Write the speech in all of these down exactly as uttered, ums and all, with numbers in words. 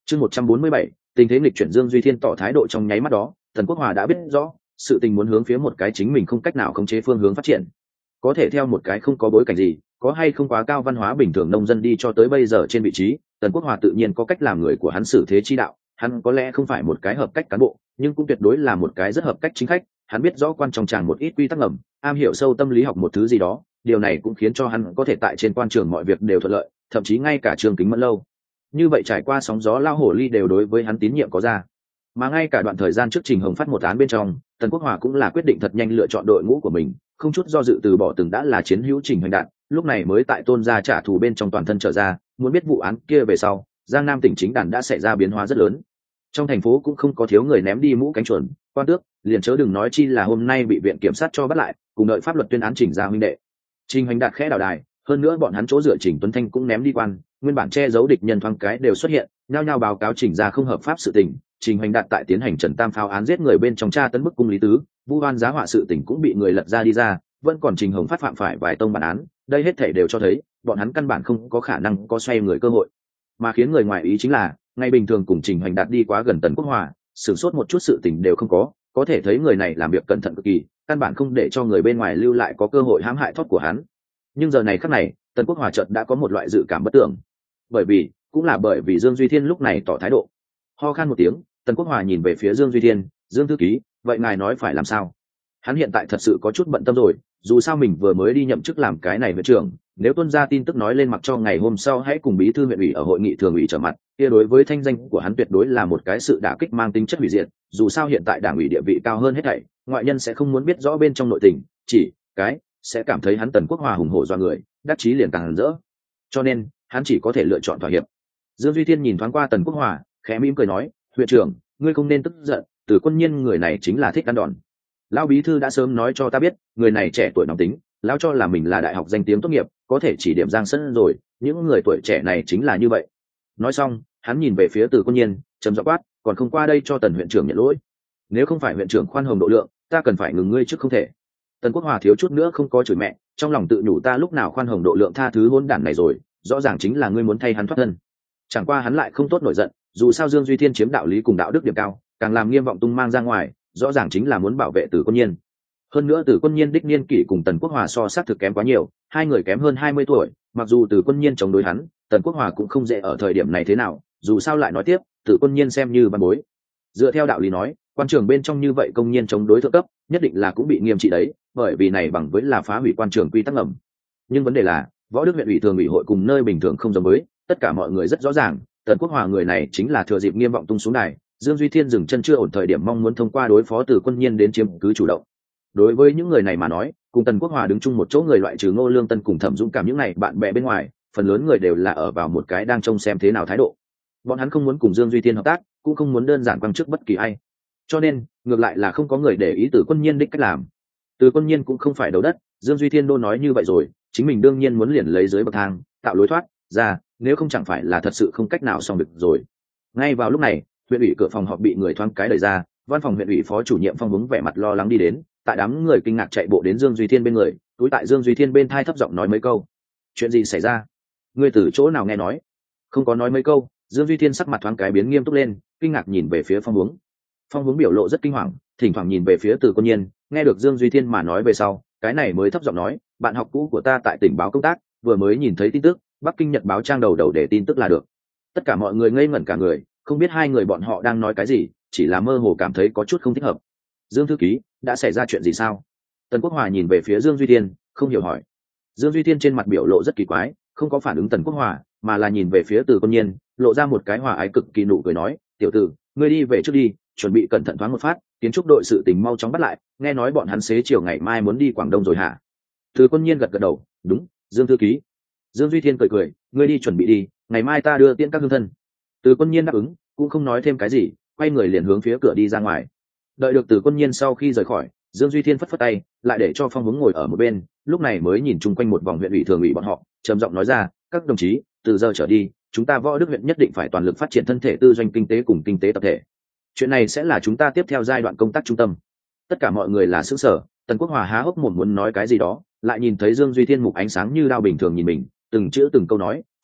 Chương một trăm bốn mươi bảy, tình thế nghịch chuyển. Dương Duy Thiên tỏ thái độ trong nháy mắt đó, Tần Quốc Hòa đã biết rõ, sự tình muốn hướng phía một cái chính mình không cách nào khống chế phương hướng phát triển. Có thể theo một cái không có bối cảnh gì, có hay không quá cao văn hóa bình thường nông dân đi cho tới bây giờ trên vị trí, Tần Quốc Hòa tự nhiên có cách làm người của hắn xử thế chi đạo, hắn có lẽ không phải một cái hợp cách cán bộ, nhưng cũng tuyệt đối là một cái rất hợp cách chính khách, hắn biết rõ quan trọng chàng một ít quy tắc ngầm, am hiểu sâu tâm lý học một thứ gì đó, điều này cũng khiến cho hắn có thể tại trên quan trường mọi việc đều thuận lợi, thậm chí ngay cả Trường Kính Mẫn lâu như vậy trải qua sóng gió lao hổ ly đều đối với hắn tín nhiệm có ra. Mà ngay cả đoạn thời gian trước Trình Hồng phát một án bên trong, Tần Quốc Hòa cũng là quyết định thật nhanh lựa chọn đội ngũ của mình, không chút do dự từ bỏ từng đã là chiến hữu Trình Hoành Đạt, lúc này mới tại Tôn gia trả thù bên trong toàn thân trở ra, muốn biết vụ án kia về sau, Giang Nam tỉnh chính đàn đã xảy ra biến hóa rất lớn. Trong thành phố cũng không có thiếu người ném đi mũ cánh chuồn, quan tước, liền chớ đừng nói chi là hôm nay bị viện kiểm sát cho bắt lại, cùng đợi pháp luật tuyên án Trình gia huynh đệ. Trình Hoành Đạt khẽ đảo đài, hơn nữa bọn hắn chỗ dựa Trình Tuấn Thanh cũng ném đi quan, nguyên bản che giấu địch nhân thoáng cái đều xuất hiện, nhao nhao báo cáo Trình gia không hợp pháp sự tình. Trình Hoành Đạt tại tiến hành Trần Tam pháo án giết người bên trong tra tấn bức cung Lý Tứ, vu oan giá họa sự tình cũng bị người lật ra đi ra, vẫn còn Trình Hồng phát phạm phải vài tông bản án, đây hết thảy đều cho thấy bọn hắn căn bản không có khả năng có xoay người cơ hội. Mà khiến người ngoài ý chính là, ngay bình thường cùng Trình Hoành Đạt đi quá gần Tần Quốc Hòa, sửng sốt một chút sự tình đều không có, có thể thấy người này làm việc cẩn thận cực kỳ, căn bản không để cho người bên ngoài lưu lại có cơ hội hãm hại thoát của hắn. Nhưng giờ này khắc này, Tần Quốc Hòa chợt đã có một loại dự cảm bất tưởng, bởi vì cũng là bởi vì Dương Duy Thiên lúc này tỏ thái độ. Ho khan một tiếng, Tần Quốc Hòa nhìn về phía Dương Duy Thiên, Dương thư ký, vậy ngài nói phải làm sao? Hắn hiện tại thật sự có chút bận tâm rồi, dù sao mình vừa mới đi nhậm chức làm cái này huyện trưởng, nếu tuân ra tin tức nói lên mặc cho ngày hôm sau hãy cùng bí thư huyện ủy ở hội nghị thường ủy trở mặt, kia đối với thanh danh của hắn tuyệt đối là một cái sự đả kích mang tính chất hủy diệt. Dù sao hiện tại đảng ủy địa vị cao hơn hết thảy, ngoại nhân sẽ không muốn biết rõ bên trong nội tình, chỉ cái sẽ cảm thấy hắn Tần Quốc Hòa hùng hổ do người, đắc chí liền càng rỡ. Cho nên hắn chỉ có thể lựa chọn thỏa hiệp. Dương Duy Thiên nhìn thoáng qua Tần Quốc Hòa, khẽ mỉm cười nói, huyện trưởng, ngươi không nên tức giận, Từ Quân Nhiên người này chính là thích ăn đòn. Lão bí thư đã sớm nói cho ta biết, người này trẻ tuổi nóng tính, lão cho là mình là đại học danh tiếng tốt nghiệp, có thể chỉ điểm Giang Sơn rồi, những người tuổi trẻ này chính là như vậy. Nói xong, hắn nhìn về phía Từ Quân Nhiên, trầm giọng quát, còn không qua đây cho Tần huyện trưởng nhận lỗi. Nếu không phải huyện trưởng khoan hồng độ lượng, ta cần phải ngừng ngươi trước không thể. Tần Quốc Hòa thiếu chút nữa không có chửi mẹ, trong lòng tự nhủ ta lúc nào khoan hồng độ lượng tha thứ hỗn đản này rồi, rõ ràng chính là ngươi muốn thay hắn thoát thân. Chẳng qua hắn lại không tốt nổi giận, dù sao Dương Duy Thiên chiếm đạo lý cùng đạo đức điểm cao, càng làm nghiêm vọng tung mang ra ngoài, rõ ràng chính là muốn bảo vệ Từ Quân Nhiên. Hơn nữa Từ Quân Nhiên đích niên kỷ cùng Tần Quốc Hòa so sát thực kém quá nhiều, hai người kém hơn hai mươi tuổi, mặc dù Từ Quân Nhiên chống đối hắn, Tần Quốc Hòa cũng không dễ ở thời điểm này thế nào, dù sao lại nói tiếp, Từ Quân Nhiên xem như văn bối. Dựa theo đạo lý nói, quan trường bên trong như vậy công nhiên chống đối thượng cấp, nhất định là cũng bị nghiêm trị đấy, bởi vì này bằng với là phá hủy quan trường quy tắc ngầm. Nhưng vấn đề là, Võ Đức huyện ủy thường ủy hội cùng nơi bình thường không giống với, tất cả mọi người rất rõ ràng, Tần Quốc Hòa người này chính là thừa dịp nghiêm vọng tung xuống đài, Dương Duy Thiên dừng chân chưa ổn thời điểm mong muốn thông qua đối phó Từ Quân Nhiên đến chiếm cứ chủ động. Đối với những người này mà nói, cùng Tần Quốc Hòa đứng chung một chỗ người loại trừ Ngô Lương Tân cùng Thẩm Dũng Cảm những này bạn bè bên ngoài, phần lớn người đều là ở vào một cái đang trông xem thế nào thái độ. Bọn hắn không muốn cùng Dương Duy Thiên hợp tác, cũng không muốn đơn giản quăng trước bất kỳ ai. Cho nên, ngược lại là không có người để ý Từ Quân Nhiên đích cách làm. Từ Quân Nhiên cũng không phải đầu đất, Dương Duy Thiên đô nói như vậy rồi, chính mình đương nhiên muốn liền lấy dưới bậc thang, tạo lối thoát ra, nếu không chẳng phải là thật sự không cách nào xong được rồi. Ngay vào lúc này, huyện ủy cửa phòng họp bị người thoáng cái đẩy ra, văn phòng huyện ủy phó chủ nhiệm Phong Vững vẻ mặt lo lắng đi đến, tại đám người kinh ngạc chạy bộ đến Dương Duy Thiên bên người, túi tại Dương Duy Thiên bên thai thấp giọng nói mấy câu. Chuyện gì xảy ra? Ngươi từ chỗ nào nghe nói? Không có nói mấy câu, Dương Duy Thiên sắc mặt thoáng cái biến nghiêm túc lên, kinh ngạc nhìn về phía Phong Vững. Phong Vững biểu lộ rất kinh hoàng, thỉnh thoảng nhìn về phía Từ Quân Nhiên, nghe được Dương Duy Thiên mà nói về sau, cái này mới thấp giọng nói, bạn học cũ của ta tại tỉnh báo công tác, vừa mới nhìn thấy tin tức, Bắc Kinh Nhật báo trang đầu đầu để tin tức là được. Tất cả mọi người ngây ngẩn cả người, không biết hai người bọn họ đang nói cái gì, chỉ là mơ hồ cảm thấy có chút không thích hợp. Dương thư ký, đã xảy ra chuyện gì sao? Tần Quốc Hòa nhìn về phía Dương Duy Thiên, không hiểu hỏi. Dương Duy Thiên trên mặt biểu lộ rất kỳ quái, không có phản ứng Tần Quốc Hòa, mà là nhìn về phía Từ Quân Nhiên, lộ ra một cái hòa ái cực kỳ nụ cười nói, tiểu tử, ngươi đi về trước đi, chuẩn bị cẩn thận thoáng một phát, kiến trúc đội sự tình mau chóng bắt lại, nghe nói bọn hắn xế chiều ngày mai muốn đi Quảng Đông rồi hả? Từ Quân Nhiên gật gật đầu, đúng, Dương thư ký. Dương Duy Thiên cười cười, ngươi đi chuẩn bị đi, ngày mai ta đưa tiễn các hương thân. Từ Quân Nhiên đáp ứng, cũng không nói thêm cái gì, quay người liền hướng phía cửa đi ra ngoài. Đợi được Từ Quân Nhiên sau khi rời khỏi, Dương Duy Thiên phất phất tay, lại để cho Phong Vững ngồi ở một bên, lúc này mới nhìn chung quanh một vòng huyện ủy thường ủy bọn họ, trầm giọng nói ra, các đồng chí, từ giờ trở đi, chúng ta Võ Đức huyện nhất định phải toàn lực phát triển thân thể tư doanh kinh tế cùng kinh tế tập thể. Chuyện này sẽ là chúng ta tiếp theo giai đoạn công tác trung tâm. Tất cả mọi người là xứ sở, Tần Quốc Hòa há hốc mồm muốn nói cái gì đó, lại nhìn thấy Dương Duy Thiên mục ánh sáng như đao bình thường nhìn mình, từng chữ từng câu nói,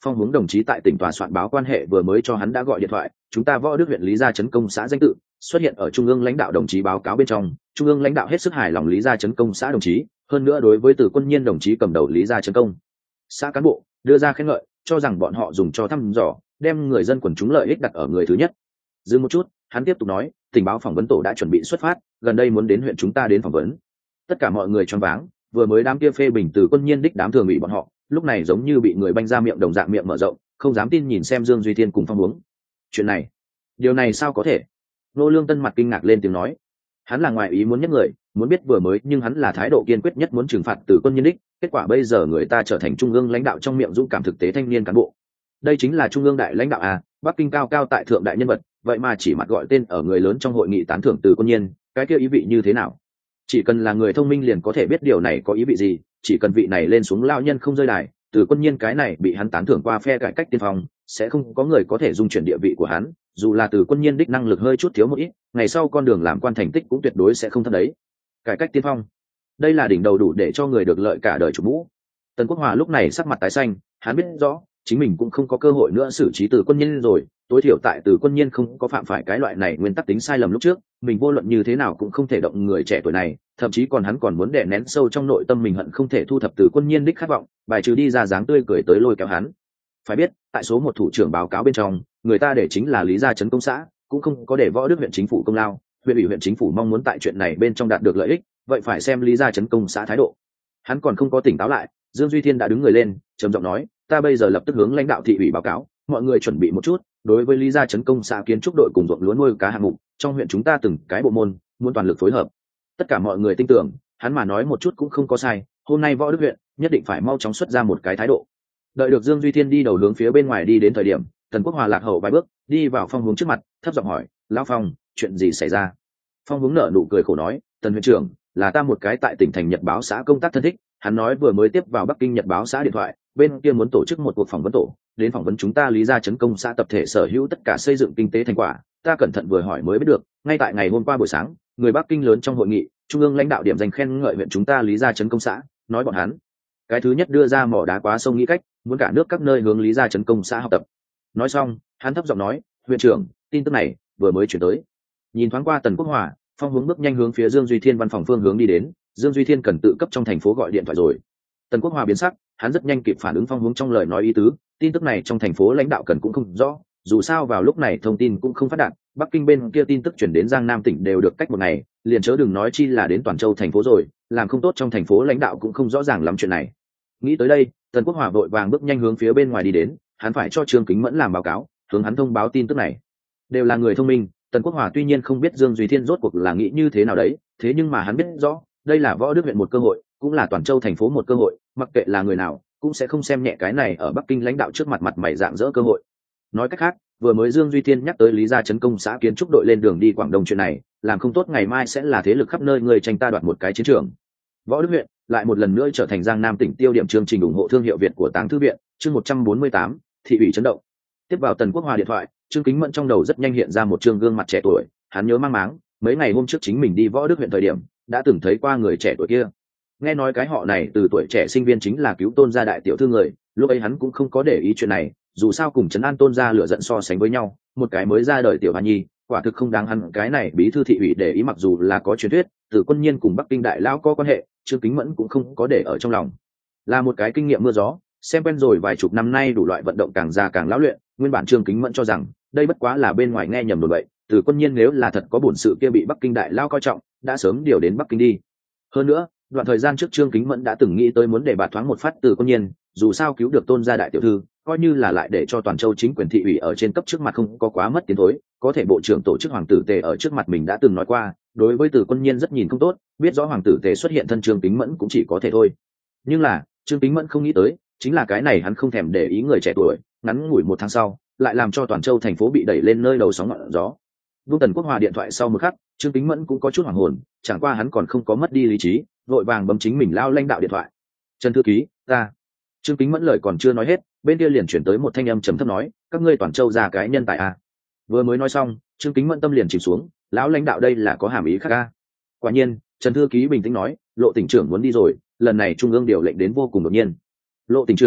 Phong Hướng đồng chí tại tỉnh tòa soạn báo quan hệ vừa mới cho hắn đã gọi điện thoại, chúng ta Võ Đức huyện Lý Gia Trấn Công xã danh tự xuất hiện ở trung ương lãnh đạo đồng chí báo cáo bên trong, trung ương lãnh đạo hết sức hài lòng Lý Gia Trấn Công xã đồng chí, hơn nữa đối với Từ Quân Nhiên đồng chí cầm đầu Lý Gia Trấn Công xã cán bộ đưa ra khen ngợi, cho rằng bọn họ dùng cho thăm dò, đem người dân quần chúng lợi ích đặt ở người thứ nhất. Dừng một chút, hắn tiếp tục nói, tình báo phỏng vấn tổ đã chuẩn bị xuất phát, gần đây muốn đến huyện chúng ta đến phỏng vấn. Tất cả mọi người choáng váng, vừa mới đám kia phê bình Từ Quân Nhiên đích đám thường bị bọn họ, lúc này giống như bị người banh ra miệng đồng dạng miệng mở rộng, không dám tin nhìn xem Dương Duy Thiên cùng Phong Hướng. Chuyện này, điều này sao có thể? Nô Lương Tân mặt kinh ngạc lên tiếng nói, hắn là ngoài ý muốn nhất người, muốn biết vừa mới, nhưng hắn là thái độ kiên quyết nhất muốn trừng phạt Từ Quân Nhiên đích, kết quả bây giờ người ta trở thành trung ương lãnh đạo trong miệng dũng cảm thực tế thanh niên cán bộ. Đây chính là trung ương đại lãnh đạo à, Bắc Kinh cao cao tại thượng đại nhân vật, vậy mà chỉ mặt gọi tên ở người lớn trong hội nghị tán thưởng Từ Quân Nhiên, cái kia ý vị như thế nào? Chỉ cần là người thông minh liền có thể biết điều này có ý vị gì, chỉ cần vị này lên xuống lao nhân không rơi đài, Từ Quân Nhiên cái này bị hắn tán thưởng qua phe cải cách tiên phong, sẽ không có người có thể dung chuyển địa vị của hắn, dù là Từ Quân Nhiên đích năng lực hơi chút thiếu một ít, ngày sau con đường làm quan thành tích cũng tuyệt đối sẽ không thấp đấy. Cải cách tiên phong, đây là đỉnh đầu đủ để cho người được lợi cả đời chủ mũ. Tần Quốc Hòa lúc này sắc mặt tái xanh, hắn biết rõ chính mình cũng không có cơ hội nữa xử trí Từ Quân Nhiên rồi, tối thiểu tại Từ Quân Nhiên không có phạm phải cái loại này nguyên tắc tính sai lầm lúc trước, mình vô luận như thế nào cũng không thể động người trẻ tuổi này, thậm chí còn hắn còn muốn đè nén sâu trong nội tâm mình hận không thể thu thập Từ Quân Nhiên đích khát vọng, bài trừ đi ra dáng tươi cười tới lôi kéo hắn. Phải biết, tại số một thủ trưởng báo cáo bên trong, người ta để chính là Lý Gia Trấn Công xã, cũng không có để Võ Đức huyện chính phủ công lao, huyện ủy huyện chính phủ mong muốn tại chuyện này bên trong đạt được lợi ích, vậy phải xem Lý Gia Trấn Công xã thái độ. Hắn còn không có tỉnh táo lại, Dương Duy Thiên đã đứng người lên, trầm giọng nói, ta bây giờ lập tức hướng lãnh đạo thị ủy báo cáo, mọi người chuẩn bị một chút, đối với Lý Gia Trấn Công xã kiến trúc đội cùng ruộng lúa nuôi cá hạng mục, trong huyện chúng ta từng cái bộ môn muốn toàn lực phối hợp. Tất cả mọi người tin tưởng, hắn mà nói một chút cũng không có sai, hôm nay Võ Đức huyện nhất định phải mau chóng xuất ra một cái thái độ. Đợi được Dương Duy Thiên đi đầu hướng phía bên ngoài đi đến thời điểm, Tần Quốc Hòa lạc hậu vài bước, đi vào Phong Hướng trước mặt, thấp giọng hỏi, lão Phong, chuyện gì xảy ra? Phong Hướng nở nụ cười khổ nói, Tần huyện trưởng, là ta một cái tại tỉnh thành Nhật báo xã công tác thân thích, hắn nói vừa mới tiếp vào Bắc Kinh Nhật báo xã điện thoại, bên kia muốn tổ chức một cuộc phỏng vấn tổ, đến phỏng vấn chúng ta Lý Gia Trấn Công xã tập thể sở hữu tất cả xây dựng kinh tế thành quả, ta cẩn thận vừa hỏi mới biết được, ngay tại ngày hôm qua buổi sáng, người Bắc Kinh lớn trong hội nghị, trung ương lãnh đạo điểm danh khen ngợi huyện chúng ta Lý Gia Trấn Công xã, nói bọn hắn cái thứ nhất đưa ra mỏ đá quá sông nghĩ cách, muốn cả nước các nơi hướng Lý Gia Trấn Công xã học tập. Nói xong, hắn thấp giọng nói, huyện trưởng, tin tức này vừa mới chuyển tới. Nhìn thoáng qua Tần Quốc Hòa, Phong Hướng bước nhanh hướng phía Dương Duy Thiên văn phòng phương hướng đi đến, Dương Duy Thiên cần tự cấp trong thành phố gọi điện thoại rồi. Tần Quốc Hòa biến sắc, hắn rất nhanh kịp phản ứng Phong Hướng trong lời nói ý tứ, tin tức này trong thành phố lãnh đạo cần cũng không rõ, dù sao vào lúc này thông tin cũng không phát đạt, Bắc Kinh bên kia tin tức chuyển đến Giang Nam tỉnh đều được cách một ngày, liền chớ đừng nói chi là đến toàn châu thành phố rồi, làm không tốt trong thành phố lãnh đạo cũng không rõ ràng lắm chuyện này. Nghĩ tới đây, Tần Quốc Hòa vội vàng bước nhanh hướng phía bên ngoài đi đến, hắn phải cho Trương Kính Mẫn làm báo cáo, hướng hắn thông báo tin tức này. Đều là người thông minh, Tần Quốc Hòa tuy nhiên không biết Dương Duy Thiên rốt cuộc là nghĩ như thế nào đấy, thế nhưng mà hắn biết rõ, đây là Võ Đức huyện một cơ hội, cũng là toàn châu thành phố một cơ hội, mặc kệ là người nào, cũng sẽ không xem nhẹ cái này ở Bắc Kinh lãnh đạo trước mặt mặt mày dạng dỡ cơ hội. Nói cách khác, vừa mới Dương Duy Thiên nhắc tới Lý Gia Trấn Công xã kiến trúc đội lên đường đi Quảng Đông chuyện này, làm không tốt ngày mai sẽ là thế lực khắp nơi người tranh ta đoạt một cái chiến trường. Võ Đức huyện lại một lần nữa trở thành Giang Nam tỉnh tiêu điểm chương trình ủng hộ thương hiệu Việt của Táng Thư viện, chương một trăm bốn mươi tám, thị ủy chấn động. Tiếp vào Tần Quốc Hòa điện thoại, Trương Kính Mẫn trong đầu rất nhanh hiện ra một trương gương mặt trẻ tuổi, hắn nhớ mang máng, mấy ngày hôm trước chính mình đi Võ Đức huyện thời điểm, đã từng thấy qua người trẻ tuổi kia. Nghe nói cái họ này từ tuổi trẻ sinh viên chính là cứu Tôn gia đại tiểu thư người, lúc ấy hắn cũng không có để ý chuyện này, dù sao cùng trấn an Tôn gia lửa giận so sánh với nhau, một cái mới ra đời tiểu hoa nhi, quả thực không đáng hắn cái này bí thư thị ủy để ý, mặc dù là có truyền thuyết, Từ Quân Nhiên cùng Bắc Kinh đại lão có quan hệ, Trương Kính Mẫn cũng không có để ở trong lòng. Là một cái kinh nghiệm mưa gió, xem quen rồi vài chục năm nay đủ loại vận động càng già càng lão luyện, nguyên bản Trương Kính Mẫn cho rằng đây bất quá là bên ngoài nghe nhầm đồn bậy, Từ Quân Nhiên nếu là thật có bổn sự kia bị Bắc Kinh đại lão coi trọng, đã sớm điều đến Bắc Kinh đi. Hơn nữa, đoạn thời gian trước Trương Kính Mẫn đã từng nghĩ tới muốn để bạt thoáng một phát Từ Quân Nhiên, dù sao cứu được Tôn gia đại tiểu thư, coi như là lại để cho toàn châu chính quyền thị ủy ở trên cấp trước mặt không có quá mất tiến thối, có thể bộ trưởng tổ chức Hoàng tử Tề ở trước mặt mình đã từng nói qua, đối với Từ Quân Nhiên rất nhìn không tốt, biết rõ Hoàng tử Tề xuất hiện thân Trương Kính Mẫn cũng chỉ có thể thôi. Nhưng là, Trương Kính Mẫn không nghĩ tới, chính là cái này hắn không thèm để ý người trẻ tuổi, ngắn ngủi một tháng sau, lại làm cho toàn châu thành phố bị đẩy lên nơi đầu sóng ngọn gió. Vương Tần Quốc Hòa điện thoại sau một khắc, Trương Kính Mẫn cũng có chút hoảng hồn, chẳng qua hắn còn không có mất đi lý trí, vội vàng bấm chính mình lao lãnh đạo điện thoại. Trần thư ký, ta. Trương Kính Mẫn lời còn chưa nói hết, bên kia liền chuyển tới một thanh âm trầm thấp nói, các ngươi toàn châu ra cái nhân tài a. Vừa mới nói xong, Trương Kính Mẫn tâm liền chìm xuống, lão lãnh đạo đây là có hàm ý khác a. Quả nhiên, Trần thư ký bình tĩnh nói, Lộ tỉnh trưởng muốn đi rồi, lần này trung ương điều lệnh đến vô cùng đột nhiên. Lộ tỉnh trưởng,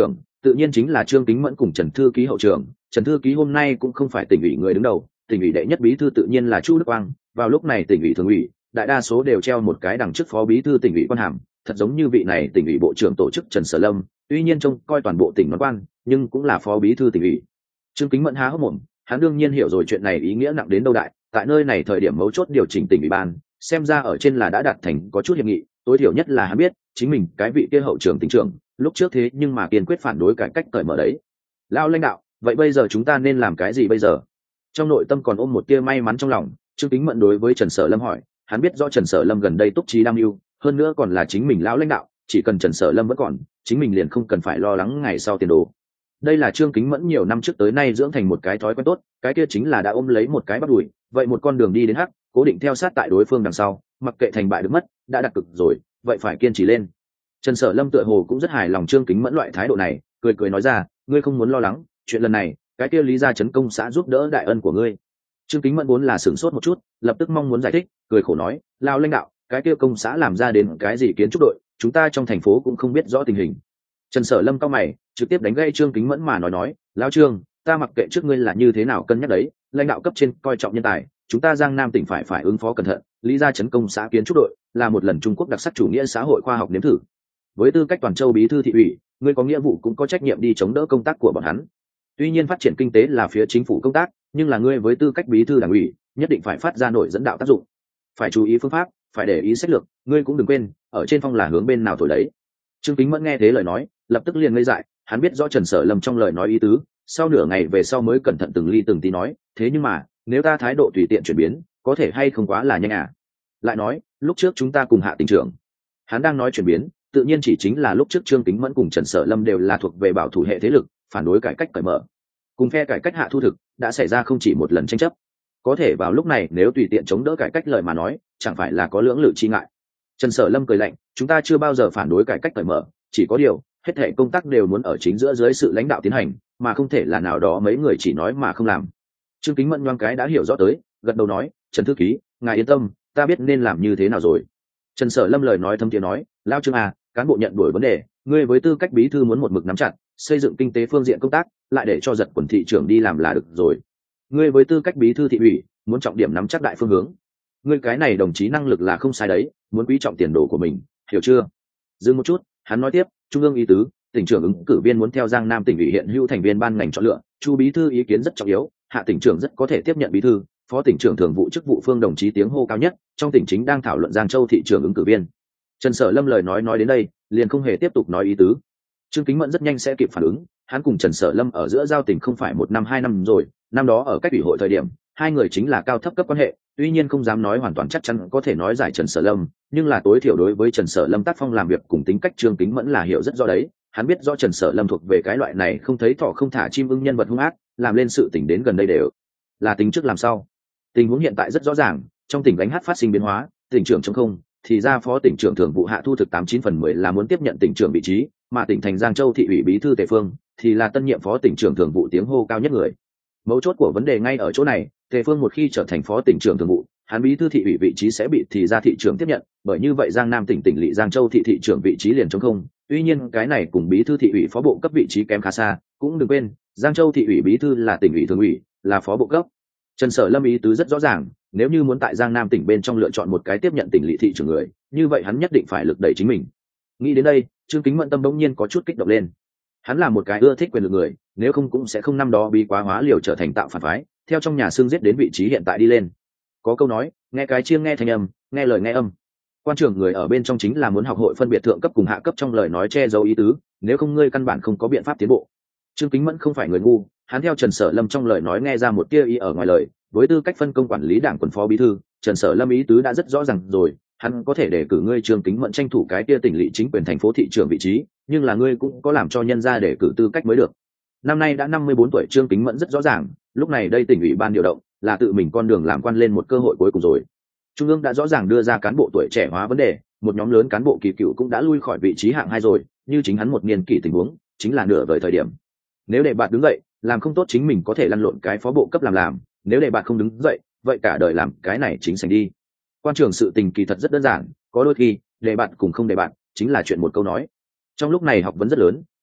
tự nhiên chính là Trương Kính Mẫn cùng Trần thư ký hậu trường. Trần thư ký hôm nay cũng không phải tỉnh ủy người đứng đầu, tỉnh ủy đệ nhất bí thư tự nhiên là Chu Đức Quang. Vào lúc này tỉnh ủy thường ủy đại đa số đều treo một cái đằng trước phó bí thư tỉnh ủy quan hàm, thật giống như vị này tỉnh ủy bộ trưởng tổ chức Trần Sở Lâm, tuy nhiên trông coi toàn bộ tỉnh nón quan, nhưng cũng là phó bí thư tỉnh ủy. Trương Kính Mẫn há hốc mồm, hắn đương nhiên hiểu rồi chuyện này ý nghĩa nặng đến đâu đại, tại nơi này thời điểm mấu chốt điều chỉnh tỉnh ủy ban, xem ra ở trên là đã đạt thành có chút hiệp nghị, tối thiểu nhất là hắn biết chính mình cái vị kia hậu trưởng tỉnh trưởng lúc trước thế nhưng mà kiên quyết phản đối cải cách cởi mở đấy. Lao lãnh đạo, vậy bây giờ chúng ta nên làm cái gì bây giờ? Trong nội tâm còn ôm một tia may mắn trong lòng, Trương Kính Mẫn đối với Trần Sở Lâm hỏi. Hắn biết rõ Trần Sở Lâm gần đây túc trí đam mưu, hơn nữa còn là chính mình lão lãnh đạo, chỉ cần Trần Sở Lâm vẫn còn, chính mình liền không cần phải lo lắng ngày sau tiền đồ. Đây là Trương Kính Mẫn nhiều năm trước tới nay dưỡng thành một cái thói quen tốt, cái kia chính là đã ôm lấy một cái bắt đùi, vậy một con đường đi đến hắc, cố định theo sát tại đối phương đằng sau, mặc kệ thành bại được mất, đã đạt cực rồi, vậy phải kiên trì lên. Trần Sở Lâm tựa hồ cũng rất hài lòng Trương Kính Mẫn loại thái độ này, cười cười nói ra, ngươi không muốn lo lắng, chuyện lần này, cái kia Lý gia Trấn công xã giúp đỡ đại ân của ngươi. Trương Kính Mẫn vốn là sửng sốt một chút, lập tức mong muốn giải thích, cười khổ nói, lao lãnh đạo, cái kia công xã làm ra đến cái gì kiến trúc đội, chúng ta trong thành phố cũng không biết rõ tình hình. Trần Sở Lâm cao mày, trực tiếp đánh gây Trương Kính Mẫn mà nói nói, lao Trương, ta mặc kệ trước ngươi là như thế nào cân nhắc đấy, lãnh đạo cấp trên coi trọng nhân tài, chúng ta Giang Nam tỉnh phải phải ứng phó cẩn thận. Lý gia Trấn công xã kiến trúc đội là một lần Trung Quốc đặc sắc chủ nghĩa xã hội khoa học nếm thử. Với tư cách toàn châu bí thư thị ủy, ngươi có nghĩa vụ cũng có trách nhiệm đi chống đỡ công tác của bọn hắn. Tuy nhiên phát triển kinh tế là phía chính phủ công tác, nhưng là ngươi với tư cách bí thư đảng ủy, nhất định phải phát ra nổi dẫn đạo tác dụng. Phải chú ý phương pháp, phải để ý sách lược, ngươi cũng đừng quên, ở trên phong là hướng bên nào thổi đấy. Trương Kính Mẫn nghe thế lời nói, lập tức liền ngây dại, hắn biết rõ Trần Sở Lâm trong lời nói ý tứ, sau nửa ngày về sau mới cẩn thận từng ly từng tí nói, thế nhưng mà, nếu ta thái độ tùy tiện chuyển biến, có thể hay không quá là nhanh à? Lại nói, lúc trước chúng ta cùng Hạ tỉnh trưởng, hắn đang nói chuyển biến, tự nhiên chỉ chính là lúc trước Trương Kính Mẫn cùng Trần Sở Lâm đều là thuộc về bảo thủ hệ thế lực, phản đối cải cách cởi mở. Cùng phe cải cách Hạ Thu Thực đã xảy ra không chỉ một lần tranh chấp. Có thể vào lúc này nếu tùy tiện chống đỡ cải cách lời mà nói, chẳng phải là có lưỡng lự chi ngại. Trần Sở Lâm cười lạnh, chúng ta chưa bao giờ phản đối cải cách cởi mở, chỉ có điều, hết thảy công tác đều muốn ở chính giữa dưới sự lãnh đạo tiến hành, mà không thể là nào đó mấy người chỉ nói mà không làm. Trương Kính Mẫn nhoáng cái đã hiểu rõ tới, gật đầu nói, Trần thư ký, ngài yên tâm, ta biết nên làm như thế nào rồi. Trần Sở Lâm lời nói thâm tiếng nói, lao Trương à, cán bộ nhận đuổi vấn đề, ngươi với tư cách bí thư muốn một mực nắm chặt, xây dựng kinh tế phương diện công tác, lại để cho giật quần thị trưởng đi làm là được rồi. Ngươi với tư cách bí thư thị ủy, muốn trọng điểm nắm chắc đại phương hướng. Ngươi cái này đồng chí năng lực là không sai đấy, muốn quý trọng tiền đồ của mình, hiểu chưa? Dừng một chút, hắn nói tiếp, trung ương ý tứ, tỉnh trưởng ứng cử viên muốn theo Giang Nam tỉnh ủy hiện hữu thành viên ban ngành chọn lựa, Chu bí thư ý kiến rất trọng yếu, Hạ tỉnh trưởng rất có thể tiếp nhận bí thư, phó tỉnh trưởng thường vụ chức vụ Phương đồng chí tiếng hô cao nhất, trong tỉnh chính đang thảo luận Giang Châu thị trưởng ứng cử viên. Trần Sở Lâm lời nói nói đến đây, liền không hề tiếp tục nói ý tứ. Trương Kính Mẫn rất nhanh sẽ kịp phản ứng, hắn cùng Trần Sở Lâm ở giữa giao tình không phải một năm hai năm rồi, năm đó ở cách ủy hội thời điểm, hai người chính là cao thấp cấp quan hệ, tuy nhiên không dám nói hoàn toàn chắc chắn có thể nói giải Trần Sở Lâm, nhưng là tối thiểu đối với Trần Sở Lâm tác phong làm việc cùng tính cách Trương Kính Mẫn là hiểu rất rõ đấy, hắn biết rõ Trần Sở Lâm thuộc về cái loại này không thấy thỏ không thả chim ưng nhân vật hung ác, làm lên sự tình đến gần đây đều là tính trước làm sau. Tình huống hiện tại rất rõ ràng, trong tỉnh gánh hát phát sinh biến hóa, tỉnh trưởng trống không, thì ra phó tỉnh trưởng thường vụ Hạ Thu Thực tám chín phần mười là muốn tiếp nhận tỉnh trưởng vị trí, mà tỉnh thành Giang Châu thị ủy bí thư Tề Phương thì là tân nhiệm phó tỉnh trưởng thường vụ tiếng hô cao nhất người. Mấu chốt của vấn đề ngay ở chỗ này, Tề Phương một khi trở thành phó tỉnh trưởng thường vụ, hắn bí thư thị ủy vị trí sẽ bị thì ra thị trưởng tiếp nhận, bởi như vậy Giang Nam tỉnh tỉnh lỵ Giang Châu thị thị trưởng vị trí liền trống không. Tuy nhiên cái này cùng bí thư thị ủy phó bộ cấp vị trí kém khá xa, cũng đừng quên, Giang Châu thị ủy bí thư là tỉnh ủy thường ủy, là phó bộ cấp. Trần Sở Lâm ý tứ rất rõ ràng, nếu như muốn tại Giang Nam tỉnh bên trong lựa chọn một cái tiếp nhận tỉnh lỵ thị trưởng người, như vậy hắn nhất định phải lực đẩy chính mình. Nghĩ đến đây, Trương Kính Mẫn tâm bỗng nhiên có chút kích động lên. Hắn là một cái ưa thích quyền lực người, nếu không cũng sẽ không năm đó bí quá hóa liều trở thành tạo phản phái, theo trong nhà xương giết đến vị trí hiện tại đi lên. Có câu nói, nghe cái chiêng nghe thanh âm, nghe lời nghe âm. Quan trưởng người ở bên trong chính là muốn học hội phân biệt thượng cấp cùng hạ cấp trong lời nói che giấu ý tứ, nếu không ngươi căn bản không có biện pháp tiến bộ. Trương Kính Mẫn không phải người ngu, hắn theo Trần Sở Lâm trong lời nói nghe ra một tia ý ở ngoài lời, với tư cách phân công quản lý đảng quần phó bí thư, Trần Sở Lâm ý tứ đã rất rõ ràng rồi, hắn có thể đề cử ngươi Trương Kính Mẫn tranh thủ cái tia tỉnh lỵ chính quyền thành phố thị trưởng vị trí, nhưng là ngươi cũng có làm cho nhân gia đề cử tư cách mới được. Năm nay đã năm mươi bốn tuổi Trương Kính Mẫn rất rõ ràng, lúc này đây tỉnh ủy ban điều động là tự mình con đường làm quan lên một cơ hội cuối cùng rồi. Trung ương đã rõ ràng đưa ra cán bộ tuổi trẻ hóa vấn đề, một nhóm lớn cán bộ kỳ cựu cũng đã lui khỏi vị trí hạng hai rồi, như chính hắn một niên kỷ tình huống, chính là nửa vời thời điểm. Nếu để bạn đứng dậy, làm không tốt chính mình có thể lăn lộn cái phó bộ cấp làm làm, nếu để bạn không đứng dậy, vậy cả đời làm cái này chính sành đi. Quan trường sự tình kỳ thật rất đơn giản, có đôi khi, để bạn cùng không để bạn, chính là chuyện một câu nói. Trong lúc này học vấn rất lớn,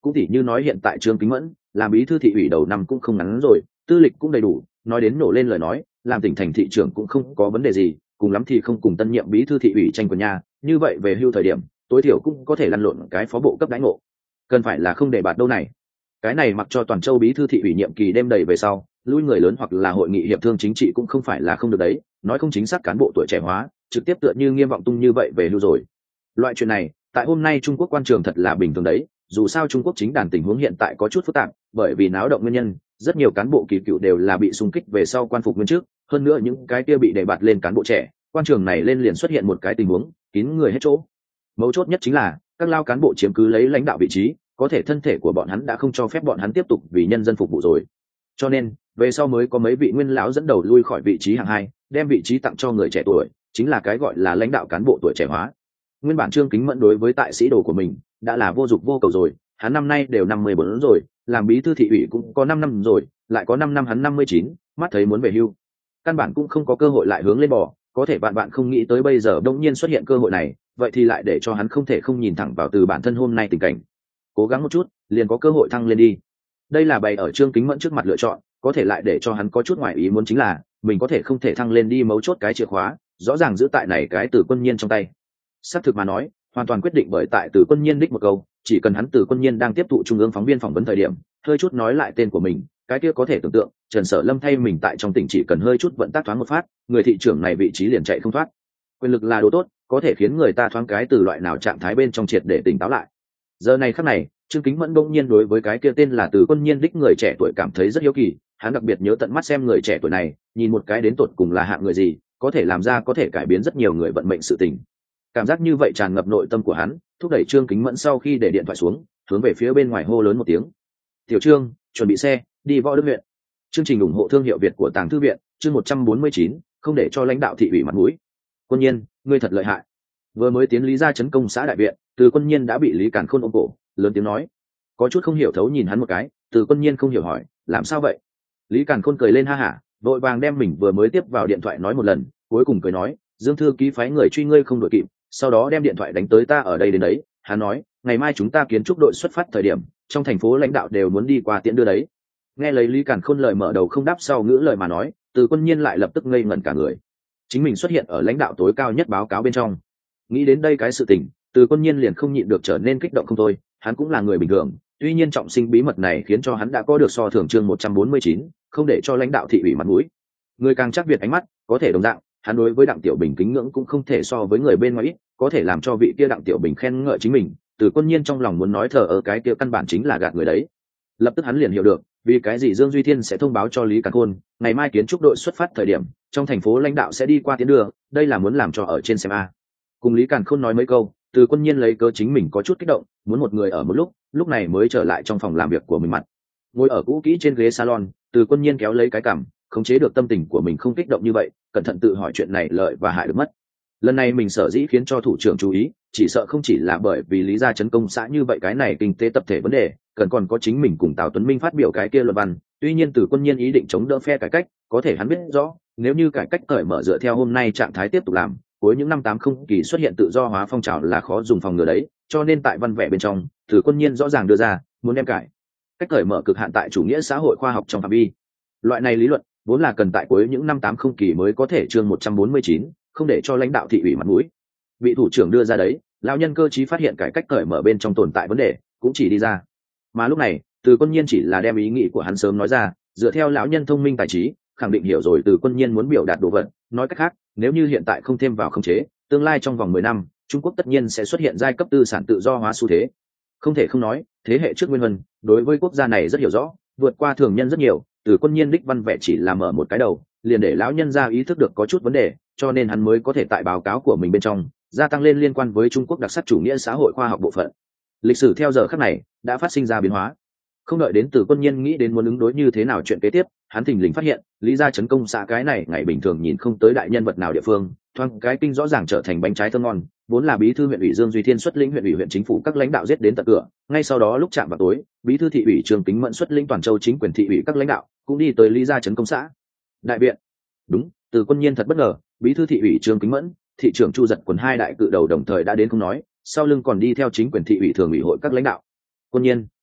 Cũng tỉ như nói hiện tại Trương Kính Mẫn làm bí thư thị ủy đầu năm cũng không ngắn rồi, tư lịch cũng đầy đủ, nói đến nổ lên lời nói làm tỉnh thành thị trưởng cũng không có vấn đề gì, cùng lắm thì không cùng tân nhiệm bí thư thị ủy tranh quyền nhà, như vậy về hưu thời điểm tối thiểu cũng có thể lăn lộn cái phó bộ cấp đãi ngộ, cần phải là không để bạt đâu này. Cái này mặc cho toàn châu bí thư thị ủy nhiệm kỳ đêm đầy về sau lui người lớn hoặc là hội nghị hiệp thương chính trị cũng không phải là không được đấy, nói không chính xác cán bộ tuổi trẻ hóa trực tiếp tựa như Nghiêm Vọng Tung như vậy về hưu rồi. Loại chuyện này tại hôm nay Trung Quốc quan trường thật là bình thường đấy, dù sao Trung Quốc chính đàn tình huống hiện tại có chút phức tạp, bởi vì náo động nguyên nhân rất nhiều cán bộ kỳ cựu đều là bị xung kích về sau quan phục nguyên trước, hơn nữa những cái kia bị đề bạt lên cán bộ trẻ quan trường này lên liền xuất hiện một cái tình huống kín người hết chỗ. Mấu chốt nhất chính là các lao cán bộ chiếm cứ lấy lãnh đạo vị trí, có thể thân thể của bọn hắn đã không cho phép bọn hắn tiếp tục vì nhân dân phục vụ rồi, cho nên về sau mới có mấy vị nguyên lão dẫn đầu lui khỏi vị trí hạng hai, đem vị trí tặng cho người trẻ tuổi, chính là cái gọi là lãnh đạo cán bộ tuổi trẻ hóa. Nguyên bản Trương Kính Mẫn đối với tại sĩ đồ của mình đã là vô dụng vô cầu rồi, hắn năm nay đều năm mươi bốn rồi, làm bí thư thị ủy cũng có năm năm rồi, lại có năm năm hắn năm mươi chín, mắt thấy muốn về hưu, căn bản cũng không có cơ hội lại hướng lên bò, có thể bạn bạn không nghĩ tới bây giờ đông nhiên xuất hiện cơ hội này, vậy thì lại để cho hắn không thể không nhìn thẳng vào từ bản thân hôm nay tình cảnh, cố gắng một chút liền có cơ hội thăng lên đi. Đây là bày ở Trương Kính Mẫn trước mặt lựa chọn, có thể lại để cho hắn có chút ngoài ý muốn chính là mình có thể không thể thăng lên đi, mấu chốt cái chìa khóa rõ ràng giữ tại này cái Từ Quân Nhiên trong tay. Xác thực mà nói hoàn toàn quyết định bởi tại Từ Quân Nhiên đích một câu, chỉ cần hắn Từ Quân Nhiên đang tiếp thụ trung ương phóng viên phỏng vấn thời điểm hơi chút nói lại tên của mình, cái kia có thể tưởng tượng Trần Sở Lâm thay mình tại trong tỉnh chỉ cần hơi chút vận tác thoáng một phát, người thị trưởng này vị trí liền chạy không thoát. Quyền lực là đồ tốt, có thể khiến người ta thoáng cái từ loại nào trạng thái bên trong triệt để tỉnh táo lại. Giờ này khắc này Trương Kính Mẫn bỗng nhiên đối với cái kia tên là Từ Quân Nhiên đích người trẻ tuổi cảm thấy rất hiếu kỳ, hắn đặc biệt nhớ tận mắt xem người trẻ tuổi này nhìn một cái đến tột cùng là hạng người gì, có thể làm ra có thể cải biến rất nhiều người vận mệnh sự tình. Cảm giác như vậy tràn ngập nội tâm của hắn, thúc đẩy Trương Kính Mẫn sau khi để điện thoại xuống, hướng về phía bên ngoài hô lớn một tiếng: "Tiểu Trương, chuẩn bị xe, đi Võ Đức huyện." Chương trình ủng hộ thương hiệu Việt của Tàng Thư viện, chương một trăm bốn mươi chín, không để cho lãnh đạo thị ủy mặt mũi. Quân Nhiên, ngươi thật lợi hại. Vừa mới tiến Lý gia trấn công xã đại viện, Từ Quân Nhiên đã bị Lý Càn Khôn ôm cổ, lớn tiếng nói. Có chút không hiểu thấu nhìn hắn một cái, Từ Quân Nhiên không hiểu hỏi, làm sao vậy? Lý Càn Khôn cười lên ha hả, vội vàng đem mình vừa mới tiếp vào điện thoại nói một lần, cuối cùng cười nói, Dương thư ký phái người truy ngươi không đội kịp, sau đó đem điện thoại đánh tới ta ở đây đến đấy. Hắn nói, ngày mai chúng ta kiến trúc đội xuất phát thời điểm, trong thành phố lãnh đạo đều muốn đi qua tiễn đưa đấy. Nghe lấy Lý Càn Khôn lời mở đầu không đáp sau ngữ lời mà nói, Từ Quân Nhiên lại lập tức ngây ngẩn cả người. Chính mình xuất hiện ở lãnh đạo tối cao nhất báo cáo bên trong. Nghĩ đến đây cái sự tình, Từ Quân Nhiên liền không nhịn được trở nên kích động không thôi, hắn cũng là người bình thường, tuy nhiên trọng sinh bí mật này khiến cho hắn đã có được so thưởng chương một trăm bốn mươi chín, không để cho lãnh đạo thị ủy mặt mũi. Người càng chắc việt ánh mắt, có thể đồng dạng, hắn đối với Đặng Tiểu Bình kính ngưỡng cũng không thể so với người bên ngoài ít, có thể làm cho vị kia Đặng Tiểu Bình khen ngợi chính mình, Từ Quân Nhiên trong lòng muốn nói thờ ở cái kia căn bản chính là gạt người đấy. Lập tức hắn liền hiểu được, vì cái gì Dương Duy Thiên sẽ thông báo cho Lý Càn Khôn, ngày mai kiến trúc đội xuất phát thời điểm, trong thành phố lãnh đạo sẽ đi qua tiến đường, đây là muốn làm cho ở trên xem a. Cùng Lý Càn Khôn nói mấy câu, Từ Quân Nhiên lấy cớ chính mình có chút kích động, muốn một người ở một lúc, lúc này mới trở lại trong phòng làm việc của mình mặt. Ngồi ở cũ kỹ trên ghế salon, Từ Quân Nhiên kéo lấy cái cằm, khống chế được tâm tình của mình không kích động như vậy, cẩn thận tự hỏi chuyện này lợi và hại được mất. Lần này mình sở dĩ khiến cho thủ trưởng chú ý, chỉ sợ không chỉ là bởi vì Lý gia trấn công xã như vậy cái này kinh tế tập thể vấn đề, cần còn có chính mình cùng Tào Tuấn Minh phát biểu cái kia luận văn. Tuy nhiên Từ Quân Nhiên ý định chống đỡ phe cải cách, có thể hắn biết rõ, nếu như cải cách cởi mở dựa theo hôm nay trạng thái tiếp tục làm, cuối những năm tám mươi kỳ xuất hiện tự do hóa phong trào là khó dùng phòng ngừa đấy, cho nên tại văn vẻ bên trong, Từ Quân Nhiên rõ ràng đưa ra, muốn đem cải cách cởi mở cực hạn tại chủ nghĩa xã hội khoa học trong phạm vi. Loại này lý luận vốn là cần tại cuối những năm tám mươi kỳ mới có thể chương một trăm bốn mươi chín, không để cho lãnh đạo thị ủy mặt mũi. Vị thủ trưởng đưa ra đấy, lão nhân cơ trí phát hiện cải cách cởi mở bên trong tồn tại vấn đề, cũng chỉ đi ra. Mà lúc này, Từ Quân Nhiên chỉ là đem ý nghĩ của hắn sớm nói ra, dựa theo lão nhân thông minh tài trí, khẳng định hiểu rồi Từ Quân Nhiên muốn biểu đạt đồ vật, nói cách khác, nếu như hiện tại không thêm vào khống chế, tương lai trong vòng mười năm, Trung Quốc tất nhiên sẽ xuất hiện giai cấp tư sản tự do hóa xu thế. Không thể không nói, thế hệ trước Nguyên Vân, đối với quốc gia này rất hiểu rõ, vượt qua thường nhân rất nhiều, Từ Quân Nhiên đích văn vẻ chỉ là mở một cái đầu, liền để lão nhân ra ý thức được có chút vấn đề, cho nên hắn mới có thể tại báo cáo của mình bên trong gia tăng lên liên quan với Trung Quốc đặc sắc chủ nghĩa xã hội khoa học bộ phận. Lịch sử theo giờ khắc này đã phát sinh ra biến hóa. Không đợi đến Từ Quân Nhiên nghĩ đến muốn ứng đối như thế nào chuyện kế tiếp, hắn thình lình phát hiện, Lý gia trấn công xã cái này ngày bình thường nhìn không tới đại nhân vật nào địa phương, thoáng cái kinh rõ ràng trở thành bánh trái thơm ngon, vốn là bí thư huyện ủy Dương Duy Thiên xuất lĩnh huyện ủy huyện chính phủ các lãnh đạo giết đến tận cửa, ngay sau đó lúc chạm vào tối, bí thư thị ủy Trương Kính Mẫn xuất lĩnh toàn châu chính quyền thị ủy các lãnh đạo cũng đi tới Lý gia trấn công xã đại viện. Đúng, Từ Quân Nhiên thật bất ngờ, bí thư thị ủy Trương Kính Mẫn, thị trưởng Chu Giật Quần hai đại cự đầu đồng thời đã đến không nói, sau lưng còn đi theo chính quyền thị ủy thường ủy hội các lãnh đạo. Quân Nhiên,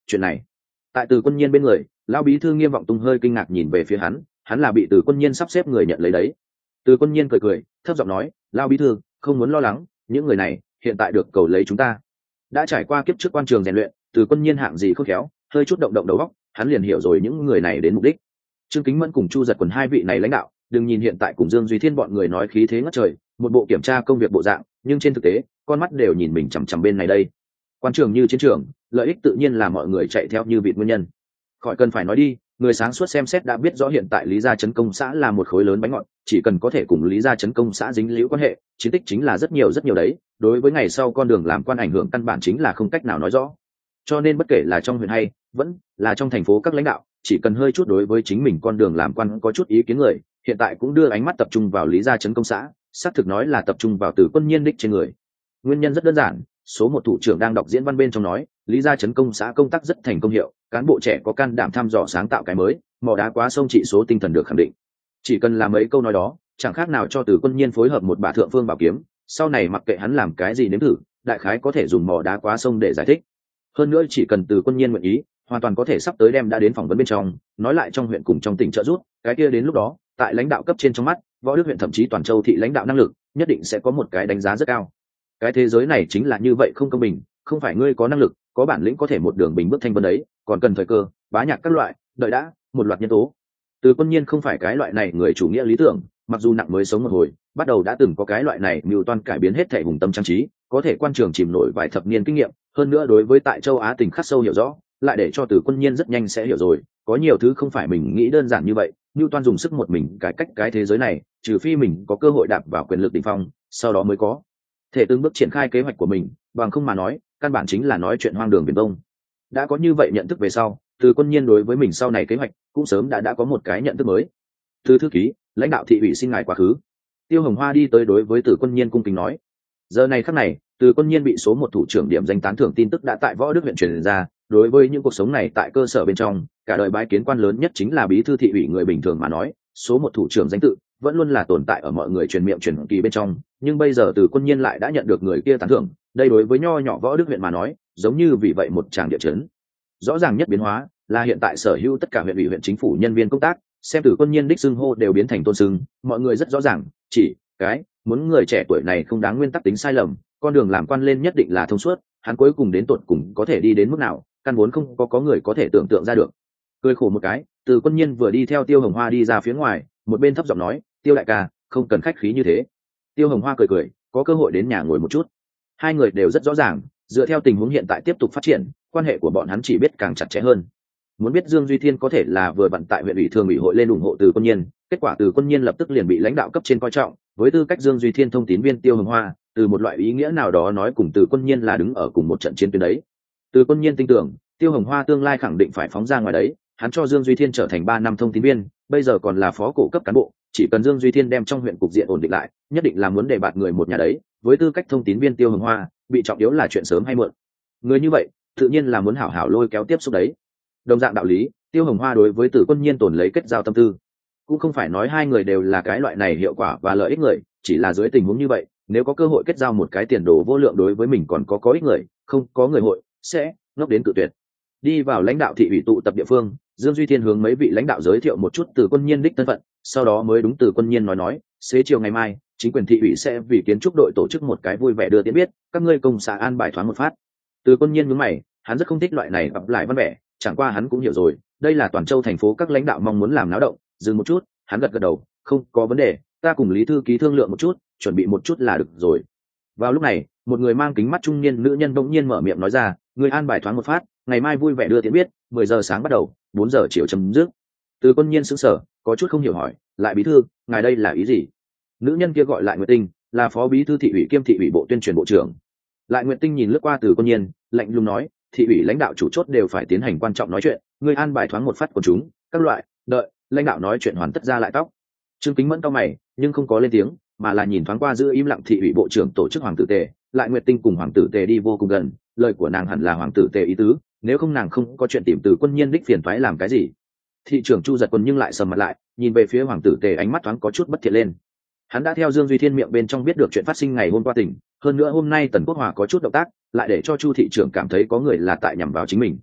chuyện này tại Từ Quân Nhiên bên người, lão bí thư Nghiêm Vọng Tung hơi kinh ngạc nhìn về phía hắn, hắn là bị Từ Quân Nhiên sắp xếp người nhận lấy đấy. Từ Quân Nhiên cười cười, thấp giọng nói, lão bí thư, không muốn lo lắng, những người này hiện tại được cầu lấy chúng ta. Đã trải qua kiếp trước quan trường rèn luyện, Từ Quân Nhiên hạng gì khôn khéo, hơi chút động động đầu óc, hắn liền hiểu rồi những người này đến mục đích. Trương Kính Mẫn cùng Chu Giật Quần hai vị này lãnh đạo, đừng nhìn hiện tại cùng Dương Duy Thiên bọn người nói khí thế ngất trời, một bộ kiểm tra công việc bộ dạng, nhưng trên thực tế, con mắt đều nhìn mình chằm chằm bên này đây. Quan trường như chiến trường, lợi ích tự nhiên là mọi người chạy theo như vịt nguyên nhân. Khỏi cần phải nói đi, người sáng suốt xem xét đã biết rõ hiện tại Lý Gia Trấn Công xã là một khối lớn bánh ngọt, chỉ cần có thể cùng Lý Gia Trấn Công xã dính liễu quan hệ, chiến tích chính là rất nhiều rất nhiều đấy. Đối với ngày sau con đường làm quan ảnh hưởng căn bản chính là không cách nào nói rõ. Cho nên bất kể là trong huyện hay vẫn là trong thành phố các lãnh đạo, chỉ cần hơi chút đối với chính mình con đường làm quan có chút ý kiến người, hiện tại cũng đưa ánh mắt tập trung vào Lý Gia Trấn Công xã, xác thực nói là tập trung vào Từ Quân Nhiên đích trên người. Nguyên nhân rất đơn giản, số một thủ trưởng đang đọc diễn văn bên trong nói, Lý Gia Trấn Công xã công tác rất thành công hiệu, cán bộ trẻ có can đảm thăm dò sáng tạo cái mới, mò đá quá sông trị số tinh thần được khẳng định. Chỉ cần làm mấy câu nói đó, chẳng khác nào cho Từ Quân Nhiên phối hợp một bà thượng phương bảo kiếm, sau này mặc kệ hắn làm cái gì nếm thử, đại khái có thể dùng mò đá quá sông để giải thích. Hơn nữa chỉ cần Từ Quân Nhiên nguyện ý, hoàn toàn có thể sắp tới đem đã đến phỏng vấn bên trong, nói lại trong huyện cùng trong tỉnh trợ giúp, cái kia đến lúc đó, tại lãnh đạo cấp trên trong mắt, Võ Đức huyện thậm chí toàn châu thị lãnh đạo năng lực, nhất định sẽ có một cái đánh giá rất cao. Cái thế giới này chính là như vậy không công bình, không phải ngươi có năng lực, có bản lĩnh có thể một đường bình bước thanh vân đấy, còn cần thời cơ, bá nhạc các loại, đợi đã, một loạt nhân tố. Từ Quân Nhiên không phải cái loại này người chủ nghĩa lý tưởng, mặc dù nặng mới sống một hồi, bắt đầu đã từng có cái loại này mưu toan cải biến hết thảy hùng tâm trang trí, có thể quan trường chìm nổi vài thập niên kinh nghiệm, hơn nữa đối với tại châu Á tình khắc sâu hiểu rõ, lại để cho Từ Quân Nhiên rất nhanh sẽ hiểu rồi, có nhiều thứ không phải mình nghĩ đơn giản như vậy, mưu toan dùng sức một mình cải cách cái thế giới này, trừ phi mình có cơ hội đạp vào quyền lực đỉnh phong, sau đó mới có thể từng bước triển khai kế hoạch của mình, bằng không mà nói, căn bản chính là nói chuyện hoang đường viển vông. Đã có như vậy nhận thức về sau, Từ Quân Nhiên đối với mình sau này kế hoạch cũng sớm đã đã có một cái nhận thức mới. Từ thư ký, lãnh đạo thị ủy xin ngài quá khứ. Tiêu Hồng Hoa đi tới đối với Từ Quân Nhiên cung kính nói. Giờ này khắc này, Từ Quân Nhiên bị số một thủ trưởng điểm danh tán thưởng tin tức đã tại Võ Đức huyện truyền ra, đối với những cuộc sống này tại cơ sở bên trong, cả đời bái kiến quan lớn nhất chính là bí thư thị ủy người bình thường mà nói, số một thủ trưởng danh tự vẫn luôn là tồn tại ở mọi người truyền miệng truyền kỳ bên trong, nhưng bây giờ Từ Quân Nhiên lại đã nhận được người kia tán thưởng, đây đối với nho nhỏ Võ Đức huyện mà nói, giống như vì vậy một tràng địa chấn. Rõ ràng nhất biến hóa là hiện tại sở hữu tất cả huyện ủy huyện chính phủ nhân viên công tác, xem Từ Quân Nhiên đích xưng hô đều biến thành tôn xưng, mọi người rất rõ ràng, chỉ cái muốn người trẻ tuổi này không đáng nguyên tắc tính sai lầm, con đường làm quan lên nhất định là thông suốt, hắn cuối cùng đến tột cùng có thể đi đến mức nào, căn vốn không có có người có thể tưởng tượng ra được. Cười khổ một cái, Từ Quân Nhiên vừa đi theo Tiêu Hồng Hoa đi ra phía ngoài, một bên thấp giọng nói, Tiêu đại ca, không cần khách khí như thế. Tiêu Hồng Hoa cười cười, có cơ hội đến nhà ngồi một chút. Hai người đều rất rõ ràng, dựa theo tình huống hiện tại tiếp tục phát triển, quan hệ của bọn hắn chỉ biết càng chặt chẽ hơn. Muốn biết Dương Duy Thiên có thể là vừa vặn tại huyện ủy thường ủy hội lên ủng hộ Từ Quân Nhiên, kết quả Từ Quân Nhiên lập tức liền bị lãnh đạo cấp trên coi trọng, với tư cách Dương Duy Thiên thông tín viên Tiêu Hồng Hoa, từ một loại ý nghĩa nào đó nói cùng Từ Quân Nhiên là đứng ở cùng một trận chiến tuyến đấy. Từ Quân Nhiên tin tưởng, Tiêu Hồng Hoa tương lai khẳng định phải phóng ra ngoài đấy, hắn cho Dương Duy Thiên trở thành ba năm thông tín viên, bây giờ còn là phó cổ cấp cán bộ, chỉ cần Dương Duy Thiên đem trong huyện cục diện ổn định lại, nhất định là muốn đề bạt người một nhà đấy, với tư cách thông tín viên Tiêu Hồng Hoa, bị trọng yếu là chuyện sớm hay muộn. Người như vậy, tự nhiên là muốn hảo hảo lôi kéo tiếp xúc đấy. Đồng dạng đạo lý, Tiêu Hồng Hoa đối với Từ Quân Nhiên tồn lấy kết giao tâm tư, cũng không phải nói hai người đều là cái loại này hiệu quả và lợi ích người, chỉ là dưới tình huống như vậy, nếu có cơ hội kết giao một cái tiền đồ vô lượng đối với mình còn có có ích người, không có người hội sẽ ngốc đến cự tuyệt. Đi vào lãnh đạo thị ủy tụ tập địa phương, Dương Duy Thiên hướng mấy vị lãnh đạo giới thiệu một chút Từ Quân Nhiên đích thân phận, sau đó mới đúng Từ Quân Nhiên nói nói, xế chiều ngày mai, chính quyền thị ủy sẽ vì kiến trúc đội tổ chức một cái vui vẻ đưa tiễn biết, các ngươi công xã an bài thoáng một phát. Từ Quân Nhiên nhướng mày, hắn rất không thích loại này gặp lại văn vẻ, chẳng qua hắn cũng hiểu rồi, đây là toàn châu thành phố các lãnh đạo mong muốn làm náo động. Dừng một chút, hắn gật gật đầu, không có vấn đề, ta cùng Lý thư ký thương lượng một chút, chuẩn bị một chút là được rồi. Vào lúc này, một người mang kính mắt trung niên nữ nhân bỗng nhiên mở miệng nói ra, người an bài thoáng một phát, ngày mai vui vẻ đưa tiễn biết, mười giờ sáng bắt đầu, bốn giờ chiều chấm dứt. Từ Quân Nhiên sững sờ, có chút không hiểu hỏi, lại bí thư, ngài đây là ý gì? Nữ nhân kia gọi lại Nguyệt Tinh, là phó bí thư thị ủy kiêm thị ủy bộ tuyên truyền bộ trưởng. Lại Nguyệt Tinh nhìn lướt qua Từ Quân Nhiên, lạnh lùng nói, thị ủy lãnh đạo chủ chốt đều phải tiến hành quan trọng nói chuyện, người an bài thoáng một phát của chúng, các loại, đợi, lãnh đạo nói chuyện hoàn tất ra lại tóc. Trương Kính Mẫn cau mày, nhưng không có lên tiếng, mà là nhìn thoáng qua giữ im lặng thị ủy bộ trưởng tổ chức Hoàng tử Tề. Lại Nguyệt Tinh cùng Hoàng tử Tề đi vô cùng gần, lời của nàng hẳn là Hoàng tử Tề ý tứ, nếu không nàng không có chuyện tìm Từ Quân Nhiên đích phiền toái làm cái gì. Thị trưởng Chu Giật Quân nhưng lại sầm mặt lại, nhìn về phía Hoàng tử Tề, ánh mắt thoáng có chút bất thiện lên. Hắn đã theo Dương Duy Thiên miệng bên trong biết được chuyện phát sinh ngày hôm qua tỉnh, hơn nữa hôm nay Tần Quốc Hòa có chút động tác, lại để cho Chu thị trưởng cảm thấy có người là tại nhằm vào chính mình.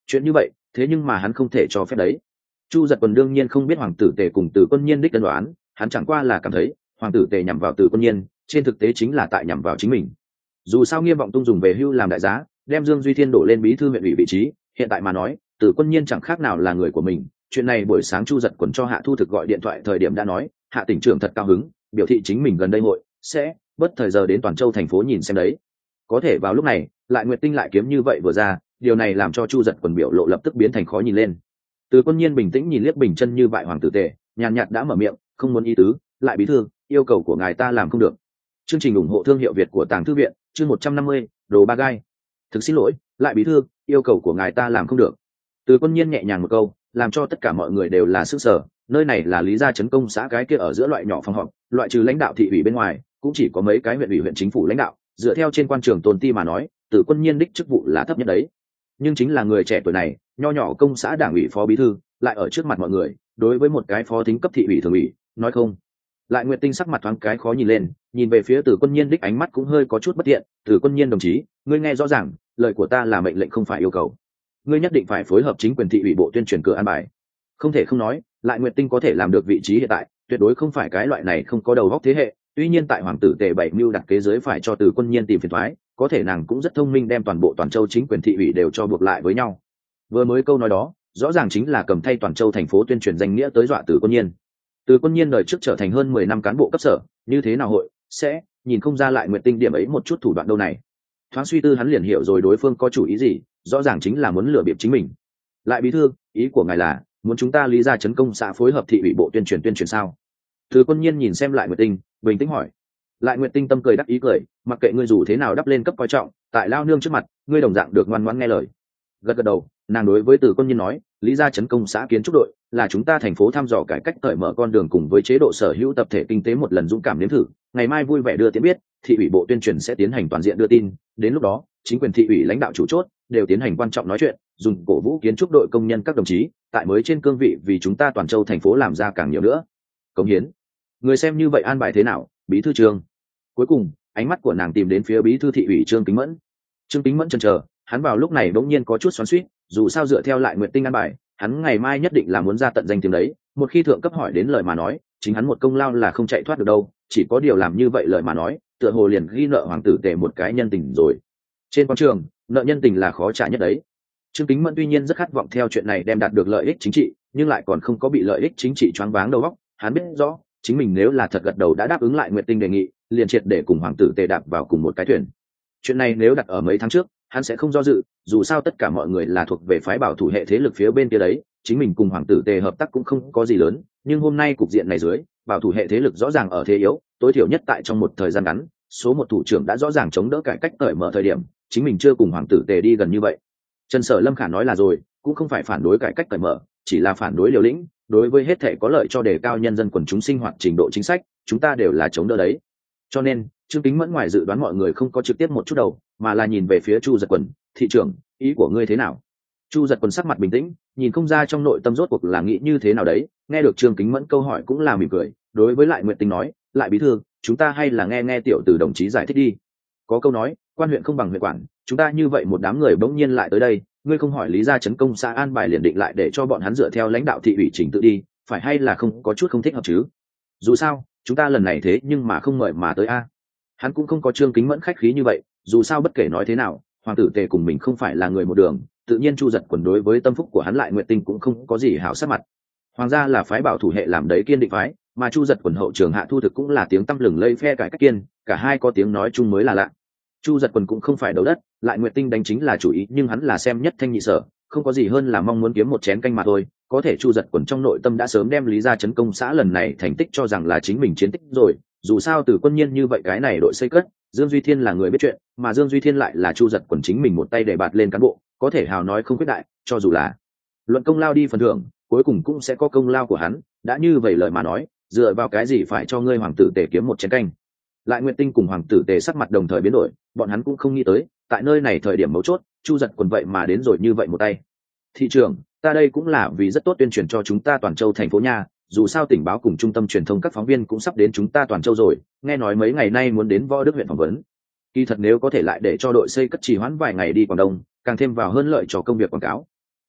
chuyện như vậy thế nhưng mà hắn không thể cho phép đấy. Chu Giật Quần đương nhiên không biết hoàng tử tề cùng Từ Quân Nhiên đích đơn đoán, hắn chẳng qua là cảm thấy hoàng tử tề nhằm vào Từ Quân Nhiên trên thực tế chính là tại nhằm vào chính mình. Dù sao Nghiêm Vọng Tung dùng về hưu làm đại giá đem Dương Duy Thiên đổ lên bí thư huyện ủy vị trí, hiện tại mà nói Từ Quân Nhiên chẳng khác nào là người của mình. Chuyện này buổi sáng Chu Giật Quần cho Hạ Thu Thực gọi điện thoại thời điểm đã nói, Hạ tỉnh trưởng thật cao hứng, biểu thị chính mình gần đây hội sẽ bất thời giờ đến Toàn Châu thành phố nhìn xem đấy. Có thể vào lúc này lại Nguyệt Tinh lại kiếm như vậy vừa ra, điều này làm cho Chu Giật Quần biểu lộ lập tức biến thành khó nhìn lên. Từ Quân Nhiên bình tĩnh nhìn liếc Bình Chân như vậy hoàng tử tề, nhàn nhạt đã mở miệng, không muốn ý tứ, lại bí thư, yêu cầu của ngài ta làm không được. Chương trình ủng hộ thương hiệu Việt của Tàng Thư viện, chương một trăm năm mươi, đồ ba gai. Thực xin lỗi, lại bí thư, yêu cầu của ngài ta làm không được. Từ Quân Nhiên nhẹ nhàng một câu, làm cho tất cả mọi người đều là sức sở. Nơi này là Lý Gia Trấn công xã cái kia ở giữa loại nhỏ phòng họp, loại trừ lãnh đạo thị ủy bên ngoài, cũng chỉ có mấy cái huyện ủy huyện chính phủ lãnh đạo. Dựa theo trên quan trường tôn ti mà nói, Từ Quân Nhiên đích chức vụ là thấp nhất đấy. Nhưng chính là người trẻ tuổi này, nho nhỏ công xã đảng ủy phó bí thư, lại ở trước mặt mọi người, đối với một cái phó thính cấp thị ủy thường ủy, nói không. Lại Nguyệt Tinh sắc mặt thoáng cái khó nhìn lên, nhìn về phía Từ Quân Nhiên đích ánh mắt cũng hơi có chút bất tiện. Từ Quân Nhiên đồng chí, ngươi nghe rõ ràng, lời của ta là mệnh lệnh không phải yêu cầu. Ngươi nhất định phải phối hợp chính quyền thị ủy bộ tuyên truyền cửa an bài. Không thể không nói, Lại Nguyệt Tinh có thể làm được vị trí hiện tại, tuyệt đối không phải cái loại này không có đầu óc thế hệ. Tuy nhiên tại hoàng tử tề bảy mưu đặt kế giới phải cho Từ Quân Nhiên tìm phiền toái, có thể nàng cũng rất thông minh đem toàn bộ Toàn Châu chính quyền thị ủy đều cho buộc lại với nhau. Vừa mới câu nói đó, rõ ràng chính là cầm thay Toàn Châu thành phố tuyên truyền danh nghĩa tới dọa Từ Quân Nhiên. Từ Quân Nhiên đời trước trở thành hơn mười năm cán bộ cấp sở, như thế nào hội sẽ nhìn không ra Lại Nguyệt Tinh điểm ấy một chút thủ đoạn đâu này. Thoáng suy tư hắn liền hiểu rồi đối phương có chủ ý gì, rõ ràng chính là muốn lừa bịp chính mình. Lại bí thư, ý của ngài là muốn chúng ta Lý Gia Trấn công xã phối hợp thị ủy bộ tuyên truyền tuyên truyền sao? Từ Quân Nhiên nhìn xem Lại Nguyệt Tinh, bình tĩnh hỏi. Lại Nguyệt Tinh tâm cười đắc ý cười, mặc kệ ngươi dù thế nào đắp lên cấp coi trọng, tại lao nương trước mặt, ngươi đồng dạng được ngoan ngoãn nghe lời. Gật gật đầu, nàng đối với Từ Quân Nhiên nói, Lý Gia Trấn công xã kiến trúc đội là chúng ta thành phố thăm dò cải cách cởi mở con đường cùng với chế độ sở hữu tập thể kinh tế một lần dũng cảm nếm thử, ngày mai vui vẻ đưa tiễn biết, thị ủy bộ tuyên truyền sẽ tiến hành toàn diện đưa tin, đến lúc đó, chính quyền thị ủy lãnh đạo chủ chốt đều tiến hành quan trọng nói chuyện, dùng cổ vũ kiến trúc đội công nhân các đồng chí, tại mới trên cương vị vì chúng ta Toàn Châu thành phố làm ra càng nhiều nữa. Cống hiến. Người xem như vậy an bài thế nào, bí thư Trương? Cuối cùng, ánh mắt của nàng tìm đến phía bí thư thị ủy Trương Kính Mẫn. Trương Kính Mẫn chần chờ, hắn vào lúc này bỗng nhiên có chút xoắn xuýt, dù sao dựa theo Lại Nguyệt Tinh an bài, hắn ngày mai nhất định là muốn ra tận danh tiếng đấy, một khi thượng cấp hỏi đến lời mà nói, chính hắn một công lao là không chạy thoát được đâu, chỉ có điều làm như vậy lời mà nói, tựa hồ liền ghi nợ hoàng tử tề một cái nhân tình rồi. Trên quan trường, nợ nhân tình là khó trả nhất đấy. Trương Kính Mẫn tuy nhiên rất khát vọng theo chuyện này đem đạt được lợi ích chính trị, nhưng lại còn không có bị lợi ích chính trị choáng váng đầu óc, hắn biết rõ, chính mình nếu là thật gật đầu đã đáp ứng Lại Nguyệt Tinh đề nghị, liền triệt để cùng hoàng tử tề đạp vào cùng một cái thuyền. Chuyện này nếu đặt ở mấy tháng trước, hắn sẽ không do dự, dù sao tất cả mọi người là thuộc về phái bảo thủ hệ thế lực phía bên kia đấy, chính mình cùng hoàng tử tề hợp tác cũng không có gì lớn, nhưng hôm nay cục diện này dưới, bảo thủ hệ thế lực rõ ràng ở thế yếu, tối thiểu nhất tại trong một thời gian ngắn, số một thủ trưởng đã rõ ràng chống đỡ cải cách cởi mở thời điểm, chính mình chưa cùng hoàng tử tề đi gần như vậy. Trần Sở Lâm Khả nói là rồi, cũng không phải phản đối cải cách cởi mở, chỉ là phản đối liều lĩnh, đối với hết thể có lợi cho đề cao nhân dân quần chúng sinh hoạt trình độ chính sách, chúng ta đều là chống đỡ đấy. Cho nên, Trương Kính Mẫn ngoài dự đoán mọi người không có trực tiếp một chút đầu, mà là nhìn về phía Chu Giật Quần, thị trưởng, ý của ngươi thế nào? Chu Giật Quần sắc mặt bình tĩnh, nhìn không ra trong nội tâm rốt cuộc là nghĩ như thế nào đấy, nghe được Trương Kính Mẫn câu hỏi cũng là mỉm cười, đối với Lại Nguyệt Tinh nói, Lại bí thư, chúng ta hay là nghe nghe tiểu tử đồng chí giải thích đi. Có câu nói, quan huyện không bằng huyện quản, chúng ta như vậy một đám người bỗng nhiên lại tới đây, ngươi không hỏi Lý Gia Trấn công xã an bài liền định lại để cho bọn hắn dựa theo lãnh đạo thị ủy trình tự đi, phải hay là không có chút không thích hợp chứ? Dù sao, chúng ta lần này thế nhưng mà không mời mà tới a. Hắn cũng không có Trương Kính Mẫn khách khí như vậy, dù sao bất kể nói thế nào, hoàng tử tề cùng mình không phải là người một đường, tự nhiên Chu Giật Quần đối với tâm phúc của hắn Lại Nguyệt Tinh cũng không có gì hảo sắc mặt. Hoàng gia là phái bảo thủ hệ làm đấy kiên định phái, mà Chu Giật Quần hậu trường Hạ Thu Thực cũng là tiếng tăm lừng lây phe cải cách kiên, cả hai có tiếng nói chung mới là lạ. Chu Giật Quần cũng không phải đấu đất, Lại Nguyệt Tinh đánh chính là chủ ý, nhưng hắn là xem nhất thanh nhị sở, không có gì hơn là mong muốn kiếm một chén canh mà thôi. Có thể Chu Giật Quần trong nội tâm đã sớm đem Lý Gia Trấn công xã lần này thành tích cho rằng là chính mình chiến tích rồi, dù sao Từ Quân Nhiên như vậy cái này đội xây cất, Dương Duy Thiên là người biết chuyện, mà Dương Duy Thiên lại là Chu Giật Quần chính mình một tay để bạt lên cán bộ, có thể hào nói không quyết đại, cho dù là luận công lao đi phần thưởng, cuối cùng cũng sẽ có công lao của hắn, đã như vậy lời mà nói, dựa vào cái gì phải cho ngươi hoàng tử tề kiếm một chén canh? Lại Nguyệt Tinh cùng hoàng tử tề sắc mặt đồng thời biến đổi, bọn hắn cũng không nghĩ tới, tại nơi này thời điểm mấu chốt, Chu Giật Quần vậy mà đến rồi như vậy một tay. Thị trưởng, ta đây cũng là vì rất tốt tuyên truyền cho chúng ta Toàn Châu thành phố nha, dù sao tình báo cùng trung tâm truyền thông các phóng viên cũng sắp đến chúng ta Toàn Châu rồi, nghe nói mấy ngày nay muốn đến Võ Đức huyện phỏng vấn. Kỳ thật nếu có thể lại để cho đội xây cất trì hoãn vài ngày đi Quảng Đông, càng thêm vào hơn lợi cho công việc quảng cáo.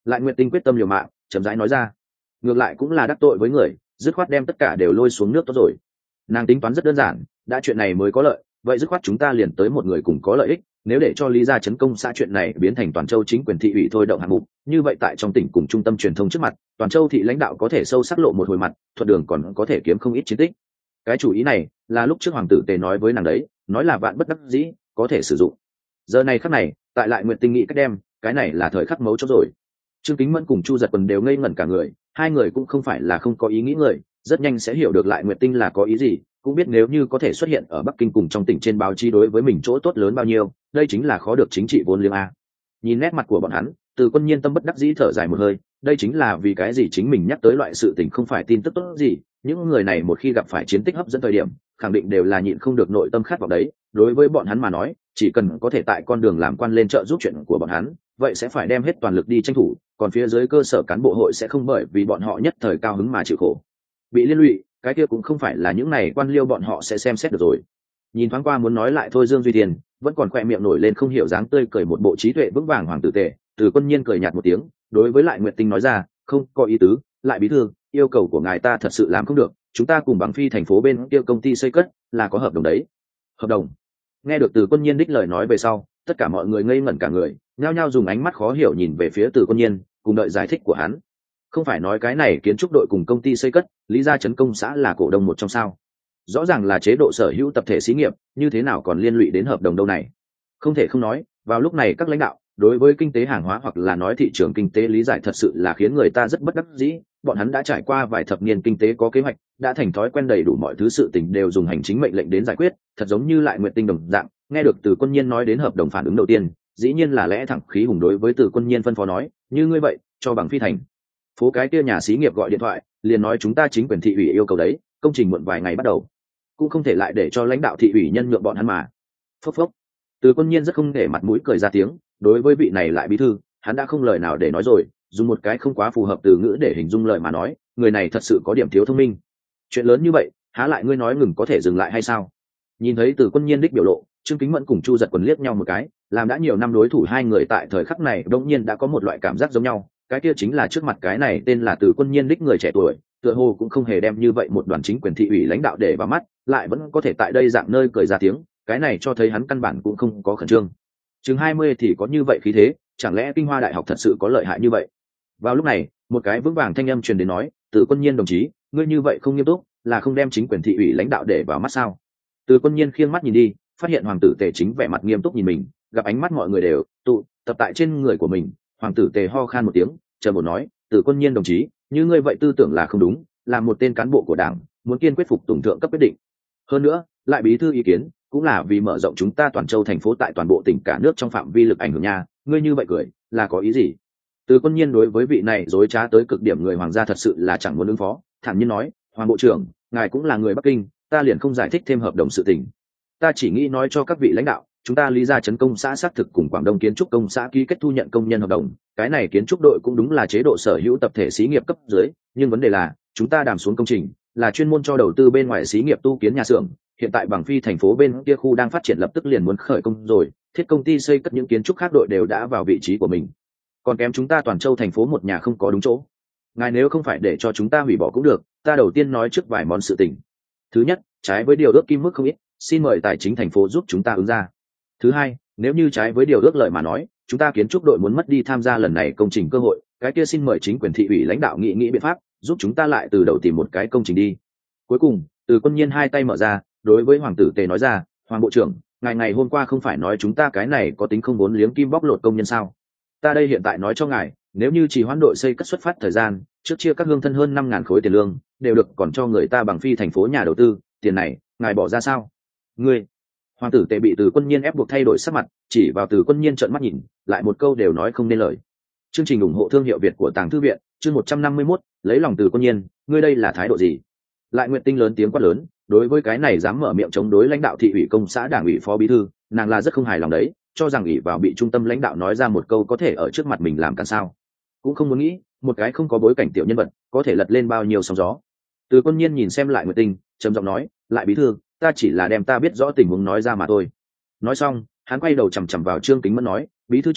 Lại Nguyệt Tinh quyết tâm liều mạng, chậm rãi nói ra. Ngược lại cũng là đắc tội với người, dứt khoát đem tất cả đều lôi xuống nước tốt rồi. Nàng tính toán rất đơn giản, đã chuyện này mới có lợi, vậy dứt khoát chúng ta liền tới một người cùng có lợi ích. Nếu để cho Lý gia chấn công xã chuyện này biến thành toàn châu chính quyền thị ủy thôi động hạng mục, như vậy tại trong tỉnh cùng trung tâm truyền thông trước mặt, toàn châu thị lãnh đạo có thể sâu sắc lộ một hồi mặt, thuận đường còn có thể kiếm không ít chiến tích. Cái chủ ý này là lúc trước hoàng tử Tề nói với nàng đấy, nói là vạn bất đắc dĩ có thể sử dụng. Giờ này khắc này, tại Lại Nguyệt Tinh nghĩ cách đem, cái này là thời khắc mấu chốt rồi. Trương Kính Mẫn cùng Chu Giật Quần đều ngây ngẩn cả người, hai người cũng không phải là không có ý nghĩ người, rất nhanh sẽ hiểu được Lại Nguyệt Tinh là có ý gì, cũng biết nếu như có thể xuất hiện ở Bắc Kinh cùng trong tỉnh trên báo chí đối với mình chỗ tốt lớn bao nhiêu, đây chính là khó được chính trị vốn liếng a. Nhìn nét mặt của bọn hắn, Từ Quân Nhiên tâm bất đắc dĩ thở dài một hơi, đây chính là vì cái gì chính mình nhắc tới loại sự tình không phải tin tức tốt gì, những người này một khi gặp phải chiến tích hấp dẫn thời điểm, khẳng định đều là nhịn không được nội tâm khát vọng đấy, đối với bọn hắn mà nói, chỉ cần có thể tại con đường làm quan lên trợ giúp chuyện của bọn hắn, vậy sẽ phải đem hết toàn lực đi tranh thủ, còn phía dưới cơ sở cán bộ hội sẽ không bởi vì bọn họ nhất thời cao hứng mà chịu khổ. Bị liên lụy, cái kia cũng không phải là những này quan liêu bọn họ sẽ xem xét được rồi. Nhìn thoáng qua muốn nói lại thôi Dương Duy Tiền, vẫn còn khỏe miệng nổi lên không hiểu dáng tươi cười một bộ trí tuệ vững vàng hoàng tử Tề, Từ Quân Nhiên cười nhạt một tiếng, đối với Lại Nguyệt Tinh nói ra, không có ý tứ, Lại bí thư, yêu cầu của ngài ta thật sự làm không được, chúng ta cùng Bằng Phi thành phố bên kia công ty xây cất là có hợp đồng đấy. Hợp đồng? Nghe được Từ Quân Nhiên đích lời nói về sau, tất cả mọi người ngây ngẩn cả người, nhao nhao dùng ánh mắt khó hiểu nhìn về phía Từ Quân Nhiên, cùng đợi giải thích của hắn. Không phải nói cái này kiến trúc đội cùng công ty xây cất, Lý gia trấn công xã là cổ đông một trong sao? Rõ ràng là chế độ sở hữu tập thể xí nghiệp, như thế nào còn liên lụy đến hợp đồng đâu này? Không thể không nói, vào lúc này các lãnh đạo đối với kinh tế hàng hóa hoặc là nói thị trường kinh tế lý giải thật sự là khiến người ta rất bất đắc dĩ. Bọn hắn đã trải qua vài thập niên kinh tế có kế hoạch, đã thành thói quen đầy đủ mọi thứ sự tình đều dùng hành chính mệnh lệnh đến giải quyết, thật giống như Lại Nguyệt Tinh đồng dạng. Nghe được Từ Quân Nhiên nói đến hợp đồng, phản ứng đầu tiên dĩ nhiên là lẽ thẳng khí hùng đối với Từ Quân Nhiên phân phó nói, như ngươi vậy cho Bằng Phi thành phố cái kia nhà xí nghiệp gọi điện thoại, liền nói chúng ta chính quyền thị ủy yêu cầu đấy, công trình muộn vài ngày bắt đầu, cũng không thể lại để cho lãnh đạo thị ủy nhân nhượng bọn hắn mà. Phốc phốc. Từ Quân Nhiên rất không để mặt mũi cười ra tiếng, đối với vị này Lại bí thư, hắn đã không lời nào để nói rồi, dùng một cái không quá phù hợp từ ngữ để hình dung lời mà nói, người này thật sự có điểm thiếu thông minh. Chuyện lớn như vậy, há lại ngươi nói ngừng có thể dừng lại hay sao? Nhìn thấy Từ Quân Nhiên đích biểu lộ, Trương Kính Mẫn cùng Chu Giật Quần liếc nhau một cái, làm đã nhiều năm đối thủ hai người tại thời khắc này đột nhiên đã có một loại cảm giác giống nhau, cái kia chính là trước mặt cái này tên là Từ Quân Nhiên đích người trẻ tuổi, tựa hồ cũng không hề đem như vậy một đoàn chính quyền thị ủy lãnh đạo để vào mắt, lại vẫn có thể tại đây dạng nơi cười ra tiếng, cái này cho thấy hắn căn bản cũng không có khẩn trương. Chừng hai mươi thì có như vậy khí thế, chẳng lẽ Kinh Hoa Đại học thật sự có lợi hại như vậy? Vào lúc này, một cái vững vàng thanh âm truyền đến nói, Từ Quân Nhiên đồng chí, ngươi như vậy không nghiêm túc, là không đem chính quyền thị ủy lãnh đạo để vào mắt sao? Từ Quân Nhiên khiêng mắt nhìn đi, phát hiện hoàng tử Tề chính vẻ mặt nghiêm túc nhìn mình, gặp ánh mắt mọi người đều tụ tập tại trên người của mình, hoàng tử Tề ho khan một tiếng, chờ một nói, Từ Quân Nhiên đồng chí, như ngươi vậy tư tưởng là không đúng, là một tên cán bộ của đảng, muốn kiên quyết phục tùng thượng cấp quyết định. Hơn nữa, Lại bí thư ý kiến cũng là vì mở rộng chúng ta toàn châu thành phố tại toàn bộ tỉnh cả nước trong phạm vi lực ảnh hưởng nha, ngươi như vậy cười là có ý gì? Từ Quân Nhiên đối với vị này dối trá tới cực điểm người hoàng gia thật sự là chẳng muốn ứng phó, thản nhiên nói, hoàng bộ trưởng, ngài cũng là người Bắc Kinh, ta liền không giải thích thêm hợp đồng sự tình, ta chỉ nghĩ nói cho các vị lãnh đạo, chúng ta Lý gia trấn công xã xác thực cùng Quảng Đông kiến trúc công xã ký kết thu nhận công nhân hợp đồng, cái này kiến trúc đội cũng đúng là chế độ sở hữu tập thể xí nghiệp cấp dưới, nhưng vấn đề là chúng ta đàm xuống công trình là chuyên môn cho đầu tư bên ngoài xí nghiệp tu kiến nhà xưởng, hiện tại Bằng Phi thành phố bên kia khu đang phát triển lập tức liền muốn khởi công rồi, thiết công ty xây cất những kiến trúc khác đội đều đã vào vị trí của mình, còn kém chúng ta toàn châu thành phố một nhà không có đúng chỗ. Ngài nếu không phải để cho chúng ta hủy bỏ cũng được, ta đầu tiên nói trước vài món sự tình. Thứ nhất, trái với điều ước kim mức không ít, xin mời tài chính thành phố giúp chúng ta ứng ra. Thứ hai, nếu như trái với điều ước lợi mà nói, chúng ta kiến trúc đội muốn mất đi tham gia lần này công trình cơ hội, cái kia xin mời chính quyền thị ủy lãnh đạo nghĩ nghĩ biện pháp giúp chúng ta lại từ đầu tìm một cái công trình đi. Cuối cùng, Từ Quân Nhiên hai tay mở ra, đối với hoàng tử Tề nói ra, hoàng bộ trưởng, ngày ngày hôm qua không phải nói chúng ta cái này có tính không vốn liếng kim bóc lột công nhân sao? Ta đây hiện tại nói cho ngài, nếu như chỉ hoãn đội xây cất xuất phát thời gian, trước chia các hương thân hơn năm ngàn khối tiền lương, đều được còn cho người ta Bằng Phi thành phố nhà đầu tư, tiền này, ngài bỏ ra sao? Ngươi, hoàng tử Tề bị Từ Quân Nhiên ép buộc thay đổi sắc mặt, chỉ vào Từ Quân Nhiên trợn mắt nhìn, lại một câu đều nói không nên lời. Chương trình ủng hộ thương hiệu Việt của Tàng Thư viện, chương một trăm năm mươi mốt, lấy lòng Từ Quân Nhiên, ngươi đây là thái độ gì? Lại Nguyệt Tinh lớn tiếng quát lớn, đối với cái này dám mở miệng chống đối lãnh đạo thị ủy công xã đảng ủy phó bí thư, nàng là rất không hài lòng đấy, cho rằng ủy vào bị trung tâm lãnh đạo nói ra một câu có thể ở trước mặt mình làm cản sao? Cũng không muốn nghĩ, một cái không có bối cảnh tiểu nhân vật, có thể lật lên bao nhiêu sóng gió. Từ Quân Nhiên nhìn xem Lại Nguyệt Tinh, trầm giọng nói, Lại bí thư, ta chỉ là đem ta biết rõ tình huống nói ra mà thôi. Nói xong, hắn quay đầu chằm chằm vào Trương Kính Mẫn nói, bí thư Trương,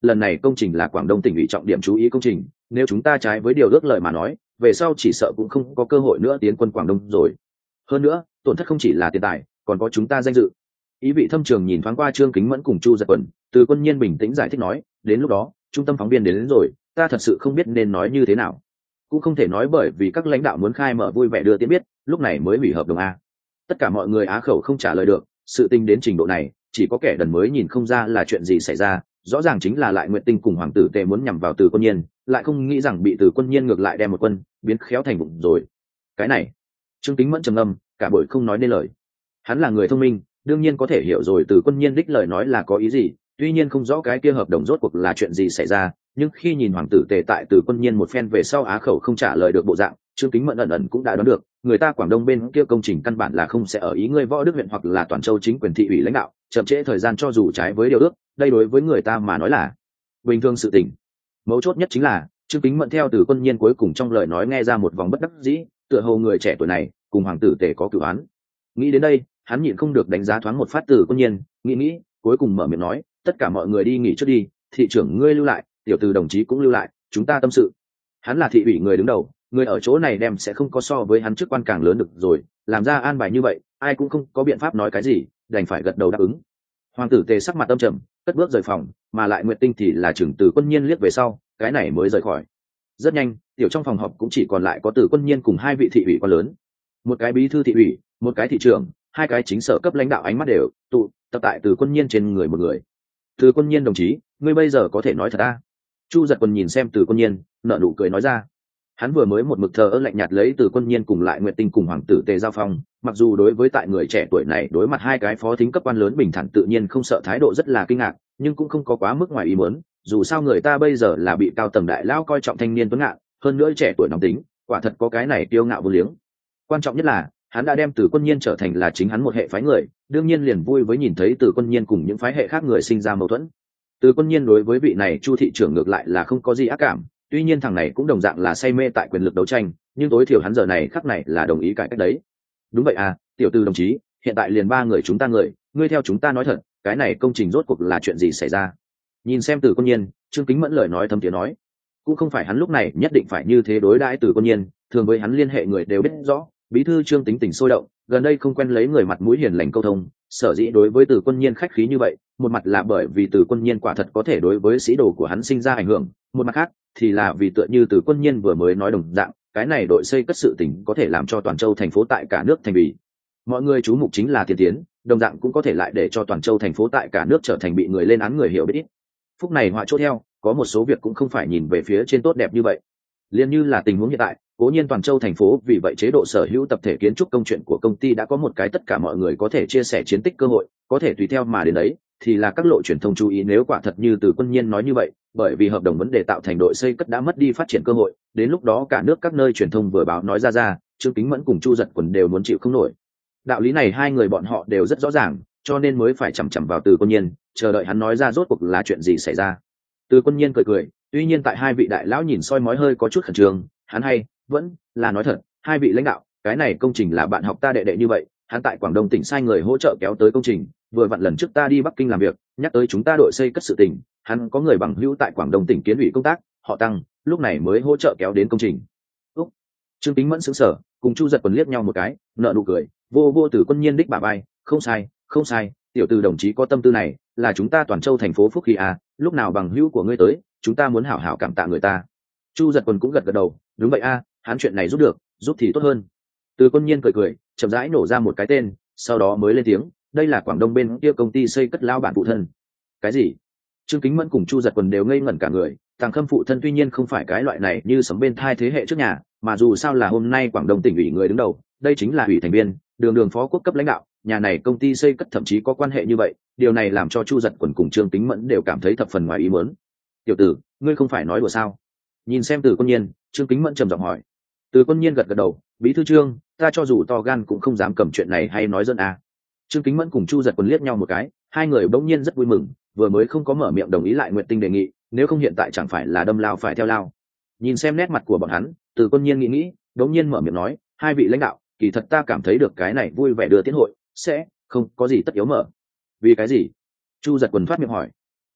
lần này công trình là Quảng Đông tỉnh ủy trọng điểm chú ý công trình, nếu chúng ta trái với điều ước lời mà nói, về sau chỉ sợ cũng không có cơ hội nữa tiến quân Quảng Đông rồi. Hơn nữa, tổn thất không chỉ là tiền tài, còn có chúng ta danh dự. Ý vị thâm trường nhìn thoáng qua Trương Kính Mẫn cùng Chu Giật Quần, Từ Quân Nhiên bình tĩnh giải thích nói, đến lúc đó, trung tâm phóng viên đến, đến rồi, ta thật sự không biết nên nói như thế nào. Cũng không thể nói bởi vì các lãnh đạo muốn khai mở vui vẻ đưa tiễn biết, lúc này mới hủy hợp đồng a. Tất cả mọi người á khẩu không trả lời được, sự tình đến trình độ này, chỉ có kẻ đần mới nhìn không ra là chuyện gì xảy ra, rõ ràng chính là lại Nguyệt Tinh cùng hoàng tử Tề muốn nhằm vào Từ Quân Nhiên, lại không nghĩ rằng bị Từ Quân Nhiên ngược lại đem một quân biến khéo thành bụng rồi. Cái này, Trương Kính Mẫn trầm ngâm, cả buổi không nói nên lời. Hắn là người thông minh, đương nhiên có thể hiểu rồi Từ Quân Nhiên đích lời nói là có ý gì, tuy nhiên không rõ cái kia hợp đồng rốt cuộc là chuyện gì xảy ra, nhưng khi nhìn hoàng tử Tề tại Từ Quân Nhiên một phen về sau á khẩu không trả lời được bộ dạng, Trương Kính Mẫn ẩn ẩn cũng đã đoán được, người ta Quảng Đông bên kia công trình căn bản là không sẽ ở ý ngươi Võ Đức huyện hoặc là Toàn Châu chính quyền thị ủy lãnh đạo, chậm trễ thời gian cho dù trái với điều ước, đây đối với người ta mà nói là bình thường sự tình. Mấu chốt nhất chính là Trương Kính Mẫn theo Từ Quân Nhiên cuối cùng trong lời nói nghe ra một vòng bất đắc dĩ, tựa hồ người trẻ tuổi này cùng hoàng tử Tề có cửu án. Nghĩ đến đây, hắn nhịn không được đánh giá thoáng một phát Từ Quân Nhiên, nghĩ nghĩ, cuối cùng mở miệng nói, tất cả mọi người đi nghỉ trước đi, thị trưởng ngươi lưu lại, tiểu Từ đồng chí cũng lưu lại, chúng ta tâm sự. Hắn là thị ủy người đứng đầu, người ở chỗ này đem sẽ không có so với hắn chức quan càng lớn được rồi, làm ra an bài như vậy, ai cũng không có biện pháp nói cái gì, đành phải gật đầu đáp ứng. Hoàng tử Tề sắc mặt âm trầm, cất bước rời phòng, mà lại Nguyệt Tinh thì là trưởng Từ Quân Nhiên liếc về sau, cái này mới rời khỏi. Rất nhanh, tiểu trong phòng họp cũng chỉ còn lại có Từ Quân Nhiên cùng hai vị thị ủy quan lớn, một cái bí thư thị ủy, một cái thị trưởng, hai cái chính sở cấp lãnh đạo ánh mắt đều tụ tập tại Từ Quân Nhiên trên người một người. Từ Quân Nhiên đồng chí, ngươi bây giờ có thể nói thật à? Chu Giật Quân nhìn xem Từ Quân Nhiên, nở nụ cười nói ra. Hắn vừa mới một mực thờ ơ lạnh nhạt lấy Từ Quân Nhiên cùng lại Nguyệt Tinh cùng hoàng tử Tề giao phong, mặc dù đối với tại người trẻ tuổi này đối mặt hai cái phó thính cấp quan lớn bình thản tự nhiên không sợ, thái độ rất là kinh ngạc, nhưng cũng không có quá mức ngoài ý muốn, dù sao người ta bây giờ là bị cao tầng đại lao coi trọng thanh niên tuấn ngạn, hơn nữa trẻ tuổi nóng tính, quả thật có cái này kiêu ngạo vô liếng. Quan trọng nhất là hắn đã đem Từ Quân Nhiên trở thành là chính hắn một hệ phái người, đương nhiên liền vui với nhìn thấy Từ Quân Nhiên cùng những phái hệ khác người sinh ra mâu thuẫn. Từ Quân Nhiên đối với vị này Chu thị trưởng ngược lại là không có gì ác cảm, tuy nhiên thằng này cũng đồng dạng là say mê tại quyền lực đấu tranh, nhưng tối thiểu hắn giờ này khắc này là đồng ý cải cách đấy. Đúng vậy à, tiểu Từ đồng chí, hiện tại liền ba người chúng ta người, ngươi theo chúng ta nói thật, cái này công trình rốt cuộc là chuyện gì xảy ra? Nhìn xem Từ Quân Nhiên, Trương Kính Mẫn lời nói thâm tiếng nói, cũng không phải hắn lúc này nhất định phải như thế đối đãi Từ Quân Nhiên, thường với hắn liên hệ người đều biết rõ, bí thư Trương tính tình sôi động, gần đây không quen lấy người mặt mũi hiền lành câu thông, sở dĩ đối với Từ Quân Nhiên khách khí như vậy, một mặt là bởi vì Từ Quân Nhiên quả thật có thể đối với sĩ đồ của hắn sinh ra ảnh hưởng, một mặt khác thì là vì tựa như Từ Quân Nhiên vừa mới nói đồng dạng, cái này đội xây cất sự tình có thể làm cho Toàn Châu thành phố tại cả nước thành vì mọi người chú mục chính là tiên tiến, đồng dạng cũng có thể lại để cho Toàn Châu thành phố tại cả nước trở thành bị người lên án người hiểu biết ít. Phúc này họa chỗ theo, có một số việc cũng không phải nhìn về phía trên tốt đẹp như vậy. Liên như là tình huống hiện tại, cố nhiên Toàn Châu thành phố vì vậy chế độ sở hữu tập thể kiến trúc công chuyện của công ty đã có một cái tất cả mọi người có thể chia sẻ chiến tích cơ hội, có thể tùy theo mà đến đấy thì là các lộ truyền thông chú ý, nếu quả thật như Từ Quân Nhiên nói như vậy, bởi vì hợp đồng vấn đề tạo thành đội xây cất đã mất đi phát triển cơ hội, đến lúc đó cả nước các nơi truyền thông vừa báo nói ra ra, Trương Kính Mẫn cùng Chu Giật Quần đều muốn chịu không nổi. Đạo lý này hai người bọn họ đều rất rõ ràng, cho nên mới phải chằm chằm vào Từ Quân Nhiên, chờ đợi hắn nói ra rốt cuộc là chuyện gì xảy ra. Từ Quân Nhiên cười cười, tuy nhiên tại hai vị đại lão nhìn soi mói hơi có chút khẩn trương, hắn hay vẫn là nói thật, hai vị lãnh đạo, cái này công trình là bạn học ta đệ đệ như vậy, hắn tại Quảng Đông tỉnh sai người hỗ trợ kéo tới công trình, vừa vặn lần trước ta đi Bắc Kinh làm việc, nhắc tới chúng ta đội xây cất sự tình, hắn có người bằng hữu tại Quảng Đông tỉnh kiến ủy công tác, họ Tăng, lúc này mới hỗ trợ kéo đến công trình. Úc. Trương Kính Mẫn sững sờ, cùng Chu Giật Quần liếc nhau một cái, nợ nụ cười, vô vô Từ Quân Nhiên đích bả vai, không sai, không sai, tiểu Từ đồng chí có tâm tư này, là chúng ta Toàn Châu thành phố phúc khí à, lúc nào bằng hữu của ngươi tới, chúng ta muốn hảo hảo cảm tạ người ta. Chu Giật Quần cũng gật gật đầu, đúng vậy a, à, hắn chuyện này giúp được, giúp thì tốt hơn. Từ Quân Nhiên cười cười, chậm rãi nổ ra một cái tên, sau đó mới lên tiếng, đây là Quảng Đông bên kia công ty xây cất lao bản phụ thân. Cái gì? Trương Kính Mẫn cùng Chu Giật Quần đều ngây ngẩn cả người, Tàng Khâm phụ thân tuy nhiên không phải cái loại này như sấm bên thai thế hệ trước nhà, mà dù sao là hôm nay Quảng Đông tỉnh ủy người đứng đầu, đây chính là ủy thành viên, đường đường phó quốc cấp lãnh đạo, nhà này công ty xây cất thậm chí có quan hệ như vậy, điều này làm cho Chu Giật Quần cùng Trương Kính Mẫn đều cảm thấy thập phần ngoài ý muốn. Tiểu tử, ngươi không phải nói đùa sao? Nhìn xem Từ Quân Nhiên, Trương Kính Mẫn trầm giọng hỏi. Từ Quân Nhiên gật gật đầu, bí thư Trương, ta cho dù to gan cũng không dám cầm chuyện này hay nói dân à. Trương Kính Mẫn cùng Chu Giật Quần liếc nhau một cái, hai người bỗng nhiên rất vui mừng, vừa mới không có mở miệng đồng ý lại Nguyệt Tinh đề nghị, nếu không hiện tại chẳng phải là đâm lao phải theo lao. Nhìn xem nét mặt của bọn hắn, Từ Quân Nhiên nghĩ nghĩ, bỗng nhiên mở miệng nói, hai vị lãnh đạo, kỳ thật ta cảm thấy được cái này vui vẻ đưa tiến hội sẽ không có gì tất yếu mở. Vì cái gì? Chu Giật Quần thoát miệng hỏi.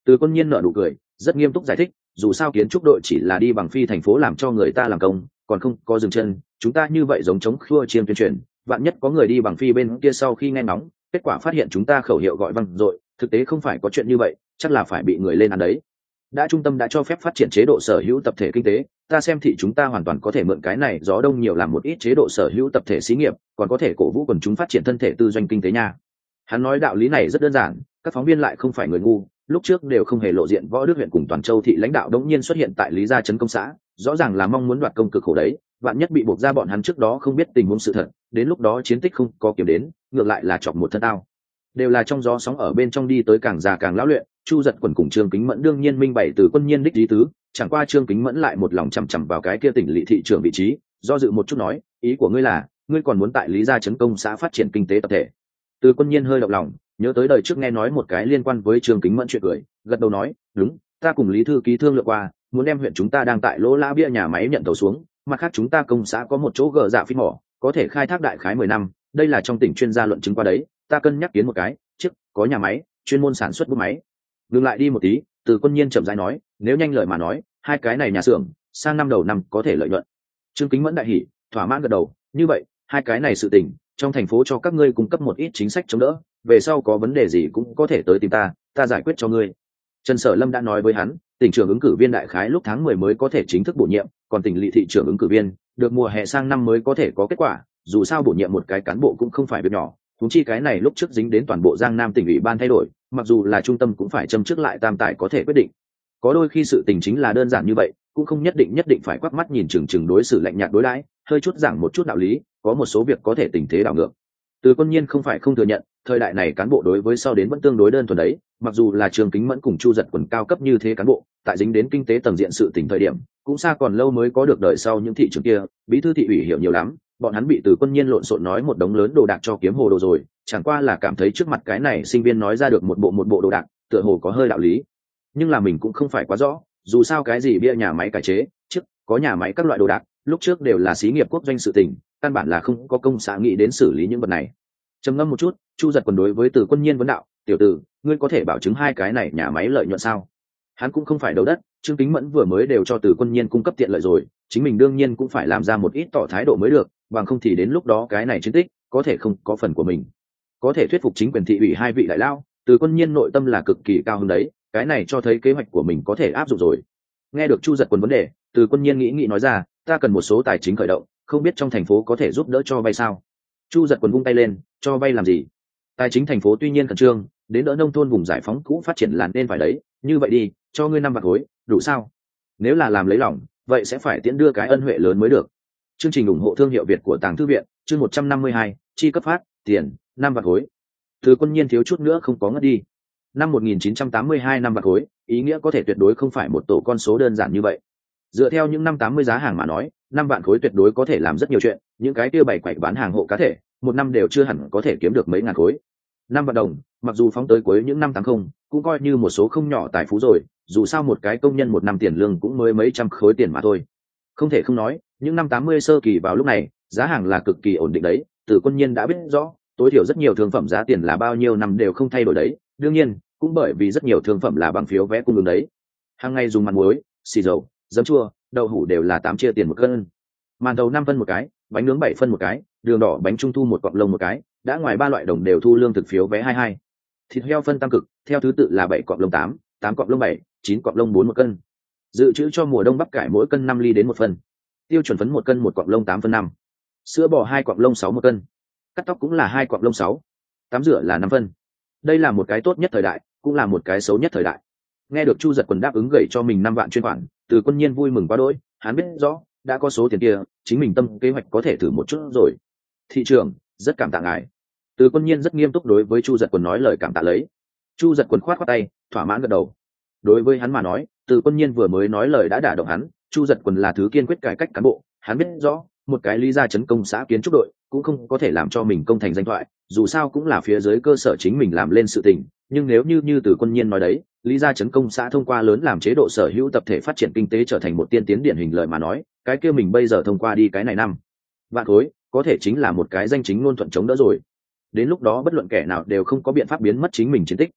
Từ Quân Nhiên nở nụ cười rất nghiêm túc giải thích, dù sao kiến trúc đội chỉ là đi bằng phi thành phố làm cho người ta làm công, còn không có dừng chân, chúng ta như vậy giống chống khua chiên tuyên truyền, vạn nhất có người đi bằng phi bên kia sau khi nghe ngóng, kết quả phát hiện chúng ta khẩu hiệu gọi văng rồi, thực tế không phải có chuyện như vậy, chắc là phải bị người lên án đấy. Đã trung tâm đã cho phép phát triển chế độ sở hữu tập thể kinh tế, ta xem thị chúng ta hoàn toàn có thể mượn cái này gió đông nhiều làm một ít chế độ sở hữu tập thể xí nghiệp, còn có thể cổ vũ quần chúng phát triển thân thể tư doanh kinh tế nha. Hắn nói đạo lý này rất đơn giản, các phóng viên lại không phải người ngu, lúc trước đều không hề lộ diện Võ Đức huyện cùng Toàn Châu thị lãnh đạo đống nhiên xuất hiện tại Lý Gia trấn công xã, rõ ràng là mong muốn đoạt công cực khổ đấy, vạn nhất bị buộc ra bọn hắn trước đó không biết tình huống sự thật, đến lúc đó chiến tích không có kiểm đến, ngược lại là chọc một thân tao. Đều là trong gió sóng ở bên trong đi tới càng già càng lão luyện, Chu Giật Quần cùng Trương Kính Mẫn đương nhiên minh bày từ Quân Nhiên đích ý tứ, chẳng qua Trương Kính Mẫn lại một lòng chằm chằm vào cái kia tỉnh lỵ thị trưởng vị trí, do dự một chút nói, ý của ngươi là, ngươi còn muốn tại Lý Gia trấn công xã phát triển kinh tế tập thể. Từ Quân Nhiên hơi động lòng, nhớ tới đời trước nghe nói một cái liên quan với Trương Kính Mẫn chuyện cười, gật đầu nói, đúng, ta cùng Lý thư ký thương lượng qua, muốn đem huyện chúng ta đang tại lỗ lã bia nhà máy nhận tàu xuống, mặt khác chúng ta công xã có một chỗ gờ dạ phi mỏ, có thể khai thác đại khái mười năm, đây là trong tỉnh chuyên gia luận chứng qua đấy, ta cân nhắc kiến một cái, trước có nhà máy, chuyên môn sản xuất bút máy. Ngừng lại đi một tí, Từ Quân Nhiên chậm rãi nói, nếu nhanh lời mà nói, hai cái này nhà xưởng, sang năm đầu năm có thể lợi nhuận. Trương Kính Mẫn đại hỉ, thỏa mãn gật đầu, như vậy, hai cái này sự tình, trong thành phố cho các ngươi cung cấp một ít chính sách chống đỡ, về sau có vấn đề gì cũng có thể tới tìm ta, ta giải quyết cho ngươi. Trần Sở Lâm đã nói với hắn, tỉnh trưởng ứng cử viên đại khái lúc tháng mười mới có thể chính thức bổ nhiệm, còn tỉnh lỵ thị trưởng ứng cử viên, được mùa hè sang năm mới có thể có kết quả, dù sao bổ nhiệm một cái cán bộ cũng không phải việc nhỏ, huống chi cái này lúc trước dính đến toàn bộ Giang Nam tỉnh ủy ban thay đổi, mặc dù là trung tâm cũng phải châm trước lại tam tài có thể quyết định. Có đôi khi sự tình chính là đơn giản như vậy, cũng không nhất định nhất định phải quắc mắt nhìn chừng chừng đối xử lạnh nhạt đối đãi, hơi chút giảng một chút đạo lý, có một số việc có thể tình thế đảo ngược. Từ Quân Nhiên không phải không thừa nhận, thời đại này cán bộ đối với sau đến vẫn tương đối đơn thuần đấy, mặc dù là Trương Kính Mẫn cùng Chu Giật Quần cao cấp như thế cán bộ, tại dính đến kinh tế tầng diện sự tình thời điểm, cũng xa còn lâu mới có được đời sau những thị trưởng kia, bí thư thị ủy hiểu nhiều lắm, bọn hắn bị Từ Quân Nhiên lộn xộn nói một đống lớn đồ đạc cho kiếm hồ đồ rồi, chẳng qua là cảm thấy trước mặt cái này sinh viên nói ra được một bộ một bộ đồ đạc, tựa hồ có hơi đạo lý. Nhưng là mình cũng không phải quá rõ, dù sao cái gì bia nhà máy cải chế, trước có nhà máy các loại đồ đạc, lúc trước đều là xí nghiệp quốc doanh sự tình, căn bản là không có công xã nghĩ đến xử lý những vật này. Trầm ngâm một chút, Chu Giật Quần đối với Từ Quân Nhiên vấn đạo, tiểu tử, ngươi có thể bảo chứng hai cái này nhà máy lợi nhuận sao? Hắn cũng không phải đấu đất, Trương Kính Mẫn vừa mới đều cho Từ Quân Nhiên cung cấp tiện lợi rồi, chính mình đương nhiên cũng phải làm ra một ít tỏ thái độ mới được, bằng không thì đến lúc đó cái này chiến tích có thể không có phần của mình. Có thể thuyết phục chính quyền thị ủy hai vị đại lao, Từ Quân Nhiên nội tâm là cực kỳ cao hứng đấy, cái này cho thấy kế hoạch của mình có thể áp dụng rồi. Nghe được Chu Giật Quần vấn đề, Từ Quân Nhiên nghĩ nghĩ nói ra, ta cần một số tài chính khởi động, không biết trong thành phố có thể giúp đỡ cho vay sao? Chu Giật Quần vung tay lên, cho vay làm gì? Tài chính thành phố tuy nhiên khẩn trương, đến đỡ nông thôn vùng giải phóng cũ phát triển là nên phải đấy, như vậy đi, cho ngươi năm bạc khối, đủ sao? Nếu là làm lấy lòng, vậy sẽ phải tiễn đưa cái ân huệ lớn mới được. Chương trình ủng hộ thương hiệu Việt của Tàng Thư viện, chương một trăm năm mươi hai, chi cấp phát, tiền, năm bạc khối. Từ Quân Nhiên thiếu chút nữa không có ngất đi. Năm một nghìn chín trăm tám mươi hai năm bạc khối, ý nghĩa có thể tuyệt đối không phải một tổ con số đơn giản như vậy. Dựa theo những năm tám mươi giá hàng mà nói, năm vạn khối tuyệt đối có thể làm rất nhiều chuyện, những cái kia bảy quậy bán hàng hộ cá thể, một năm đều chưa hẳn có thể kiếm được mấy ngàn khối. Năm vạn đồng, mặc dù phóng tới cuối những năm tám không, cũng coi như một số không nhỏ tài phú rồi, dù sao một cái công nhân một năm tiền lương cũng mới mấy trăm khối tiền mà thôi. Không thể không nói, những năm tám mươi sơ kỳ vào lúc này, giá hàng là cực kỳ ổn định đấy, Từ Quân Nhiên đã biết rõ, tối thiểu rất nhiều thương phẩm giá tiền là bao nhiêu năm đều không thay đổi đấy, đương nhiên, cũng bởi vì rất nhiều thương phẩm là bằng phiếu vé cung ứng đấy. Hàng ngày dùng mặn muối, xì dầu, giấm chua, đậu hũ đều là tám chia tiền một cân. Màn thầu năm phân một cái, bánh nướng bảy phân một cái, đường đỏ bánh trung thu một cọng lông một cái, đã ngoài ba loại đồng đều thu lương thực phiếu vé hai hai. Thịt heo phân tam cực, theo thứ tự là bảy cọng lông tám, tám cọng lông bảy, chín cọng lông bốn một cân. Dự trữ cho mùa đông bắp cải mỗi cân năm ly đến một phân. Tiêu chuẩn phấn một cân một cọng lông tám phân năm. Sữa bò hai cọng lông sáu một cân. Cắt tóc cũng là hai cọng lông sáu. Tắm rửa là năm phân. Đây là một cái tốt nhất thời đại, cũng là một cái xấu nhất thời đại. Nghe được Chu Giật Quần đáp ứng gửi cho mình năm vạn chuyên khoản, Từ Quân Nhiên vui mừng quá đỗi, hắn biết rõ, đã có số tiền kia, chính mình tâm kế hoạch có thể thử một chút rồi. Thị trưởng, rất cảm tạ ngài. Từ Quân Nhiên rất nghiêm túc đối với Chu Giật Quần nói lời cảm tạ lấy. Chu Giật Quần khoát khoát tay, thỏa mãn gật đầu. Đối với hắn mà nói, Từ Quân Nhiên vừa mới nói lời đã đả động hắn, Chu Giật Quần là thứ kiên quyết cải cách cán bộ, hắn biết rõ, một cái Lý Gia trấn công xã kiến trúc đội, cũng không có thể làm cho mình công thành danh thoại, dù sao cũng là phía dưới cơ sở chính mình làm lên sự tình, nhưng nếu như như Từ Quân Nhiên nói đấy, Lý Gia trấn công xã thông qua lớn làm chế độ sở hữu tập thể phát triển kinh tế trở thành một tiên tiến điển hình lợi mà nói, cái kia mình bây giờ thông qua đi cái này năm vạn khối, có thể chính là một cái danh chính ngôn thuận chống đỡ rồi. Đến lúc đó bất luận kẻ nào đều không có biện pháp biến mất chính mình chiến tích.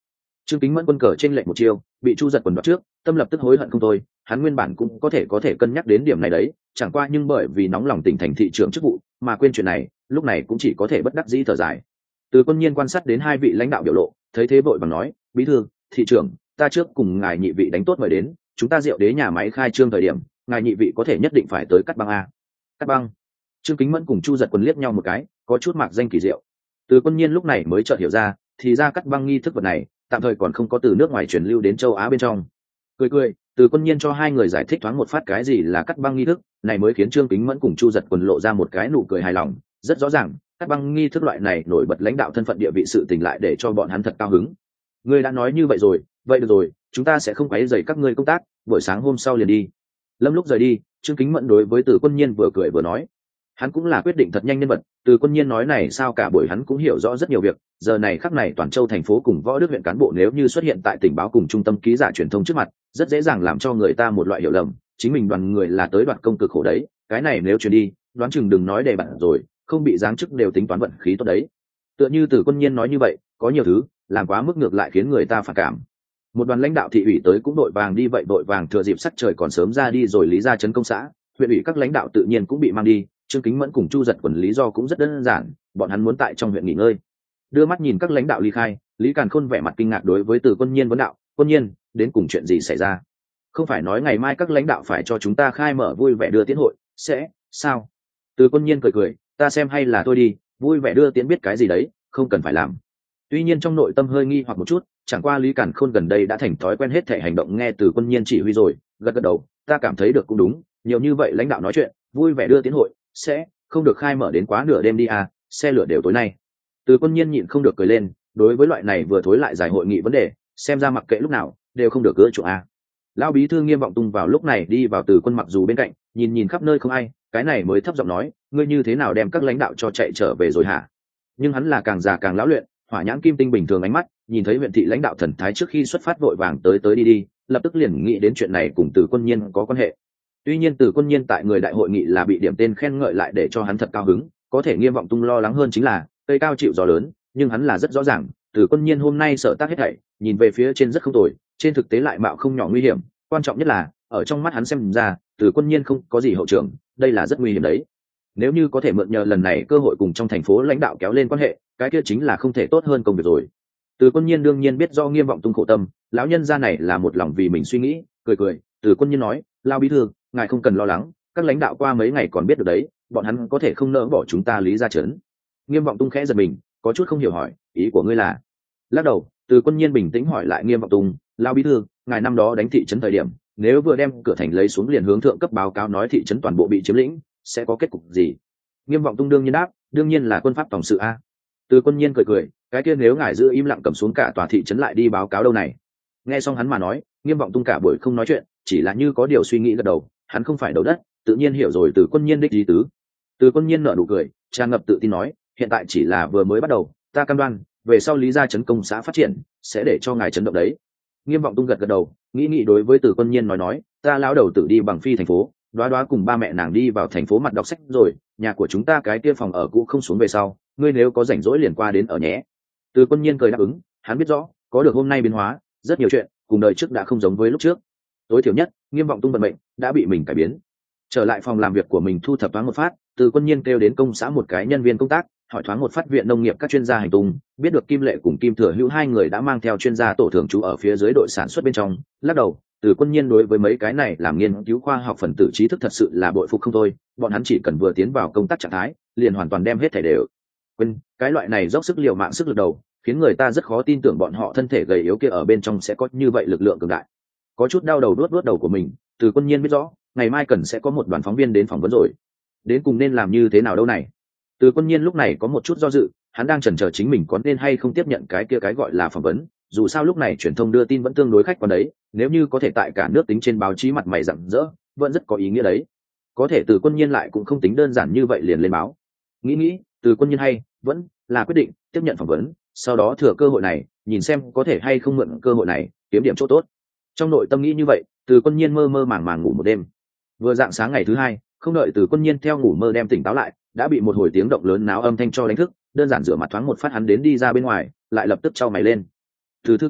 Trương Kính Mẫn quân cờ trên lệnh một chiêu, bị Chu Giật Quần đoạt trước, tâm lập tức hối hận không thôi. Hắn nguyên bản cũng có thể có thể cân nhắc đến điểm này đấy, chẳng qua nhưng bởi vì nóng lòng tỉnh thành thị trưởng chức vụ mà quên chuyện này, lúc này cũng chỉ có thể bất đắc dĩ thở dài. Từ Quân Nhiên quan sát đến hai vị lãnh đạo biểu lộ, thấy thế vội vàng nói: bí thư, thị trưởng, ta trước cùng ngài nhị vị đánh tốt mời đến, chúng ta Diệu Đế nhà máy khai trương thời điểm, ngài nhị vị có thể nhất định phải tới Cắt Băng a. Cắt Băng. Trương Kính Mẫn cùng Chu Giật Quần liếc nhau một cái, có chút mạc danh kỳ diệu. Từ Quân Nhiên lúc này mới chợt hiểu ra, thì ra Cắt Băng nghi thức vật này tạm thời còn không có từ nước ngoài truyền lưu đến châu Á bên trong. Cười cười, Từ Quân Nhiên cho hai người giải thích thoáng một phát cái gì là Cắt Băng nghi thức, này mới khiến Trương Kính Mẫn cùng Chu Giật Quần lộ ra một cái nụ cười hài lòng. Rất rõ ràng, Cắt Băng nghi thức loại này nổi bật lãnh đạo thân phận địa vị sự tình lại để cho bọn hắn thật cao hứng. Ngươi đã nói như vậy rồi, vậy được rồi, chúng ta sẽ không quấy rầy các ngươi công tác, buổi sáng hôm sau liền đi. Lâm lúc rời đi, Trương Kính Mẫn đối với Từ Quân Nhiên vừa cười vừa nói, hắn cũng là quyết định thật nhanh nhân vật. Từ Quân Nhiên nói này sao cả buổi hắn cũng hiểu rõ rất nhiều việc, giờ này khắc này toàn châu thành phố cùng Võ Đức huyện cán bộ nếu như xuất hiện tại tình báo cùng trung tâm ký giả truyền thông trước mặt, rất dễ dàng làm cho người ta một loại hiểu lầm, chính mình đoàn người là tới đoạt công cực khổ đấy, cái này nếu truyền đi, đoán chừng đừng nói đề bạt rồi, không bị giáng chức đều tính toán vận khí tốt đấy. Tựa như Từ Quân Nhiên nói như vậy, có nhiều thứ làm quá mức ngược lại khiến người ta phản cảm. Một đoàn lãnh đạo thị ủy tới cũng đội vàng đi vậy đội vàng thừa dịp sắc trời còn sớm ra đi rồi lý ra trấn công xã, huyện ủy các lãnh đạo tự nhiên cũng bị mang đi. Trương Kính Mẫn cùng Chu Giật Quần lý do cũng rất đơn giản, bọn hắn muốn tại trong huyện nghỉ ngơi. Đưa mắt nhìn các lãnh đạo ly khai, Lý Càn Khôn vẻ mặt kinh ngạc đối với Từ Quân Nhiên vấn đạo: Quân Nhiên, đến cùng chuyện gì xảy ra? Không phải nói ngày mai các lãnh đạo phải cho chúng ta khai mở vui vẻ đưa tiễn hội, sẽ sao? Từ Quân Nhiên cười cười, ta xem hay là thôi đi, vui vẻ đưa tiễn biết cái gì đấy, không cần phải làm. Tuy nhiên trong nội tâm hơi nghi hoặc một chút, chẳng qua Lý Càn Khôn gần đây đã thành thói quen hết thể hành động nghe Từ Quân Nhiên chỉ huy rồi, gật gật đầu, ta cảm thấy được cũng đúng, nhiều như vậy lãnh đạo nói chuyện, vui vẻ đưa tiễn hội sẽ không được khai mở đến quá nửa đêm đi à, xe lửa đều tối nay. Từ Quân Nhiên nhịn không được cười lên, đối với loại này vừa thối lại giải hội nghị vấn đề, xem ra mặc kệ lúc nào đều không được gỡ chỗ à. Lão bí thư Nghiêm Vọng Tung vào lúc này đi vào Từ Quân mặc dù bên cạnh, nhìn nhìn khắp nơi không ai, cái này mới thấp giọng nói, ngươi như thế nào đem các lãnh đạo cho chạy trở về rồi hả? Nhưng hắn là càng già càng lão luyện, hỏa nhãn kim tinh bình thường ánh mắt, nhìn thấy huyện thị lãnh đạo thần thái trước khi xuất phát vội vàng tới tới đi đi, lập tức liền nghĩ đến chuyện này cùng Từ Quân Nhiên có quan hệ. Tuy nhiên Từ Quân Nhiên tại người đại hội nghị là bị điểm tên khen ngợi lại để cho hắn thật cao hứng, có thể Nghiêm Vọng Tung lo lắng hơn chính là cây cao chịu gió lớn, nhưng hắn là rất rõ ràng, Từ Quân Nhiên hôm nay sợ tác hết thảy, nhìn về phía trên rất không tồi, trên thực tế lại mạo không nhỏ nguy hiểm, quan trọng nhất là ở trong mắt hắn xem ra, Từ Quân Nhiên không có gì hậu trường, đây là rất nguy hiểm đấy. Nếu như có thể mượn nhờ lần này cơ hội cùng trong thành phố lãnh đạo kéo lên quan hệ, cái kia chính là không thể tốt hơn công việc rồi. Từ Quân Nhiên đương nhiên biết do Nghiêm Vọng Tung khổ tâm, lão nhân gia này là một lòng vì mình suy nghĩ, cười cười, Từ Quân Nhiên nói, Lão bí thư, ngài không cần lo lắng, các lãnh đạo qua mấy ngày còn biết được đấy, bọn hắn có thể không nỡ bỏ chúng ta Lý ra trấn. Nghiêm Vọng Tung khẽ giật mình, có chút không hiểu hỏi, ý của ngươi là? Lắc đầu, Từ Quân Nhiên bình tĩnh hỏi lại Nghiêm Vọng Tung, Lão bí thư, ngài năm đó đánh thị trấn thời điểm, nếu vừa đem cửa thành lấy xuống liền hướng thượng cấp báo cáo nói thị trấn toàn bộ bị chiếm lĩnh, sẽ có kết cục gì? Nghiêm Vọng Tung đương nhiên đáp, đương nhiên là quân pháp tổng sự a. Từ Quân Nhiên cười cười, cái kia nếu ngài giữ im lặng cầm xuống cả tòa thị trấn lại đi báo cáo đâu này? Nghe xong hắn mà nói, Nghiêm Vọng Tung cả buổi không nói chuyện, chỉ là như có điều suy nghĩ gật đầu, hắn không phải đầu đất, tự nhiên hiểu rồi Từ Quân Nhiên đích ý tứ. Từ Quân Nhiên nở nụ cười, tràn ngập tự tin nói, hiện tại chỉ là vừa mới bắt đầu, ta cam đoan, về sau Lý gia trấn công xã phát triển, sẽ để cho ngài chấn động đấy. Nghiêm Vọng Tung gật gật đầu, nghĩ nghĩ đối với Từ Quân Nhiên nói nói, ta lão đầu tử đi bằng phi thành phố, đoá đoá cùng ba mẹ nàng đi vào thành phố mặt đọc sách rồi, nhà của chúng ta cái kia phòng ở cũ không xuống về sau, ngươi nếu có rảnh rỗi liền qua đến ở nhé. Từ Quân Nhiên cười đáp ứng, hắn biết rõ, có được hôm nay biến hóa, rất nhiều chuyện, cùng đời trước đã không giống với lúc trước. Tối thiểu nhất, Nghiêm Vọng Tung vận mệnh đã bị mình cải biến. Trở lại phòng làm việc của mình thu thập thoáng một phát, Từ Quân Nhiên kêu đến công xã một cái nhân viên công tác, hỏi thoáng một phát viện nông nghiệp các chuyên gia hành tung, biết được Kim Lệ cùng Kim Thừa Hữu hai người đã mang theo chuyên gia tổ thường trú ở phía dưới đội sản xuất bên trong, lắc đầu, Từ Quân Nhiên đối với mấy cái này làm nghiên cứu khoa học phần tử trí thức thật sự là bội phục không thôi, bọn hắn chỉ cần vừa tiến vào công tác trạng thái, liền hoàn toàn đem hết thể đều quên, cái loại này dốc sức liều mạng sức lực đầu, khiến người ta rất khó tin tưởng bọn họ thân thể gầy yếu kia ở bên trong sẽ có như vậy lực lượng cường đại. Có chút đau đầu đuốt đuốt đầu của mình, Từ Quân Nhiên biết rõ, ngày mai cần sẽ có một đoàn phóng viên đến phỏng vấn rồi. Đến cùng nên làm như thế nào đâu này? Từ Quân Nhiên lúc này có một chút do dự, hắn đang chần chờ chính mình có nên hay không tiếp nhận cái kia cái gọi là phỏng vấn, dù sao lúc này truyền thông đưa tin vẫn tương đối khách quan đấy, nếu như có thể tại cả nước tính trên báo chí mặt mày rạng rỡ, vẫn rất có ý nghĩa đấy. Có thể Từ Quân Nhiên lại cũng không tính đơn giản như vậy liền lên báo. Nghĩ nghĩ, Từ Quân Nhiên hay vẫn là quyết định tiếp nhận phỏng vấn, sau đó thừa cơ hội này, nhìn xem có thể hay không mượn cơ hội này kiếm điểm chỗ tốt. Trong nội tâm nghĩ như vậy, Từ Quân Nhiên mơ mơ màng màng ngủ một đêm. Vừa dạng sáng ngày thứ hai, không đợi Từ Quân Nhiên theo ngủ mơ đem tỉnh táo lại, đã bị một hồi tiếng động lớn náo âm thanh cho đánh thức, đơn giản rửa mặt thoáng một phát hắn đến đi ra bên ngoài, lại lập tức chau mày lên. Từ thư ký,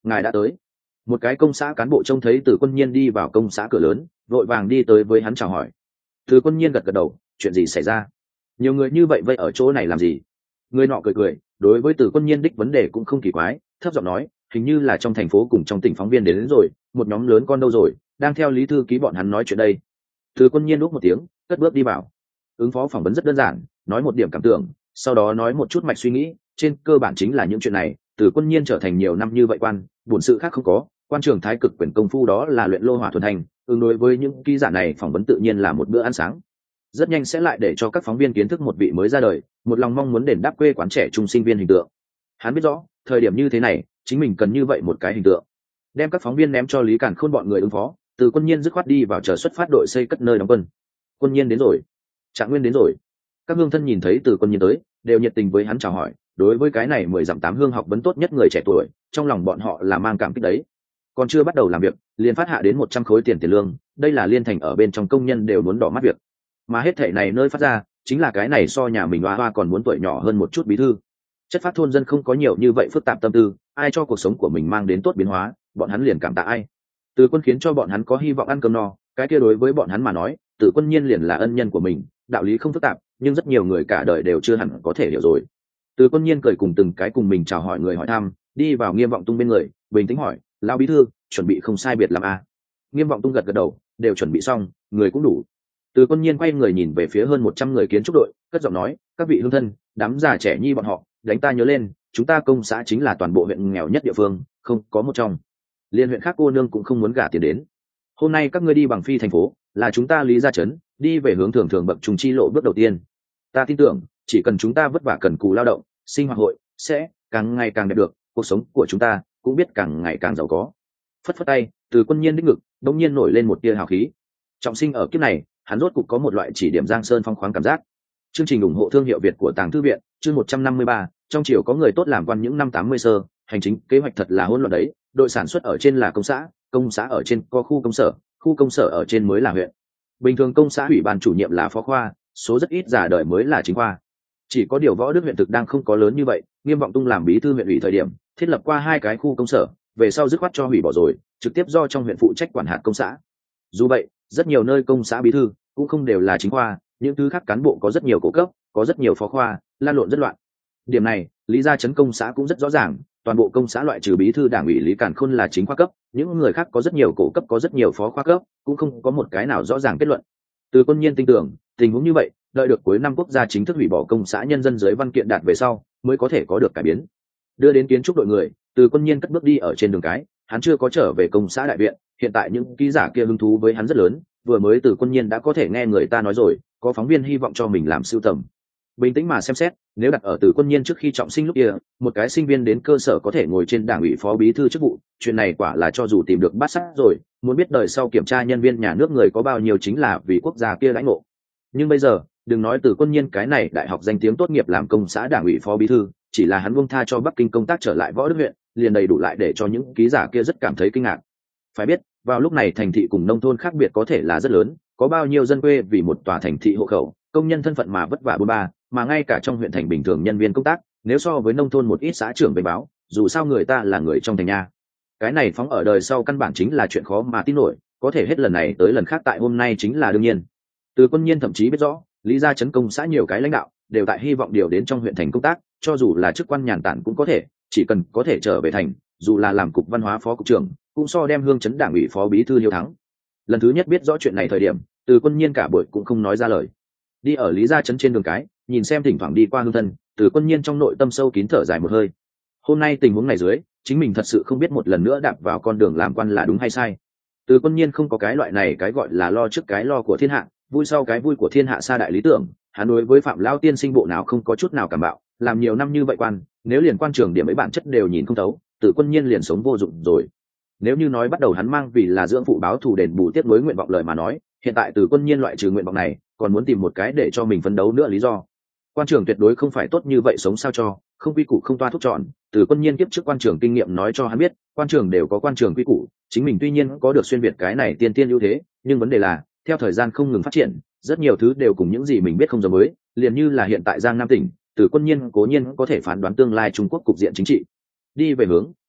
ngài đã tới. Một cái công xã cán bộ trông thấy Từ Quân Nhiên đi vào công xã cửa lớn, vội vàng đi tới với hắn chào hỏi. Từ Quân Nhiên gật gật đầu, chuyện gì xảy ra? Nhiều người như vậy vậy ở chỗ này làm gì? Người nọ cười cười, đối với Từ Quân Nhiên đích vấn đề cũng không kỳ quái, thấp giọng nói, hình như là trong thành phố cùng trong tỉnh phóng viên đến, đến rồi, một nhóm lớn con đâu rồi, đang theo Lý thư ký bọn hắn nói chuyện đây. Từ Quân Nhiên lúc một tiếng, cất bước đi vào. Ứng phó phỏng vấn rất đơn giản, nói một điểm cảm tưởng, sau đó nói một chút mạch suy nghĩ, trên cơ bản chính là những chuyện này. Từ Quân Nhiên trở thành nhiều năm như vậy quan, bổn sự khác không có, quan trường thái cực quyền công phu đó là luyện lô hỏa thuần thành, ứng đối với những ký giả này phỏng vấn tự nhiên là một bữa ăn sáng. Rất nhanh sẽ lại để cho các phóng viên kiến thức một vị mới ra đời, một lòng mong muốn đền đáp quê quán trẻ trung sinh viên hình tượng. Hắn biết rõ, thời điểm như thế này, chính mình cần như vậy một cái hình tượng. Đem các phóng viên ném cho Lý Càn Khôn bọn người ứng phó, Từ Quân Nhiên dứt khoát đi vào chờ xuất phát đội xây cất nơi đóng quân. Quân Nhiên đến rồi, Trạng Nguyên đến rồi. Các hương thân nhìn thấy Từ Quân Nhiên tới, đều nhiệt tình với hắn chào hỏi. Đối với cái này mười dặm tám hương học vấn tốt nhất người trẻ tuổi, trong lòng bọn họ là mang cảm kích đấy. Còn chưa bắt đầu làm việc, liền phát hạ đến một trăm khối tiền tiền lương, đây là liên thành ở bên trong công nhân đều muốn đỏ mắt việc. Mà hết thảy này nơi phát ra, chính là cái này so nhà mình hoa hoa còn muốn tuổi nhỏ hơn một chút bí thư. Chất phát thôn dân không có nhiều như vậy phức tạp tâm tư, ai cho cuộc sống của mình mang đến tốt biến hóa, bọn hắn liền cảm tạ ai. Từ Quân khiến cho bọn hắn có hy vọng ăn cơm no, cái kia đối với bọn hắn mà nói, Từ Quân Nhiên liền là ân nhân của mình, đạo lý không phức tạp, nhưng rất nhiều người cả đời đều chưa hẳn có thể hiểu rồi. Từ Quân Nhiên cười cùng từng cái cùng mình chào hỏi người hỏi thăm, đi vào Nghiêm Vọng Tung bên người, bình tĩnh hỏi, lão bí thư, chuẩn bị không sai biệt làm à? Nghiêm Vọng Tung gật gật đầu, đều chuẩn bị xong, người cũng đủ. Từ Quân Nhiên quay người nhìn về phía hơn một trăm người kiến trúc đội, cất giọng nói, các vị hương thân, đám già trẻ nhi bọn họ, đánh ta nhớ lên, chúng ta công xã chính là toàn bộ huyện nghèo nhất địa phương, không có một trong liên huyện khác cô nương cũng không muốn gả tiền đến. Hôm nay các ngươi đi bằng phi thành phố, là chúng ta Lý gia trấn, đi về hướng thường thường bậc trùng chi lộ bước đầu tiên. Ta tin tưởng, chỉ cần chúng ta vất vả cần cù lao động, sinh hoạt hội sẽ càng ngày càng đẹp được, cuộc sống của chúng ta cũng biết càng ngày càng giàu có. Phất phất tay, Từ Quân Nhiên đích ngực đống nhiên nổi lên một tia hào khí. Trọng sinh ở kiếp này, hắn rốt cục có một loại chỉ điểm giang sơn phong khoáng cảm giác. Chương trình ủng hộ thương hiệu Việt của Tàng Thư viện, chương một trăm năm mươi ba, trong triều có người tốt làm quan những năm tám mươi sơ, hành chính kế hoạch thật là hỗn loạn đấy, đội sản xuất ở trên là công xã, công xã ở trên có khu công sở, khu công sở ở trên mới là huyện. Bình thường công xã ủy ban chủ nhiệm là phó khoa, số rất ít giả đời mới là chính khoa. Chỉ có điều Võ Đức huyện thực đang không có lớn như vậy, Nghiêm Vọng Tung làm bí thư huyện ủy thời điểm, thiết lập qua hai cái khu công sở, về sau dứt khoát cho hủy bỏ rồi, trực tiếp do trong huyện phụ trách quản hạt công xã. Dù vậy, rất nhiều nơi công xã bí thư cũng không đều là chính khoa, những thứ khác cán bộ có rất nhiều cổ cấp, có rất nhiều phó khoa, lan lộn rất loạn. Điểm này, Lý gia trấn công xã cũng rất rõ ràng, toàn bộ công xã loại trừ bí thư đảng ủy Lý Càn Khôn là chính khoa cấp, những người khác có rất nhiều cổ cấp, có rất nhiều phó khoa cấp, cũng không có một cái nào rõ ràng kết luận. Từ Quân Nhiên tin tưởng, tình huống như vậy, đợi được cuối năm quốc gia chính thức hủy bỏ công xã nhân dân dưới văn kiện đạt về sau, mới có thể có được cải biến. Đưa đến kiến trúc đội người, Từ Quân Nhiên cất bước đi ở trên đường cái, hắn chưa có trở về công xã đại viện, hiện tại những ký giả kia hứng thú với hắn rất lớn, vừa mới Từ Quân Nhiên đã có thể nghe người ta nói rồi, có phóng viên hy vọng cho mình làm sưu tầm. Bình tĩnh mà xem xét, nếu đặt ở Từ Quân Nhiên trước khi trọng sinh lúc kia, một cái sinh viên đến cơ sở có thể ngồi trên đảng ủy phó bí thư chức vụ, chuyện này quả là cho dù tìm được bát sát rồi, muốn biết đời sau kiểm tra nhân viên nhà nước người có bao nhiêu chính là vì quốc gia kia lãnh ngộ. Nhưng bây giờ, đừng nói Từ Quân Nhiên cái này đại học danh tiếng tốt nghiệp làm công xã đảng ủy phó bí thư, chỉ là hắn buông tha cho Bắc Kinh công tác trở lại Võ Đức huyện, liền đầy đủ lại để cho những ký giả kia rất cảm thấy kinh ngạc. Phải biết, vào lúc này thành thị cùng nông thôn khác biệt có thể là rất lớn, có bao nhiêu dân quê vì một tòa thành thị hộ khẩu, công nhân thân phận mà vất vả bôn ba, mà ngay cả trong huyện thành bình thường nhân viên công tác, nếu so với nông thôn một ít xã trưởng về báo, dù sao người ta là người trong thành nha. Cái này phóng ở đời sau căn bản chính là chuyện khó mà tin nổi, có thể hết lần này tới lần khác tại hôm nay chính là đương nhiên. Từ Quân Nhiên thậm chí biết rõ, Lý gia trấn công xã nhiều cái lãnh đạo đều tại hy vọng điều đến trong huyện thành công tác, cho dù là chức quan nhàn tản cũng có thể, chỉ cần có thể trở về thành, dù là làm cục văn hóa phó cục trưởng, cũng so đem hương trấn đảng ủy phó bí thư hiếu thắng. Lần thứ nhất biết rõ chuyện này thời điểm, Từ Quân Nhiên cả buổi cũng không nói ra lời. Đi ở Lý gia trấn trên đường cái, nhìn xem thỉnh thoảng đi qua hương thân, Từ Quân Nhiên trong nội tâm sâu kín thở dài một hơi. Hôm nay tình huống này dưới, chính mình thật sự không biết một lần nữa đạp vào con đường làm quan là đúng hay sai. Từ Quân Nhiên không có cái loại này cái gọi là lo trước cái lo của thiên hạ, vui sau cái vui của thiên hạ xa đại lý tưởng. Hắn đối với Phạm Lão tiên sinh bộ nào không có chút nào cảm bạo, làm nhiều năm như vậy quan, nếu liền quan trường điểm ấy bản chất đều nhìn không thấu, Từ Quân Nhiên liền sống vô dụng rồi. Nếu như nói bắt đầu hắn mang vì là dưỡng phụ báo thù đền bù tiếp nối nguyện vọng lời mà nói, hiện tại Từ Quân Nhiên loại trừ nguyện vọng này, còn muốn tìm một cái để cho mình phấn đấu nữa lý do. Quan trường tuyệt đối không phải tốt như vậy sống sao cho, không quy củ không toa thuốc chọn. Từ Quân Nhiên kiếp trước quan trường kinh nghiệm nói cho hắn biết, quan trường đều có quan trường quy củ, chính mình tuy nhiên có được xuyên việt cái này tiên tiên ưu thế, nhưng vấn đề là, theo thời gian không ngừng phát triển, rất nhiều thứ đều cùng những gì mình biết không giống mới, liền như là hiện tại Giang Nam tỉnh, Từ Quân Nhiên cố nhiên có thể phán đoán tương lai Trung Quốc cục diện chính trị. Đi về hướng,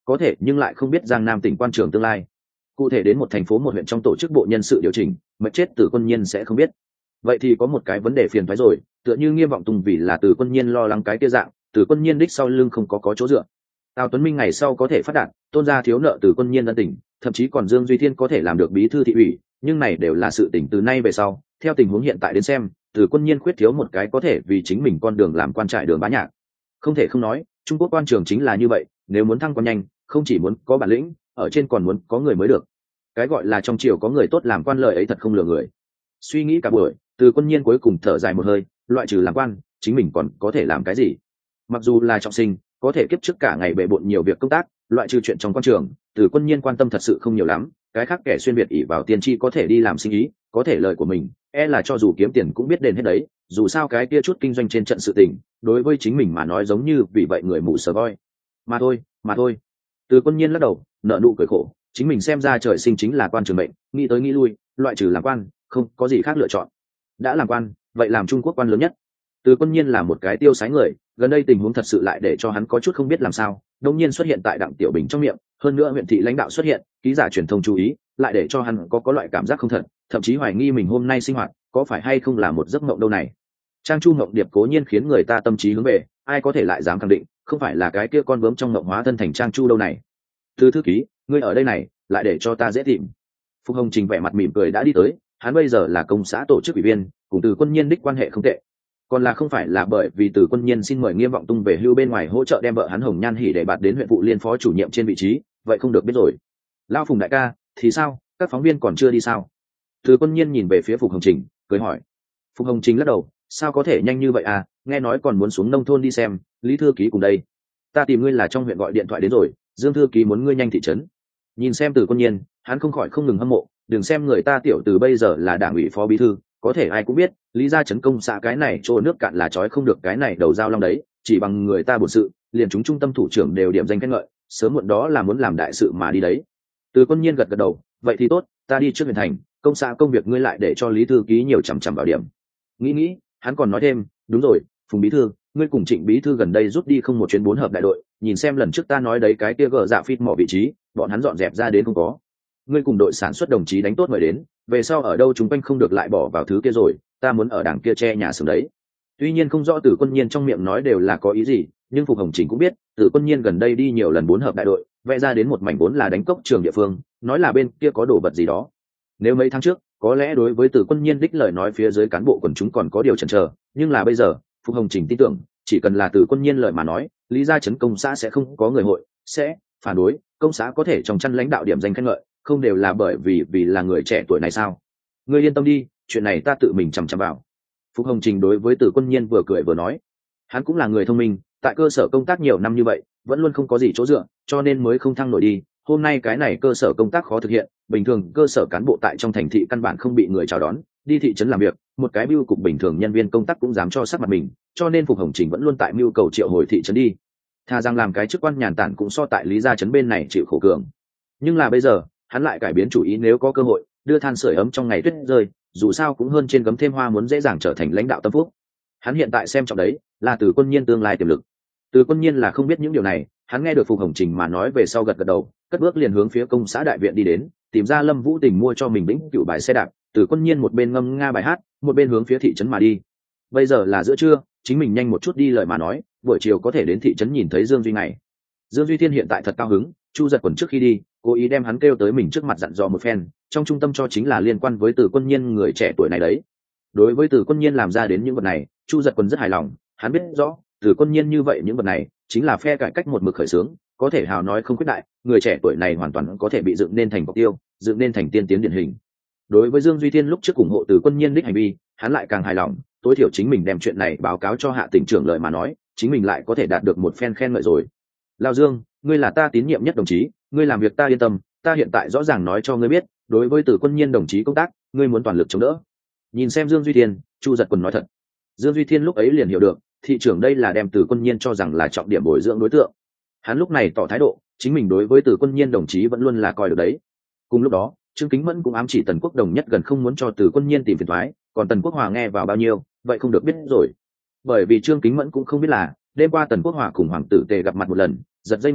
có thể nhưng lại không biết Giang Nam tỉnh quan trường tương lai. Cụ thể đến một thành phố một huyện trong tổ chức bộ nhân sự điều chỉnh, mật chết Từ Quân Nhiên sẽ không biết. Vậy thì có một cái vấn đề phiền toái rồi, tựa như Nghiêm Vọng Tùng vì là Từ Quân Nhiên lo lắng cái kia dạng, Từ Quân Nhiên đích sau lưng không có có chỗ dựa. Tào Tuấn Minh ngày sau có thể phát đạt, Tôn gia thiếu nợ Từ Quân Nhiên ân tình, thậm chí còn Dương Duy Thiên có thể làm được bí thư thị ủy, nhưng này đều là sự tình từ nay về sau. Theo tình huống hiện tại đến xem, Từ Quân Nhiên khuyết thiếu một cái có thể vì chính mình con đường làm quan trại đường bá nhạc. Không thể không nói, Trung Quốc quan trường chính là như vậy, nếu muốn thăng quan nhanh, không chỉ muốn có bản lĩnh, ở trên còn muốn có người mới được. Cái gọi là trong triều có người tốt làm quan lợi ấy thật không lừa người. Suy nghĩ cả buổi, Từ Quân Nhiên cuối cùng thở dài một hơi, loại trừ làm quan, chính mình còn có thể làm cái gì? Mặc dù là trọng sinh, có thể kiếp trước cả ngày bệ bội nhiều việc công tác, loại trừ chuyện trong quan trường, Từ Quân Nhiên quan tâm thật sự không nhiều lắm. Cái khác kẻ xuyên việt ỷ vào tiền tri có thể đi làm sinh ý, có thể lợi của mình, e là cho dù kiếm tiền cũng biết đền hết đấy. Dù sao cái kia chút kinh doanh trên trận sự tình, đối với chính mình mà nói giống như vì vậy người mù sờ voi. Mà thôi, mà thôi. Từ Quân Nhiên lắc đầu, nở nụ cười khổ, chính mình xem ra trời sinh chính là quan trường mệnh, nghĩ tới nghĩ lui, loại trừ làm quan, không có gì khác lựa chọn. Đã làm quan, vậy làm Trung Quốc quan lớn nhất. Từ Quân Nhiên là một cái tiêu sái người, gần đây tình huống thật sự lại để cho hắn có chút không biết làm sao. Đột nhiên xuất hiện tại Đặng Tiểu Bình trong miệng, hơn nữa huyện thị lãnh đạo xuất hiện, ký giả truyền thông chú ý, lại để cho hắn có có loại cảm giác không thật, thậm chí hoài nghi mình hôm nay sinh hoạt có phải hay không là một giấc mộng đâu này. Trang Chu Ngộng Điệp cố nhiên khiến người ta tâm trí hướng về, ai có thể lại dám khẳng định, không phải là cái kia con bướm trong ngộng hóa thân thành Trang Chu đâu này. Từ thư ký, ngươi ở đây này, lại để cho ta dễ tìm. Phục Hồng Trình vẻ mặt mỉm cười đã đi tới, hắn bây giờ là công xã tổ chức ủy viên, cùng Từ Quân Nhiên đích quan hệ không tệ. Còn là không phải là bởi vì Từ Quân Nhiên xin mời Nghiêm Vọng Tung về hưu bên ngoài hỗ trợ đem vợ hắn Hồng Nhan Hỉ để bạt đến huyện vụ liên phó chủ nhiệm trên vị trí, vậy không được biết rồi. Lão Phùng đại ca, thì sao, các phóng viên còn chưa đi sao? Từ Quân Nhiên nhìn về phía Phục Hồng Trình, cười hỏi. Phục Hồng Trình lắc đầu, sao có thể nhanh như vậy à, nghe nói còn muốn xuống nông thôn đi xem, Lý thư ký cùng đây. Ta tìm ngươi là trong huyện gọi điện thoại đến rồi, Dương thư ký muốn ngươi nhanh thị trấn. Nhìn xem Từ Quân Nhiên, hắn không khỏi không ngừng hâm mộ, đừng xem người ta tiểu từ bây giờ là đảng ủy phó bí thư, có thể ai cũng biết, Lý gia trấn công xã cái này chỗ nước cạn là trói không được cái này đầu dao long đấy, chỉ bằng người ta bổn sự, liền chúng trung tâm thủ trưởng đều điểm danh khen ngợi, sớm muộn đó là muốn làm đại sự mà đi đấy. Từ Quân Nhiên gật gật đầu, vậy thì tốt, ta đi trước huyện thành, công xã công việc ngươi lại để cho Lý thư ký nhiều chằm chằm vào điểm. Nghĩ nghĩ, hắn còn nói thêm, đúng rồi, Phùng bí thư, ngươi cùng Trịnh bí thư gần đây rút đi không một chuyến bốn hợp đại đội, nhìn xem lần trước ta nói đấy cái kia gờ dạ phít mỏ vị trí, bọn hắn dọn dẹp ra đến không có. Ngươi cùng đội sản xuất đồng chí đánh tốt mời đến, về sau ở đâu chúng quanh không được lại bỏ vào thứ kia rồi, ta muốn ở đằng kia che nhà xưởng đấy. Tuy nhiên không rõ Từ Quân Nhiên trong miệng nói đều là có ý gì, nhưng Phục Hồng Trình cũng biết, Từ Quân Nhiên gần đây đi nhiều lần bốn hợp đại đội, vẽ ra đến một mảnh vốn là đánh cốc trường địa phương, nói là bên kia có đồ vật gì đó. Nếu mấy tháng trước, có lẽ đối với Từ Quân Nhiên đích lời nói phía dưới cán bộ quần chúng còn có điều chần chờ, nhưng là bây giờ, Phục Hồng Trình tin tưởng, chỉ cần là Từ Quân Nhiên lời mà nói, Lý gia trấn công xã sẽ không có người hội sẽ phản đối, công xã có thể trong chăn lãnh đạo điểm danh khen ngợi, không đều là bởi vì vì là người trẻ tuổi này sao? Ngươi yên tâm đi, chuyện này ta tự mình chằm chằm vào. Phục Hồng Trình đối với Từ Quân Nhiên vừa cười vừa nói, hắn cũng là người thông minh, tại cơ sở công tác nhiều năm như vậy, vẫn luôn không có gì chỗ dựa, cho nên mới không thăng nổi đi. Hôm nay cái này cơ sở công tác khó thực hiện, bình thường cơ sở cán bộ tại trong thành thị căn bản không bị người chào đón, đi thị trấn làm việc, một cái bưu cục bình thường nhân viên công tác cũng dám cho sắc mặt mình, cho nên Phục Hồng Trình vẫn luôn tại mưu cầu triệu hồi thị trấn đi. Thà rằng làm cái chức quan nhàn tản cũng so tại Lý gia trấn bên này chịu khổ cường. Nhưng là bây giờ, hắn lại cải biến chủ ý, nếu có cơ hội, đưa than sưởi ấm trong ngày tuyết rơi, dù sao cũng hơn trên gấm thêm hoa muốn dễ dàng trở thành lãnh đạo tâm phúc. Hắn hiện tại xem trọng đấy là Từ Quân Nhiên tương lai tiềm lực. Từ Quân Nhiên là không biết những điều này, hắn nghe được Phục Hồng Trình mà nói về sau gật gật đầu, cất bước liền hướng phía công xã đại viện đi đến, tìm ra Lâm Vũ Tình mua cho mình vĩnh cửu bài xe đạp. Từ Quân Nhiên một bên ngâm nga bài hát, một bên hướng phía thị trấn mà đi. Bây giờ là giữa trưa, chính mình nhanh một chút đi lời mà nói, buổi chiều có thể đến thị trấn nhìn thấy Dương Duy này. Dương Duy Thiên hiện tại thật cao hứng, Chu Giật Quần trước khi đi, cố ý đem hắn kêu tới mình trước mặt dặn dò một phen, trong trung tâm cho chính là liên quan với Từ Quân Nhiên người trẻ tuổi này đấy. Đối với Từ Quân Nhiên làm ra đến những vật này, Chu Giật Quần rất hài lòng, hắn biết rõ, Từ Quân Nhiên như vậy những vật này, chính là phe cải cách một mực khởi xướng, có thể hào nói không khuyết đại, người trẻ tuổi này hoàn toàn có thể bị dựng nên thành mục tiêu, dựng nên thành tiên tiến điển hình. Đối với Dương Duy Thiên lúc trước ủng hộ Từ Quân Nhiên đích hành vi, hắn lại càng hài lòng, tối thiểu chính mình đem chuyện này báo cáo cho Hạ tỉnh trưởng lợi mà nói, chính mình lại có thể đạt được một phen khen ngợi rồi. Lão Dương, ngươi là ta tín nhiệm nhất đồng chí, ngươi làm việc ta yên tâm, ta hiện tại rõ ràng nói cho ngươi biết, đối với Từ Quân Nhiên đồng chí công tác, ngươi muốn toàn lực chống đỡ. Nhìn xem Dương Duy Thiên, Chu Giật Quần nói thật. Dương Duy Thiên lúc ấy liền hiểu được, thị trưởng đây là đem Từ Quân Nhiên cho rằng là trọng điểm bồi dưỡng đối tượng. Hắn lúc này tỏ thái độ, chính mình đối với Từ Quân Nhiên đồng chí vẫn luôn là coi được đấy. Cùng lúc đó, Trương Kính Mẫn cũng ám chỉ Tần Quốc Đồng nhất gần không muốn cho Từ Quân Nhiên tìm phiền toái, còn Tần Quốc Hòa nghe vào bao nhiêu, vậy không được biết rồi. Bởi vì Trương Kính Mẫn cũng không biết là, đêm qua Tần Quốc Hòa cùng hoàng tử Tề gặp mặt một lần, giật dây người,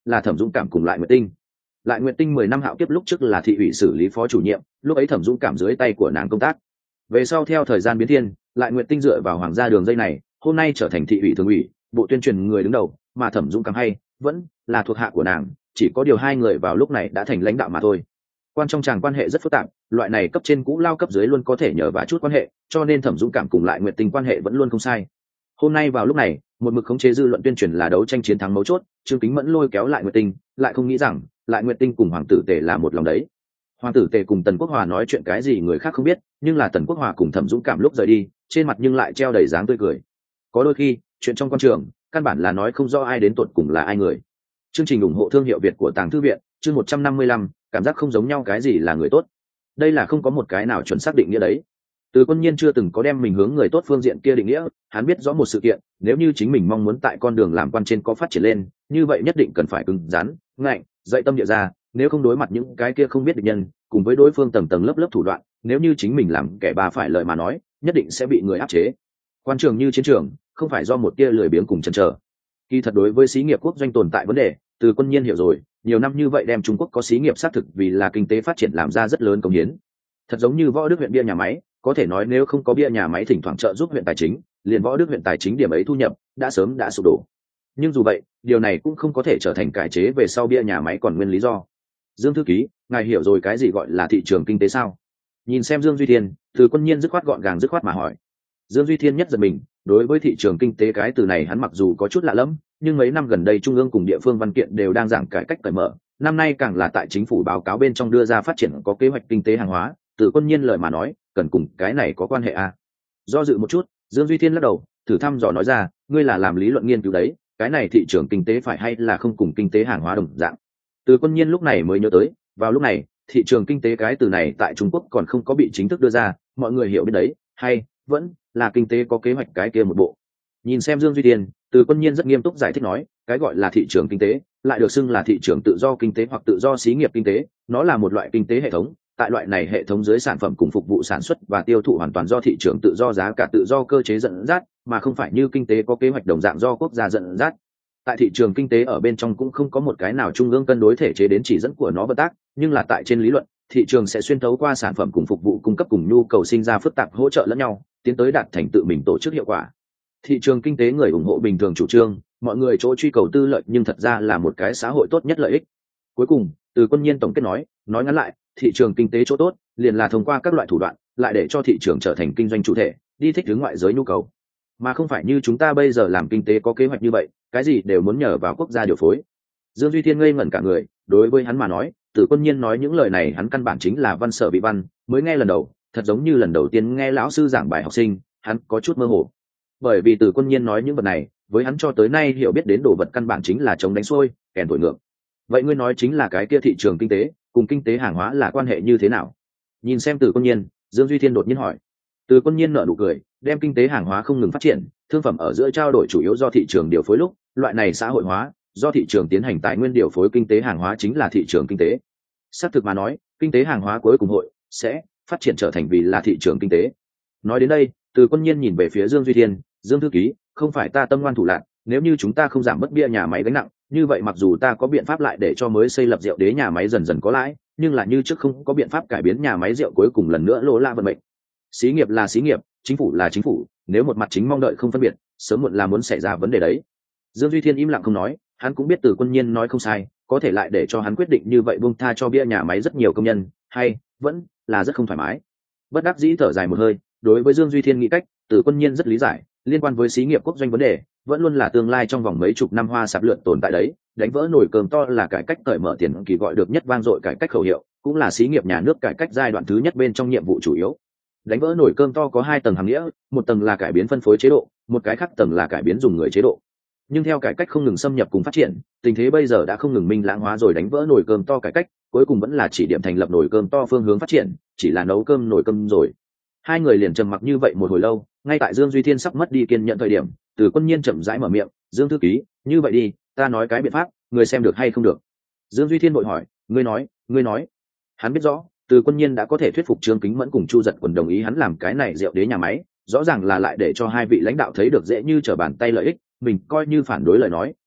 là Thẩm Dũng Cảm cùng Lại Nguyệt Tinh. Lại Nguyệt Tinh mười năm hạo kiếp lúc trước là thị ủy xử lý phó chủ nhiệm, lúc ấy Thẩm Dũng Cảm dưới tay của nàng công tác. Về sau theo thời gian biến thiên, Lại Nguyệt Tinh dựa vào hoàng gia đường dây này, hôm nay trở thành thị ủy thường ủy, bộ tuyên truyền người đứng đầu, mà Thẩm Dũng Cảm hay vẫn là thuộc hạ của nàng, chỉ có điều hai người vào lúc này đã thành lãnh đạo mà thôi. Quan trong chàng quan hệ rất phức tạp, loại này cấp trên cũ lao cấp dưới luôn có thể nhờ vả chút quan hệ, cho nên Thẩm Dũng Cảm cùng Lại Nguyệt Tinh quan hệ vẫn luôn không sai. Hôm nay vào lúc này, một mực khống chế dư luận tuyên truyền là đấu tranh chiến thắng mấu chốt, Trương Kính Mẫn lôi kéo Lại Nguyệt Tinh, lại không nghĩ rằng Lại Nguyệt Tinh cùng Hoàng tử Tề là một lòng đấy. Hoàng tử Tề cùng Tần Quốc Hòa nói chuyện cái gì người khác không biết, nhưng là Tần Quốc Hòa cùng Thẩm Dũng Cảm lúc rời đi, trên mặt nhưng lại treo đầy dáng tươi cười. Có đôi khi, chuyện trong quan trường, căn bản là nói không rõ ai đến tột cùng là ai người. Chương trình ủng hộ thương hiệu Việt của Tàng Thư viện, chương một trăm năm mươi lăm, cảm giác không giống nhau cái gì là người tốt. Đây là không có một cái nào chuẩn xác định nghĩa đấy. Từ Quân Nhiên chưa từng có đem mình hướng người tốt phương diện kia định nghĩa, hắn biết rõ một sự kiện, nếu như chính mình mong muốn tại con đường làm quan trên có phát triển lên, như vậy nhất định cần phải cứng rắn, ngạnh, dậy tâm địa ra, nếu không đối mặt những cái kia không biết địch nhân, cùng với đối phương tầng tầng lớp lớp thủ đoạn, nếu như chính mình làm kẻ bà phải lời mà nói, nhất định sẽ bị người áp chế. Quan trường như chiến trường, không phải do một tia lười biếng cùng chần chờ. Kỳ thật đối với xí nghiệp quốc doanh tồn tại vấn đề, Từ Quân Nhiên hiểu rồi, nhiều năm như vậy đem Trung Quốc có xí nghiệp xác thực vì là kinh tế phát triển làm ra rất lớn công hiến. Thật giống như Võ Đức huyện bia nhà máy, có thể nói nếu không có bia nhà máy thỉnh thoảng trợ giúp huyện tài chính, liền Võ Đức huyện tài chính điểm ấy thu nhập đã sớm đã sụp đổ. Nhưng dù vậy, điều này cũng không có thể trở thành cải chế về sau bia nhà máy còn nguyên lý do. Dương thư ký, ngài hiểu rồi cái gì gọi là thị trường kinh tế sao? Nhìn xem Dương Duy Thiên, Từ Quân Nhiên dứt khoát gọn gàng dứt khoát mà hỏi. Dương Duy Thiên nhất giật mình, đối với thị trường kinh tế cái từ này hắn mặc dù có chút lạ lẫm, nhưng mấy năm gần đây trung ương cùng địa phương văn kiện đều đang giảng cải cách cởi mở, năm nay càng là tại chính phủ báo cáo bên trong đưa ra phát triển có kế hoạch kinh tế hàng hóa. Từ Quân Nhiên lời mà nói, cần cùng cái này có quan hệ à? Do dự một chút, Dương Duy Thiên lắc đầu, thử thăm dò nói ra, ngươi là làm lý luận nghiên cứu đấy, cái này thị trường kinh tế phải hay là không cùng kinh tế hàng hóa đồng dạng? Từ Quân Nhiên lúc này mới nhớ tới, vào lúc này, thị trường kinh tế cái từ này tại Trung Quốc còn không có bị chính thức đưa ra, mọi người hiểu biết đấy, hay vẫn là kinh tế có kế hoạch cái kia một bộ. Nhìn xem Dương Duy Thiên, Từ Quân Nhiên rất nghiêm túc giải thích nói, cái gọi là thị trường kinh tế, lại được xưng là thị trường tự do kinh tế hoặc tự do xí nghiệp kinh tế, nó là một loại kinh tế hệ thống. Tại loại này hệ thống dưới sản phẩm cùng phục vụ sản xuất và tiêu thụ hoàn toàn do thị trường tự do giá cả tự do cơ chế dẫn dắt, mà không phải như kinh tế có kế hoạch đồng dạng do quốc gia dẫn dắt. Tại thị trường kinh tế ở bên trong cũng không có một cái nào trung ương cân đối thể chế đến chỉ dẫn của nó vận tác, nhưng là tại trên lý luận, thị trường sẽ xuyên thấu qua sản phẩm cùng phục vụ cung cấp cùng nhu cầu sinh ra phức tạp hỗ trợ lẫn nhau, tiến tới đạt thành tự mình tổ chức hiệu quả. Thị trường kinh tế người ủng hộ bình thường chủ trương, mọi người chỗ truy cầu tư lợi nhưng thật ra là một cái xã hội tốt nhất lợi ích. Cuối cùng, Từ Quân Nhiên tổng kết nói, nói ngắn lại, thị trường kinh tế chỗ tốt liền là thông qua các loại thủ đoạn, lại để cho thị trường trở thành kinh doanh chủ thể, đi thích ứng ngoại giới nhu cầu, mà không phải như chúng ta bây giờ làm kinh tế có kế hoạch như vậy, cái gì đều muốn nhờ vào quốc gia điều phối. Dương Duy Thiên ngây ngẩn cả người, đối với hắn mà nói, Từ Quân Nhiên nói những lời này hắn căn bản chính là văn sở bị văn, mới nghe lần đầu, thật giống như lần đầu tiên nghe lão sư giảng bài học sinh, hắn có chút mơ hồ. Bởi vì Từ Quân Nhiên nói những vật này, với hắn cho tới nay hiểu biết đến đồ vật căn bản chính là chống đánh xuôi, kèn thổi ngược. Vậy ngươi nói chính là cái kia thị trường kinh tế, cùng kinh tế hàng hóa là quan hệ như thế nào? Nhìn xem Từ Quân Nhiên, Dương Duy Thiên đột nhiên hỏi. Từ Quân Nhiên nở nụ cười, đem kinh tế hàng hóa không ngừng phát triển, thương phẩm ở giữa trao đổi chủ yếu do thị trường điều phối lúc, loại này xã hội hóa, do thị trường tiến hành tài nguyên điều phối kinh tế hàng hóa chính là thị trường kinh tế. Xác thực mà nói, kinh tế hàng hóa cuối cùng hội sẽ phát triển trở thành vì là thị trường kinh tế. Nói đến đây, Từ Quân Nhiên nhìn về phía Dương Duy Thiên, Dương thư ký, không phải ta tâm ngoan thủ lạn, nếu như chúng ta không giảm bớt bia nhà máy gánh nặng, như vậy mặc dù ta có biện pháp lại để cho mới xây lập rượu đế nhà máy dần dần có lãi, nhưng là như trước không có biện pháp cải biến nhà máy rượu cuối cùng lần nữa lỗ la vận mệnh. Xí nghiệp là xí nghiệp, chính phủ là chính phủ, nếu một mặt chính mong đợi không phân biệt, sớm muộn là muốn xảy ra vấn đề đấy. Dương Duy Thiên im lặng không nói, hắn cũng biết Từ Quân Nhiên nói không sai, có thể lại để cho hắn quyết định như vậy buông tha cho bia nhà máy rất nhiều công nhân, hay vẫn là rất không thoải mái. Bất đắc dĩ thở dài một hơi, đối với Dương Duy Thiên nghĩ cách, Từ Quân Nhiên rất lý giải, liên quan với xí nghiệp quốc doanh vấn đề, vẫn luôn là tương lai trong vòng mấy chục năm hoa sạp lượn tồn tại đấy, đánh vỡ nồi cơm to là cải cách cởi mở tiền kỳ gọi được nhất vang dội cải cách khẩu hiệu, cũng là xí nghiệp nhà nước cải cách giai đoạn thứ nhất bên trong nhiệm vụ chủ yếu. Đánh vỡ nồi cơm to có hai tầng hàm nghĩa, một tầng là cải biến phân phối chế độ, một cái khác tầng là cải biến dùng người chế độ. Nhưng theo cải cách không ngừng xâm nhập cùng phát triển, tình thế bây giờ đã không ngừng minh lãng hóa rồi, đánh vỡ nồi cơm to cải cách, cuối cùng vẫn là chỉ điểm thành lập nồi cơm to phương hướng phát triển, chỉ là nấu cơm nồi cơm rồi. Hai người liền trầm mặc như vậy một hồi lâu, ngay tại Dương Duy Thiên sắp mất đi kiên nhẫn thời điểm, Từ Quân Nhiên chậm rãi mở miệng, Dương thư ký, như vậy đi, ta nói cái biện pháp, người xem được hay không được? Dương Duy Thiên vội hỏi, ngươi nói, ngươi nói. Hắn biết rõ, Từ Quân Nhiên đã có thể thuyết phục Trương Kính Mẫn cùng Chu Dật Quần đồng ý hắn làm cái này rượu đế nhà máy, rõ ràng là lại để cho hai vị lãnh đạo thấy được dễ như trở bàn tay lợi ích, mình coi như phản đối lời nói,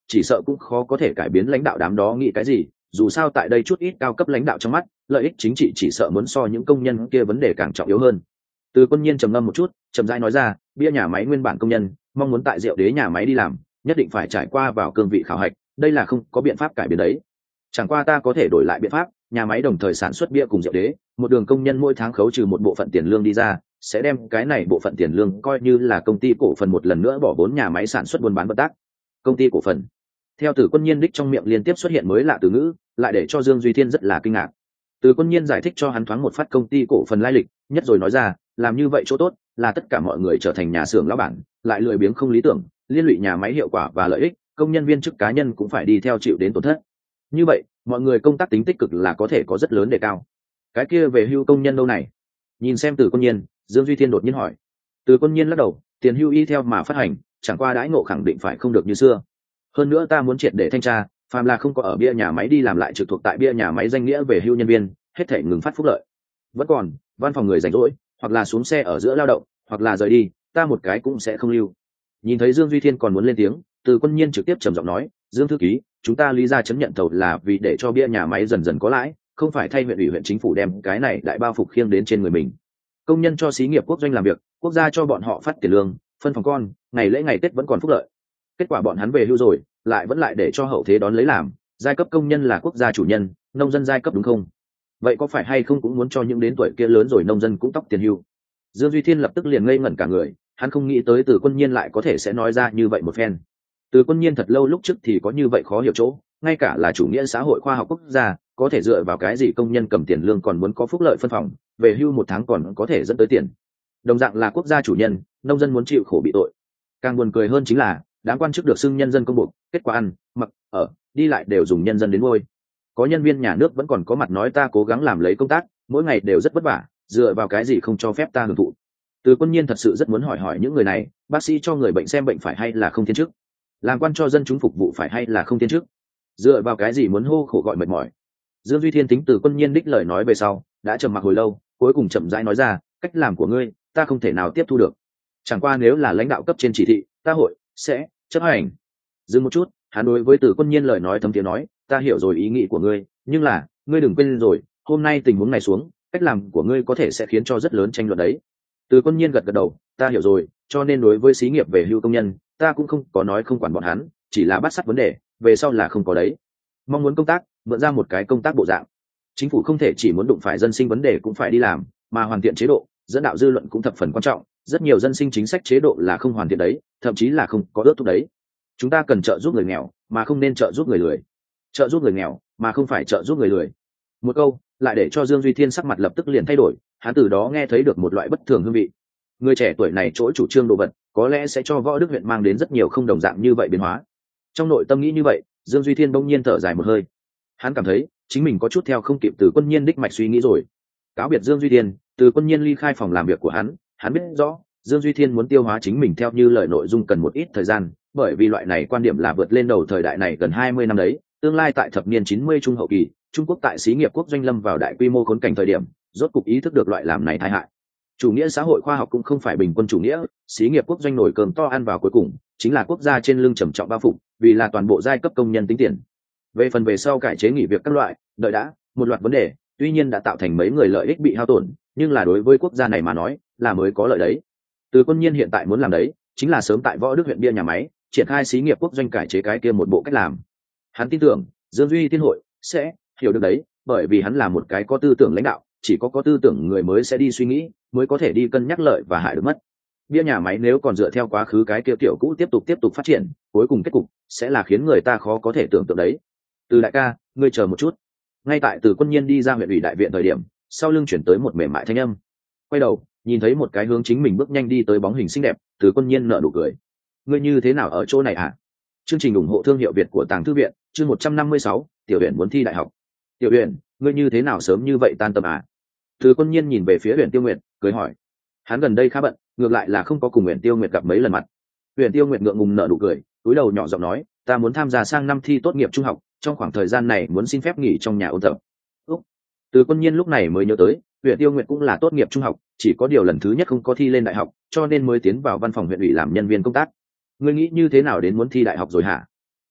chỉ sợ cũng khó có thể cải biến lãnh đạo đám đó nghĩ cái gì, dù sao tại đây chút ít cao cấp lãnh đạo trong mắt lợi ích chính trị chỉ sợ muốn so những công nhân kia vấn đề càng trọng yếu hơn. Từ Quân Nhiên trầm ngâm một chút, chậm rãi nói ra, bia nhà máy nguyên bản công nhân mong muốn tại rượu đế nhà máy đi làm, nhất định phải trải qua vào cương vị khảo hạch, đây là không có biện pháp cải biến đấy. Chẳng qua ta có thể đổi lại biện pháp, nhà máy đồng thời sản xuất bia cùng rượu đế, một đường công nhân mỗi tháng khấu trừ một bộ phận tiền lương đi ra, sẽ đem cái này bộ phận tiền lương coi như là công ty cổ phần một lần nữa bỏ vốn nhà máy sản xuất buôn bán vận tác. Công ty cổ phần. Theo Từ Quân Nhiên đích trong miệng liên tiếp xuất hiện mới lạ từ ngữ, lại để cho Dương Duy Thiên rất là kinh ngạc. Từ Quân Nhiên giải thích cho hắn thoáng một phát công ty cổ phần lai lịch, nhất rồi nói ra, làm như vậy chỗ tốt là tất cả mọi người trở thành nhà xưởng lão bản, lại lười biếng không lý tưởng, liên lụy nhà máy hiệu quả và lợi ích, công nhân viên chức cá nhân cũng phải đi theo chịu đến tổn thất. Như vậy, mọi người công tác tính tích cực là có thể có rất lớn đề cao. Cái kia về hưu công nhân đâu này? Nhìn xem Từ Quân Nhiên, Dương Duy Thiên đột nhiên hỏi. Từ Quân Nhiên lắc đầu, tiền hưu y theo mà phát hành, chẳng qua đãi ngộ khẳng định phải không được như xưa. Hơn nữa ta muốn triệt để thanh tra, phàm là không có ở bia nhà máy đi làm lại trực thuộc tại bia nhà máy danh nghĩa về hưu nhân viên, hết thảy ngừng phát phúc lợi. Vẫn còn, văn phòng người rảnh rỗi, hoặc là xuống xe ở giữa lao động, hoặc là rời đi, ta một cái cũng sẽ không lưu. Nhìn thấy Dương Duy Thiên còn muốn lên tiếng, Từ Quân Nhiên trực tiếp trầm giọng nói, Dương thư ký, chúng ta lý ra chấm nhận thầu là vì để cho bia nhà máy dần dần có lãi, không phải thay huyện ủy huyện chính phủ đem cái này đại bao phục khiêng đến trên người mình. Công nhân cho xí nghiệp quốc doanh làm việc, quốc gia cho bọn họ phát tiền lương, phân phòng con, ngày lễ ngày Tết vẫn còn phúc lợi. Kết quả bọn hắn về hưu rồi, lại vẫn lại để cho hậu thế đón lấy làm, giai cấp công nhân là quốc gia chủ nhân, nông dân giai cấp đúng không? Vậy có phải hay không cũng muốn cho những đến tuổi kia lớn rồi nông dân cũng tóc tiền hưu? Dương Duy Thiên lập tức liền ngây ngẩn cả người, hắn không nghĩ tới Từ Quân Nhiên lại có thể sẽ nói ra như vậy một phen. Từ Quân Nhiên thật lâu lúc trước thì có như vậy khó hiểu chỗ, ngay cả là chủ nghĩa xã hội khoa học quốc gia, có thể dựa vào cái gì công nhân cầm tiền lương còn muốn có phúc lợi phân phòng, về hưu một tháng còn có thể dẫn tới tiền. Đồng dạng là quốc gia chủ nhân, nông dân muốn chịu khổ bị tội. Càng buồn cười hơn chính là, đám quan chức được xưng nhân dân công buộc, kết quả ăn, mặc, ở, đi lại đều dùng nhân dân đến nuôi. Có nhân viên nhà nước vẫn còn có mặt nói ta cố gắng làm lấy công tác, mỗi ngày đều rất vất vả, dựa vào cái gì không cho phép ta hưởng thụ. Từ Quân Nhiên thật sự rất muốn hỏi hỏi những người này, bác sĩ cho người bệnh xem bệnh phải hay là không thiên chức, làm quan cho dân chúng phục vụ phải hay là không thiên chức, dựa vào cái gì muốn hô khổ gọi mệt mỏi. Dương Duy Thiên tính Từ Quân Nhiên đích lời nói về sau, đã trầm mặc hồi lâu, cuối cùng chậm rãi nói ra, cách làm của ngươi ta không thể nào tiếp thu được, chẳng qua nếu là lãnh đạo cấp trên chỉ thị, ta hội sẽ chấp hành. Dừng một chút, hắn đối với Từ Quân Nhiên lời nói thấm tiếng nói, ta hiểu rồi ý nghĩ của ngươi, nhưng là ngươi đừng quên rồi, hôm nay tình huống này xuống, cách làm của ngươi có thể sẽ khiến cho rất lớn tranh luận đấy. Từ Quân Nhiên gật gật đầu, ta hiểu rồi, cho nên đối với xí nghiệp về hưu công nhân, ta cũng không có nói không quản bọn hắn, chỉ là bắt sát vấn đề, về sau là không có đấy. Mong muốn công tác, mượn ra một cái công tác bộ dạng. Chính phủ không thể chỉ muốn đụng phải dân sinh vấn đề cũng phải đi làm, mà hoàn thiện chế độ, dẫn đạo dư luận cũng thập phần quan trọng, rất nhiều dân sinh chính sách chế độ là không hoàn thiện đấy, thậm chí là không có ước thúc đấy. Chúng ta cần trợ giúp người nghèo, mà không nên trợ giúp người lười. Trợ giúp người nghèo, mà không phải trợ giúp người lười. Một câu, lại để cho Dương Duy Thiên sắc mặt lập tức liền thay đổi, hắn từ đó nghe thấy được một loại bất thường hương vị. Người trẻ tuổi này chỗ chủ trương đồ vật, có lẽ sẽ cho Võ Đức huyện mang đến rất nhiều không đồng dạng như vậy biến hóa. Trong nội tâm nghĩ như vậy, Dương Duy Thiên bỗng nhiên thở dài một hơi. Hắn cảm thấy chính mình có chút theo không kịp Từ Quân Nhiên đích mạch suy nghĩ rồi. Cáo biệt Dương Duy Thiên, Từ Quân Nhiên ly khai phòng làm việc của hắn, hắn biết rõ Dương Duy Thiên muốn tiêu hóa chính mình theo như lời nội dung cần một ít thời gian, bởi vì loại này quan điểm là vượt lên đầu thời đại này gần hai mươi năm đấy, tương lai tại thập niên chín mươi trung hậu kỳ, Trung Quốc tại xí nghiệp quốc doanh lâm vào đại quy mô khốn cảnh thời điểm, rốt cục ý thức được loại làm này tai hại. Chủ nghĩa xã hội khoa học cũng không phải bình quân chủ nghĩa, xí nghiệp quốc doanh nổi cơm to ăn vào cuối cùng, chính là quốc gia trên lưng trầm trọng bao phủ, vì là toàn bộ giai cấp công nhân tính tiền. Về phần về sau cải chế nghỉ việc các loại, đợi đã, một loạt vấn đề, tuy nhiên đã tạo thành mấy người lợi ích bị hao tổn, nhưng là đối với quốc gia này mà nói, là mới có lợi đấy. Từ Quân Nhiên hiện tại muốn làm đấy, chính là sớm tại Võ Đức huyện bia nhà máy, triển khai xí nghiệp quốc doanh cải chế cái kia một bộ cách làm. Hắn tin tưởng, Dương Duy Thiên hội sẽ hiểu được đấy, bởi vì hắn là một cái có tư tưởng lãnh đạo, chỉ có có tư tưởng người mới sẽ đi suy nghĩ, mới có thể đi cân nhắc lợi và hại được mất. Bia nhà máy nếu còn dựa theo quá khứ cái kia kiểu cũ tiếp tục tiếp tục phát triển, cuối cùng kết cục sẽ là khiến người ta khó có thể tưởng tượng đấy. Từ đại ca, ngươi chờ một chút. Ngay tại Từ Quân Nhiên đi ra huyện ủy đại viện thời điểm, sau lưng chuyển tới một mềm mại thanh âm. Quay đầu, nhìn thấy một cái hướng chính mình bước nhanh đi tới bóng hình xinh đẹp, Từ Quân Nhiên nở nụ cười. Ngươi như thế nào ở chỗ này hả? Chương trình ủng hộ thương hiệu Việt của Tàng Thư viện, chương một trăm năm mươi sáu, Tiểu Uyển muốn thi đại học. Tiểu Uyển, ngươi như thế nào sớm như vậy tan tầm à? Từ Quân Nhiên nhìn về phía Uyển Tiêu Nguyệt, cười hỏi. Hắn gần đây khá bận, ngược lại là không có cùng Uyển Tiêu Nguyệt gặp mấy lần mặt. Uyển Tiêu Nguyệt ngượng ngùng nở nụ cười, cúi đầu nhỏ giọng nói, ta muốn tham gia sang năm thi tốt nghiệp trung học, trong khoảng thời gian này muốn xin phép nghỉ trong nhà ôn tập. Úc. Từ Quân Nhiên lúc này mới nhớ tới, Uyển Tiêu Nguyệt cũng là tốt nghiệp trung học, chỉ có điều lần thứ nhất không có thi lên đại học, cho nên mới tiến vào văn phòng huyện ủy làm nhân viên công tác. Ngươi nghĩ như thế nào đến muốn thi đại học rồi hả?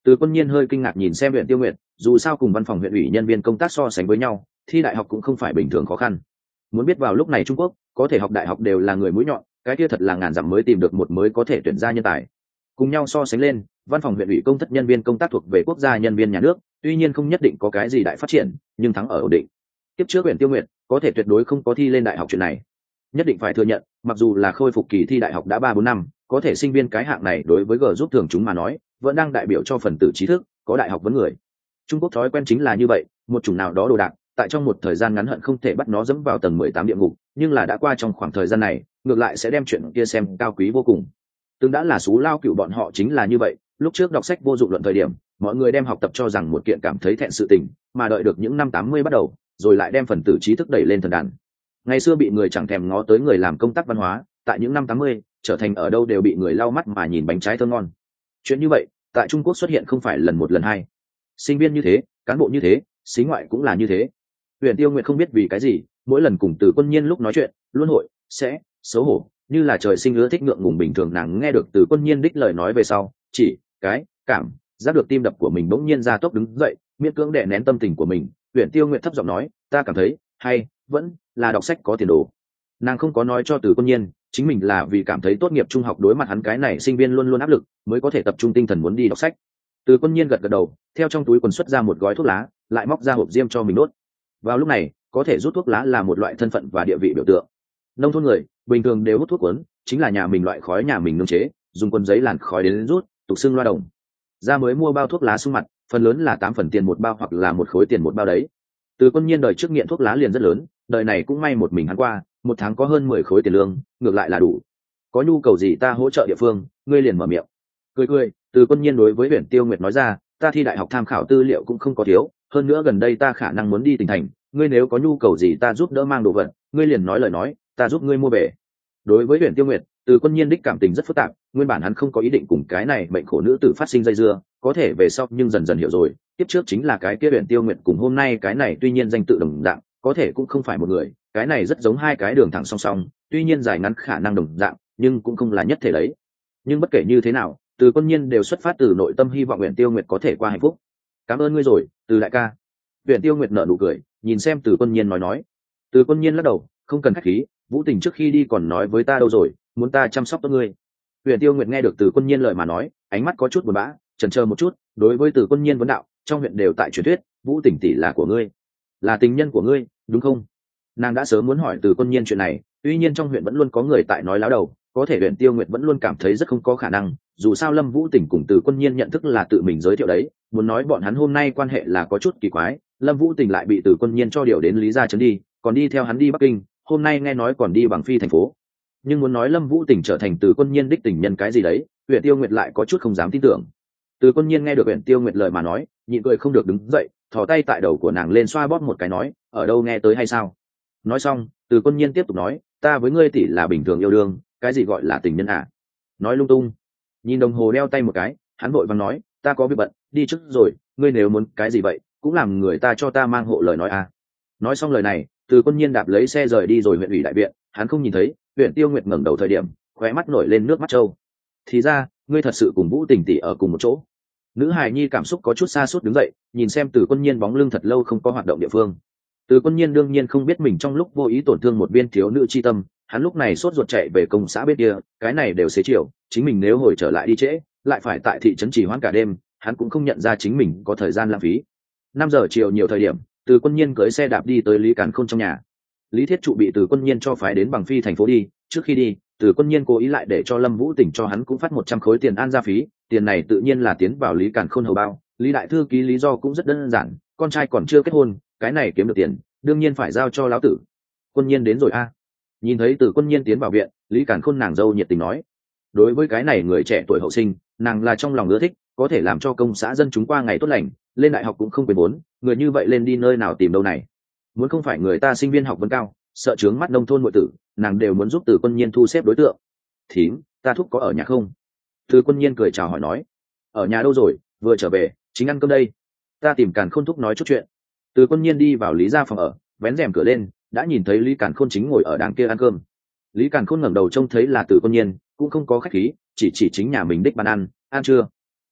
Từ Quân Nhiên hơi kinh ngạc nhìn xem huyện Tiêu Nguyệt, dù sao cùng văn phòng huyện ủy nhân viên công tác so sánh với nhau, thi đại học cũng không phải bình thường khó khăn. Muốn biết vào lúc này Trung Quốc có thể học đại học đều là người mũi nhọn, cái kia thật là ngàn dặm mới tìm được một mới có thể tuyển ra nhân tài. Cùng nhau so sánh lên, văn phòng huyện ủy công thất nhân viên công tác thuộc về quốc gia nhân viên nhà nước, tuy nhiên không nhất định có cái gì đại phát triển, nhưng thắng ở ổn định. Tiếp trước huyện Tiêu Nguyệt có thể tuyệt đối không có thi lên đại học chuyện này. Nhất định phải thừa nhận, mặc dù là khôi phục kỳ thi đại học đã ba bốn năm, có thể sinh viên cái hạng này đối với G giúp thường chúng mà nói, vẫn đang đại biểu cho phần tử trí thức, có đại học vấn người. Trung Quốc thói quen chính là như vậy, một chủng nào đó đồ đạc, tại trong một thời gian ngắn hận không thể bắt nó dẫm vào tầng mười tám địa ngục, nhưng là đã qua trong khoảng thời gian này, ngược lại sẽ đem chuyện kia xem cao quý vô cùng. Từng đã là xú lao cựu bọn họ chính là như vậy, lúc trước đọc sách vô dụng luận thời điểm, mọi người đem học tập cho rằng một kiện cảm thấy thẹn sự tình, mà đợi được những năm tám mươi bắt đầu, rồi lại đem phần tử trí thức đẩy lên thần đàn. Ngày xưa bị người chẳng thèm ngó tới người làm công tác văn hóa, tại những năm tám mươi, trở thành ở đâu đều bị người lau mắt mà nhìn bánh trái thơm ngon. Chuyện như vậy, tại Trung Quốc xuất hiện không phải lần một lần hai. Sinh viên như thế, cán bộ như thế, xí ngoại cũng là như thế. Huyền Tiêu Nguyệt không biết vì cái gì, mỗi lần cùng Từ Quân Nhiên lúc nói chuyện, luôn hội sẽ xấu hổ, như là trời sinh ưa thích ngượng ngùng bình thường. Nàng nghe được Từ Quân Nhiên đích lời nói về sau, chỉ cái cảm giác được tim đập của mình bỗng nhiên ra tốc đứng dậy, miễn cưỡng đè nén tâm tình của mình. Huyền Tiêu Nguyệt thấp giọng nói, ta cảm thấy hay vẫn là đọc sách có tiền đồ. Nàng không có nói cho Từ Quân Nhiên, chính mình là vì cảm thấy tốt nghiệp trung học đối mặt hắn cái này sinh viên luôn luôn áp lực, mới có thể tập trung tinh thần muốn đi đọc sách. Từ Quân Nhiên gật gật đầu, theo trong túi quần xuất ra một gói thuốc lá, lại móc ra hộp diêm cho mình đốt. Vào lúc này, có thể rút thuốc lá là một loại thân phận và địa vị biểu tượng. Nông thôn người bình thường đều hút thuốc cuốn, chính là nhà mình loại khói nhà mình nương chế, dùng quần giấy làn khói đến rút, tục xưng loa đồng. Ra mới mua bao thuốc lá sung mặt, phần lớn là tám phần tiền một bao hoặc là một khối tiền một bao đấy. Từ Quân Nhiên đời trước nghiện thuốc lá liền rất lớn, đời này cũng may một mình hắn qua, một tháng có hơn mười khối tiền lương, ngược lại là đủ. Có nhu cầu gì ta hỗ trợ địa phương, ngươi liền mở miệng. Cười cười, Từ Quân Nhiên đối với Huyền Tiêu Nguyệt nói ra, ta thi đại học tham khảo tư liệu cũng không có thiếu, hơn nữa gần đây ta khả năng muốn đi tỉnh thành, ngươi nếu có nhu cầu gì ta giúp đỡ mang đồ vật, ngươi liền nói lời nói, ta giúp ngươi mua về. Đối với Huyền Tiêu Nguyệt, Từ Quân Nhiên đích cảm tình rất phức tạp, nguyên bản hắn không có ý định cùng cái này mệnh khổ nữ tử phát sinh dây dưa, có thể về sau nhưng dần dần hiểu rồi, tiếp trước chính là cái kia Huyền Tiêu Nguyệt cùng hôm nay cái này tuy nhiên danh tự đồng dạng, có thể cũng không phải một người, cái này rất giống hai cái đường thẳng song song, tuy nhiên dài ngắn khả năng đồng dạng, nhưng cũng không là nhất thể đấy. Nhưng bất kể như thế nào, Từ Quân Nhiên đều xuất phát từ nội tâm hy vọng Huyền Tiêu Nguyệt có thể qua hạnh phúc. Cảm ơn ngươi rồi, Từ đại ca. Huyền Tiêu Nguyệt nở nụ cười, nhìn xem Từ Quân Nhiên nói nói. Từ Quân Nhiên lắc đầu, không cần khách khí, Vũ Tình trước khi đi còn nói với ta đâu rồi, muốn ta chăm sóc tốt ngươi. Huyền Tiêu Nguyệt nghe được Từ Quân Nhiên lời mà nói, ánh mắt có chút buồn bã, chần chờ một chút, đối với Từ Quân Nhiên vấn đạo, trong huyện đều tại truyền thuyết, Vũ Tình tỷ là của ngươi, là tình nhân của ngươi, đúng không? Nàng đã sớm muốn hỏi Từ Quân Nhiên chuyện này, tuy nhiên trong huyện vẫn luôn có người tại nói láo đầu, có thể Huyền Tiêu Nguyệt vẫn luôn cảm thấy rất không có khả năng, dù sao Lâm Vũ Tình cùng Từ Quân Nhiên nhận thức là tự mình giới thiệu đấy, muốn nói bọn hắn hôm nay quan hệ là có chút kỳ quái, Lâm Vũ Tình lại bị Từ Quân Nhiên cho điều đến Lý Gia trấn đi, còn đi theo hắn đi Bắc Kinh, hôm nay nghe nói còn đi bằng phi thành phố. Nhưng muốn nói Lâm Vũ Tình trở thành Từ Quân Nhiên đích tình nhân cái gì đấy, Huyền Tiêu Nguyệt lại có chút không dám tin tưởng. Từ Quân Nhiên nghe được Huyền Tiêu Nguyệt lời mà nói, nhịn cười không được đứng dậy, thò tay tại đầu của nàng lên xoa bóp một cái nói, ở đâu nghe tới hay sao? Nói xong, Từ Quân Nhiên tiếp tục nói, ta với ngươi tỷ là bình thường yêu đương, cái gì gọi là tình nhân à? Nói lung tung. Nhìn đồng hồ đeo tay một cái, hắn vội vàng nói, ta có việc bận, đi trước rồi, ngươi nếu muốn cái gì vậy, cũng làm người ta cho ta mang hộ lời nói à. Nói xong lời này, Từ Quân Nhiên đạp lấy xe rời đi rồi huyện ủy đại viện, hắn không nhìn thấy, Huyền Tiêu Nguyệt ngẩng đầu thời điểm, khóe mắt nổi lên nước mắt trâu. Thì ra, ngươi thật sự cùng Vũ Tình tỷ ở cùng một chỗ. Nữ hài nhi cảm xúc có chút xa suốt đứng dậy, nhìn xem Từ Quân Nhiên bóng lưng thật lâu không có hoạt động địa phương. Từ Quân Nhiên đương nhiên không biết mình trong lúc vô ý tổn thương một viên thiếu nữ chi tâm, hắn lúc này sốt ruột chạy về công xã bên kia, cái này đều xế chiều, chính mình nếu hồi trở lại đi trễ, lại phải tại thị trấn trì hoãn cả đêm, hắn cũng không nhận ra chính mình có thời gian lãng phí. Năm giờ chiều nhiều thời điểm, Từ Quân Nhiên cưỡi xe đạp đi tới Lý Càn Khôn trong nhà. Lý Thiết Trụ bị Từ Quân Nhiên cho phái đến bằng phi thành phố đi, trước khi đi, Từ Quân Nhiên cố ý lại để cho Lâm Vũ Tỉnh cho hắn cũng phát một trăm khối tiền an gia phí, tiền này tự nhiên là tiến vào Lý Càn Khôn hầu bao. Lý đại thư ký lý do cũng rất đơn giản, con trai còn chưa kết hôn, cái này kiếm được tiền, đương nhiên phải giao cho lão tử. Quân Nhiên đến rồi a. Nhìn thấy Từ Quân Nhiên tiến vào viện, Lý Càn Khôn nàng dâu nhiệt tình nói, đối với cái này người trẻ tuổi hậu sinh, nàng là trong lòng ưa thích, có thể làm cho công xã dân chúng qua ngày tốt lành, lên đại học cũng không quyền vốn, người như vậy lên đi nơi nào tìm đâu này. Muốn không phải người ta sinh viên học vấn cao, sợ trướng mắt nông thôn muội tử, nàng đều muốn giúp Từ Quân Nhiên thu xếp đối tượng. Thím, ta thúc có ở nhà không? Từ Quân Nhiên cười chào hỏi nói, ở nhà đâu rồi, vừa trở về, chính ăn cơm đây. Ta tìm Càn Khôn thúc nói chút chuyện. Từ Quân Nhiên đi vào Lý gia phòng ở, vén rèm cửa lên, đã nhìn thấy Lý Càn Khôn chính ngồi ở đằng kia ăn cơm. Lý Càn Khôn ngẩng đầu trông thấy là Từ Quân Nhiên, cũng không có khách khí, chỉ chỉ chính nhà mình đích bàn ăn, ăn chưa?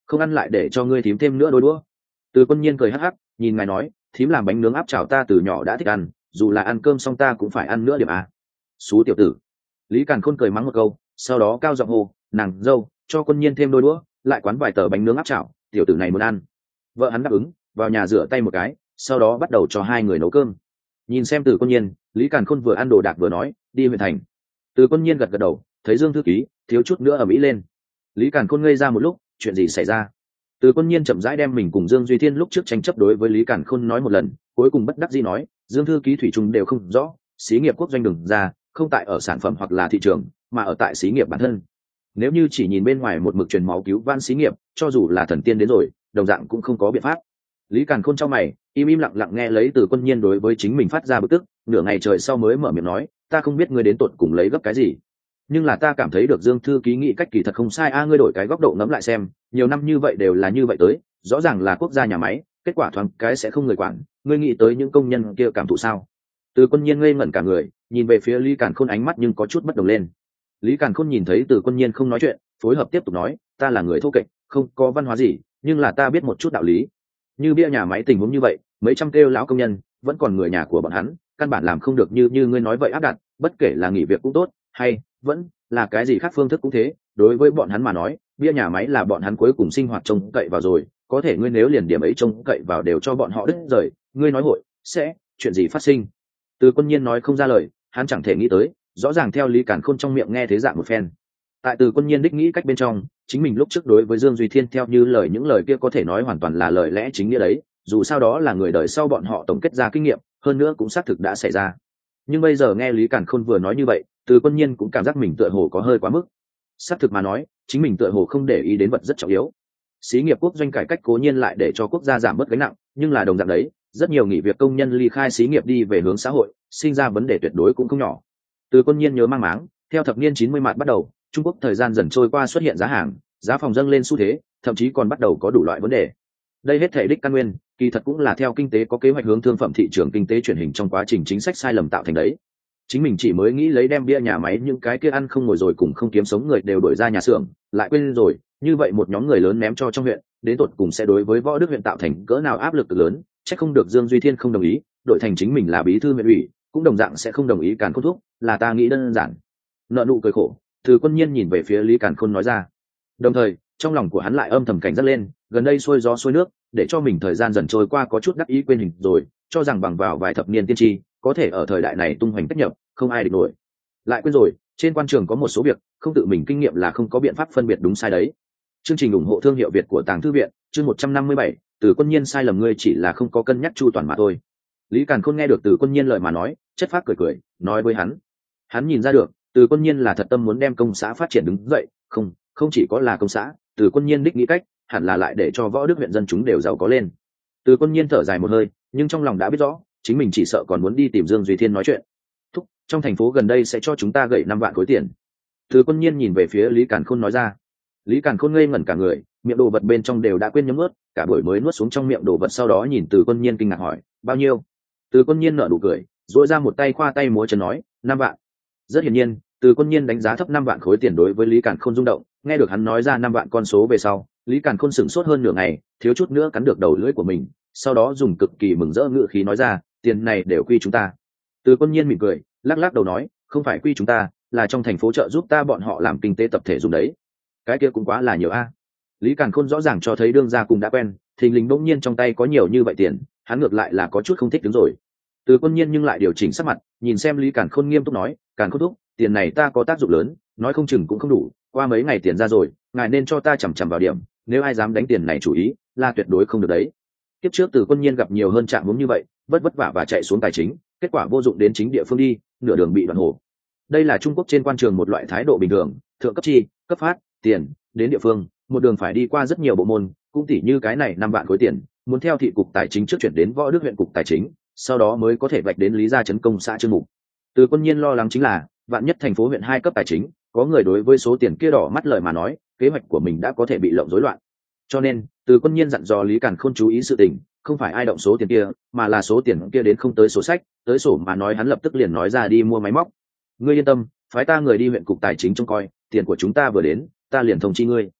không ăn lại để cho ngươi thím thêm nữa đôi đũa. Từ Quân Nhiên cười hắc hắc, nhìn ngài nói, thím làm bánh nướng áp chảo ta từ nhỏ đã thích ăn, dù là ăn cơm xong ta cũng phải ăn nữa điểm à. Xú tiểu tử. Lý Càn Khôn cười mắng một câu, sau đó cao giọng hô, nàng dâu, cho Quân Nhiên thêm đôi đũa, lại quán vài tờ bánh nướng áp chảo, tiểu tử này muốn ăn. Vợ hắn đáp ứng, vào nhà rửa tay một cái, sau đó bắt đầu cho hai người nấu cơm. Nhìn xem Từ Quân Nhiên, Lý Càn Khôn vừa ăn đồ đạc vừa nói, đi huyện thành. Từ Quân Nhiên gật gật đầu, thấy Dương thư ký thiếu chút nữa ở mỹ lên. Lý Càn Khôn ngây ra một lúc, chuyện gì xảy ra? Từ Quân Nhiên chậm rãi đem mình cùng Dương Duy Thiên lúc trước tranh chấp đối với Lý Càn Khôn nói một lần, cuối cùng bất đắc dĩ nói, Dương thư ký thủy chung đều không rõ, xí nghiệp quốc doanh đừng ra, không tại ở sản phẩm hoặc là thị trường, mà ở tại xí nghiệp bản thân. Nếu như chỉ nhìn bên ngoài một mực truyền máu cứu van xí nghiệp, cho dù là thần tiên đến rồi, đồng dạng cũng không có biện pháp. Lý Càn Khôn trong mày, im im lặng lặng nghe lấy Từ Quân Nhiên đối với chính mình phát ra bực tức, nửa ngày trời sau mới mở miệng nói, ta không biết ngươi đến tột cùng lấy gấp cái gì, nhưng là ta cảm thấy được Dương thư ký nghĩ cách kỳ thật không sai a, ngươi đổi cái góc độ ngẫm lại xem, nhiều năm như vậy đều là như vậy tới, rõ ràng là quốc gia nhà máy, kết quả thoáng cái sẽ không người quản, ngươi nghĩ tới những công nhân kia cảm thụ sao? Từ Quân Nhiên ngây ngẩn cả người, nhìn về phía Lý Càn Khôn ánh mắt nhưng có chút bất đồng lên. Lý Càn Khôn nhìn thấy Từ Quân Nhiên không nói chuyện, phối hợp tiếp tục nói, ta là người thô kệch, không có văn hóa gì, nhưng là ta biết một chút đạo lý. Như bia nhà máy tình huống như vậy, mấy trăm kêu lão công nhân, vẫn còn người nhà của bọn hắn, căn bản làm không được như như ngươi nói vậy áp đặt, bất kể là nghỉ việc cũng tốt, hay vẫn là cái gì khác phương thức cũng thế, đối với bọn hắn mà nói, bia nhà máy là bọn hắn cuối cùng sinh hoạt trông cậy vào rồi, có thể ngươi nếu liền điểm ấy trông cậy vào đều cho bọn họ đứt rời, ngươi nói hội sẽ chuyện gì phát sinh? Từ Quân Nhiên nói không ra lời, hắn chẳng thể nghĩ tới, rõ ràng theo Lý Càn Khôn trong miệng nghe thế dạng một phen. Tại Từ Quân Nhiên đích nghĩ cách bên trong, chính mình lúc trước đối với Dương Duy Thiên theo như lời những lời kia có thể nói hoàn toàn là lời lẽ chính nghĩa đấy, dù sao đó là người đời sau bọn họ tổng kết ra kinh nghiệm, hơn nữa cũng xác thực đã xảy ra. Nhưng bây giờ nghe Lý Càn Khôn vừa nói như vậy, Từ Quân Nhiên cũng cảm giác mình tựa hồ có hơi quá mức. Xác thực mà nói, chính mình tựa hồ không để ý đến vật rất trọng yếu. Xí nghiệp quốc doanh cải cách cố nhiên lại để cho quốc gia giảm bớt gánh nặng, nhưng là đồng dạng đấy, rất nhiều nghỉ việc công nhân ly khai xí nghiệp đi về hướng xã hội, sinh ra vấn đề tuyệt đối cũng không nhỏ. Từ Quân Nhiên nhớ mang máng, theo thập niên chín mươi mạt bắt đầu, Trung Quốc thời gian dần trôi qua xuất hiện giá hàng, giá phòng dâng lên xu thế, thậm chí còn bắt đầu có đủ loại vấn đề. Đây hết thể đích căn nguyên, kỳ thật cũng là theo kinh tế có kế hoạch hướng thương phẩm thị trường kinh tế chuyển hình trong quá trình chính sách sai lầm tạo thành đấy. Chính mình chỉ mới nghĩ lấy đem bia nhà máy những cái kia ăn không ngồi rồi cùng không kiếm sống người đều đổi ra nhà xưởng, lại quên rồi, như vậy một nhóm người lớn ném cho trong huyện, đến tột cùng sẽ đối với Võ Đức huyện tạo thành cỡ nào áp lực lớn, chắc không được Dương Duy Thiên không đồng ý, đội thành chính mình là bí thư huyện ủy, cũng đồng dạng sẽ không đồng ý Càn Khôn thúc, là ta nghĩ đơn giản. Nợ nụ cười khổ, Từ Quân Nhiên nhìn về phía Lý Càn Khôn nói ra. Đồng thời, trong lòng của hắn lại âm thầm cảnh giác lên, gần đây xuôi gió xuôi nước, để cho mình thời gian dần trôi qua có chút đắc ý quên hình rồi, cho rằng bằng vào vài thập niên tiên tri, có thể ở thời đại này tung hoành cách nhập, không ai địch nổi. Lại quên rồi, trên quan trường có một số việc, không tự mình kinh nghiệm là không có biện pháp phân biệt đúng sai đấy. Chương trình ủng hộ thương hiệu Việt của Tàng Thư viện, chương một trăm năm mươi bảy, Từ Quân Nhiên sai lầm ngươi chỉ là không có cân nhắc chu toàn mà thôi. Lý Càn Khôn nghe được Từ Quân Nhiên lời mà nói, chất phác cười cười, nói với hắn. Hắn nhìn ra được, Từ Quân Nhiên là thật tâm muốn đem công xã phát triển đứng dậy, không, không chỉ có là công xã, Từ Quân Nhiên đích nghĩ cách, hẳn là lại để cho Võ Đức huyện dân chúng đều giàu có lên. Từ Quân Nhiên thở dài một hơi, nhưng trong lòng đã biết rõ, chính mình chỉ sợ còn muốn đi tìm Dương Duy Thiên nói chuyện. Thúc, trong thành phố gần đây sẽ cho chúng ta gửi năm vạn khối tiền. Từ Quân Nhiên nhìn về phía Lý Càn Khôn nói ra. Lý Càn Khôn ngây ngẩn cả người, miệng đồ vật bên trong đều đã quên nhấm nuốt, cả buổi mới nuốt xuống trong miệng đồ vật, sau đó nhìn Từ Quân Nhiên kinh ngạc hỏi, bao nhiêu? Từ Quân Nhiên nở nụ cười, duỗi ra một tay khoa tay múa chân nói, năm vạn. Rất hiển nhiên, Từ Quân Nhiên đánh giá thấp năm vạn khối tiền đối với Lý Càn Khôn rung động, nghe được hắn nói ra năm vạn con số về sau, Lý Càn Khôn sửng sốt hơn nửa ngày, thiếu chút nữa cắn được đầu lưỡi của mình, sau đó dùng cực kỳ mừng rỡ ngữ khí nói ra, tiền này đều quy chúng ta. Từ Quân Nhiên mỉm cười, lắc lắc đầu nói, không phải quy chúng ta, là trong thành phố trợ giúp ta bọn họ làm kinh tế tập thể dùng đấy. Cái kia cũng quá là nhiều a. Lý Càn Khôn rõ ràng cho thấy đương gia cùng đã quen, thình lình bỗng nhiên trong tay có nhiều như vậy tiền, hắn ngược lại là có chút không thích đứng rồi. Từ Quân Nhiên nhưng lại điều chỉnh sắc mặt, nhìn xem Lý Càn Khôn nghiêm túc nói, Càn Khôn thúc, tiền này ta có tác dụng lớn, nói không chừng cũng không đủ, qua mấy ngày tiền ra rồi, ngài nên cho ta chằm chằm vào điểm, nếu ai dám đánh tiền này chủ ý, là tuyệt đối không được đấy. Kiếp trước Từ Quân Nhiên gặp nhiều hơn trạng huống như vậy, vất vất vả và chạy xuống tài chính, kết quả vô dụng đến chính địa phương đi, nửa đường bị đoạn hổ. Đây là Trung Quốc trên quan trường một loại thái độ bình thường, thượng cấp chi, cấp phát, tiền, đến địa phương, một đường phải đi qua rất nhiều bộ môn, cũng tỉ như cái này năm vạn khối tiền, muốn theo thị cục tài chính trước chuyển đến Võ Đức huyện cục tài chính, sau đó mới có thể vạch đến Lý gia trấn công xã chương mục. Từ Quân Nhiên lo lắng chính là, vạn nhất thành phố huyện hai cấp tài chính, có người đối với số tiền kia đỏ mắt lời mà nói, kế hoạch của mình đã có thể bị lộng rối loạn. Cho nên, Từ Quân Nhiên dặn dò Lý Càn Khôn chú ý sự tình, không phải ai động số tiền kia, mà là số tiền kia đến không tới sổ sách, tới sổ mà nói hắn lập tức liền nói ra đi mua máy móc. Ngươi yên tâm, phái ta người đi huyện cục tài chính trông coi, tiền của chúng ta vừa đến, ta liền thông chi ngươi.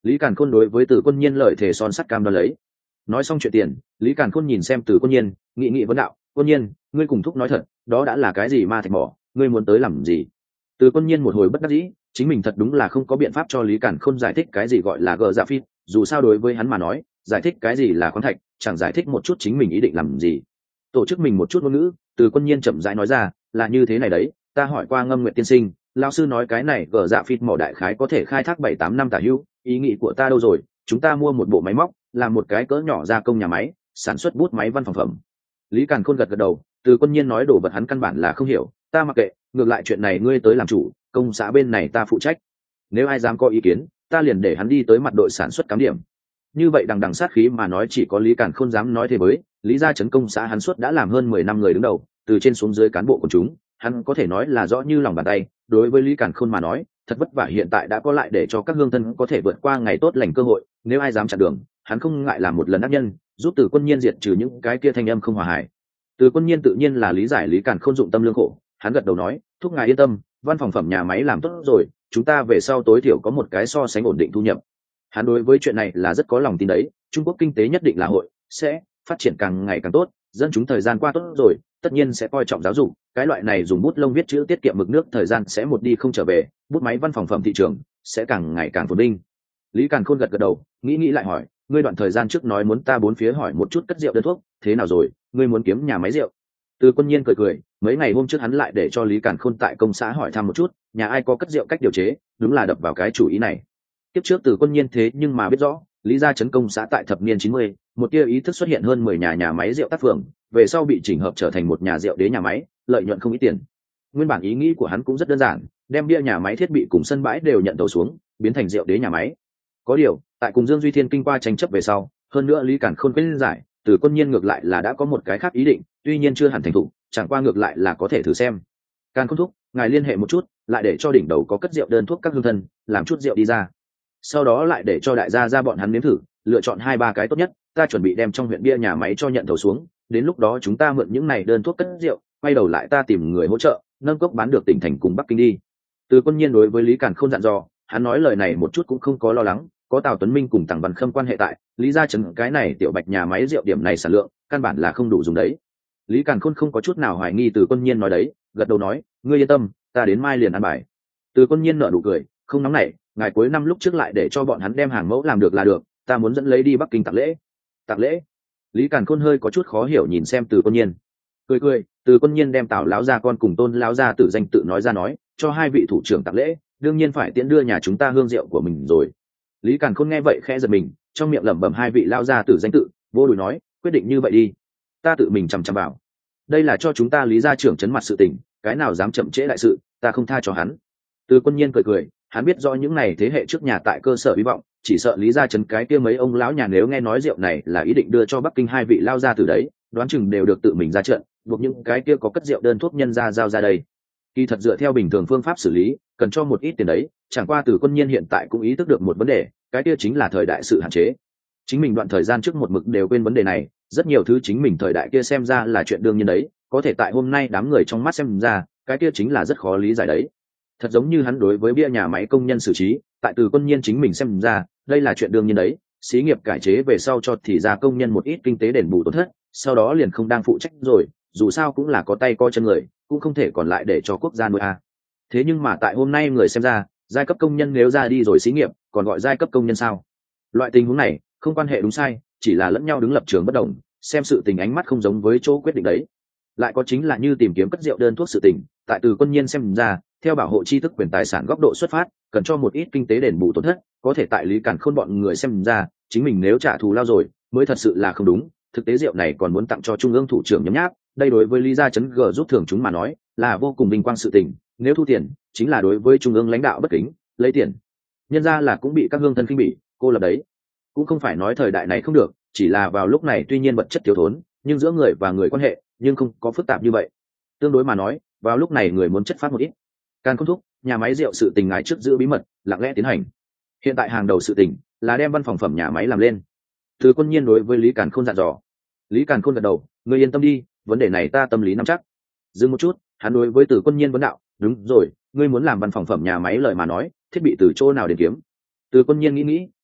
Lý Càn Khôn đối với Từ Quân Nhiên lời thề son sắt cam đoan lấy. Nói xong chuyện tiền, Lý Càn Khôn nhìn xem Từ Quân Nhiên, nghị nghị vấn đạo: Quân Nhiên, ngươi cùng thúc nói thật, đó đã là cái gì ma thạch mỏ, ngươi muốn tới làm gì? Từ Quân Nhiên một hồi bất đắc dĩ, chính mình thật đúng là không có biện pháp cho Lý Càn Khôn giải thích cái gì gọi là gờ dạ phít, dù sao đối với hắn mà nói, giải thích cái gì là khoáng thạch, chẳng giải thích một chút chính mình ý định làm gì. Tổ chức mình một chút ngôn ngữ, Từ Quân Nhiên chậm rãi nói ra, là như thế này đấy, ta hỏi qua Ngâm Nguyệt tiên sinh, lão sư nói cái này gờ dạ phít mỏ đại khái có thể khai thác bảy tám năm tả hữu, ý nghĩ của ta đâu rồi, chúng ta mua một bộ máy móc, làm một cái cỡ nhỏ gia công nhà máy, sản xuất bút máy văn phòng phẩm. Lý Càn Khôn gật gật đầu, Từ Quân Nhiên nói đồ vật hắn căn bản là không hiểu, ta mặc kệ, ngược lại chuyện này ngươi tới làm chủ, công xã bên này ta phụ trách, nếu ai dám có ý kiến ta liền để hắn đi tới mặt đội sản xuất cắm điểm. Như vậy đằng đằng sát khí mà nói, chỉ có Lý Càn Khôn dám nói thế với. Lý gia trấn công xã hắn suốt đã làm hơn mười năm người đứng đầu, từ trên xuống dưới cán bộ của chúng hắn có thể nói là rõ như lòng bàn tay. Đối với Lý Càn Khôn mà nói, thật vất vả hiện tại đã có lại để cho các hương thân có thể vượt qua ngày tốt lành cơ hội, nếu ai dám chặn đường hắn không ngại làm một lần ác nhân, giúp Từ Quân Nhiên diệt trừ những cái kia thanh âm không hòa hài. Từ Quân Nhiên tự nhiên là lý giải Lý Càn Khôn dụng tâm lương khổ, hắn gật đầu nói: thúc ngài yên tâm, văn phòng phẩm nhà máy làm tốt rồi, chúng ta về sau tối thiểu có một cái so sánh ổn định thu nhập. Hắn đối với chuyện này là rất có lòng tin đấy, Trung Quốc kinh tế nhất định là hội sẽ phát triển càng ngày càng tốt, dân chúng thời gian qua tốt rồi tất nhiên sẽ coi trọng giáo dục, cái loại này dùng bút lông viết chữ tiết kiệm mực nước thời gian sẽ một đi không trở về, bút máy văn phòng phẩm thị trường sẽ càng ngày càng phồn vinh. Lý Càn Khôn gật gật đầu, nghĩ nghĩ lại hỏi: ngươi đoạn thời gian trước nói muốn ta bốn phía hỏi một chút cất rượu đơn thuốc, thế nào rồi, ngươi muốn kiếm nhà máy rượu? Từ Quân Nhiên cười cười, mấy ngày hôm trước hắn lại để cho Lý Càn Khôn tại công xã hỏi thăm một chút, nhà ai có cất rượu cách điều chế, đúng là đập vào cái chủ ý này. Tiếp trước Từ Quân Nhiên thế nhưng mà biết rõ, Lý gia trấn công xã tại thập niên chín mươi, một tia ý thức xuất hiện hơn mười nhà nhà máy rượu tác phường, về sau bị chỉnh hợp trở thành một nhà rượu đế nhà máy, lợi nhuận không ít tiền. Nguyên bản ý nghĩ của hắn cũng rất đơn giản, đem bia nhà máy thiết bị cùng sân bãi đều nhận tàu xuống, biến thành rượu đế nhà máy. Có điều, tại cùng Dương Duy Thiên kinh qua tranh chấp về sau, hơn nữa Lý Càn Khôn quyết giải, Từ Quân Nhiên ngược lại là đã có một cái khác ý định, tuy nhiên chưa hẳn thành thục, chẳng qua ngược lại là có thể thử xem. Càn Khôn thúc, ngài liên hệ một chút, lại để cho đỉnh đầu có cất rượu đơn thuốc các hương thân, làm chút rượu đi ra. Sau đó lại để cho đại gia ra bọn hắn nếm thử, lựa chọn hai ba cái tốt nhất, ta chuẩn bị đem trong huyện bia nhà máy cho nhận thầu xuống, đến lúc đó chúng ta mượn những này đơn thuốc cất rượu, quay đầu lại ta tìm người hỗ trợ, nâng cốc bán được tỉnh thành cùng Bắc Kinh đi. Từ Quân Nhiên đối với Lý Càn Khôn dặn dò, hắn nói lời này một chút cũng không có lo lắng, có Tào Tuấn Minh cùng Tằng Văn Khâm quan hệ tại, Lý gia trấn cái này tiểu bạch nhà máy rượu điểm này sản lượng, căn bản là không đủ dùng đấy. Lý Càn Khôn không có chút nào hoài nghi Từ Quân Nhiên nói đấy, gật đầu nói: ngươi yên tâm, ta đến mai liền ăn bài. Từ Quân Nhiên nở nụ cười, không nóng nảy, ngày cuối năm lúc trước lại để cho bọn hắn đem hàng mẫu làm được là được, ta muốn dẫn lấy đi Bắc Kinh tặng lễ. Tặng lễ? Lý Càn Khôn hơi có chút khó hiểu nhìn xem Từ Quân Nhiên. Cười cười, Từ Quân Nhiên đem Tào lão gia con cùng Tôn lão gia tử danh tự nói ra nói, cho hai vị thủ trưởng tặng lễ, đương nhiên phải tiễn đưa nhà chúng ta hương rượu của mình rồi. Lý Càn Khôn nghe vậy khẽ giật mình, trong miệng lẩm bẩm hai vị lão gia tử danh tự, vô đùi nói: quyết định như vậy đi, ta tự mình chằm chằm bảo. Đây là cho chúng ta Lý gia trưởng chấn mặt sự tình, cái nào dám chậm trễ đại sự, ta không tha cho hắn. Từ Quân Nhiên cười cười, hắn biết rõ những này thế hệ trước nhà tại cơ sở hy vọng, chỉ sợ Lý gia trấn cái kia mấy ông lão nhà nếu nghe nói rượu này là ý định đưa cho Bắc Kinh hai vị lao ra từ đấy, đoán chừng đều được tự mình ra trận, buộc những cái kia có cất rượu đơn thuốc nhân ra giao ra đây. Kỳ thật dựa theo bình thường phương pháp xử lý, cần cho một ít tiền đấy, chẳng qua Từ Quân Nhiên hiện tại cũng ý thức được một vấn đề, cái kia chính là thời đại sự hạn chế. Chính mình đoạn thời gian trước một mực đều quên vấn đề này, rất nhiều thứ chính mình thời đại kia xem ra là chuyện đương nhiên đấy, có thể tại hôm nay đám người trong mắt xem ra, cái kia chính là rất khó lý giải đấy. Thật giống như hắn đối với bia nhà máy công nhân xử trí, tại Từ Quân Nhiên chính mình xem ra, đây là chuyện đương nhiên đấy, xí nghiệp cải chế về sau cho thì ra công nhân một ít kinh tế đền bù tổn thất, sau đó liền không đang phụ trách rồi, dù sao cũng là có tay có chân người, cũng không thể còn lại để cho quốc gia nuôi a. Thế nhưng mà tại hôm nay người xem ra, giai cấp công nhân nếu ra đi rồi xí nghiệp, còn gọi giai cấp công nhân sao? Loại tình huống này, không quan hệ đúng sai, chỉ là lẫn nhau đứng lập trường bất đồng, xem sự tình ánh mắt không giống với chỗ quyết định đấy. Lại có chính là như tìm kiếm cất rượu đơn thuốc sự tình, tại Từ Quân Nhiên xem ra, theo bảo hộ tri thức quyền tài sản góc độ xuất phát, cần cho một ít kinh tế đền bù tổn thất, có thể tại Lý Càn Khôn bọn người xem ra, chính mình nếu trả thù lao rồi, mới thật sự là không đúng. Thực tế rượu này còn muốn tặng cho trung ương thủ trưởng nhấm nháp, đây đối với Lý gia trấn G giúp thường chúng mà nói, là vô cùng vinh quang sự tình. Nếu thu tiền, chính là đối với trung ương lãnh đạo bất kính, lấy tiền, nhân ra là cũng bị các hương thân khinh bỉ, cô lập đấy. Cũng không phải nói thời đại này không được, chỉ là vào lúc này tuy nhiên vật chất thiếu thốn, nhưng giữa người và người quan hệ, nhưng không có phức tạp như vậy. Tương đối mà nói, vào lúc này người muốn chất phát một ít. Càn Khôn thúc, nhà máy rượu sự tình ngài trước giữ bí mật, lặng lẽ tiến hành. Hiện tại hàng đầu sự tình là đem văn phòng phẩm nhà máy làm lên. Từ Quân Nhiên đối với Lý Càn Khôn dặn dò. Lý Càn Khôn gật đầu, ngươi yên tâm đi, vấn đề này ta tâm lý nắm chắc. Dừng một chút, hắn đối với Từ Quân Nhiên vấn đạo, đúng rồi, ngươi muốn làm văn phòng phẩm nhà máy lời mà nói, thiết bị từ chỗ nào đến kiếm? Từ Quân Nhiên nghĩ nghĩ,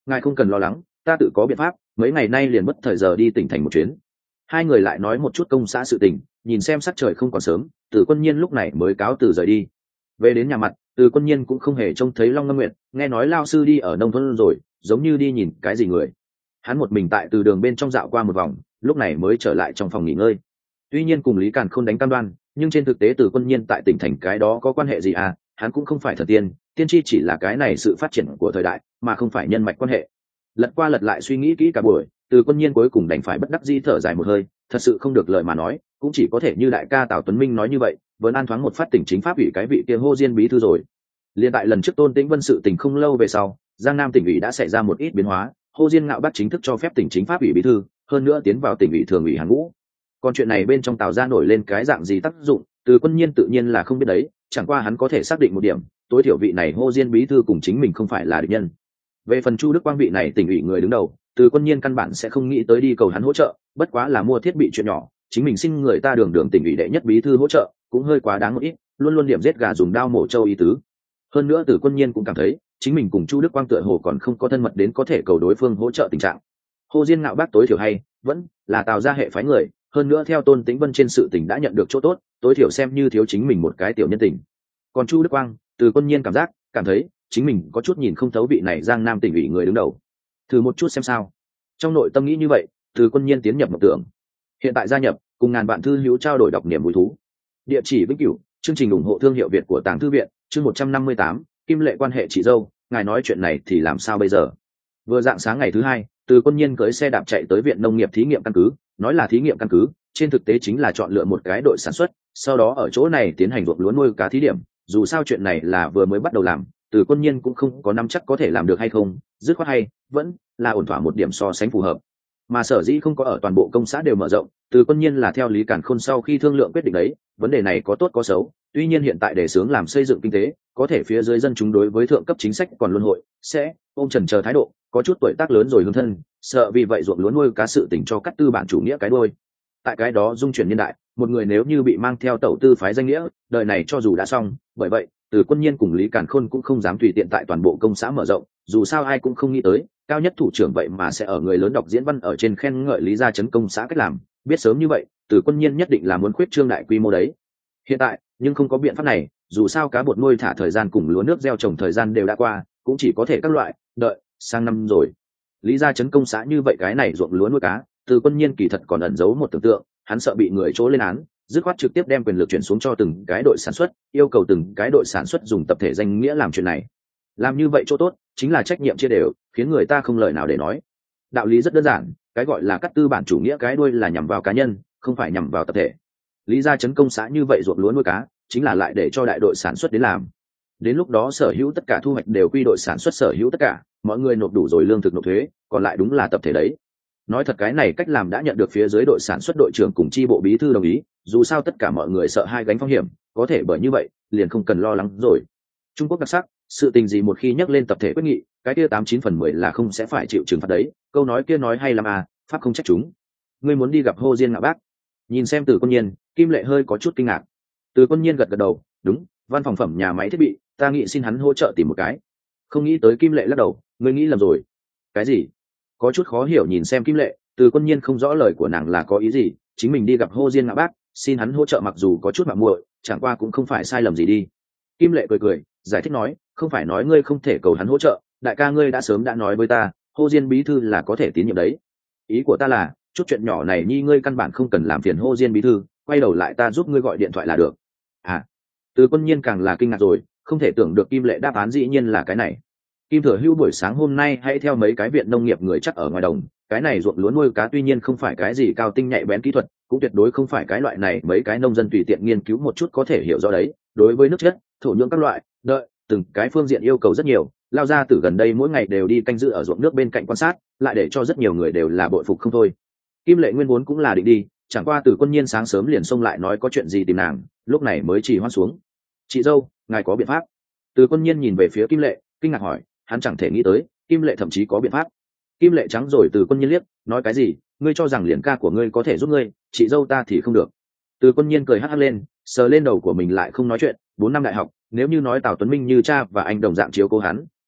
ngài không cần lo lắng, ta tự có biện pháp, mấy ngày nay liền mất thời giờ đi tỉnh thành một chuyến. Hai người lại nói một chút công xã sự tình, nhìn xem sắc trời không còn sớm, Từ Quân Nhiên lúc này mới cáo từ rời đi. Về đến nhà mặt, Từ Quân Nhiên cũng không hề trông thấy Long Ngâm Nguyệt, nghe nói lao sư đi ở nông thôn rồi, giống như đi nhìn cái gì người. Hắn một mình tại từ đường bên trong dạo qua một vòng, lúc này mới trở lại trong phòng nghỉ ngơi. Tuy nhiên cùng Lý Càn Khôn đánh cam đoan, nhưng trên thực tế Từ Quân Nhiên tại tỉnh thành cái đó có quan hệ gì à? Hắn cũng không phải thần tiên, tiên tri chỉ là cái này sự phát triển của thời đại, mà không phải nhân mạch quan hệ. Lật qua lật lại suy nghĩ kỹ cả buổi, Từ Quân Nhiên cuối cùng đành phải bất đắc dĩ thở dài một hơi, thật sự không được lời mà nói, cũng chỉ có thể như đại ca Tào Tuấn Minh nói như vậy, vẫn an thoáng một phát tỉnh chính pháp ủy cái vị kia hô diên bí thư rồi. Liên tại lần trước Tôn Tĩnh Vân sự tình không lâu về sau, Giang Nam tỉnh ủy đã xảy ra một ít biến hóa, Hồ Diên Ngạo Bác chính thức cho phép tỉnh chính pháp ủy bí thư, hơn nữa tiến vào tỉnh ủy thường ủy hàng ngũ. Còn chuyện này bên trong tạo ra nổi lên cái dạng gì tác dụng, Từ Quân Nhiên tự nhiên là không biết đấy, chẳng qua hắn có thể xác định một điểm, tối thiểu vị này Hồ Diên bí thư cùng chính mình không phải là địch nhân. Về phần Chu Đức Quang vị này tỉnh ủy người đứng đầu, Từ Quân Nhiên căn bản sẽ không nghĩ tới đi cầu hắn hỗ trợ, bất quá là mua thiết bị chuyện nhỏ, chính mình xin người ta đường đường tỉnh ủy đệ nhất bí thư hỗ trợ, cũng hơi quá đáng một ít, luôn luôn điểm giết gà dùng đao mổ trâu ý tứ. Hơn nữa Từ Quân Nhiên cũng cảm thấy chính mình cùng Chu Đức Quang tựa hồ còn không có thân mật đến có thể cầu đối phương hỗ trợ tình trạng. Hồ Diên Ngạo Bác tối thiểu hay vẫn là Tào gia hệ phái người, hơn nữa theo Tôn Tĩnh Vân trên sự tình đã nhận được chỗ tốt, tối thiểu xem như thiếu chính mình một cái tiểu nhân tình. Còn Chu Đức Quang, Từ Quân Nhiên cảm giác cảm thấy chính mình có chút nhìn không thấu vị này Giang Nam tỉnh ủy người đứng đầu. Thử một chút xem sao. Trong nội tâm nghĩ như vậy, Từ Quân Nhiên tiến nhập mộng tưởng. Hiện tại gia nhập, cùng ngàn bạn thư hữu trao đổi đọc niềm vui thú. Địa chỉ Vĩnh Cửu, chương trình ủng hộ thương hiệu Việt của Tàng Thư viện, chương một trăm năm mươi tám, Kim Lệ quan hệ chị dâu, ngài nói chuyện này thì làm sao bây giờ? Vừa dạng sáng ngày thứ hai, Từ Quân Nhiên cưỡi xe đạp chạy tới viện nông nghiệp thí nghiệm căn cứ, nói là thí nghiệm căn cứ, trên thực tế chính là chọn lựa một cái đội sản xuất, sau đó ở chỗ này tiến hành ruộng lúa nuôi cá thí điểm. Dù sao chuyện này là vừa mới bắt đầu làm, Từ Quân Nhiên cũng không có nắm chắc có thể làm được hay không, dứt khoát hay vẫn là ổn thỏa một điểm so sánh phù hợp. Mà sở dĩ không có ở toàn bộ công xã đều mở rộng, Từ Quân Nhiên là theo Lý Càn Khôn sau khi thương lượng quyết định đấy, vấn đề này có tốt có xấu, tuy nhiên hiện tại để sướng làm xây dựng kinh tế, có thể phía dưới dân chúng đối với thượng cấp chính sách còn luân hội sẽ ôm chần chờ thái độ, có chút tuổi tác lớn rồi hương thân, sợ vì vậy ruộng lúa nuôi cá sự tình cho cắt tư bản chủ nghĩa cái đuôi. Tại cái đó dung chuyển niên đại, một người nếu như bị mang theo tẩu tư phái danh nghĩa, đời này cho dù đã xong, bởi vậy Từ Quân Nhiên cùng Lý Càn Khôn cũng không dám tùy tiện tại toàn bộ công xã mở rộng, dù sao ai cũng không nghĩ tới cao nhất thủ trưởng vậy mà sẽ ở người lớn đọc diễn văn ở trên khen ngợi Lý gia trấn công xã cách làm, biết sớm như vậy Từ Quân Nhiên nhất định là muốn khuyết trương đại quy mô đấy. Hiện tại nhưng không có biện pháp này, dù sao cá bột nuôi thả thời gian cùng lúa nước gieo trồng thời gian đều đã qua, cũng chỉ có thể các loại đợi sang năm rồi. Lý gia trấn công xã như vậy cái này ruộng lúa nuôi cá, Từ Quân Nhiên kỳ thật còn ẩn giấu một tưởng tượng, hắn sợ bị người chỗ lên án, dứt khoát trực tiếp đem quyền lực chuyển xuống cho từng cái đội sản xuất, yêu cầu từng cái đội sản xuất dùng tập thể danh nghĩa làm chuyện này. Làm như vậy chỗ tốt chính là trách nhiệm chia đều, khiến người ta không lời nào để nói. Đạo lý rất đơn giản, cái gọi là cắt tư bản chủ nghĩa cái đuôi là nhằm vào cá nhân, không phải nhằm vào tập thể. Lý gia trấn công xã như vậy ruộng lúa nuôi cá, chính là lại để cho đại đội sản xuất đến làm. Đến lúc đó sở hữu tất cả thu hoạch đều quy đội sản xuất sở hữu tất cả, mọi người nộp đủ rồi lương thực nộp thuế, còn lại đúng là tập thể đấy. Nói thật cái này cách làm đã nhận được phía dưới đội sản xuất đội trưởng cùng chi bộ bí thư đồng ý, dù sao tất cả mọi người sợ hai gánh phong hiểm, có thể bởi như vậy liền không cần lo lắng rồi. Trung Quốc đặc sắc, sự tình gì một khi nhắc lên tập thể quyết nghị, cái kia tám chín phần mười là không sẽ phải chịu trừng phạt đấy, câu nói kia nói hay lắm à, pháp không trách chúng. Ngươi muốn đi gặp Hồ Diên Ngạo Bác? Nhìn xem Từ Quân Nhiên, Kim Lệ hơi có chút kinh ngạc. Từ Quân Nhiên gật gật đầu, đúng, văn phòng phẩm nhà máy thiết bị, ta nghĩ xin hắn hỗ trợ tìm một cái. Không nghĩ tới Kim Lệ lắc đầu, ngươi nghĩ lầm rồi. Cái gì? Có chút khó hiểu nhìn xem Kim Lệ, Từ Quân Nhiên không rõ lời của nàng là có ý gì, chính mình đi gặp Hồ Diên Ngạo Bác, xin hắn hỗ trợ mặc dù có chút mạo muội, chẳng qua cũng không phải sai lầm gì đi. Kim Lệ cười cười, giải thích nói, không phải nói ngươi không thể cầu hắn hỗ trợ, đại ca ngươi đã sớm đã nói với ta, Hồ Diên bí thư là có thể tín nhiệm đấy. Ý của ta là, chút chuyện nhỏ này nhi ngươi căn bản không cần làm phiền Hồ Diên bí thư, quay đầu lại ta giúp ngươi gọi điện thoại là được. À, Từ Quân Nhiên càng là kinh ngạc rồi, không thể tưởng được Kim Lệ đáp án dĩ nhiên là cái này. Kim Thừa Hữu buổi sáng hôm nay hãy theo mấy cái viện nông nghiệp người chắc ở ngoài đồng, cái này ruộng lúa nuôi cá tuy nhiên không phải cái gì cao tinh nhạy bén kỹ thuật, cũng tuyệt đối không phải cái loại này mấy cái nông dân tùy tiện nghiên cứu một chút có thể hiểu rõ đấy. Đối với nước chất, thổ nhưỡng các loại, đợi, từng cái phương diện yêu cầu rất nhiều, lao ra từ gần đây mỗi ngày đều đi canh giữ ở ruộng nước bên cạnh quan sát, lại để cho rất nhiều người đều là bội phục không thôi. Kim Lệ nguyên vốn cũng là định đi, chẳng qua Từ Quân Nhiên sáng sớm liền xông lại nói có chuyện gì tìm nàng, lúc này mới chỉ hoan xuống. Chị dâu, ngài có biện pháp? Từ Quân Nhiên nhìn về phía Kim Lệ, kinh ngạc hỏi, hắn chẳng thể nghĩ tới Kim Lệ thậm chí có biện pháp. Kim Lệ trắng rồi Từ Quân Nhiên liếc, nói cái gì, ngươi cho rằng liền ca của ngươi có thể giúp ngươi, chị dâu ta thì không được. Từ Quân Nhiên cười hắt hắt lên, sờ lên đầu của mình lại không nói chuyện, bốn năm đại học, nếu như nói Tào Tuấn Minh như cha và anh đồng dạng chiếu cố hắn,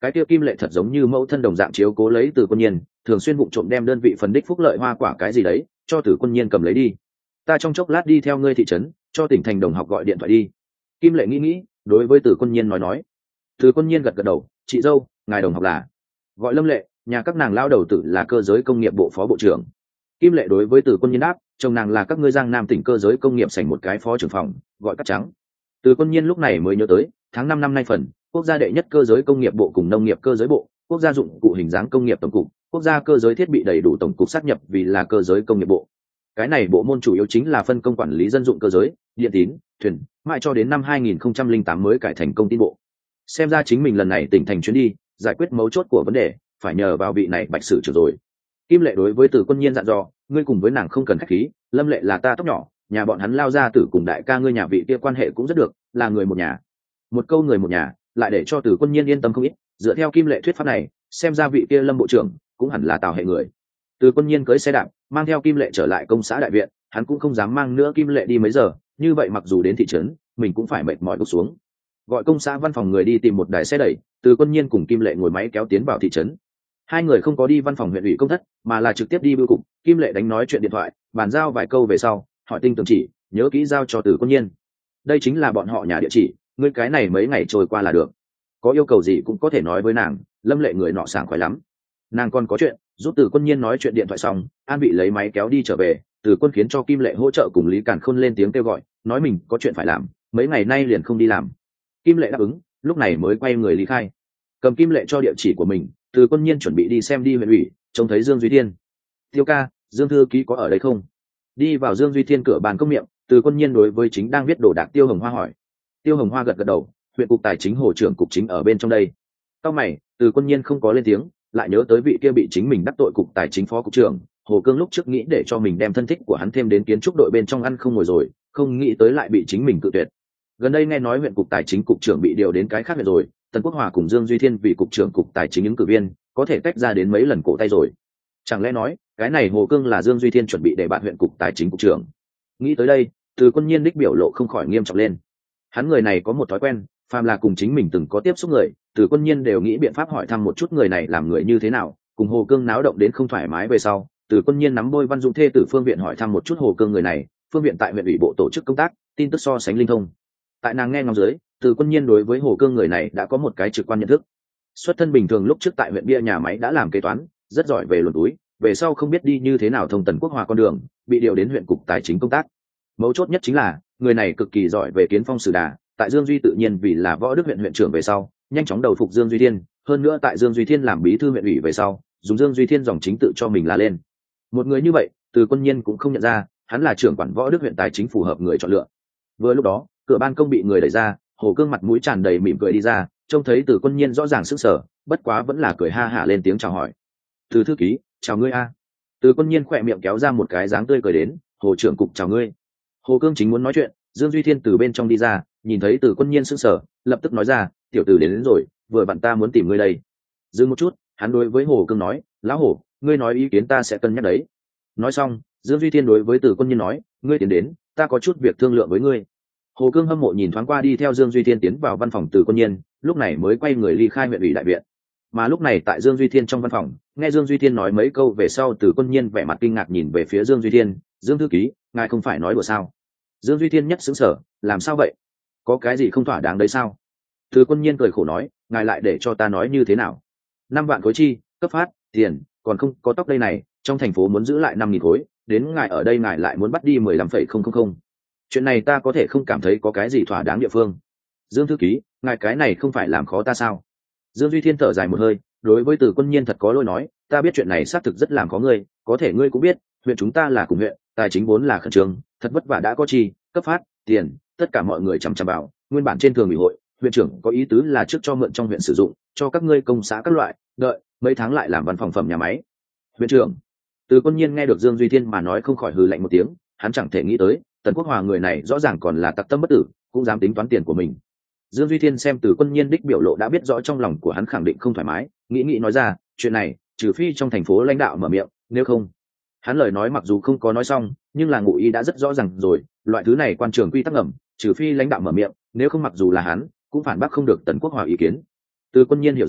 cái kia Kim Lệ thật giống như mẫu thân đồng dạng chiếu cố lấy Từ Quân Nhiên, thường xuyên vụng trộm đem đơn vị phần đích phúc lợi hoa quả cái gì đấy cho Từ Quân Nhiên cầm lấy đi. Ta trong chốc lát đi theo ngươi thị trấn, cho tỉnh thành đồng học gọi điện thoại đi. Kim Lệ nghĩ nghĩ, đối với Từ Quân Nhiên nói nói. Từ Quân Nhiên gật gật đầu, chị dâu, ngài đồng học là? Gọi Lâm Lệ, nhà các nàng lao đầu tử là cơ giới công nghiệp bộ phó bộ trưởng. Kim Lệ đối với Từ Quân Nhiên đáp, chồng nàng là các ngươi Giang Nam tỉnh cơ giới công nghiệp sảnh một cái phó trưởng phòng, gọi Cát Trắng. Từ Quân Nhiên lúc này mới nhớ tới, tháng năm năm nay phần, quốc gia đệ nhất cơ giới công nghiệp bộ cùng nông nghiệp cơ giới bộ, quốc gia dụng cụ hình dáng công nghiệp tổng cục, quốc gia cơ giới thiết bị đầy đủ tổng cục sát nhập vì là cơ giới công nghiệp bộ. Cái này bộ môn chủ yếu chính là phân công quản lý dân dụng cơ giới, điện tín, thuyền, mãi cho đến năm hai nghìn không trăm lẻ tám mới cải thành công tin bộ. Xem ra chính mình lần này tỉnh thành chuyến đi, giải quyết mấu chốt của vấn đề, phải nhờ vào vị này Bạch sử trưởng rồi. Kim Lệ đối với Từ Quân Nhiên dặn dò, ngươi cùng với nàng không cần khách khí, Lâm Lệ là ta tóc nhỏ, nhà bọn hắn lao ra tử cùng đại ca ngươi nhà vị kia quan hệ cũng rất được, là người một nhà. Một câu người một nhà, lại để cho Từ Quân Nhiên yên tâm không ít, dựa theo Kim Lệ thuyết pháp này, xem ra vị kia Lâm bộ trưởng cũng hẳn là Tào hệ người. Từ Quân Nhiên cưỡi xe đạp, mang theo Kim Lệ trở lại công xã đại viện, hắn cũng không dám mang nữa Kim Lệ đi mấy giờ, như vậy mặc dù đến thị trấn, mình cũng phải mệt mỏi gục xuống. Gọi công xã văn phòng người đi tìm một đài xe đẩy, Từ Quân Nhiên cùng Kim Lệ ngồi máy kéo tiến vào thị trấn. Hai người không có đi văn phòng huyện ủy công thất, mà là trực tiếp đi bưu cục. Kim Lệ đánh nói chuyện điện thoại, bàn giao vài câu về sau, hỏi tinh tường chỉ, nhớ kỹ giao cho Từ Quân Nhiên. Đây chính là bọn họ nhà địa chỉ, ngươi cái này mấy ngày trôi qua là được. Có yêu cầu gì cũng có thể nói với nàng. Lâm Lệ người nọ sảng khoái lắm. Nàng còn có chuyện, giúp Từ Quân Nhiên nói chuyện điện thoại xong, An bị lấy máy kéo đi trở về. Từ Quân khiến cho Kim Lệ hỗ trợ cùng Lý Càn Khôn lên tiếng kêu gọi, nói mình có chuyện phải làm, mấy ngày nay liền không đi làm. Kim Lệ đáp ứng, lúc này mới quay người lý khai. Cầm Kim Lệ cho địa chỉ của mình, Từ Quân Nhiên chuẩn bị đi xem đi huyện ủy, trông thấy Dương Duy Thiên. Tiêu ca, Dương thư ký có ở đây không? Đi vào Dương Duy Thiên cửa bàn công miệng, Từ Quân Nhiên đối với chính đang viết đồ đạc Tiêu Hồng Hoa hỏi. Tiêu Hồng Hoa gật gật đầu, huyện cục tài chính hồ trưởng cục chính ở bên trong đây. Cao mày, Từ Quân Nhiên không có lên tiếng, lại nhớ tới vị kia bị chính mình đắc tội cục tài chính phó cục trưởng Hồ Cương, lúc trước nghĩ để cho mình đem thân thích của hắn thêm đến kiến trúc đội bên trong ăn không ngồi rồi, không nghĩ tới lại bị chính mình cự tuyệt. Gần đây nghe nói huyện cục tài chính cục trưởng bị điều đến cái khác huyện rồi, Tần Quốc Hòa cùng Dương Duy Thiên vì cục trưởng cục tài chính ứng cử viên, có thể tách ra đến mấy lần cổ tay rồi. Chẳng lẽ nói, cái này Hồ Cương là Dương Duy Thiên chuẩn bị để bạn huyện cục tài chính cục trưởng? Nghĩ tới đây, Từ Quân Nhiên đích biểu lộ không khỏi nghiêm trọng lên. Hắn người này có một thói quen, phàm là cùng chính mình từng có tiếp xúc người, Từ Quân Nhiên đều nghĩ biện pháp hỏi thăm một chút người này làm người như thế nào. Cùng Hồ Cương náo động đến không thoải mái về sau, Từ Quân Nhiên nắm Bôi Văn Dũng thê tử Phương Viện hỏi thăm một chút Hồ Cương người này. Phương Viện tại huyện ủy bộ tổ chức công tác, tin tức so sánh linh thông. Tại nàng nghe ngóng dưới, Từ Quân Nhiên đối với Hồ Cương người này đã có một cái trực quan nhận thức. Xuất thân bình thường, lúc trước tại huyện bia nhà máy đã làm kế toán, rất giỏi về luồn túi, về sau không biết đi như thế nào thông Tần Quốc Hòa con đường, bị điều đến huyện cục tài chính công tác. Mấu chốt nhất chính là người này cực kỳ giỏi về kiến phong xử đà, tại Dương Duy tự nhiên vì là Võ Đức huyện huyện trưởng về sau, nhanh chóng đầu phục Dương Duy Thiên, hơn nữa tại Dương Duy Thiên làm bí thư huyện ủy về sau, dùng Dương Duy Thiên dòng chính tự cho mình là lên. Một người như vậy, Từ Quân Nhiên cũng không nhận ra, hắn là trưởng quản Võ Đức huyện tài chính phù hợp người chọn lựa. Vừa lúc đó, cửa ban công bị người đẩy ra, Hồ Cương mặt mũi tràn đầy mỉm cười đi ra, trông thấy Từ Quân Nhiên rõ ràng sững sờ, bất quá vẫn là cười ha hả lên tiếng chào hỏi. Từ thư ký, chào ngươi a. Từ Quân Nhiên khỏe miệng kéo ra một cái dáng tươi cười đến, Hồ trưởng cục chào ngươi. Hồ Cương chính muốn nói chuyện, Dương Duy Thiên từ bên trong đi ra, nhìn thấy Từ Quân Nhiên sững sờ, lập tức nói ra, tiểu tử đến, đến rồi, vừa bạn ta muốn tìm ngươi đây. Dừng một chút, hắn đối với Hồ Cương nói, lão Hồ, ngươi nói ý kiến ta sẽ cân nhắc đấy. Nói xong, Dương Duy Thiên đối với Từ Quân Nhiên nói, ngươi tiến đến, ta có chút việc thương lượng với ngươi. Hồ Cương hâm mộ nhìn thoáng qua đi theo Dương Duy Thiên tiến vào văn phòng Từ Quân Nhiên, lúc này mới quay người ly khai huyện ủy đại viện. Mà lúc này tại Dương Duy Thiên trong văn phòng, nghe Dương Duy Thiên nói mấy câu về sau, Từ Quân Nhiên vẻ mặt kinh ngạc nhìn về phía Dương Duy Thiên, Dương thư ký, ngài không phải nói đùa sao? Dương Duy Thiên nhất xứng sở, làm sao vậy? Có cái gì không thỏa đáng đấy sao? Từ Quân Nhiên cười khổ nói, ngài lại để cho ta nói như thế nào? Năm vạn khối chi, cấp phát, tiền, còn không có tóc đây này, trong thành phố muốn giữ lại năm nghìn khối, đến ngài ở đây ngài lại muốn bắt đi mười lăm phẩy không không không. Chuyện này ta có thể không cảm thấy có cái gì thỏa đáng địa phương. Dương thư ký, ngài cái này không phải làm khó ta sao? Dương Duy Thiên thở dài một hơi, đối với Từ Quân Nhiên thật có lỗi nói, ta biết chuyện này xác thực rất làm khó ngươi, có thể ngươi cũng biết, huyện chúng ta là cùng huyện, tài chính vốn là khẩn trương, thật vất vả đã có chi, cấp phát, tiền, tất cả mọi người chằm chằm vào, nguyên bản trên thường ủy hội, huyện trưởng có ý tứ là trước cho mượn trong huyện sử dụng, cho các ngươi công xã các loại, đợi mấy tháng lại làm văn phòng phẩm nhà máy. Huyện trưởng. Từ Quân Nhiên nghe được Dương Duy Thiên mà nói không khỏi hừ lạnh một tiếng, hắn chẳng thể nghĩ tới, Tần Quốc Hòa người này rõ ràng còn là tặc tâm bất tử, cũng dám tính toán tiền của mình. Dương Duy Thiên xem Từ Quân Nhiên đích biểu lộ đã biết rõ trong lòng của hắn khẳng định không thoải mái, nghĩ nghĩ nói ra, chuyện này, trừ phi trong thành phố lãnh đạo mở miệng, nếu không. Hắn lời nói mặc dù không có nói xong, nhưng là ngụ ý đã rất rõ ràng rồi, loại thứ này quan trường quy tắc ngầm, trừ phi lãnh đạo mở miệng, nếu không mặc dù là hắn, cũng phản bác không được Tần Quốc Hòa ý kiến. Từ Quân Nhiên hiểu rồi,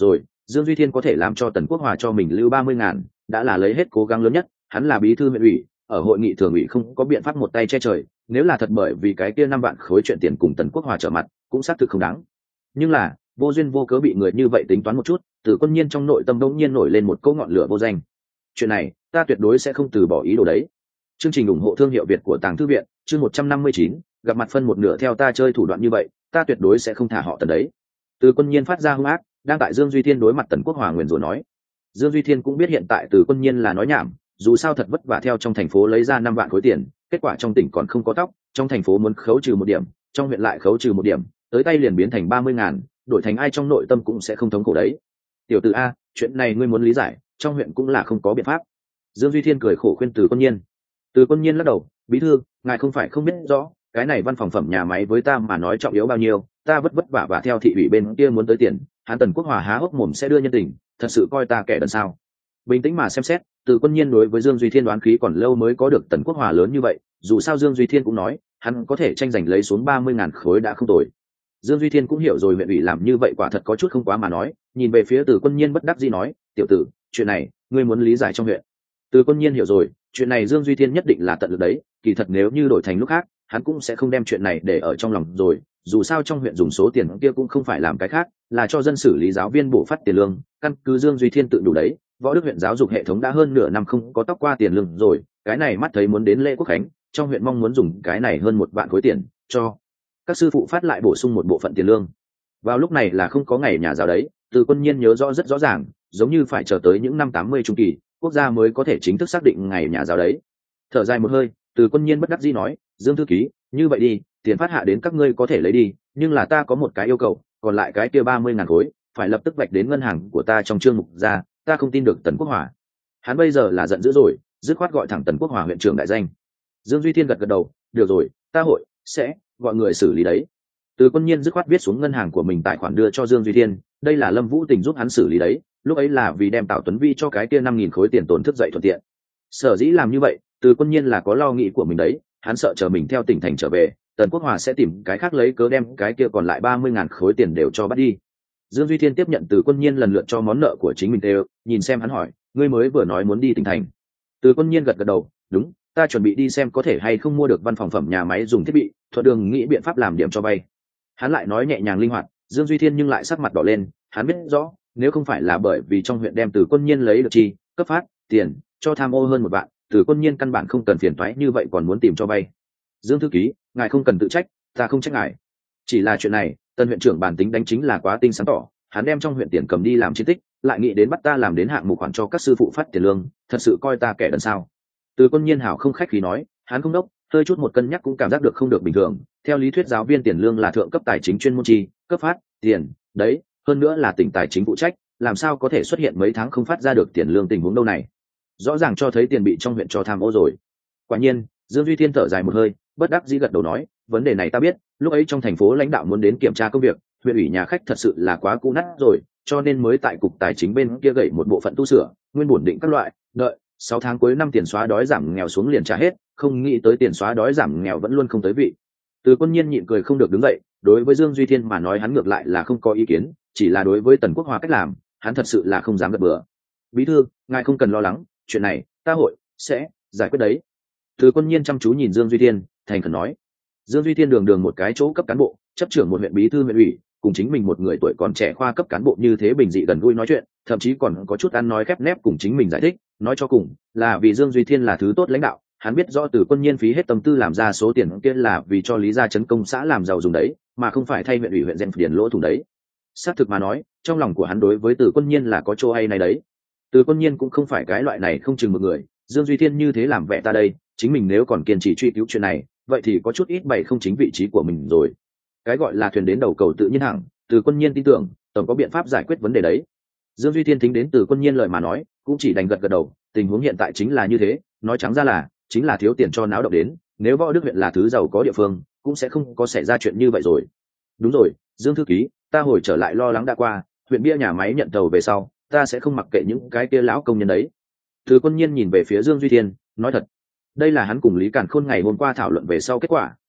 Dương Duy Thiên có thể làm cho Tần Quốc Hòa cho mình lưu ba mươi ngàn đã là lấy hết cố gắng lớn nhất. Hắn là bí thư huyện ủy, ở hội nghị thường ủy không có biện pháp một tay che trời, nếu là thật bởi vì cái kia năm vạn khối chuyện tiền cùng Tần Quốc Hòa trở mặt cũng xác thực không đáng. Nhưng là vô duyên vô cớ bị người như vậy tính toán một chút, Từ Quân Nhiên trong nội tâm đống nhiên nổi lên một câu ngọn lửa vô danh. Chuyện này ta tuyệt đối sẽ không từ bỏ ý đồ đấy. Chương trình ủng hộ thương hiệu Việt của Tàng Thư viện, chương một trăm năm mươi chín, gặp mặt phân một nửa theo ta chơi thủ đoạn như vậy, ta tuyệt đối sẽ không thả họ Tần đấy. Từ Quân Nhiên phát ra hung ác, đang tại Dương Duy Thiên đối mặt Tần Quốc Hòa nguyền rủa nói. Dương Duy Thiên cũng biết hiện tại Từ Quân Nhiên là nói nhảm, dù sao thật vất vả theo trong thành phố lấy ra năm vạn khối tiền, kết quả trong tỉnh còn không có tóc, trong thành phố muốn khấu trừ một điểm, trong huyện lại khấu trừ một điểm, tới tay liền biến thành ba mươi ngàn, đổi thành ai trong nội tâm cũng sẽ không thống khổ đấy. Tiểu tử a, chuyện này ngươi muốn lý giải, trong huyện cũng là không có biện pháp. Dương Duy Thiên cười khổ khuyên Từ Quân Nhiên. Từ Quân Nhiên lắc đầu, bí thư, ngài không phải không biết rõ, cái này văn phòng phẩm nhà máy với ta mà nói trọng yếu bao nhiêu, ta vất vất vả và theo thị ủy bên kia muốn tới tiền, hắn Tần Quốc Hòa há hốc mồm sẽ đưa nhân tình, thật sự coi ta kẻ đần sao? Bình tĩnh mà xem xét, Từ Quân Nhiên đối với Dương Duy Thiên đoán khí còn lâu mới có được Tần Quốc Hòa lớn như vậy, dù sao Dương Duy Thiên cũng nói, hắn có thể tranh giành lấy xuống ba mươi ngàn khối đã không tồi. Dương Duy Thiên cũng hiểu rồi huyện ủy làm như vậy quả thật có chút không quá mà nói, nhìn về phía Từ Quân Nhiên bất đắc dĩ nói, tiểu tử, chuyện này, ngươi muốn lý giải trong huyện. Từ Quân Nhiên hiểu rồi, chuyện này Dương Duy Thiên nhất định là tận lực đấy, kỳ thật nếu như đổi thành lúc khác, hắn cũng sẽ không đem chuyện này để ở trong lòng rồi, dù sao trong huyện dùng số tiền kia cũng không phải làm cái khác, là cho dân xử lý giáo viên bổ phát tiền lương, căn cứ Dương Duy Thiên tự đủ đấy, võ đức huyện giáo dục hệ thống đã hơn nửa năm không có tóc qua tiền lương rồi, cái này mắt thấy muốn đến lễ quốc khánh, trong huyện mong muốn dùng cái này hơn một vạn khối tiền cho các sư phụ phát lại bổ sung một bộ phận tiền lương. Vào lúc này là không có ngày nhà giáo đấy, Từ Quân Nhiên nhớ rõ rất rõ ràng, giống như phải chờ tới những năm tám mươi trung kỳ, quốc gia mới có thể chính thức xác định ngày nhà giáo đấy. Thở dài một hơi, Từ Quân Nhiên bất đắc dĩ nói, Dương thư ký, như vậy đi, tiền phát hạ đến các ngươi có thể lấy đi, nhưng là ta có một cái yêu cầu, còn lại cái kia ba mươi ngàn khối phải lập tức vạch đến ngân hàng của ta trong chương mục ra, ta không tin được Tần Quốc Hòa. Hắn bây giờ là giận dữ rồi, dứt khoát gọi thẳng Tần Quốc Hòa huyện trưởng đại danh. Dương Duy Thiên gật gật đầu, được rồi, ta hội sẽ gọi người xử lý đấy. Từ Quân Nhiên dứt khoát viết xuống ngân hàng của mình tài khoản đưa cho Dương Duy Thiên, đây là Lâm Vũ Tình giúp hắn xử lý đấy, lúc ấy là vì đem Tào Tuấn Vi cho cái kia năm nghìn khối tiền tổn thức dậy thuận tiện. Sở dĩ làm như vậy, Từ Quân Nhiên là có lo nghĩ của mình đấy, hắn sợ chờ mình theo tỉnh thành trở về, Tần Quốc Hòa sẽ tìm cái khác lấy cớ đem cái kia còn lại ba mươi ngàn khối tiền đều cho bắt đi. Dương Duy Thiên tiếp nhận Từ Quân Nhiên lần lượt cho món nợ của chính mình đều, nhìn xem hắn hỏi, ngươi mới vừa nói muốn đi tỉnh thành. Từ Quân Nhiên gật gật đầu, đúng, ta chuẩn bị đi xem có thể hay không mua được văn phòng phẩm nhà máy dùng thiết bị, thuận đường nghĩ biện pháp làm điểm cho vay. Hắn lại nói nhẹ nhàng linh hoạt, Dương Duy Thiên nhưng lại sắc mặt đỏ lên, hắn biết rõ, nếu không phải là bởi vì trong huyện đem Từ Quân Nhiên lấy được chi, cấp phát tiền cho tham ô hơn một vạn, Từ Quân Nhiên căn bản không cần phiền toái như vậy còn muốn tìm cho vay. Dương thư ký, ngài không cần tự trách, ta không trách ngài. Chỉ là chuyện này, Tân huyện trưởng bản tính đánh chính là quá tinh sáng tỏ, hắn đem trong huyện tiền cầm đi làm chiến tích, lại nghĩ đến bắt ta làm đến hạng mục khoản cho các sư phụ phát tiền lương, thật sự coi ta kẻ đần sao? Từ Quân Nhiên hảo không khách khí nói, hắn không đốc, hơi chút một cân nhắc cũng cảm giác được không được bình thường. Theo lý thuyết giáo viên tiền lương là thượng cấp tài chính chuyên môn chi, cấp phát tiền, đấy, hơn nữa là tỉnh tài chính phụ trách, làm sao có thể xuất hiện mấy tháng không phát ra được tiền lương tình huống đâu này? Rõ ràng cho thấy tiền bị trong huyện cho tham ô rồi. Quả nhiên, Dương Duy Thiên thở dài một hơi, bất đắc dĩ gật đầu nói, vấn đề này ta biết, lúc ấy trong thành phố lãnh đạo muốn đến kiểm tra công việc, huyện ủy nhà khách thật sự là quá cũ nát rồi, cho nên mới tại cục tài chính bên kia gậy một bộ phận tu sửa, nguyên bổn định các loại, đợi sáu tháng cuối năm tiền xóa đói giảm nghèo xuống liền trả hết, không nghĩ tới tiền xóa đói giảm nghèo vẫn luôn không tới vị. Từ Quân Nhiên nhịn cười không được đứng dậy, đối với Dương Duy Thiên mà nói hắn ngược lại là không có ý kiến, chỉ là đối với Tần Quốc Hòa cách làm, hắn thật sự là không dám gật bừa. Bí thư, ngài không cần lo lắng, chuyện này ta hội sẽ giải quyết đấy. Từ Quân Nhiên chăm chú nhìn Dương Duy Thiên, thành khẩn nói. Dương Duy Thiên đường đường một cái chỗ cấp cán bộ, chấp trưởng một huyện bí thư huyện ủy, cùng chính mình một người tuổi còn trẻ khoa cấp cán bộ như thế bình dị gần gũi nói chuyện, thậm chí còn có chút ăn nói khép nép cùng chính mình giải thích, nói cho cùng là vì Dương Duy Thiên là thứ tốt lãnh đạo, hắn biết rõ Từ Quân Nhiên phí hết tâm tư làm ra số tiền kia là vì cho Lý Gia Trấn công xã làm giàu dùng đấy, mà không phải thay huyện ủy huyện dẹp điền lỗ thủng đấy. Xác thực mà nói, trong lòng của hắn đối với Từ Quân Nhiên là có chỗ hay này đấy. Từ Quân Nhiên cũng không phải cái loại này không chừng một người, Dương Duy Thiên như thế làm vẻ ta đây, chính mình nếu còn kiên trì truy cứu chuyện này, vậy thì có chút ít bày không chính vị trí của mình rồi. Cái gọi là thuyền đến đầu cầu tự nhiên thẳng, Từ Quân Nhiên tin tưởng tổng có biện pháp giải quyết vấn đề đấy. Dương Duy Thiên thính đến Từ Quân Nhiên lời mà nói, cũng chỉ đành gật gật đầu, tình huống hiện tại chính là như thế, nói trắng ra là chính là thiếu tiền cho náo động đến, nếu Võ Đức huyện là thứ giàu có địa phương, cũng sẽ không có xảy ra chuyện như vậy rồi. Đúng rồi, Dương thư ký, ta hồi trở lại lo lắng đã qua, huyện bia nhà máy nhận tàu về sau, ta sẽ không mặc kệ những cái kia lão công nhân đấy. Từ Quân Nhiên nhìn về phía Dương Duy Thiên, nói thật, đây là hắn cùng Lý Càn Khôn ngày hôm qua thảo luận về sau kết quả,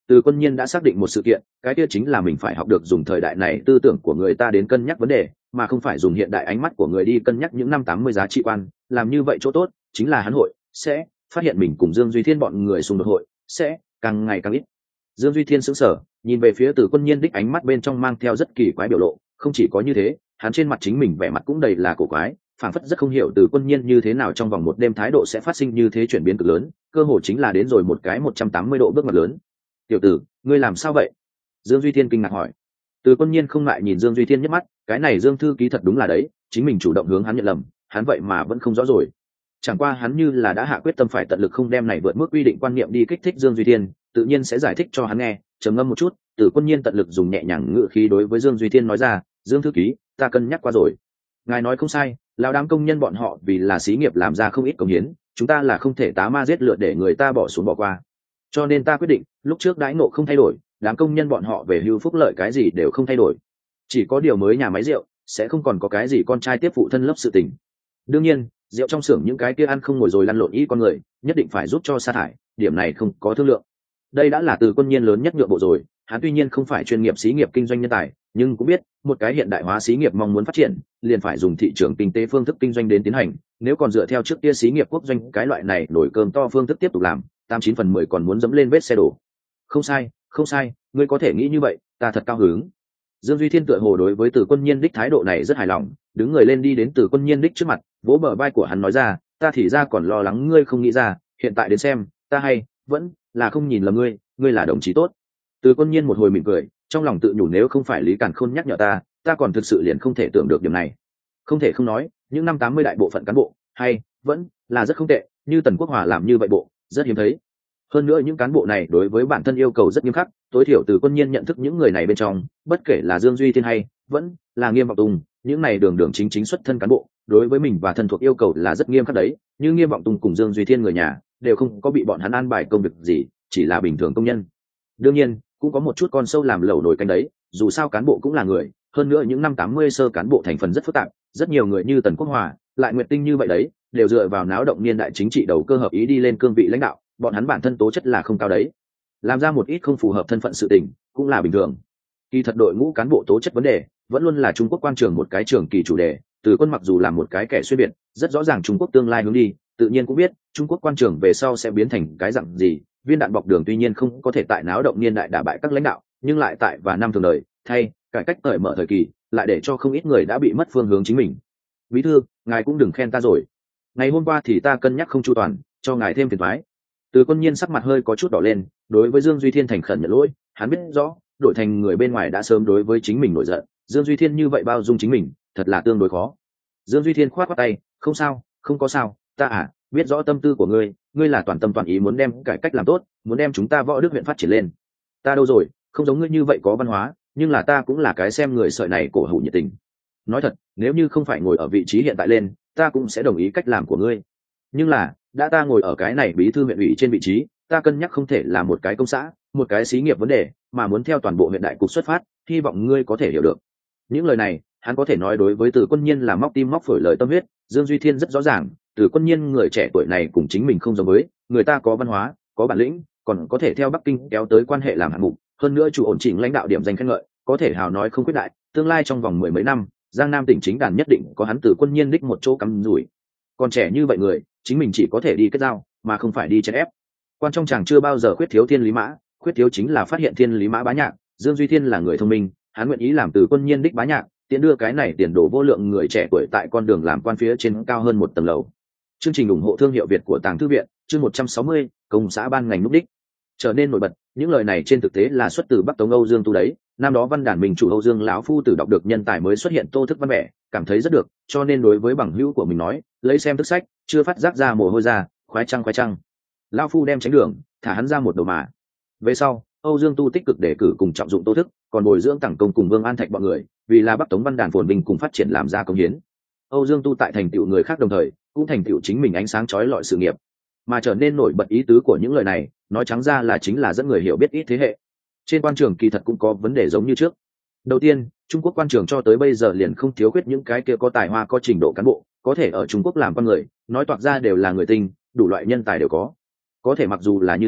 Từ Quân Nhiên đã xác định một sự kiện, cái kia chính là mình phải học được dùng thời đại này tư tưởng của người ta đến cân nhắc vấn đề, mà không phải dùng hiện đại ánh mắt của người đi cân nhắc những năm tám mươi giá trị quan. Làm như vậy chỗ tốt chính là hắn hội sẽ phát hiện mình cùng Dương Duy Thiên bọn người xung đột hội sẽ càng ngày càng ít. Dương Duy Thiên sững sờ, nhìn về phía Từ Quân Nhiên đích ánh mắt bên trong mang theo rất kỳ quái biểu lộ. Không chỉ có như thế, hắn trên mặt chính mình vẻ mặt cũng đầy là cổ quái, phảng phất rất không hiểu Từ Quân Nhiên như thế nào trong vòng một đêm thái độ sẽ phát sinh như thế chuyển biến cực lớn, cơ hội chính là đến rồi một cái một trăm tám mươi độ bước ngoặt lớn. Tiểu tử, ngươi làm sao vậy? Dương Duy Thiên kinh ngạc hỏi. Từ Quân Nhiên không lại nhìn Dương Duy Thiên nhất mắt, cái này Dương thư ký thật đúng là đấy, chính mình chủ động hướng hắn nhận lầm, hắn vậy mà vẫn không rõ rồi. Chẳng qua hắn như là đã hạ quyết tâm phải tận lực không đem này vượt mức quy định quan niệm đi kích thích Dương Duy Thiên, tự nhiên sẽ giải thích cho hắn nghe. Trầm ngâm một chút, Từ Quân Nhiên tận lực dùng nhẹ nhàng ngữ khí đối với Dương Duy Thiên nói ra, Dương thư ký, ta cân nhắc qua rồi. Ngài nói không sai, lão đám công nhân bọn họ vì là xí nghiệp làm ra không ít công hiến, chúng ta là không thể tá ma giết lượt để người ta bỏ xuống bỏ qua. Cho nên ta quyết định, lúc trước đãi ngộ không thay đổi, đám công nhân bọn họ về hưu phúc lợi cái gì đều không thay đổi. Chỉ có điều mới nhà máy rượu sẽ không còn có cái gì con trai tiếp phụ thân lớp sự tình. Đương nhiên, rượu trong xưởng những cái kia ăn không ngồi rồi lăn lộn ý con người, nhất định phải giúp cho sa thải, điểm này không có thương lượng. Đây đã là Từ Quân Nhiên lớn nhất nhượng bộ rồi, hắn tuy nhiên không phải chuyên nghiệp xí nghiệp kinh doanh nhân tài, nhưng cũng biết, một cái hiện đại hóa xí nghiệp mong muốn phát triển, liền phải dùng thị trường kinh tế phương thức kinh doanh đến tiến hành, nếu còn dựa theo trước kia xí nghiệp quốc doanh cái loại này nổi cơm to phương thức tiếp tục làm, tám chín phần mười còn muốn dẫm lên vết xe đổ. Không sai, không sai, ngươi có thể nghĩ như vậy, ta thật cao hứng. Dương Duy Thiên tựa hồ đối với Từ Quân Nhiên đích thái độ này rất hài lòng, đứng người lên đi đến Từ Quân Nhiên đích trước mặt, vỗ bờ vai của hắn nói ra, ta thì ra còn lo lắng ngươi không nghĩ ra, hiện tại đến xem, ta hay vẫn là không nhìn lầm ngươi, ngươi là đồng chí tốt. Từ Quân Nhiên một hồi mỉm cười, trong lòng tự nhủ nếu không phải Lý Càn Khôn nhắc nhở ta, ta còn thực sự liền không thể tưởng được điểm này. Không thể không nói, những năm tám mươi đại bộ phận cán bộ, hay vẫn là rất không tệ, như Tần Quốc Hòa làm như vậy bộ, rất hiếm thấy. Hơn nữa những cán bộ này đối với bản thân yêu cầu rất nghiêm khắc, tối thiểu Từ Quân Nhiên nhận thức những người này bên trong, bất kể là Dương Duy Thiên hay vẫn là Nghiêm Vọng Tùng, những này đường đường chính chính xuất thân cán bộ, đối với mình và thân thuộc yêu cầu là rất nghiêm khắc đấy, như Nghiêm Vọng Tùng cùng Dương Duy Thiên người nhà, đều không có bị bọn hắn an bài công việc gì, chỉ là bình thường công nhân. Đương nhiên, cũng có một chút con sâu làm lẩu nổi canh đấy, dù sao cán bộ cũng là người, hơn nữa những năm tám mươi sơ cán bộ thành phần rất phức tạp, rất nhiều người như Tần Quốc Hòa, lại Nguyệt Tinh như vậy đấy, đều dựa vào náo động niên đại chính trị đầu cơ hợp ý đi lên cương vị lãnh đạo, bọn hắn bản thân tố chất là không cao đấy, làm ra một ít không phù hợp thân phận sự tình cũng là bình thường. Kỳ thật đội ngũ cán bộ tố chất vấn đề vẫn luôn là Trung Quốc quan trường một cái trường kỳ chủ đề. Từ Quân mặc dù là một cái kẻ xuyên biệt, rất rõ ràng Trung Quốc tương lai hướng đi, tự nhiên cũng biết Trung Quốc quan trường về sau sẽ biến thành cái dạng gì. Viên đạn bọc đường tuy nhiên không có thể tại náo động niên đại đả bại các lãnh đạo, nhưng lại tại và năm thường đời thay cải cách cởi mở thời kỳ, lại để cho không ít người đã bị mất phương hướng chính mình. Bí thư, ngài cũng đừng khen ta rồi. Ngày hôm qua thì ta cân nhắc không chu toàn, cho ngài thêm phiền toái. Từ Quân Nhiên sắc mặt hơi có chút đỏ lên, đối với Dương Duy Thiên thành khẩn nhận lỗi, hắn biết rõ, đổi thành người bên ngoài đã sớm đối với chính mình nổi giận, Dương Duy Thiên như vậy bao dung chính mình, thật là tương đối khó. Dương Duy Thiên khoát khoát tay, không sao, không có sao, ta à, biết rõ tâm tư của ngươi, ngươi là toàn tâm toàn ý muốn đem cải cách làm tốt, muốn đem chúng ta Võ Đức huyện phát triển lên. Ta đâu rồi, không giống ngươi như vậy có văn hóa, nhưng là ta cũng là cái xem người sợi này cổ hủ nhiệt tình. Nói thật, nếu như không phải ngồi ở vị trí hiện tại lên, ta cũng sẽ đồng ý cách làm của ngươi. Nhưng là, đã ta ngồi ở cái này bí thư huyện ủy trên vị trí, ta cân nhắc không thể là một cái công xã, một cái xí nghiệp vấn đề, mà muốn theo toàn bộ huyện đại cục xuất phát, hy vọng ngươi có thể hiểu được. Những lời này, hắn có thể nói đối với Từ Quân Nhiên là móc tim móc phổi lời tâm huyết. Dương Duy Thiên rất rõ ràng, Từ Quân Nhiên người trẻ tuổi này cùng chính mình không giống với, người ta có văn hóa, có bản lĩnh, còn có thể theo Bắc Kinh kéo tới quan hệ làm hạng mục, hơn nữa chủ ổn chỉnh lãnh đạo điểm danh khen ngợi, có thể hào nói không quyết đại, tương lai trong vòng mười mấy năm, Giang Nam tỉnh chính đàn nhất định có hắn Từ Quân Nhiên đích một chỗ cắm rủi. Còn trẻ như vậy người, chính mình chỉ có thể đi kết giao, mà không phải đi chèn ép. Quan trong chàng chưa bao giờ khuyết thiếu thiên lý mã, khuyết thiếu chính là phát hiện thiên lý mã bá nhạc. Dương Duy Thiên là người thông minh, hắn nguyện ý làm Từ Quân Nhiên đích bá nhạc, tiện đưa cái này tiền đồ vô lượng người trẻ tuổi tại con đường làm quan phía trên cao hơn một tầng lầu. Chương trình ủng hộ thương hiệu Việt của Tàng Thư viện, chương một trăm sáu mươi, công xã ban ngành núp đích. Trở nên nổi bật, những lời này trên thực tế là xuất từ Bắc Tống Âu Dương Tu đấy. Năm đó văn đàn mình chủ Âu Dương lão phu tử đọc được nhân tài mới xuất hiện Tô Thức văn vẻ, cảm thấy rất được, cho nên đối với bằng hữu của mình nói, lấy xem thức sách, chưa phát giác ra mồ hôi ra, khoái trăng khoái trăng. Lão phu đem tránh đường, thả hắn ra một đầu mà. Về sau, Âu Dương Tu tích cực đề cử cùng trọng dụng Tô Thức, còn bồi dưỡng Tẳng Công cùng Vương An Thạch bọn người, vì là Bắc Tống văn đàn phồn vinh cùng phát triển làm ra công hiến. Âu Dương Tu tại thành tựu người khác đồng thời, cũng thành tựu chính mình ánh sáng chói lọi sự nghiệp. Mà trở nên nổi bật ý tứ của những lời này, nói trắng ra là chính là dẫn người hiểu biết ít thế hệ. Trên quan trường kỳ thật cũng có vấn đề giống như trước. Đầu tiên, Trung Quốc quan trường cho tới bây giờ liền không thiếu khuyết những cái kia có tài hoa có trình độ cán bộ, có thể ở Trung Quốc làm con người, nói toạc ra đều là người tinh, đủ loại nhân tài đều có. Có thể mặc dù là như thế,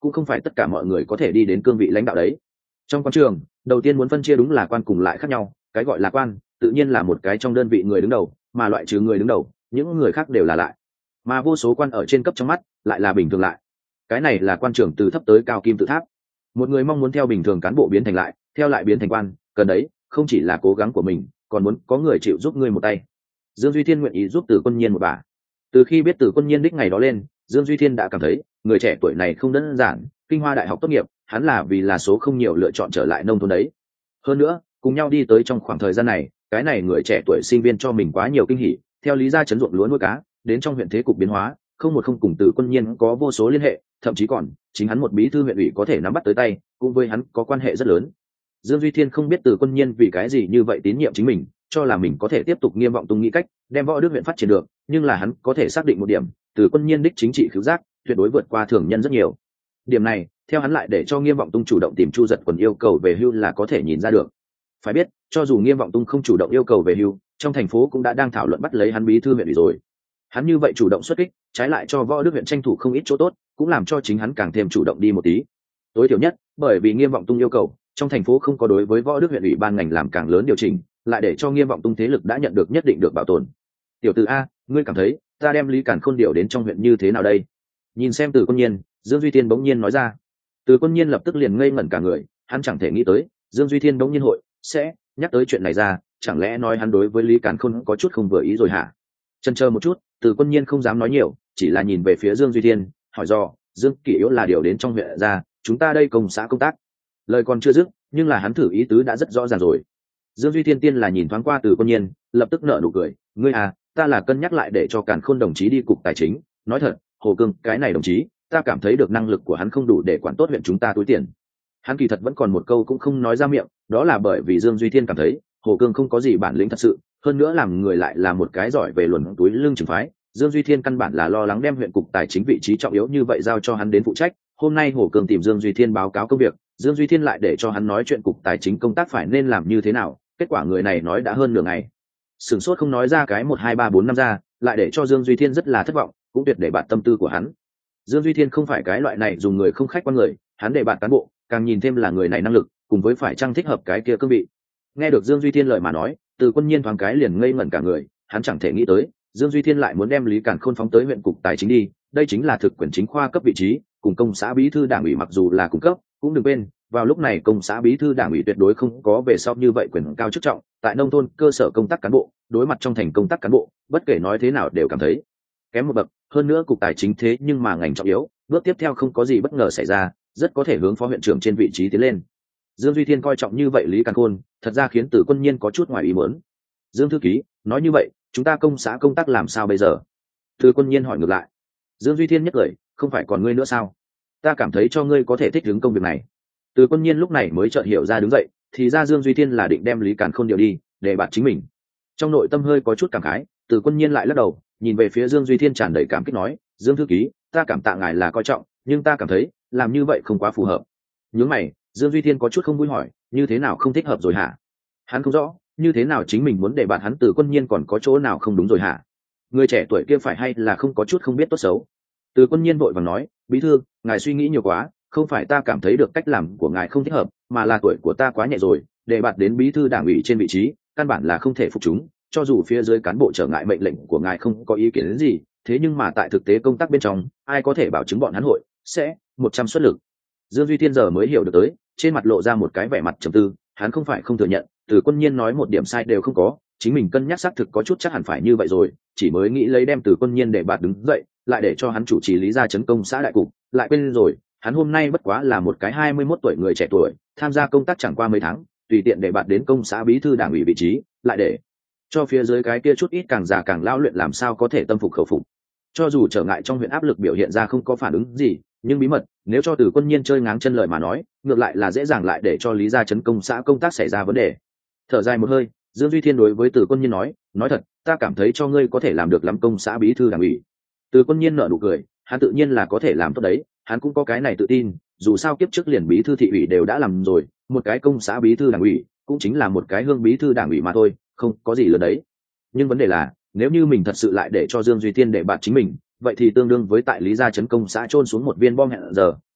cũng không phải tất cả mọi người có thể đi đến cương vị lãnh đạo đấy. Trong quan trường, đầu tiên muốn phân chia đúng là quan cùng lại khác nhau, cái gọi là quan tự nhiên là một cái trong đơn vị người đứng đầu, mà loại trừ người đứng đầu, những người khác đều là lại. Mà vô số quan ở trên cấp trong mắt lại là bình thường lại. Cái này là quan trường từ thấp tới cao kim tự tháp. Một người mong muốn theo bình thường cán bộ biến thành lại, theo lại biến thành quan, cần đấy không chỉ là cố gắng của mình, còn muốn có người chịu giúp ngươi một tay. Dương Duy Thiên nguyện ý giúp Từ Quân Nhiên một bà. Từ khi biết Từ Quân Nhiên đích ngày đó lên, Dương Duy Thiên đã cảm thấy người trẻ tuổi này không đơn giản. Kinh Hoa đại học tốt nghiệp, hắn là vì là số không nhiều lựa chọn trở lại nông thôn đấy. Hơn nữa, cùng nhau đi tới trong khoảng thời gian này, cái này người trẻ tuổi sinh viên cho mình quá nhiều kinh hỉ. Theo lý ra chấn ruộng lúa nuôi cá, đến trong huyện thế cục biến hóa, không một không cùng Từ Quân Nhiên có vô số liên hệ, thậm chí còn chính hắn một bí thư huyện ủy có thể nắm bắt tới tay, cũng với hắn có quan hệ rất lớn. Dương Duy Thiên không biết Từ Quân Nhiên vì cái gì như vậy tín nhiệm chính mình, cho là mình có thể tiếp tục Nghiêm Vọng Tung nghĩ cách đem Võ Đức huyện phát triển được, nhưng là hắn có thể xác định một điểm, Từ Quân Nhiên đích chính trị khiếu giác tuyệt đối vượt qua thường nhân rất nhiều. Điểm này, theo hắn lại để cho Nghiêm Vọng Tung chủ động tìm Chu Giật Quần yêu cầu về hưu là có thể nhìn ra được. Phải biết, cho dù Nghiêm Vọng Tung không chủ động yêu cầu về hưu, trong thành phố cũng đã đang thảo luận bắt lấy hắn bí thư huyện ủy rồi. Hắn như vậy chủ động xuất kích, trái lại cho Võ Đức huyện tranh thủ không ít chỗ tốt, cũng làm cho chính hắn càng thêm chủ động đi một tí. Tối thiểu nhất, bởi vì Nghiêm Vọng Tung yêu cầu, trong thành phố không có đối với Võ Đức huyện ủy ban ngành làm càng lớn điều chỉnh, lại để cho Nghiêm Vọng Tung thế lực đã nhận được nhất định được bảo tồn. Tiểu tử a, ngươi cảm thấy ta đem Lý Càn Khôn điều đến trong huyện như thế nào đây? Nhìn xem Từ Quân Nhiên, Dương Duy Thiên bỗng nhiên nói ra. Từ Quân Nhiên lập tức liền ngây ngẩn cả người, hắn chẳng thể nghĩ tới Dương Duy Thiên bỗng nhiên hội sẽ nhắc tới chuyện này ra, chẳng lẽ nói hắn đối với Lý Càn Khôn có chút không vừa ý rồi hả? Chần chờ một chút, Từ Quân Nhiên không dám nói nhiều, chỉ là nhìn về phía Dương Duy Thiên, hỏi dò, Dương Kỷ Yếu là điều đến trong huyện ra, chúng ta đây công xã công tác. Lời còn chưa dứt, nhưng là hắn thử ý tứ đã rất rõ ràng rồi. Dương Duy Thiên tiên là nhìn thoáng qua Từ Quân Nhiên, lập tức nở nụ cười, ngươi à, ta là cân nhắc lại để cho Càn Khôn đồng chí đi cục tài chính, nói thật, Hồ Cương, cái này đồng chí, ta cảm thấy được năng lực của hắn không đủ để quản tốt huyện chúng ta túi tiền. Hắn kỳ thật vẫn còn một câu cũng không nói ra miệng, đó là bởi vì Dương Duy Thiên cảm thấy Hồ Cương không có gì bản lĩnh thật sự, hơn nữa làm người lại là một cái giỏi về luồn túi lưng trường phái. Dương Duy Thiên căn bản là lo lắng đem huyện cục tài chính vị trí trọng yếu như vậy giao cho hắn đến phụ trách. Hôm nay Hồ Cương tìm Dương Duy Thiên báo cáo công việc, Dương Duy Thiên lại để cho hắn nói chuyện cục tài chính công tác phải nên làm như thế nào, kết quả người này nói đã hơn nửa ngày, sửng sốt không nói ra cái một hai ba bốn năm ra, lại để cho Dương Duy Thiên rất là thất vọng, cũng tuyệt để bạt tâm tư của hắn. Dương Duy Thiên không phải cái loại này dùng người không khách quan người, hắn để bạt cán bộ, càng nhìn thêm là người này năng lực, cùng với phải chăng thích hợp cái kia cương vị. Nghe được Dương Duy Thiên lời mà nói, Từ Quân Nhiên thoáng cái liền ngây ngẩn cả người, hắn chẳng thể nghĩ tới Dương Duy Thiên lại muốn đem Lý Càn Khôn phóng tới huyện cục tài chính đi, đây chính là thực quyền chính khoa cấp vị trí, cùng công xã bí thư đảng ủy mặc dù là cung cấp, cũng đừng quên, vào lúc này công xã bí thư đảng ủy tuyệt đối không có về sau như vậy quyền cao chức trọng, tại nông thôn cơ sở công tác cán bộ, đối mặt trong thành công tác cán bộ, bất kể nói thế nào đều cảm thấy kém một bậc, hơn nữa cục tài chính thế nhưng mà ngành trọng yếu, bước tiếp theo không có gì bất ngờ xảy ra, rất có thể hướng phó huyện trưởng trên vị trí tiến lên. Dương Duy Thiên coi trọng như vậy Lý Càn Khôn, thật ra khiến Từ Quân Nhiên có chút ngoài ý muốn. Dương thư ký, nói như vậy, chúng ta công xã công tác làm sao bây giờ? Từ Quân Nhiên hỏi ngược lại. Dương Duy Thiên nhất lời, không phải còn ngươi nữa sao? Ta cảm thấy cho ngươi có thể thích ứng công việc này. Từ Quân Nhiên lúc này mới chợt hiểu ra đứng dậy, thì ra Dương Duy Thiên là định đem Lý Càn Khôn điều đi, để bạt chính mình. Trong nội tâm hơi có chút cảm khái, Từ Quân Nhiên lại lắc đầu, nhìn về phía Dương Duy Thiên tràn đầy cảm kích nói, Dương thư ký, ta cảm tạ ngài là coi trọng, nhưng ta cảm thấy làm như vậy không quá phù hợp. Nhướng mày, Dương Duy Thiên có chút không vui hỏi, như thế nào không thích hợp rồi hả? Hắn không rõ, như thế nào chính mình muốn để bạn hắn Từ Quân Nhiên còn có chỗ nào không đúng rồi hả? Người trẻ tuổi kia phải hay là không có chút không biết tốt xấu? Từ Quân Nhiên vội vàng nói, bí thư, ngài suy nghĩ nhiều quá, không phải ta cảm thấy được cách làm của ngài không thích hợp, mà là tuổi của ta quá nhẹ rồi, để bạn đến bí thư đảng ủy trên vị trí, căn bản là không thể phục chúng, cho dù phía dưới cán bộ trở ngại mệnh lệnh của ngài không có ý kiến đến gì, thế nhưng mà tại thực tế công tác bên trong, ai có thể bảo chứng bọn hắn hội sẽ một trăm suất lực. Dương Duy Thiên giờ mới hiểu được tới, trên mặt lộ ra một cái vẻ mặt trầm tư, hắn không phải không thừa nhận, Từ Quân Nhiên nói một điểm sai đều không có, chính mình cân nhắc xác thực có chút chắc hẳn phải như vậy rồi, chỉ mới nghĩ lấy đem Từ Quân Nhiên để bạt đứng dậy, lại để cho hắn chủ trì Lý gia chấn công xã đại cục, lại quên rồi, hắn hôm nay bất quá là một cái hai mươi mốt tuổi người trẻ tuổi, tham gia công tác chẳng qua mấy tháng, tùy tiện để bạt đến công xã bí thư đảng ủy vị trí, lại để cho phía dưới cái kia chút ít càng già càng lao luyện làm sao có thể tâm phục khẩu phục. Cho dù trở ngại trong huyện áp lực biểu hiện ra không có phản ứng gì, nhưng bí mật nếu cho Từ Quân Nhiên chơi ngáng chân lời mà nói, ngược lại là dễ dàng lại để cho Lý gia chấn công xã công tác xảy ra vấn đề. Thở dài một hơi, Dương Duy Thiên đối với Từ Quân Nhiên nói, nói thật, ta cảm thấy cho ngươi có thể làm được lắm công xã bí thư đảng ủy. Từ Quân Nhiên nở nụ cười, hắn tự nhiên là có thể làm tốt đấy, hắn cũng có cái này tự tin, dù sao kiếp trước liền bí thư thị ủy đều đã làm rồi, một cái công xã bí thư đảng ủy cũng chính là một cái hương bí thư đảng ủy mà thôi, không có gì lớn đấy. Nhưng vấn đề là, nếu như mình thật sự lại để cho Dương Duy Thiên để bạt chính mình, vậy thì tương đương với tại Lý gia chấn công xã chôn xuống một viên bom hẹn giờ,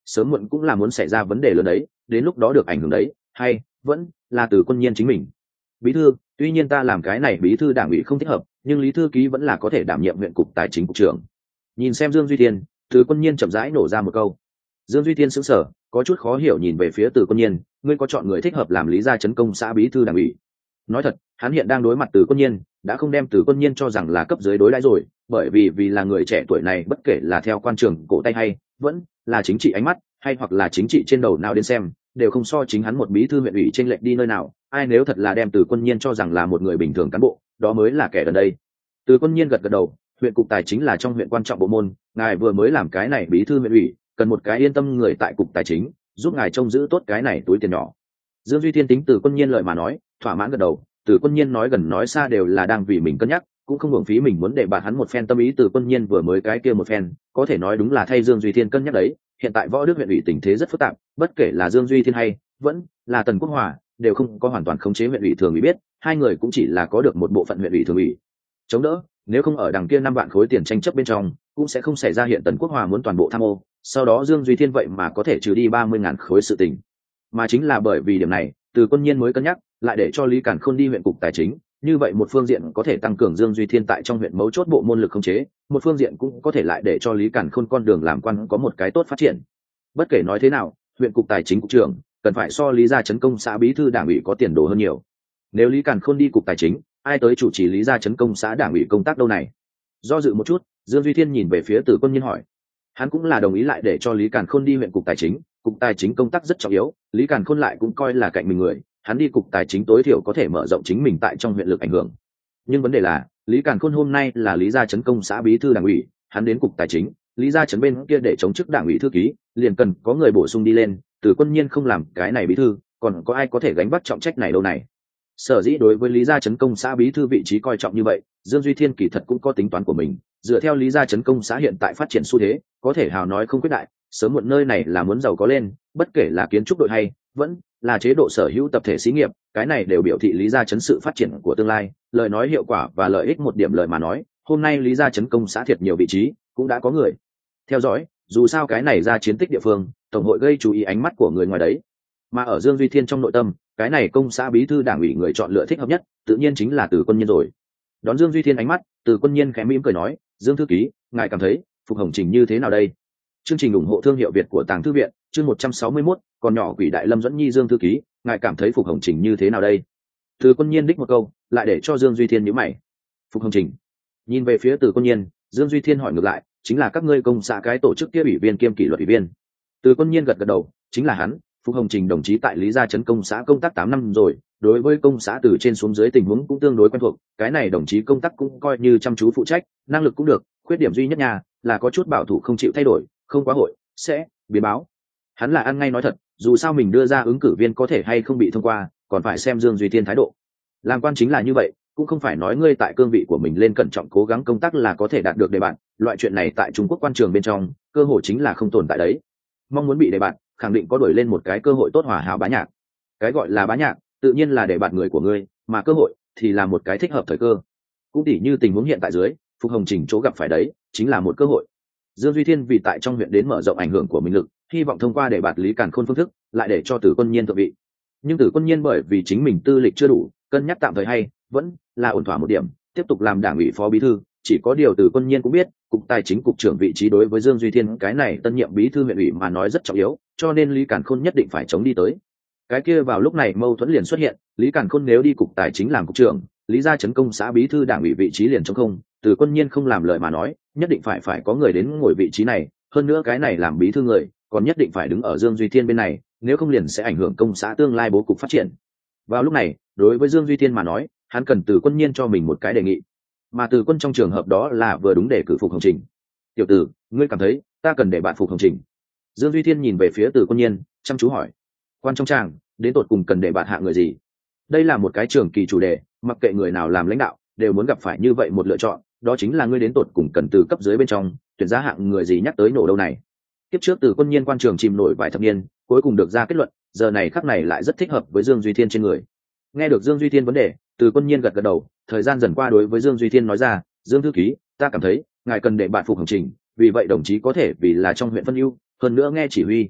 sớm muộn cũng là muốn xảy ra vấn đề lớn đấy, đến lúc đó được ảnh hưởng đấy, hay vẫn là từ Quân Nhiên chính mình. Bí thư, tuy nhiên ta làm cái này bí thư đảng ủy không thích hợp, nhưng Lý thư ký vẫn là có thể đảm nhiệm huyện cục tài chính cục trưởng. Nhìn xem Dương Duy Thiên, Từ Quân Nhiên chậm rãi nổ ra một câu. Dương Duy Thiên sững sờ, có chút khó hiểu nhìn về phía Từ Quân Nhiên, ngươi có chọn người thích hợp làm Lý gia trấn công xã bí thư đảng ủy? Nói thật, hắn hiện đang đối mặt Từ Quân Nhiên, đã không đem Từ Quân Nhiên cho rằng là cấp dưới đối đãi rồi, bởi vì vì là người trẻ tuổi này, bất kể là theo quan trường cổ tay hay vẫn là chính trị ánh mắt, hay hoặc là chính trị trên đầu nào đến xem, đều không so chính hắn một bí thư huyện ủy trên lệnh đi nơi nào. Ai nếu thật là đem Từ Quân Nhiên cho rằng là một người bình thường cán bộ, đó mới là kẻ gần đây. Từ Quân Nhiên gật gật đầu, huyện cục tài chính là trong huyện quan trọng bộ môn, ngài vừa mới làm cái này bí thư huyện ủy, cần một cái yên tâm người tại cục tài chính, giúp ngài trông giữ tốt cái này túi tiền nhỏ. Dương Duy Thiên tính Từ Quân Nhiên lời mà nói, thỏa mãn gật đầu. Từ Quân Nhiên nói gần nói xa đều là đang vì mình cân nhắc, cũng không hưởng phí mình muốn để bạn hắn một phen tâm ý. Từ Quân Nhiên vừa mới cái kia một phen, có thể nói đúng là thay Dương Duy Thiên cân nhắc đấy. Hiện tại Võ Đức huyện ủy tình thế rất phức tạp, bất kể là Dương Duy Thiên hay vẫn là Tần Quốc Hòa, đều không có hoàn toàn khống chế huyện ủy thường ủy biết, hai người cũng chỉ là có được một bộ phận huyện ủy thường ủy chống đỡ, nếu không ở đằng kia năm vạn khối tiền tranh chấp bên trong, cũng sẽ không xảy ra hiện Tần Quốc Hòa muốn toàn bộ tham ô, sau đó Dương Duy Thiên vậy mà có thể trừ đi ba mươi ngàn khối sự tình. Mà chính là bởi vì điểm này, Từ Quân Nhiên mới cân nhắc lại để cho Lý Càn Khôn đi huyện cục tài chính, như vậy một phương diện có thể tăng cường Dương Duy Thiên tại trong huyện mấu chốt bộ môn lực khống chế, một phương diện cũng có thể lại để cho Lý Càn Khôn con đường làm quan có một cái tốt phát triển. Bất kể nói thế nào, huyện cục tài chính cục trưởng cần phải so Lý gia trấn công xã bí thư đảng ủy có tiền đồ hơn nhiều. Nếu Lý Càn Khôn đi cục tài chính, ai tới chủ trì Lý gia trấn công xã đảng ủy công tác đâu này? Do dự một chút, Dương Duy Thiên nhìn về phía Từ Quân Nhiên hỏi. Hắn cũng là đồng ý lại để cho Lý Càn Khôn đi huyện cục tài chính, cục tài chính công tác rất trọng yếu, Lý Càn Khôn lại cũng coi là cạnh mình người, hắn đi cục tài chính tối thiểu có thể mở rộng chính mình tại trong huyện lực ảnh hưởng. Nhưng vấn đề là, Lý Càn Khôn hôm nay là Lý gia trấn công xã bí thư đảng ủy, hắn đến cục tài chính, Lý gia trấn bên kia để chống chức đảng ủy thư ký, liền cần có người bổ sung đi lên, Từ Quân Nhiên không làm cái này bí thư, còn có ai có thể gánh vác trọng trách này đâu này? Sở dĩ đối với Lý gia trấn công xã bí thư vị trí coi trọng như vậy, Dương Duy Thiên kỳ thật cũng có tính toán của mình, dựa theo Lý gia trấn công xã hiện tại phát triển xu thế, có thể hào nói không quyết đại, sớm muộn nơi này là muốn giàu có lên, bất kể là kiến trúc đội hay vẫn là chế độ sở hữu tập thể xí nghiệp, cái này đều biểu thị Lý gia trấn sự phát triển của tương lai. Lời nói hiệu quả và lợi ích một điểm lời mà nói, hôm nay Lý gia trấn công xã thiệt nhiều vị trí cũng đã có người theo dõi, dù sao cái này ra chiến tích địa phương, tổng hội gây chú ý ánh mắt của người ngoài đấy. Mà ở Dương Duy Thiên trong nội tâm, cái này công xã bí thư đảng ủy người chọn lựa thích hợp nhất, tự nhiên chính là Từ Quân Nhiên rồi. Đón Dương Duy Thiên ánh mắt, Từ Quân Nhiên khẽ mỉm cười nói, Dương thư ký, ngài cảm thấy Phục Hồng Trình như thế nào đây? Chương trình ủng hộ thương hiệu Việt của Tàng Thư viện, chương một trăm sáu mươi mốt, còn nhỏ quỷ đại Lâm Duẫn Nhi. Dương thư ký, ngài cảm thấy Phục Hồng Trình như thế nào đây? Từ Quân Nhiên đích một câu, lại để cho Dương Duy Thiên nhíu mày. Phục Hồng Trình. Nhìn về phía Từ Quân Nhiên, Dương Duy Thiên hỏi ngược lại, chính là các ngươi công xã cái tổ chức kia ủy viên kiêm kỷ luật ủy viên? Từ Quân Nhiên gật gật đầu, chính là hắn. Phục Hồng Trình đồng chí tại Lý gia trấn công xã công tác tám năm rồi, đối với công xã từ trên xuống dưới tình huống cũng tương đối quen thuộc, cái này đồng chí công tác cũng coi như chăm chú phụ trách, năng lực cũng được, khuyết điểm duy nhất nhà là có chút bảo thủ không chịu thay đổi, không quá hội sẽ biến báo. Hắn là ăn ngay nói thật, dù sao mình đưa ra ứng cử viên có thể hay không bị thông qua, còn phải xem Dương Duy Thiên thái độ. Làm quan chính là như vậy, cũng không phải nói ngươi tại cương vị của mình lên cẩn trọng cố gắng công tác là có thể đạt được đề bạt, loại chuyện này tại Trung Quốc quan trường bên trong, cơ hội chính là không tồn tại đấy. Mong muốn bị đề bạt, khẳng định có đổi lên một cái cơ hội tốt hòa hảo bá nhạc. Cái gọi là bá nhạc, tự nhiên là đề bạt người của ngươi, mà cơ hội thì là một cái thích hợp thời cơ. Cũng tỉ như tình huống hiện tại dưới, Phục Hồng Trình chỗ gặp phải đấy, chính là một cơ hội. Dương Duy Thiên vì tại trong huyện đến mở rộng ảnh hưởng của mình lực, hy vọng thông qua đề bạt Lý Càn Khôn phương thức, lại để cho Từ Quân Nhiên thượng vị. Nhưng Từ Quân Nhiên bởi vì chính mình tư lịch chưa đủ, cân nhắc tạm thời hay vẫn là ổn thỏa một điểm, tiếp tục làm đảng ủy phó bí thư. Chỉ có điều Từ Quân Nhiên cũng biết, cục tài chính cục trưởng vị trí đối với Dương Duy Thiên cái này tân nhiệm bí thư huyện ủy mà nói rất trọng yếu, cho nên Lý Càn Khôn nhất định phải chống đi tới. Cái kia vào lúc này mâu thuẫn liền xuất hiện, Lý Càn Khôn nếu đi cục tài chính làm cục trưởng, Lý gia trấn công xã bí thư đảng ủy vị trí liền trống không, Từ Quân Nhiên không làm lời mà nói, nhất định phải phải có người đến ngồi vị trí này, hơn nữa cái này làm bí thư người, còn nhất định phải đứng ở Dương Duy Thiên bên này, nếu không liền sẽ ảnh hưởng công xã tương lai bố cục phát triển. Vào lúc này, đối với Dương Duy Thiên mà nói, hắn cần Từ Quân Nhiên cho mình một cái đề nghị, mà Từ Quân trong trường hợp đó là vừa đúng để cử Phục Hồng Trình. Tiểu tử, ngươi cảm thấy ta cần để bạn Phục Hồng Trình? Dương Duy Thiên nhìn về phía Từ Quân Nhiên, chăm chú hỏi. Quan trong tràng, đến tột cùng cần để bạn hạ người gì? Đây là một cái trường kỳ chủ đề, mặc kệ người nào làm lãnh đạo, đều muốn gặp phải như vậy một lựa chọn, đó chính là ngươi đến tột cùng cần từ cấp dưới bên trong tuyển ra hạng người gì nhắc tới nổ đâu này. Tiếp trước Từ Quân Nhiên quan trường chìm nổi vài thập niên, cuối cùng được ra kết luận, giờ này khắc này lại rất thích hợp với Dương Duy Thiên trên người. Nghe được Dương Duy Thiên vấn đề, Từ Quân Nhiên gật gật đầu, thời gian dần qua đối với Dương Duy Thiên nói ra, Dương thư ký, ta cảm thấy ngài cần để bạn Phục Hồng Trình, vì vậy đồng chí có thể vì là trong huyện phân ưu, hơn nữa nghe chỉ huy,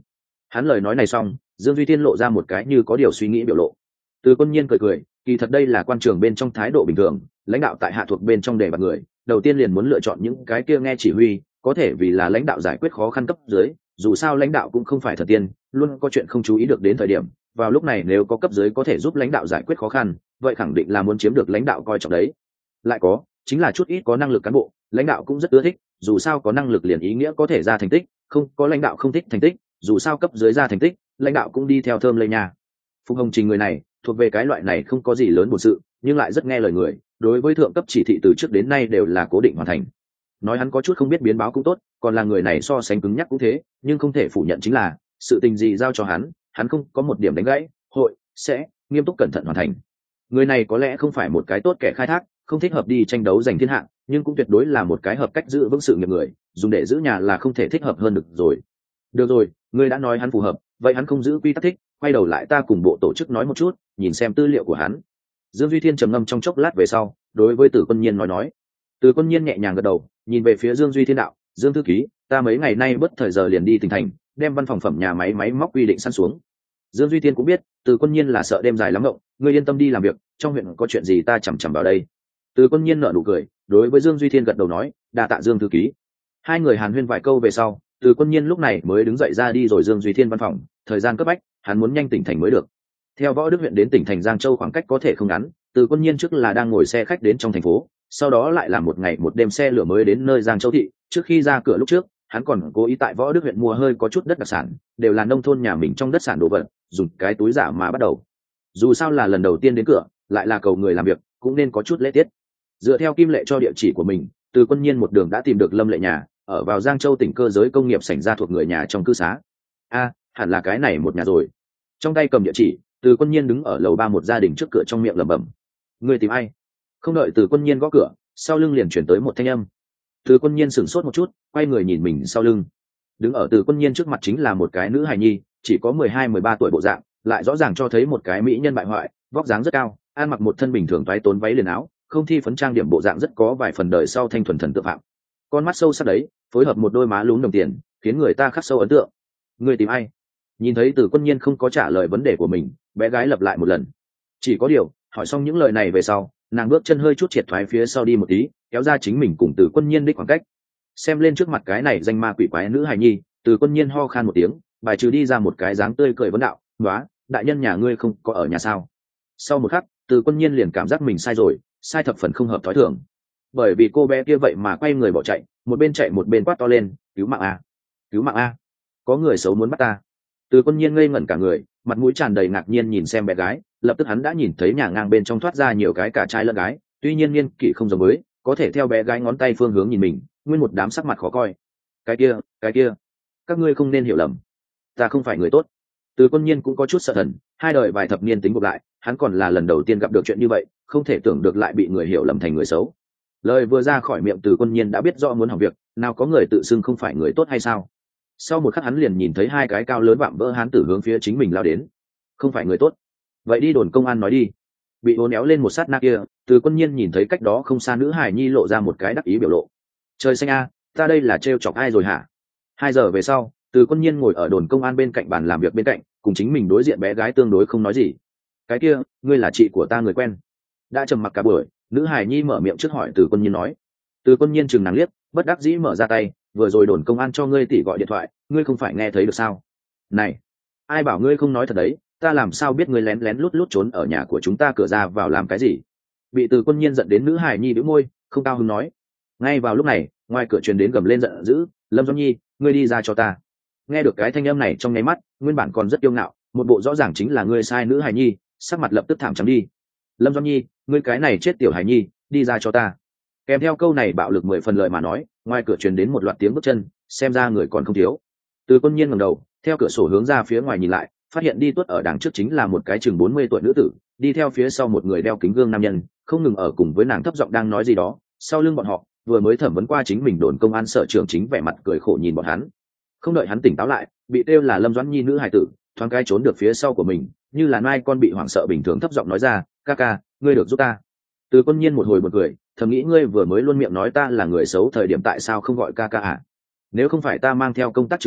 Hắn lời nói này xong, Dương Duy Thiên lộ ra một cái như có điều suy nghĩ biểu lộ. Từ Quân Nhiên cười cười, kỳ thật đây là quan trường bên trong thái độ bình thường, lãnh đạo tại hạ thuộc bên trong đề bạt người, đầu tiên liền muốn lựa chọn những cái kia nghe chỉ huy, có thể vì là lãnh đạo giải quyết khó khăn cấp dưới, dù sao lãnh đạo cũng không phải thần tiên, luôn có chuyện không chú ý được đến thời điểm, vào lúc này nếu có cấp dưới có thể giúp lãnh đạo giải quyết khó khăn, vậy khẳng định là muốn chiếm được lãnh đạo coi trọng đấy. Lại có, chính là chút ít có năng lực cán bộ, lãnh đạo cũng rất ưa thích, dù sao có năng lực liền ý nghĩa có thể ra thành tích, không có lãnh đạo không thích thành tích, dù sao cấp dưới ra thành tích, lãnh đạo cũng đi theo thơm lây nhà. Phùng Hồng Trình người này thuộc về cái loại này không có gì lớn bổn sự, nhưng lại rất nghe lời người, đối với thượng cấp chỉ thị từ trước đến nay đều là cố định hoàn thành. Nói hắn có chút không biết biến báo cũng tốt, còn là người này so sánh cứng nhắc cũng thế, nhưng không thể phủ nhận chính là sự tình gì giao cho hắn, hắn không có một điểm đánh gãy, hội sẽ nghiêm túc cẩn thận hoàn thành. Người này có lẽ không phải một cái tốt kẻ khai thác, không thích hợp đi tranh đấu giành thiên hạ, nhưng cũng tuyệt đối là một cái hợp cách giữ vững sự nghiệp người, dùng để giữ nhà là không thể thích hợp hơn được rồi. Được rồi, ngươi đã nói hắn phù hợp, vậy hắn không giữ quy tắc thích, quay đầu lại ta cùng bộ tổ chức nói một chút, nhìn xem tư liệu của hắn. Dương Duy Thiên trầm ngâm trong chốc lát về sau, đối với Từ Quân Nhiên nói nói. Từ Quân Nhiên nhẹ nhàng gật đầu, nhìn về phía Dương Duy Thiên đạo, Dương thư ký, ta mấy ngày nay bất thời giờ liền đi tỉnh thành, đem văn phòng phẩm nhà máy máy móc quy định sẵn xuống. Dương Duy Thiên cũng biết, Từ Quân Nhiên là sợ đêm dài lắm ngộng, ngươi yên tâm đi làm việc, trong huyện có chuyện gì ta chằm chằm vào đây. Từ Quân Nhiên nở nụ cười, đối với Dương Duy Thiên gật đầu nói, đa tạ Dương thư ký. Hai người hàn huyên vài câu về sau, Từ Quân Nhiên lúc này mới đứng dậy ra đi rồi Dương Duy Thiên văn phòng, thời gian cấp bách, hắn muốn nhanh tỉnh thành mới được. Theo Võ Đức huyện đến tỉnh thành Giang Châu khoảng cách có thể không ngắn, Từ Quân Nhiên trước là đang ngồi xe khách đến trong thành phố, sau đó lại là một ngày một đêm xe lửa mới đến nơi Giang Châu thị. Trước khi ra cửa lúc trước, hắn còn cố ý tại Võ Đức huyện mua hơi có chút đất đặc sản, đều là nông thôn nhà mình trong đất sản đồ vật, dùng cái túi giả mà bắt đầu. Dù sao là lần đầu tiên đến cửa, lại là cầu người làm việc, cũng nên có chút lễ tiết. Dựa theo Kim Lệ cho địa chỉ của mình, Từ Quân Nhiên một đường đã tìm được Lâm Lệ nhà, ở vào Giang Châu tỉnh cơ giới công nghiệp sảnh ra thuộc người nhà trong cư xá. A, hẳn là cái này một nhà rồi. Trong tay cầm địa chỉ, Từ Quân Nhiên đứng ở lầu ba một gia đình trước cửa trong miệng lẩm bẩm. Người tìm ai? Không đợi Từ Quân Nhiên gõ cửa, sau lưng liền chuyển tới một thanh âm. Từ Quân Nhiên sửng sốt một chút, quay người nhìn mình sau lưng. Đứng ở Từ Quân Nhiên trước mặt chính là một cái nữ hài nhi, chỉ có mười hai mười ba tuổi bộ dạng, lại rõ ràng cho thấy một cái mỹ nhân bại hoại, vóc dáng rất cao, ăn mặc một thân bình thường toái tốn váy liền áo, không thi phấn trang điểm bộ dạng rất có vài phần đời sau thanh thuần thần tự phạm. Con mắt sâu sắc đấy, phối hợp một đôi má lúm đồng tiền, khiến người ta khắc sâu ấn tượng. Người tìm ai? Nhìn thấy Từ Quân Nhiên không có trả lời vấn đề của mình, bé gái lặp lại một lần. Chỉ có điều, hỏi xong những lời này về sau, nàng bước chân hơi chút triệt thoái phía sau đi một tí, kéo ra chính mình cùng Từ Quân Nhiên đích khoảng cách. Xem lên trước mặt cái này danh ma quỷ quái nữ hài nhi, Từ Quân Nhiên ho khan một tiếng, bài trừ đi ra một cái dáng tươi cười vấn đạo, "Nóa, đại nhân nhà ngươi không có ở nhà sao?" Sau một khắc, Từ Quân Nhiên liền cảm giác mình sai rồi, sai thập phần không hợp thói thường. Bởi vì cô bé kia vậy mà quay người bỏ chạy, một bên chạy một bên quát to lên, "Cứu mạng a! Cứu mạng a! Có người xấu muốn bắt ta!" Từ Quân Nhiên ngây ngẩn cả người, mặt mũi tràn đầy ngạc nhiên nhìn xem bé gái, lập tức hắn đã nhìn thấy nhà ngang bên trong thoát ra nhiều cái cả trai lẫn gái, tuy nhiên niên kỷ không giống với, có thể theo bé gái ngón tay phương hướng nhìn mình, nguyên một đám sắc mặt khó coi. "Cái kia, cái kia, các ngươi không nên hiểu lầm, ta không phải người tốt." Từ Quân Nhiên cũng có chút sợ thần, hai đời vài thập niên tính gộp lại, hắn còn là lần đầu tiên gặp được chuyện như vậy, không thể tưởng được lại bị người hiểu lầm thành người xấu. Lời vừa ra khỏi miệng Từ Quân Nhiên đã biết rõ muốn hỏng việc, nào có người tự xưng không phải người tốt hay sao? Sau một khắc hắn liền nhìn thấy hai cái cao lớn vạm vỡ hán tử hướng phía chính mình lao đến. Không phải người tốt, vậy đi đồn công an nói đi. Bị uốn éo lên một sát na kia, Từ Quân Nhiên nhìn thấy cách đó không xa nữ hải nhi lộ ra một cái đắc ý biểu lộ. Trời xanh a, ta đây là trêu chọc ai rồi hả? Hai giờ về sau, Từ Quân Nhiên ngồi ở đồn công an bên cạnh bàn làm việc bên cạnh, cùng chính mình đối diện bé gái tương đối không nói gì. Cái kia, ngươi là chị của ta người quen. Đã trầm mặc cả buổi, nữ hải nhi mở miệng trước hỏi Từ Quân Nhiên nói. Từ Quân Nhiên chừng nàng liếc, bất đắc dĩ mở ra tay, vừa rồi đồn công an cho ngươi tỷ gọi điện thoại, ngươi không phải nghe thấy được sao? Này, ai bảo ngươi không nói thật đấy, ta làm sao biết ngươi lén lén lút lút trốn ở nhà của chúng ta cửa ra vào làm cái gì? Bị Từ Quân Nhiên giận đến nữ hải nhi bĩu môi, không cao hứng nói. Ngay vào lúc này, ngoài cửa truyền đến gầm lên giận dữ, Lâm Doãn Nhi, ngươi đi ra cho ta. Nghe được cái thanh âm này trong nháy mắt, nguyên bản còn rất kiêu ngạo, một bộ rõ ràng chính là ngươi sai nữ hải nhi, sắc mặt lập tức thảm trắng đi. Lâm Doãn Nhi, ngươi cái này chết tiểu hải nhi, đi ra cho ta. Kèm theo câu này bạo lực mười phần lời mà nói, ngoài cửa truyền đến một loạt tiếng bước chân, xem ra người còn không thiếu. Từ Quân Nhiên ngẩng đầu, theo cửa sổ hướng ra phía ngoài nhìn lại, phát hiện đi tuốt ở đằng trước chính là một cái chừng bốn mươi tuổi nữ tử, đi theo phía sau một người đeo kính gương nam nhân, không ngừng ở cùng với nàng thấp giọng đang nói gì đó. Sau lưng bọn họ, vừa mới thẩm vấn qua chính mình đồn công an sở trưởng chính vẻ mặt cười khổ nhìn bọn hắn. Không đợi hắn tỉnh táo lại, bị kêu là Lâm Doãn Nhi nữ hài tử, thoáng cái trốn được phía sau của mình, như là nai con bị hoảng sợ bình thường thấp giọng nói ra, "Ca ca, ngươi được giúp ta." Từ Quân Nhiên một hồi một cười, thầm nghĩ ngươi vừa mới luôn miệng nói ta là người xấu thời điểm tại sao không gọi ca ca à? Nếu không phải ta mang theo công tác chứng minh,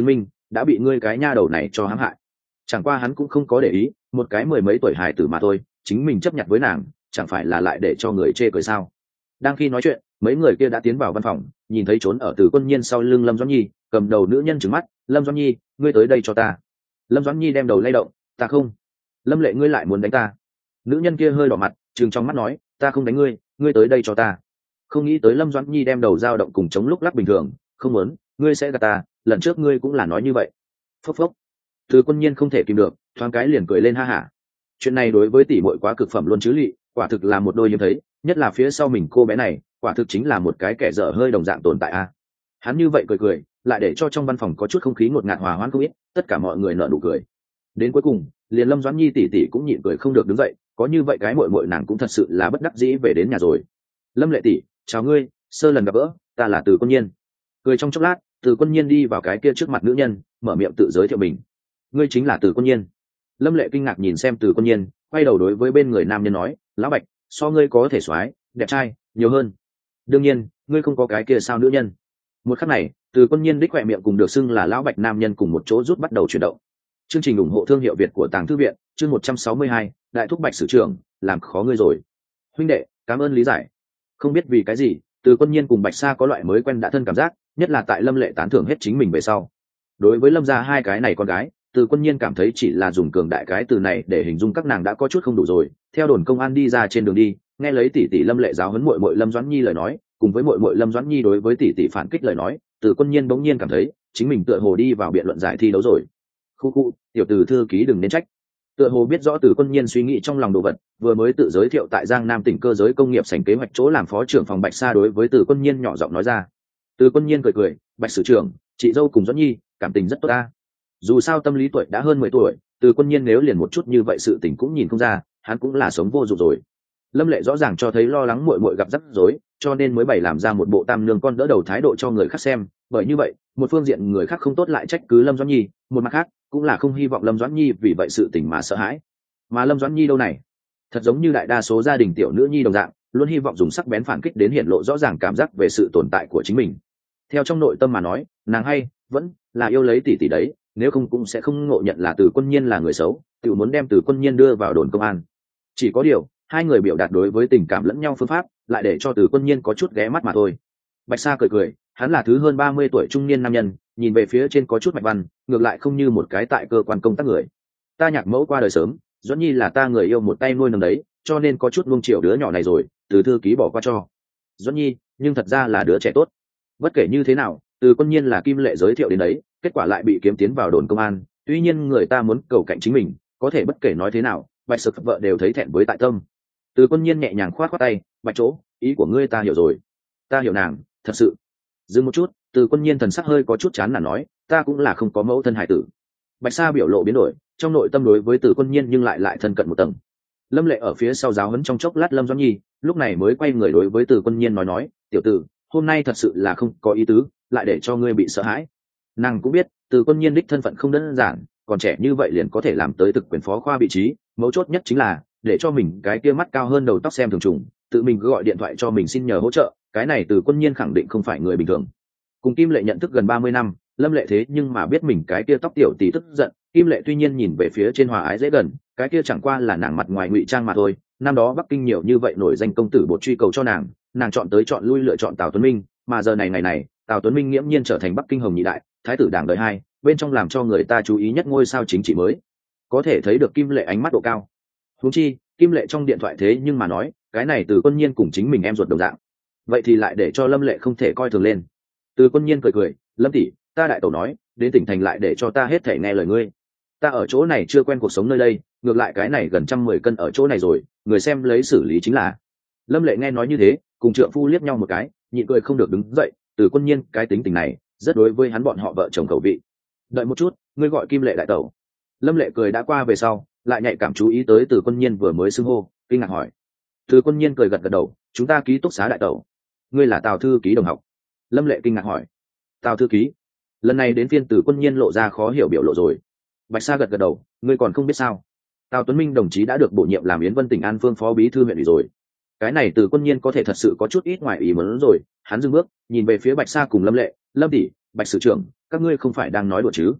đã bị ngươi cái nha đầu này cho hãm hại. Chẳng qua hắn cũng không có để ý, một cái mười mấy tuổi hài tử mà thôi, chính mình chấp nhận với nàng chẳng phải là lại để cho người chê cười sao. Đang khi nói chuyện, mấy người kia đã tiến vào văn phòng, nhìn thấy trốn ở Từ Quân Nhiên sau lưng Lâm Doãn Nhi, cầm đầu nữ nhân trừng mắt, Lâm Doãn Nhi, ngươi tới đây cho ta. Lâm Doãn Nhi đem đầu lay động, ta không. Lâm Lệ, ngươi lại muốn đánh ta. Nữ nhân kia hơi đỏ mặt, trừng trong mắt nói, ta không đánh ngươi, ngươi tới đây cho ta. Không nghĩ tới Lâm Doãn Nhi đem đầu dao động cùng chống lúc lắc bình thường, không muốn, ngươi sẽ gạt ta, lần trước ngươi cũng là nói như vậy. Phốc phốc. Từ Quân Nhiên không thể kìm được, thoáng cái liền cười lên ha hả. Chuyện này đối với tỷ muội quá cực phẩm luôn chứ lị, quả thực là một đôi hiếm thấy, nhất là phía sau mình cô bé này, quả thực chính là một cái kẻ dở hơi đồng dạng tồn tại a. Hắn như vậy cười cười, lại để cho trong văn phòng có chút không khí ngột ngạt hòa hoãn không ít, tất cả mọi người nở nụ cười. Đến cuối cùng, liền Lâm Doãn Nhi tỷ tỷ cũng nhịn cười không được đứng dậy, có như vậy cái muội muội nàng cũng thật sự là bất đắc dĩ về đến nhà rồi. Lâm Lệ tỷ, chào ngươi, sơ lần gặp gỡ, ta là Từ Quân Nhiên. Cười trong chốc lát, Từ Quân Nhiên đi vào cái kia trước mặt nữ nhân, mở miệng tự giới thiệu mình. Ngươi chính là Từ Quân Nhiên. Lâm Lệ kinh ngạc nhìn xem Từ Quân Nhiên, quay đầu đối với bên người nam nhân nói, lão Bạch, so ngươi có thể soái, đẹp trai, nhiều hơn. Đương nhiên, ngươi không có cái kia sao nữ nhân. Một khắc này, Từ Quân Nhiên đích khỏe miệng cùng được xưng là lão Bạch nam nhân cùng một chỗ rút bắt đầu chuyển động. Chương trình ủng hộ thương hiệu Việt của Tàng Thư viện, chương một trăm sáu mươi hai, đại thúc Bạch sử trưởng, làm khó ngươi rồi. Huynh đệ, cảm ơn lý giải. Không biết vì cái gì, Từ Quân Nhiên cùng Bạch Sa có loại mới quen đã thân cảm giác, nhất là tại Lâm Lệ tán thưởng hết chính mình về sau. Đối với Lâm gia hai cái này con gái, Từ Quân Nhiên cảm thấy chỉ là dùng cường đại cái từ này để hình dung các nàng đã có chút không đủ rồi. Theo đồn công an đi ra trên đường đi, nghe lấy tỷ tỷ Lâm Lệ giáo huấn muội muội Lâm Doãn Nhi lời nói, cùng với muội muội Lâm Doãn Nhi đối với tỷ tỷ phản kích lời nói, Từ Quân Nhiên bỗng nhiên cảm thấy chính mình tựa hồ đi vào biện luận giải thi đấu rồi. Khu khu, tiểu Từ thư ký đừng nên trách. Tựa hồ biết rõ Từ Quân Nhiên suy nghĩ trong lòng đồ vật, vừa mới tự giới thiệu tại Giang Nam tỉnh cơ giới công nghiệp sảnh kế hoạch chỗ làm phó trưởng phòng Bạch Sa đối với Từ Quân Nhiên nhỏ giọng nói ra. Từ Quân Nhiên cười cười, Bạch sử trưởng, chị dâu cùng Doãn Nhi, cảm tình rất tốt ta. Dù sao tâm lý tuổi đã hơn mười tuổi, Từ Quân Nhiên nếu liền một chút như vậy sự tình cũng nhìn không ra, hắn cũng là sống vô dụng rồi. Lâm Lệ rõ ràng cho thấy lo lắng muội muội gặp rắc rối, cho nên mới bày làm ra một bộ tam nương con đỡ đầu thái độ cho người khác xem, bởi như vậy, một phương diện người khác không tốt lại trách cứ Lâm Doãn Nhi, một mặt khác, cũng là không hy vọng Lâm Doãn Nhi vì vậy sự tình mà sợ hãi. Mà Lâm Doãn Nhi đâu này, thật giống như đại đa số gia đình tiểu nữ nhi đồng dạng, luôn hy vọng dùng sắc bén phản kích đến hiện lộ rõ ràng cảm giác về sự tồn tại của chính mình. Theo trong nội tâm mà nói, nàng hay vẫn là yêu lấy tỷ tỷ đấy, nếu không cũng sẽ không ngộ nhận là Từ Quân Nhiên là người xấu, tự muốn đem Từ Quân Nhiên đưa vào đồn công an. Chỉ có điều, hai người biểu đạt đối với tình cảm lẫn nhau phương pháp, lại để cho Từ Quân Nhiên có chút ghé mắt mà thôi. Bạch Sa cười cười, hắn là thứ hơn ba mươi tuổi trung niên nam nhân, nhìn về phía trên có chút mạch văn, ngược lại không như một cái tại cơ quan công tác người. Ta nhạc mẫu qua đời sớm, Doãn Nhi là ta người yêu một tay nuôi nấng đấy, cho nên có chút nuông chiều đứa nhỏ này rồi, Từ thư ký bỏ qua cho. Doãn Nhi, nhưng thật ra là đứa trẻ tốt. Bất kể như thế nào, Từ Quân Nhiên là Kim Lệ giới thiệu đến đấy, kết quả lại bị kiếm tiến vào đồn công an, tuy nhiên người ta muốn cầu cạnh chính mình, có thể bất kể nói thế nào, Bạch Sực vợ đều thấy thẹn với tại tâm. Từ Quân Nhiên nhẹ nhàng khoát khoát tay, Bạch chỗ, ý của ngươi ta hiểu rồi. Ta hiểu nàng, thật sự. Dừng một chút, Từ Quân Nhiên thần sắc hơi có chút chán nản nói, ta cũng là không có mẫu thân hải tử. Bạch Sa biểu lộ biến đổi, trong nội tâm đối với Từ Quân Nhiên nhưng lại lại thân cận một tầng. Lâm Lệ ở phía sau giáo huấn trong chốc lát Lâm Doãn Nhi, lúc này mới quay người đối với Từ Quân Nhiên nói nói, tiểu tử, hôm nay thật sự là không có ý tứ, lại để cho ngươi bị sợ hãi. Nàng cũng biết, Từ Quân Nhiên đích thân phận không đơn giản, còn trẻ như vậy liền có thể làm tới thực quyền phó khoa vị trí, mấu chốt nhất chính là để cho mình cái kia mắt cao hơn đầu tóc xem thường trùng, tự mình cứ gọi điện thoại cho mình xin nhờ hỗ trợ, cái này Từ Quân Nhiên khẳng định không phải người bình thường. Cùng Kim Lệ nhận thức gần ba mươi năm, Lâm Lệ thế nhưng mà biết mình cái kia tóc tiểu tỷ tức giận, Kim Lệ tuy nhiên nhìn về phía trên hòa ái dễ gần, cái kia chẳng qua là nàng mặt ngoài ngụy trang mà thôi. Năm đó Bắc Kinh nhiều như vậy nổi danh công tử bột truy cầu cho nàng, nàng chọn tới chọn lui lựa chọn Tào Tuấn Minh, mà giờ này ngày này, Tào Tuấn Minh nghiễm nhiên trở thành Bắc Kinh hồng nhị đại, thái tử đảng đời hai, bên trong làm cho người ta chú ý nhất ngôi sao chính trị mới. Có thể thấy được Kim Lệ ánh mắt độ cao. Huống chi, Kim Lệ trong điện thoại thế nhưng mà nói, cái này Từ Quân Nhiên cùng chính mình em ruột đồng dạng. Vậy thì lại để cho Lâm Lệ không thể coi thường lên. Từ Quân Nhiên cười cười, Lâm tỷ, ta đại tẩu nói, đến tỉnh thành lại để cho ta hết thể nghe lời ngươi. Ta ở chỗ này chưa quen cuộc sống nơi đây, ngược lại cái này gần trăm mười cân ở chỗ này rồi, người xem lấy xử lý chính là. Lâm Lệ nghe nói như thế, cùng trượng phu liếc nhau một cái, nhịn cười không được đứng dậy. Từ Quân Nhiên cái tính tình này rất đối với hắn bọn họ vợ chồng khẩu vị. Đợi một chút, ngươi gọi Kim Lệ đại tẩu. Lâm Lệ cười đã qua về sau, lại nhạy cảm chú ý tới Từ Quân Nhiên vừa mới xưng hô, kinh ngạc hỏi. Từ Quân Nhiên cười gật gật đầu, chúng ta ký túc xá đại tẩu. Ngươi là Tào thư ký đồng học. Lâm Lệ kinh ngạc hỏi. Tào thư ký? Lần này đến phiên Từ Quân Nhiên lộ ra khó hiểu biểu lộ rồi. Bạch Sa gật gật đầu, ngươi còn không biết sao? Tào Tuấn Minh đồng chí đã được bổ nhiệm làm Yến Vân tỉnh An Phương phó bí thư huyện ủy rồi. Cái này Từ Quân Nhiên có thể thật sự có chút ít ngoài ý muốn rồi, hắn dừng bước, nhìn về phía Bạch Sa cùng Lâm Lệ, Lâm tỷ, Bạch sử trưởng, các ngươi không phải đang nói đùa chứ?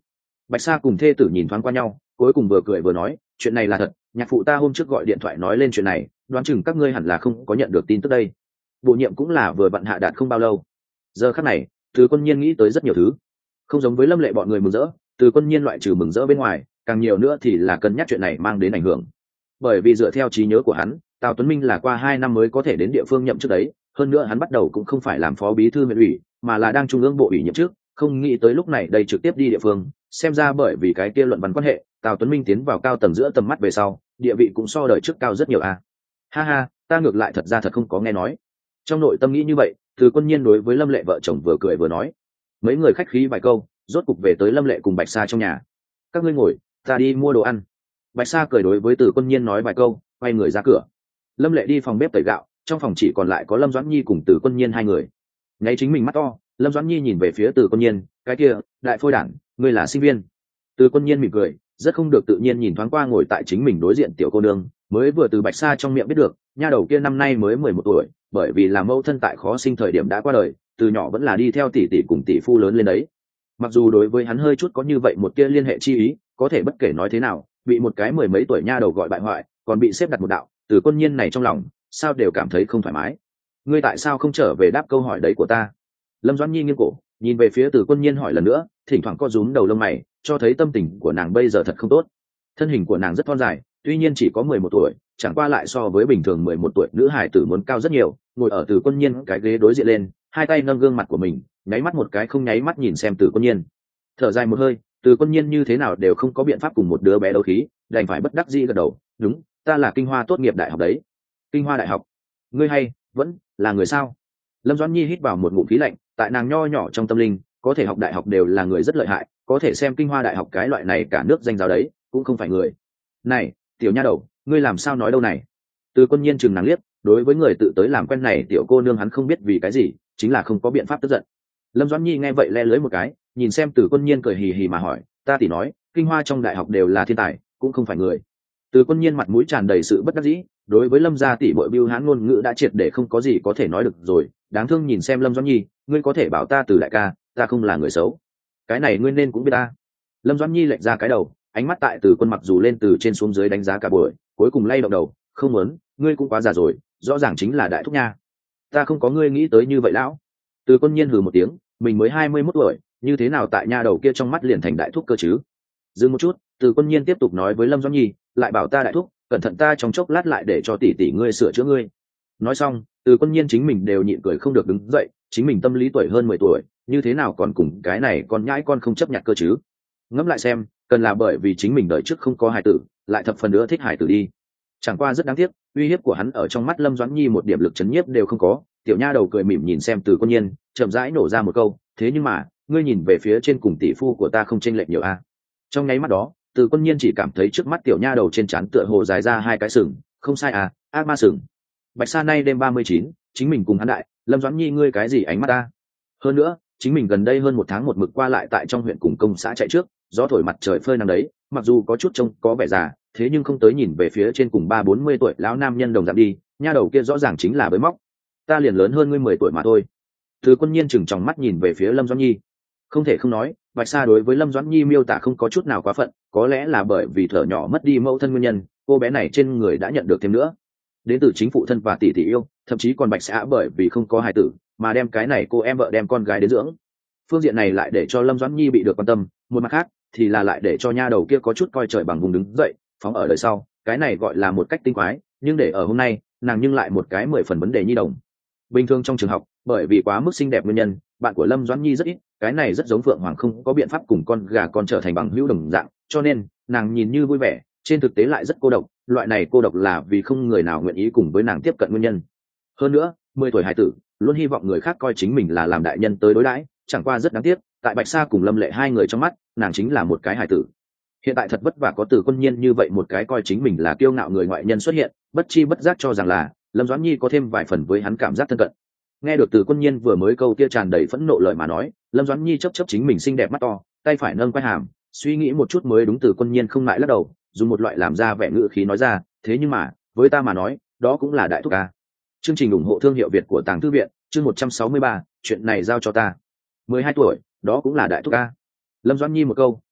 Bạch Sa cùng thê tử nhìn thoáng qua nhau, cuối cùng vừa cười vừa nói, chuyện này là thật, nhạc phụ ta hôm trước gọi điện thoại nói lên chuyện này, đoán chừng các ngươi hẳn là không có nhận được tin tức đây. Bộ nhiệm cũng là vừa vặn hạ đạt không bao lâu. Giờ khắc này, Từ Quân Nhiên nghĩ tới rất nhiều thứ, không giống với Lâm Lệ bọn người mừng rỡ, Từ Quân Nhiên loại trừ mừng rỡ bên ngoài, càng nhiều nữa thì là cân nhắc chuyện này mang đến ảnh hưởng. Bởi vì dựa theo trí nhớ của hắn, Tào Tuấn Minh là qua hai năm mới có thể đến địa phương nhậm chức đấy, hơn nữa hắn bắt đầu cũng không phải làm phó bí thư huyện ủy, mà là đang trung ương bộ ủy nhậm chức, không nghĩ tới lúc này đây trực tiếp đi địa phương, xem ra bởi vì cái kia luận văn quan hệ, Tào Tuấn Minh tiến vào cao tầng giữa tầm mắt về sau, địa vị cũng so đời trước cao rất nhiều a. À. Ha ha, ta ngược lại thật ra thật không có nghe nói. Trong nội tâm nghĩ như vậy, Từ Quân Nhiên đối với Lâm Lệ vợ chồng vừa cười vừa nói. Mấy người khách khí vài câu, rốt cục về tới Lâm Lệ cùng Bạch Sa trong nhà. Các ngươi ngồi, ta đi mua đồ ăn. Bạch Sa cười đối với Từ Quân Nhiên nói vài câu, quay người ra cửa. Lâm Lệ đi phòng bếp tẩy gạo, trong phòng chỉ còn lại có Lâm Doãn Nhi cùng Từ Quân Nhiên hai người. Nháy chính mình mắt to, Lâm Doãn Nhi nhìn về phía Từ Quân Nhiên, cái kia, đại phôi đản, ngươi là sinh viên. Từ Quân Nhiên mỉm cười, rất không được tự nhiên nhìn thoáng qua ngồi tại chính mình đối diện tiểu cô nương, mới vừa từ Bạch Sa trong miệng biết được, nha đầu kia năm nay mới mười một tuổi, bởi vì là mẫu thân tại khó sinh thời điểm đã qua đời, từ nhỏ vẫn là đi theo tỷ tỷ cùng tỷ phu lớn lên đấy. Mặc dù đối với hắn hơi chút có như vậy một tia liên hệ chi ý, có thể bất kể nói thế nào, bị một cái mười mấy tuổi nha đầu gọi bại hoại, còn bị xếp đặt một đạo, Từ Quân Nhiên này trong lòng, sao đều cảm thấy không thoải mái. Ngươi tại sao không trở về đáp câu hỏi đấy của ta? Lâm Doãn Nhi nghiêng cổ, nhìn về phía Từ Quân Nhiên hỏi lần nữa, thỉnh thoảng co rúm đầu lông mày, cho thấy tâm tình của nàng bây giờ thật không tốt. Thân hình của nàng rất thon dài, tuy nhiên chỉ có mười một tuổi, chẳng qua lại so với bình thường mười một tuổi nữ hài tử muốn cao rất nhiều, ngồi ở Từ Quân Nhiên cái ghế đối diện lên, hai tay nâng gương mặt của mình, nháy mắt một cái không nháy mắt nhìn xem Từ Quân Nhiên. Thở dài một hơi, Từ Quân Nhiên như thế nào đều không có biện pháp cùng một đứa bé đấu khí, đành phải bất đắc dĩ gật đầu, đúng, ta là Kinh Hoa tốt nghiệp đại học đấy. Kinh Hoa đại học? Ngươi hay vẫn là người sao? Lâm Doãn Nhi hít vào một ngụm khí lạnh, tại nàng nho nhỏ trong tâm linh, có thể học đại học đều là người rất lợi hại, có thể xem Kinh Hoa đại học cái loại này cả nước danh giáo đấy, cũng không phải người. Này, tiểu nha đầu, ngươi làm sao nói đâu này? Từ Quân Nhiên chừng nàng liếc, đối với người tự tới làm quen này tiểu cô nương hắn không biết vì cái gì, chính là không có biện pháp tức giận. Lâm Doãn Nhi nghe vậy le lưới một cái, nhìn xem Từ Quân Nhiên cười hì hì mà hỏi, ta tỷ nói, Kinh Hoa trong đại học đều là thiên tài, cũng không phải người. Từ Quân Nhiên mặt mũi tràn đầy sự bất đắc dĩ, đối với Lâm gia tỷ bội bưu hán ngôn ngữ đã triệt để không có gì có thể nói được rồi, đáng thương nhìn xem Lâm Doãn Nhi, ngươi có thể bảo ta Từ đại ca, ta không là người xấu. Cái này ngươi nên cũng biết ta. Lâm Doãn Nhi lệch ra cái đầu, ánh mắt tại Từ Quân mặc dù lên từ trên xuống dưới đánh giá cả buổi, cuối cùng lay động đầu, không muốn, ngươi cũng quá già rồi, rõ ràng chính là đại thúc nha. Ta không có ngươi nghĩ tới như vậy lão. Từ Quân Nhiên hừ một tiếng, mình mới hai mươi mốt tuổi, như thế nào tại nha đầu kia trong mắt liền thành đại thúc cơ chứ? Dừng một chút, Từ Quân Nhiên tiếp tục nói với Lâm Doãn Nhi, lại bảo ta đại thúc, cẩn thận ta trong chốc lát lại để cho tỷ tỷ ngươi sửa chữa ngươi. Nói xong, Từ Quân Nhiên chính mình đều nhịn cười không được đứng dậy, chính mình tâm lý tuổi hơn mười tuổi, như thế nào còn cùng cái này con nhãi con không chấp nhận cơ chứ? Ngẫm lại xem, cần là bởi vì chính mình đời trước không có hài tử, lại thập phần nữa thích hài tử đi. Chẳng qua rất đáng tiếc, uy hiếp của hắn ở trong mắt Lâm Doãn Nhi một điểm lực chấn nhiếp đều không có. Tiểu nha đầu cười mỉm nhìn xem Từ Quân Nhiên, chậm rãi nổ ra một câu, thế nhưng mà, ngươi nhìn về phía trên cùng tỷ phu của ta không chênh lệch nhiều a. Trong nháy mắt đó, Từ Quân Nhiên chỉ cảm thấy trước mắt tiểu nha đầu trên trán tựa hồ dài ra hai cái sừng, không sai à, ác ma sừng. Bạch Sa nay đêm ba mươi chín, chính mình cùng hắn đại, Lâm Doãn Nhi ngươi cái gì ánh mắt ta? Hơn nữa, chính mình gần đây hơn một tháng một mực qua lại tại trong huyện cùng công xã chạy trước, gió thổi mặt trời phơi nắng đấy, mặc dù có chút trông có vẻ già, thế nhưng không tới nhìn về phía trên cùng ba bốn mươi tuổi lão nam nhân đồng dạng đi, nha đầu kia rõ ràng chính là bới móc. Ta liền lớn hơn ngươi mười tuổi mà thôi. Từ Quân Nhiên chừng tròng mắt nhìn về phía Lâm Doãn Nhi. Không thể không nói, Bạch Sa đối với Lâm Doãn Nhi miêu tả không có chút nào quá phận, có lẽ là bởi vì thở nhỏ mất đi mẫu thân nguyên nhân, cô bé này trên người đã nhận được thêm nữa. Đến từ chính phụ thân và tỷ tỷ yêu, thậm chí còn Bạch Sa bởi vì không có hài tử, mà đem cái này cô em vợ đem con gái đến dưỡng. Phương diện này lại để cho Lâm Doãn Nhi bị được quan tâm, một mặt khác thì là lại để cho nha đầu kia có chút coi trời bằng vùng đứng dậy, phóng ở đời sau, cái này gọi là một cách tinh quái, nhưng để ở hôm nay, nàng nhưng lại một cái mười phần vấn đề nhi đồng. Bình thường trong trường học, bởi vì quá mức xinh đẹp nguyên nhân, bạn của Lâm Doãn Nhi rất ít, cái này rất giống Phượng Hoàng không có biện pháp cùng con gà con trở thành bằng hữu đồng dạng, cho nên nàng nhìn như vui vẻ, trên thực tế lại rất cô độc, loại này cô độc là vì không người nào nguyện ý cùng với nàng tiếp cận nguyên nhân. Hơn nữa, mười tuổi hải tử, luôn hy vọng người khác coi chính mình là làm đại nhân tới đối đãi, chẳng qua rất đáng tiếc, tại Bạch Sa cùng Lâm Lệ hai người trong mắt, nàng chính là một cái hải tử. Hiện tại thật vất vả có Từ Quân Nhiên như vậy một cái coi chính mình là kiêu ngạo người ngoại nhân xuất hiện, bất chi bất giác cho rằng là Lâm Doãn Nhi có thêm vài phần với hắn cảm giác thân cận. Nghe được Từ Quân Nhiên vừa mới câu kia tràn đầy phẫn nộ lời mà nói, Lâm Doãn Nhi chớp chớp chính mình xinh đẹp mắt to, tay phải nâng quai hàm, suy nghĩ một chút mới đúng. Từ Quân Nhiên không ngại lắc đầu, dùng một loại làm ra vẻ ngữ khí nói ra, thế nhưng mà với ta mà nói, đó cũng là đại thúc ca. Chương trình ủng hộ thương hiệu Việt của Tàng Thư viện, chương một trăm sáu mươi ba, chuyện này giao cho ta. mười hai tuổi, đó cũng là đại thúc ca. Lâm Doãn Nhi một câu,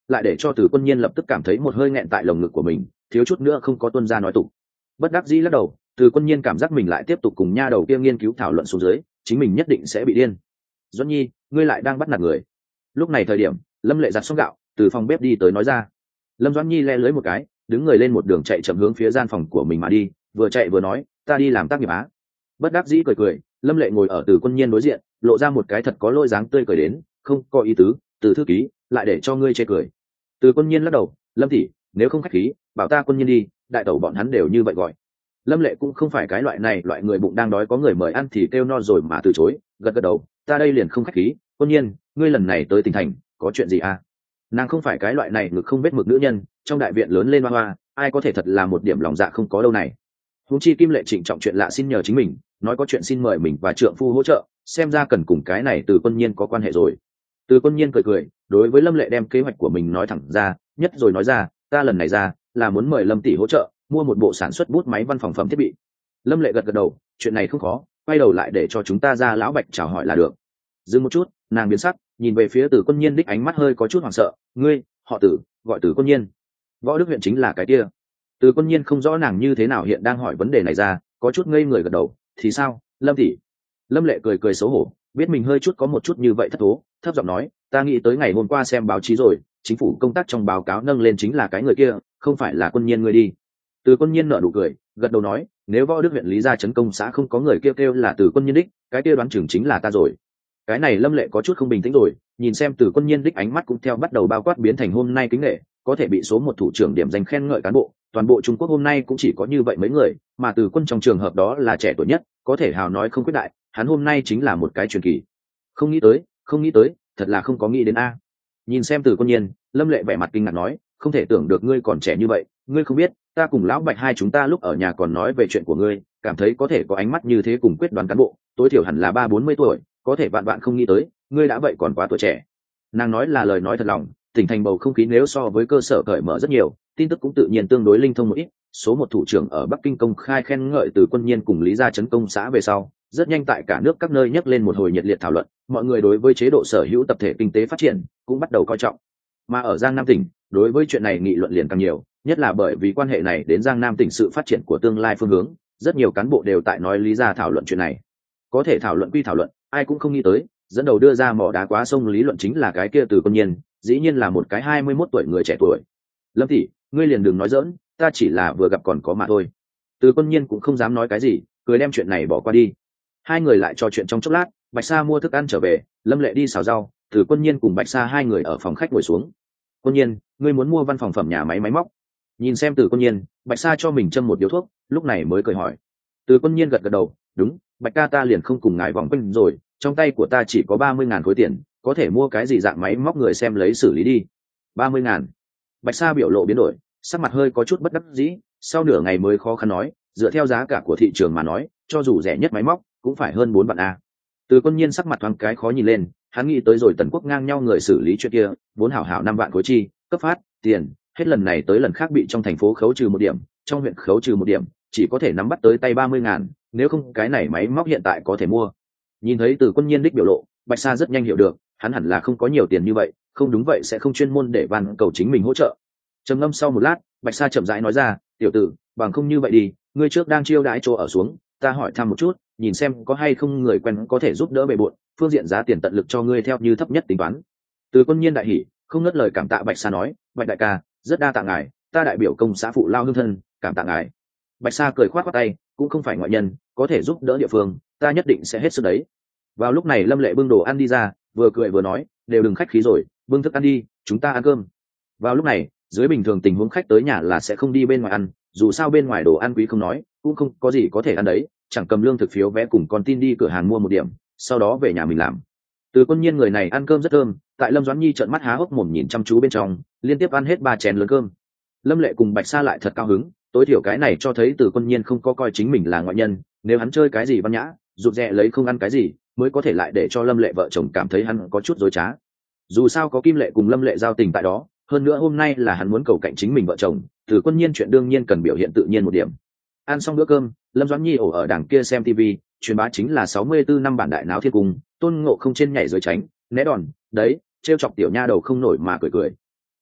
lại để cho Từ Quân Nhiên lập tức cảm thấy một hơi nghẹn tại lồng ngực của mình, thiếu chút nữa không có tuân ra nói tục. Bất đắc dĩ lắc đầu, Từ Quân Nhiên cảm giác mình lại tiếp tục cùng nha đầu kia nghiên cứu thảo luận xuống dưới, chính mình nhất định sẽ bị điên. Doãn Nhi, ngươi lại đang bắt nạt người. Lúc này thời điểm, Lâm Lệ giặt xong gạo, từ phòng bếp đi tới nói ra. Lâm Doãn Nhi le lưới một cái, đứng người lên một đường chạy chậm hướng phía gian phòng của mình mà đi, vừa chạy vừa nói, ta đi làm tác nghiệp á. Bất đắc dĩ cười cười, Lâm Lệ ngồi ở Từ Quân Nhiên đối diện, lộ ra một cái thật có lôi dáng tươi cười đến, không có ý tứ, Từ thư ký, lại để cho ngươi chê cười. Từ Quân Nhiên lắc đầu, Lâm tỷ, nếu không khách khí, bảo ta Quân Nhiên đi, đại tẩu bọn hắn đều như vậy gọi. Lâm Lệ cũng không phải cái loại này, loại người bụng đang đói có người mời ăn thì kêu no rồi mà từ chối, gật gật đầu, ta đây liền không khách khí, Quân Nhiên, ngươi lần này tới tỉnh thành, có chuyện gì à? Nàng không phải cái loại này ngực không vết mực nữ nhân, trong đại viện lớn lên hoa hoa, ai có thể thật là một điểm lòng dạ không có đâu này. Huống chi Kim Lệ trịnh trọng chuyện lạ xin nhờ chính mình, nói có chuyện xin mời mình và trượng phu hỗ trợ, xem ra cần cùng cái này Từ Quân Nhiên có quan hệ rồi. Từ Quân Nhiên cười cười, đối với Lâm Lệ đem kế hoạch của mình nói thẳng ra, nhất rồi nói ra, ta lần này ra là muốn mời Lâm tỷ hỗ trợ mua một bộ sản xuất bút máy văn phòng phẩm thiết bị. Lâm Lệ gật gật đầu, chuyện này không khó, quay đầu lại để cho chúng ta ra lão Bạch chào hỏi là được. Dừng một chút, nàng biến sắc, nhìn về phía Từ Quân Nhiên đích ánh mắt hơi có chút hoảng sợ, ngươi, họ Từ, gọi Từ Quân Nhiên. Võ Đức huyện chính là cái kia. Từ Quân Nhiên không rõ nàng như thế nào hiện đang hỏi vấn đề này ra, có chút ngây người gật đầu, thì sao, Lâm tỷ? Lâm Lệ cười cười xấu hổ, biết mình hơi chút có một chút như vậy thất thố, thấp giọng nói, ta nghĩ tới ngày hôm qua xem báo chí rồi, chính phủ công tác trong báo cáo nâng lên chính là cái người kia, không phải là Quân Nhiên người đi. Từ Quân Nhiên nở nụ cười, gật đầu nói, nếu Võ Đức huyện Lý Gia trấn công xã không có người kêu kêu là Từ Quân Nhiên đích, cái kia đoán chừng chính là ta rồi. Cái này Lâm Lệ có chút không bình tĩnh rồi, nhìn xem Từ Quân Nhiên đích ánh mắt cũng theo bắt đầu bao quát biến thành hôm nay kính nghệ, có thể bị số một thủ trưởng điểm danh khen ngợi cán bộ, toàn bộ Trung Quốc hôm nay cũng chỉ có như vậy mấy người, mà Từ Quân trong trường hợp đó là trẻ tuổi nhất, có thể hào nói không quyết đại, hắn hôm nay chính là một cái truyền kỳ. Không nghĩ tới, không nghĩ tới, thật là không có nghĩ đến a. Nhìn xem Từ Quân Nhiên, Lâm Lệ vẻ mặt kinh ngạc nói, không thể tưởng được ngươi còn trẻ như vậy, ngươi không biết, ta cùng lão Bạch hai chúng ta lúc ở nhà còn nói về chuyện của ngươi, cảm thấy có thể có ánh mắt như thế cùng quyết đoán cán bộ, tối thiểu hẳn là ba bốn mươi tuổi, có thể vạn vạn không nghĩ tới, ngươi đã vậy còn quá tuổi trẻ. Nàng nói là lời nói thật lòng, tỉnh thành bầu không khí nếu so với cơ sở cởi mở rất nhiều, tin tức cũng tự nhiên tương đối linh thông một ít. Số một thủ trưởng ở Bắc Kinh công khai khen ngợi Từ Quân Nhiên cùng Lý Gia trấn công xã về sau, rất nhanh tại cả nước các nơi nhắc lên một hồi nhiệt liệt thảo luận, mọi người đối với chế độ sở hữu tập thể kinh tế phát triển cũng bắt đầu coi trọng. Mà ở Giang Nam tỉnh, đối với chuyện này nghị luận liền càng nhiều, nhất là bởi vì quan hệ này đến Giang Nam tỉnh sự phát triển của tương lai phương hướng, rất nhiều cán bộ đều tại nói Lý Gia thảo luận chuyện này. Có thể thảo luận quy thảo luận, ai cũng không nghĩ tới, dẫn đầu đưa ra mỏ đá quá sông lý luận chính là cái kia Từ Quân Nhiên, dĩ nhiên là một cái hai mươi mốt tuổi người trẻ tuổi. Lâm tỷ, ngươi liền đừng nói giỡn, ta chỉ là vừa gặp còn có mà thôi. Từ Quân Nhiên cũng không dám nói cái gì, cười đem chuyện này bỏ qua đi. Hai người lại trò chuyện trong chốc lát, Bạch Sa mua thức ăn trở về, Lâm Lệ đi xào rau, Từ Quân Nhiên cùng Bạch Sa hai người ở phòng khách ngồi xuống. Quân Nhiên, ngươi muốn mua văn phòng phẩm nhà máy máy móc? Nhìn xem Từ Quân Nhiên, Bạch Sa cho mình châm một điếu thuốc, lúc này mới cười hỏi. Từ Quân Nhiên gật gật đầu, đúng, Bạch ca ta liền không cùng ngài vòng quanh rồi, trong tay của ta chỉ có ba mươi ngàn khối tiền, có thể mua cái gì dạng máy móc người xem lấy xử lý đi. Ba mươi ngàn. Bạch Sa biểu lộ biến đổi, sắc mặt hơi có chút bất đắc dĩ, sau nửa ngày mới khó khăn nói, dựa theo giá cả của thị trường mà nói, cho dù rẻ nhất máy móc cũng phải hơn bốn vạn a. Từ Quân Nhiên sắc mặt thoáng cái khó nhìn lên, hắn nghĩ tới rồi Tần Quốc ngang nhau người xử lý chuyện kia, vốn hảo hảo năm vạn khối chi, cấp phát tiền, hết lần này tới lần khác bị trong thành phố khấu trừ một điểm, trong huyện khấu trừ một điểm, chỉ có thể nắm bắt tới tay ba mươi ngàn, nếu không cái này máy móc hiện tại có thể mua. Nhìn thấy Từ Quân Nhiên đích biểu lộ, Bạch Sa rất nhanh hiểu được, hắn hẳn là không có nhiều tiền như vậy, không đúng vậy sẽ không chuyên môn để van cầu chính mình hỗ trợ. Trầm ngâm sau một lát, Bạch Sa chậm rãi nói ra, tiểu tử, bằng không như vậy đi, ngươi trước đang chiêu đãi chỗ ở xuống, ta hỏi thăm một chút, nhìn xem có hay không người quen có thể giúp đỡ bề bộn, phương diện giá tiền tận lực cho ngươi theo như thấp nhất tính toán. Từ Quân Nhiên đại hỉ, không ngớt lời cảm tạ Bạch Sa nói, Bạch đại ca, rất đa tạ ngài, ta đại biểu công xã phụ lao hương thân, cảm tạ ngài. Bạch Sa cười khoát khoát tay, cũng không phải ngoại nhân, có thể giúp đỡ địa phương, ta nhất định sẽ hết sức đấy. Vào lúc này Lâm Lệ bưng đồ ăn đi ra, vừa cười vừa nói, đều đừng khách khí rồi, bưng thức ăn đi, chúng ta ăn cơm. Vào lúc này, dưới bình thường tình huống khách tới nhà là sẽ không đi bên ngoài ăn, dù sao bên ngoài đồ ăn quý không nói, cũng không có gì có thể ăn đấy, chẳng cầm lương thực phiếu vé cùng con tin đi cửa hàng mua một điểm, sau đó về nhà mình làm. Từ Quân Nhiên người này ăn cơm rất thơm, tại Lâm Doãn Nhi trợn mắt há hốc mồm nhìn chăm chú bên trong, liên tiếp ăn hết ba chén lớn cơm. Lâm Lệ cùng Bạch Sa lại thật cao hứng, tối thiểu cái này cho thấy Từ Quân Nhiên không có coi chính mình là ngoại nhân, nếu hắn chơi cái gì văn nhã, rụt rè lấy không ăn cái gì, mới có thể lại để cho Lâm Lệ vợ chồng cảm thấy hắn có chút dối trá. Dù sao có Kim Lệ cùng Lâm Lệ giao tình tại đó, hơn nữa hôm nay là hắn muốn cầu cạnh chính mình vợ chồng, Từ Quân Nhiên chuyện đương nhiên cần biểu hiện tự nhiên một điểm. Ăn xong bữa cơm, Lâm Doãn Nhi ổ ở đằng kia xem tivi, truyền bá chính là sáu mươi tư năm bản đại náo thiên cung, Tôn Ngộ không trên nhảy dưới tránh, né đòn, đấy, trêu chọc tiểu nha đầu không nổi mà cười cười.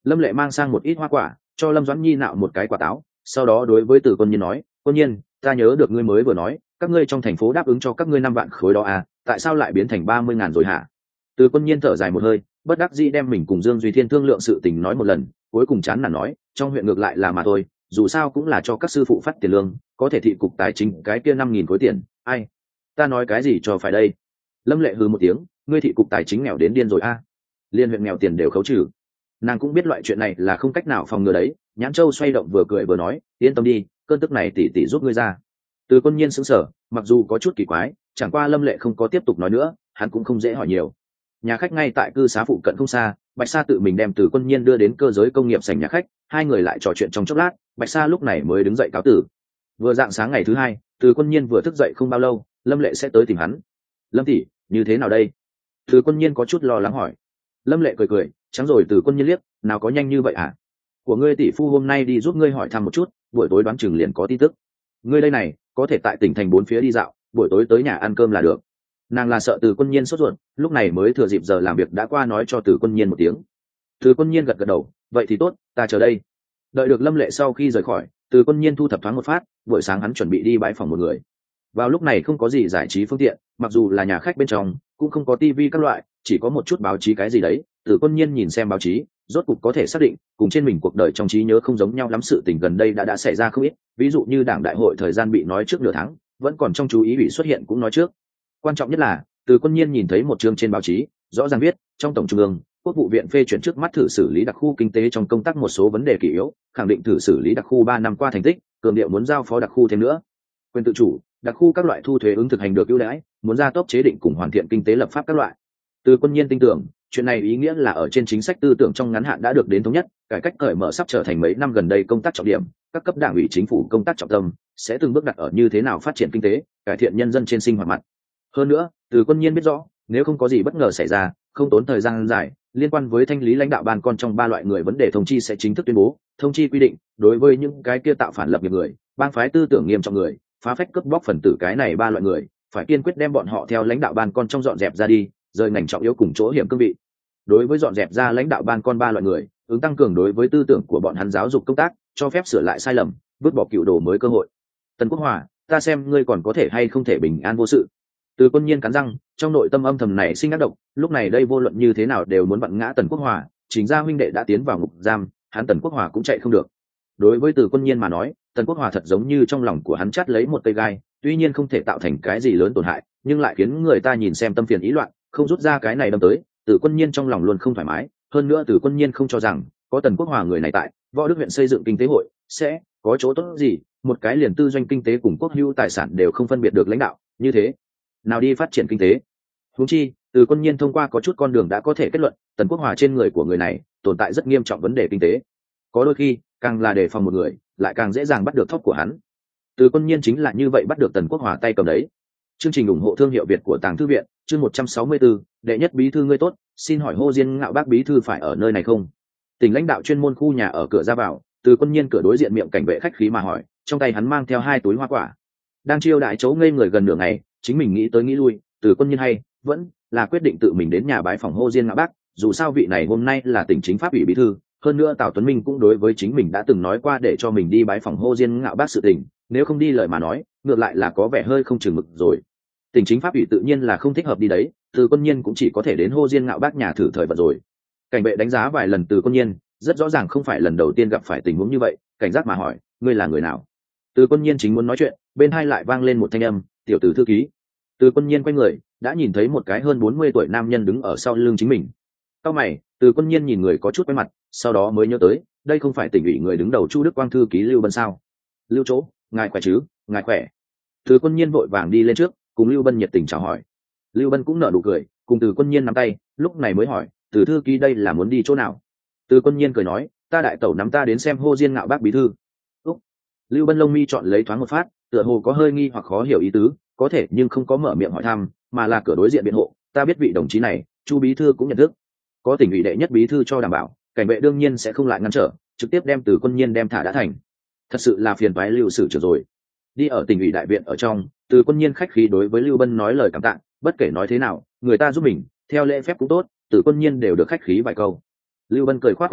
Lâm Lệ mang sang một ít hoa quả cho Lâm Doãn Nhi nạo một cái quả táo, sau đó đối với Từ Quân Nhiên nói, quân nhiên, ta nhớ được ngươi mới vừa nói các ngươi trong thành phố đáp ứng cho các ngươi năm vạn khối đó à, tại sao lại biến thành ba mươi ngàn rồi hả? Từ Quân Nhiên thở dài một hơi, bất đắc dĩ đem mình cùng Dương Duy Thiên thương lượng sự tình nói một lần, cuối cùng chán nản nói, trong huyện ngược lại là mà thôi, dù sao cũng là cho các sư phụ phát tiền lương, có thể thị cục tài chính cái kia năm nghìn khối tiền, ai, ta nói cái gì cho phải đây? Lâm Lệ hừ một tiếng, ngươi thị cục tài chính nghèo đến điên rồi a, à? Liên huyện nghèo tiền đều khấu trừ. Nàng cũng biết loại chuyện này là không cách nào phòng ngừa đấy, Nhãn Châu xoay động vừa cười vừa nói, yên tâm đi, cơn tức này tỷ tỷ giúp ngươi ra. Từ Quân Nhiên sững sờ, mặc dù có chút kỳ quái, chẳng qua Lâm Lệ không có tiếp tục nói nữa, hắn cũng không dễ hỏi nhiều. Nhà khách ngay tại cư xá phụ cận không xa, Bạch Sa tự mình đem Từ Quân Nhiên đưa đến cơ giới công nghiệp sảnh nhà khách, hai người lại trò chuyện trong chốc lát, Bạch Sa lúc này mới đứng dậy cáo tử. Vừa dạng sáng ngày thứ hai, Từ Quân Nhiên vừa thức dậy không bao lâu, Lâm Lệ sẽ tới tìm hắn. Lâm tỷ, như thế nào đây? Từ Quân Nhiên có chút lo lắng hỏi. Lâm Lệ cười cười, trắng rồi Từ Quân Nhiên liếc, nào có nhanh như vậy hả? Của ngươi tỷ phu hôm nay đi giúp ngươi hỏi thăm một chút, buổi tối đoán chừng liền có tin tức. Ngươi đây này, có thể tại tỉnh thành bốn phía đi dạo, buổi tối tới nhà ăn cơm là được. Nàng là sợ Từ Quân Nhiên sốt ruột, lúc này mới thừa dịp giờ làm việc đã qua nói cho Từ Quân Nhiên một tiếng. Từ Quân Nhiên gật gật đầu, vậy thì tốt, ta chờ đây. Đợi được Lâm Lệ sau khi rời khỏi, Từ Quân Nhiên thu thập thoáng một phát, buổi sáng hắn chuẩn bị đi bãi phòng một người. Vào lúc này không có gì giải trí phương tiện, mặc dù là nhà khách bên trong, cũng không có tivi các loại, chỉ có một chút báo chí cái gì đấy. Từ Quân Nhiên nhìn xem báo chí, rốt cục có thể xác định, cùng trên mình cuộc đời trong trí nhớ không giống nhau lắm, sự tình gần đây đã đã xảy ra không ít, ví dụ như Đảng đại hội thời gian bị nói trước nửa tháng, vẫn còn trong chú ý bị xuất hiện cũng nói trước. Quan trọng nhất là, Từ Quân Nhiên nhìn thấy một chương trên báo chí, rõ ràng viết, trong tổng trung ương, Quốc vụ viện phê chuẩn trước mắt thử xử lý đặc khu kinh tế trong công tác một số vấn đề kỷ yếu, khẳng định thử xử lý đặc khu ba năm qua thành tích, cường điệu muốn giao phó đặc khu thêm nữa. Quyền tự chủ, đặc khu các loại thu thuế ứng thực hành được ưu đãi, muốn gia tốc chế định cùng hoàn thiện kinh tế lập pháp các loại. Từ Quân Nhiên tin tưởng, chuyện này ý nghĩa là ở trên chính sách tư tưởng trong ngắn hạn đã được đến thống nhất, cải cách cởi mở sắp trở thành mấy năm gần đây công tác trọng điểm, các cấp đảng ủy chính phủ công tác trọng tâm sẽ từng bước đặt ở như thế nào phát triển kinh tế, cải thiện nhân dân trên sinh hoạt mặt. Hơn nữa, Từ Quân Nhiên biết rõ, nếu không có gì bất ngờ xảy ra, không tốn thời gian dài, liên quan với thanh lý lãnh đạo ban con trong ba loại người vấn đề thông chi sẽ chính thức tuyên bố, thông chi quy định, đối với những cái kia tạo phản lập nghiệp người, bang phái tư tưởng nghiêm trọng người, phá phách cướp bóc phần tử cái này ba loại người, phải kiên quyết đem bọn họ theo lãnh đạo ban con trong dọn dẹp ra đi, rời ngành trọng yếu cùng chỗ hiểm cương vị. Đối với dọn dẹp ra lãnh đạo ban con ba loại người, ứng tăng cường đối với tư tưởng của bọn hắn giáo dục công tác, cho phép sửa lại sai lầm, vứt bỏ cựu đồ mới cơ hội. Tần Quốc Hòa, ta xem ngươi còn có thể hay không thể bình an vô sự. Từ Quân Nhiên cắn răng, trong nội tâm âm thầm này sinh ác độc, lúc này đây vô luận như thế nào đều muốn vặn ngã Tần Quốc Hòa, chính ra huynh đệ đã tiến vào ngục giam, hắn Tần Quốc Hòa cũng chạy không được. Đối với Từ Quân Nhiên mà nói, Tần Quốc Hòa thật giống như trong lòng của hắn chắt lấy một cây gai, tuy nhiên không thể tạo thành cái gì lớn tổn hại, nhưng lại khiến người ta nhìn xem tâm phiền ý loạn, không rút ra cái này đâm tới. Từ Quân Nhiên trong lòng luôn không thoải mái, hơn nữa Từ Quân Nhiên không cho rằng có Tần Quốc Hòa người này tại, Võ Đức huyện xây dựng kinh tế hội sẽ có chỗ tốt gì, một cái liền tư doanh kinh tế cùng quốc hữu tài sản đều không phân biệt được lãnh đạo, như thế nào đi phát triển kinh tế. Huống chi, Từ Quân Nhiên thông qua có chút con đường đã có thể kết luận, Tần Quốc Hòa trên người của người này tồn tại rất nghiêm trọng vấn đề kinh tế. Có đôi khi, càng là đề phòng một người, lại càng dễ dàng bắt được thóp của hắn. Từ Quân Nhiên chính là như vậy bắt được Tần Quốc Hòa tay cầm đấy. Chương trình ủng hộ thương hiệu Việt của Tàng Thư viện, chương một trăm sáu mươi tư, đệ nhất bí thư ngươi tốt, xin hỏi Hồ Diên Ngạo Bác bí thư phải ở nơi này không? Tỉnh lãnh đạo chuyên môn khu nhà ở cửa ra vào, Từ Quân Nhiên cửa đối diện miệng cảnh vệ khách khí mà hỏi, trong tay hắn mang theo hai túi hoa quả. Đang chiêu đại chỗ ngây người gần nửa ngày, chính mình nghĩ tới nghĩ lui, Từ Quân Nhiên hay vẫn là quyết định tự mình đến nhà bái phòng Hồ Diên Ngạo Bác, dù sao vị này hôm nay là tỉnh chính pháp ủy bí thư, hơn nữa Tào Tuấn Minh cũng đối với chính mình đã từng nói qua để cho mình đi bái phòng Hồ Diên Ngạo Bác sự tình, nếu không đi lời mà nói, ngược lại là có vẻ hơi không chừng mực rồi. Tỉnh chính pháp ủy tự nhiên là không thích hợp đi đấy, Từ Quân Nhiên cũng chỉ có thể đến Hồ Diên Ngạo Bác nhà thử thời vận rồi. Cảnh vệ đánh giá vài lần Từ Quân Nhiên, rất rõ ràng không phải lần đầu tiên gặp phải tình huống như vậy, cảnh giác mà hỏi, ngươi là người nào? Từ Quân Nhiên chính muốn nói chuyện, bên hai lại vang lên một thanh âm, tiểu tử thư ký. Từ Quân Nhiên quay người, đã nhìn thấy một cái hơn bốn mươi tuổi nam nhân đứng ở sau lưng chính mình. Cau mày, Từ Quân Nhiên nhìn người có chút quen mặt, sau đó mới nhớ tới, đây không phải tỉnh ủy người đứng đầu Chu Đức Quang thư ký Lưu Bân sao? Lưu chỗ, ngài khỏe chứ? Ngài khỏe. Từ Quân Nhiên vội vàng đi lên trước, cùng Lưu Bân nhiệt tình chào hỏi. Lưu Bân cũng nở nụ cười, cùng Từ Quân Nhiên nắm tay, lúc này mới hỏi, Từ thư ký đây là muốn đi chỗ nào? Từ Quân Nhiên cười nói, ta đại tẩu nắm ta đến xem Hồ Diên Ngạo Bác bí thư. Úc. Lưu Bân lông mi chọn lấy thoáng một phát, tựa hồ có hơi nghi hoặc khó hiểu ý tứ, có thể nhưng không có mở miệng hỏi thăm, mà là cửa đối diện biện hộ, ta biết vị đồng chí này, Chu bí thư cũng nhận thức, có tỉnh ủy đệ nhất bí thư cho đảm bảo, cảnh vệ đương nhiên sẽ không lại ngăn trở, trực tiếp đem Từ Quân Nhiên đem thả đã thành. Thật sự là phiền toái Lưu sử trưởng rồi. Đi ở tỉnh ủy đại viện ở trong, Từ Quân Nhiên khách khí đối với Lưu Bân nói lời cảm tạ, bất kể nói thế nào, người ta giúp mình, theo lễ phép cũng tốt, Từ Quân Nhiên đều được khách khí vài câu. Lưu Bân cười khoát khoát tay,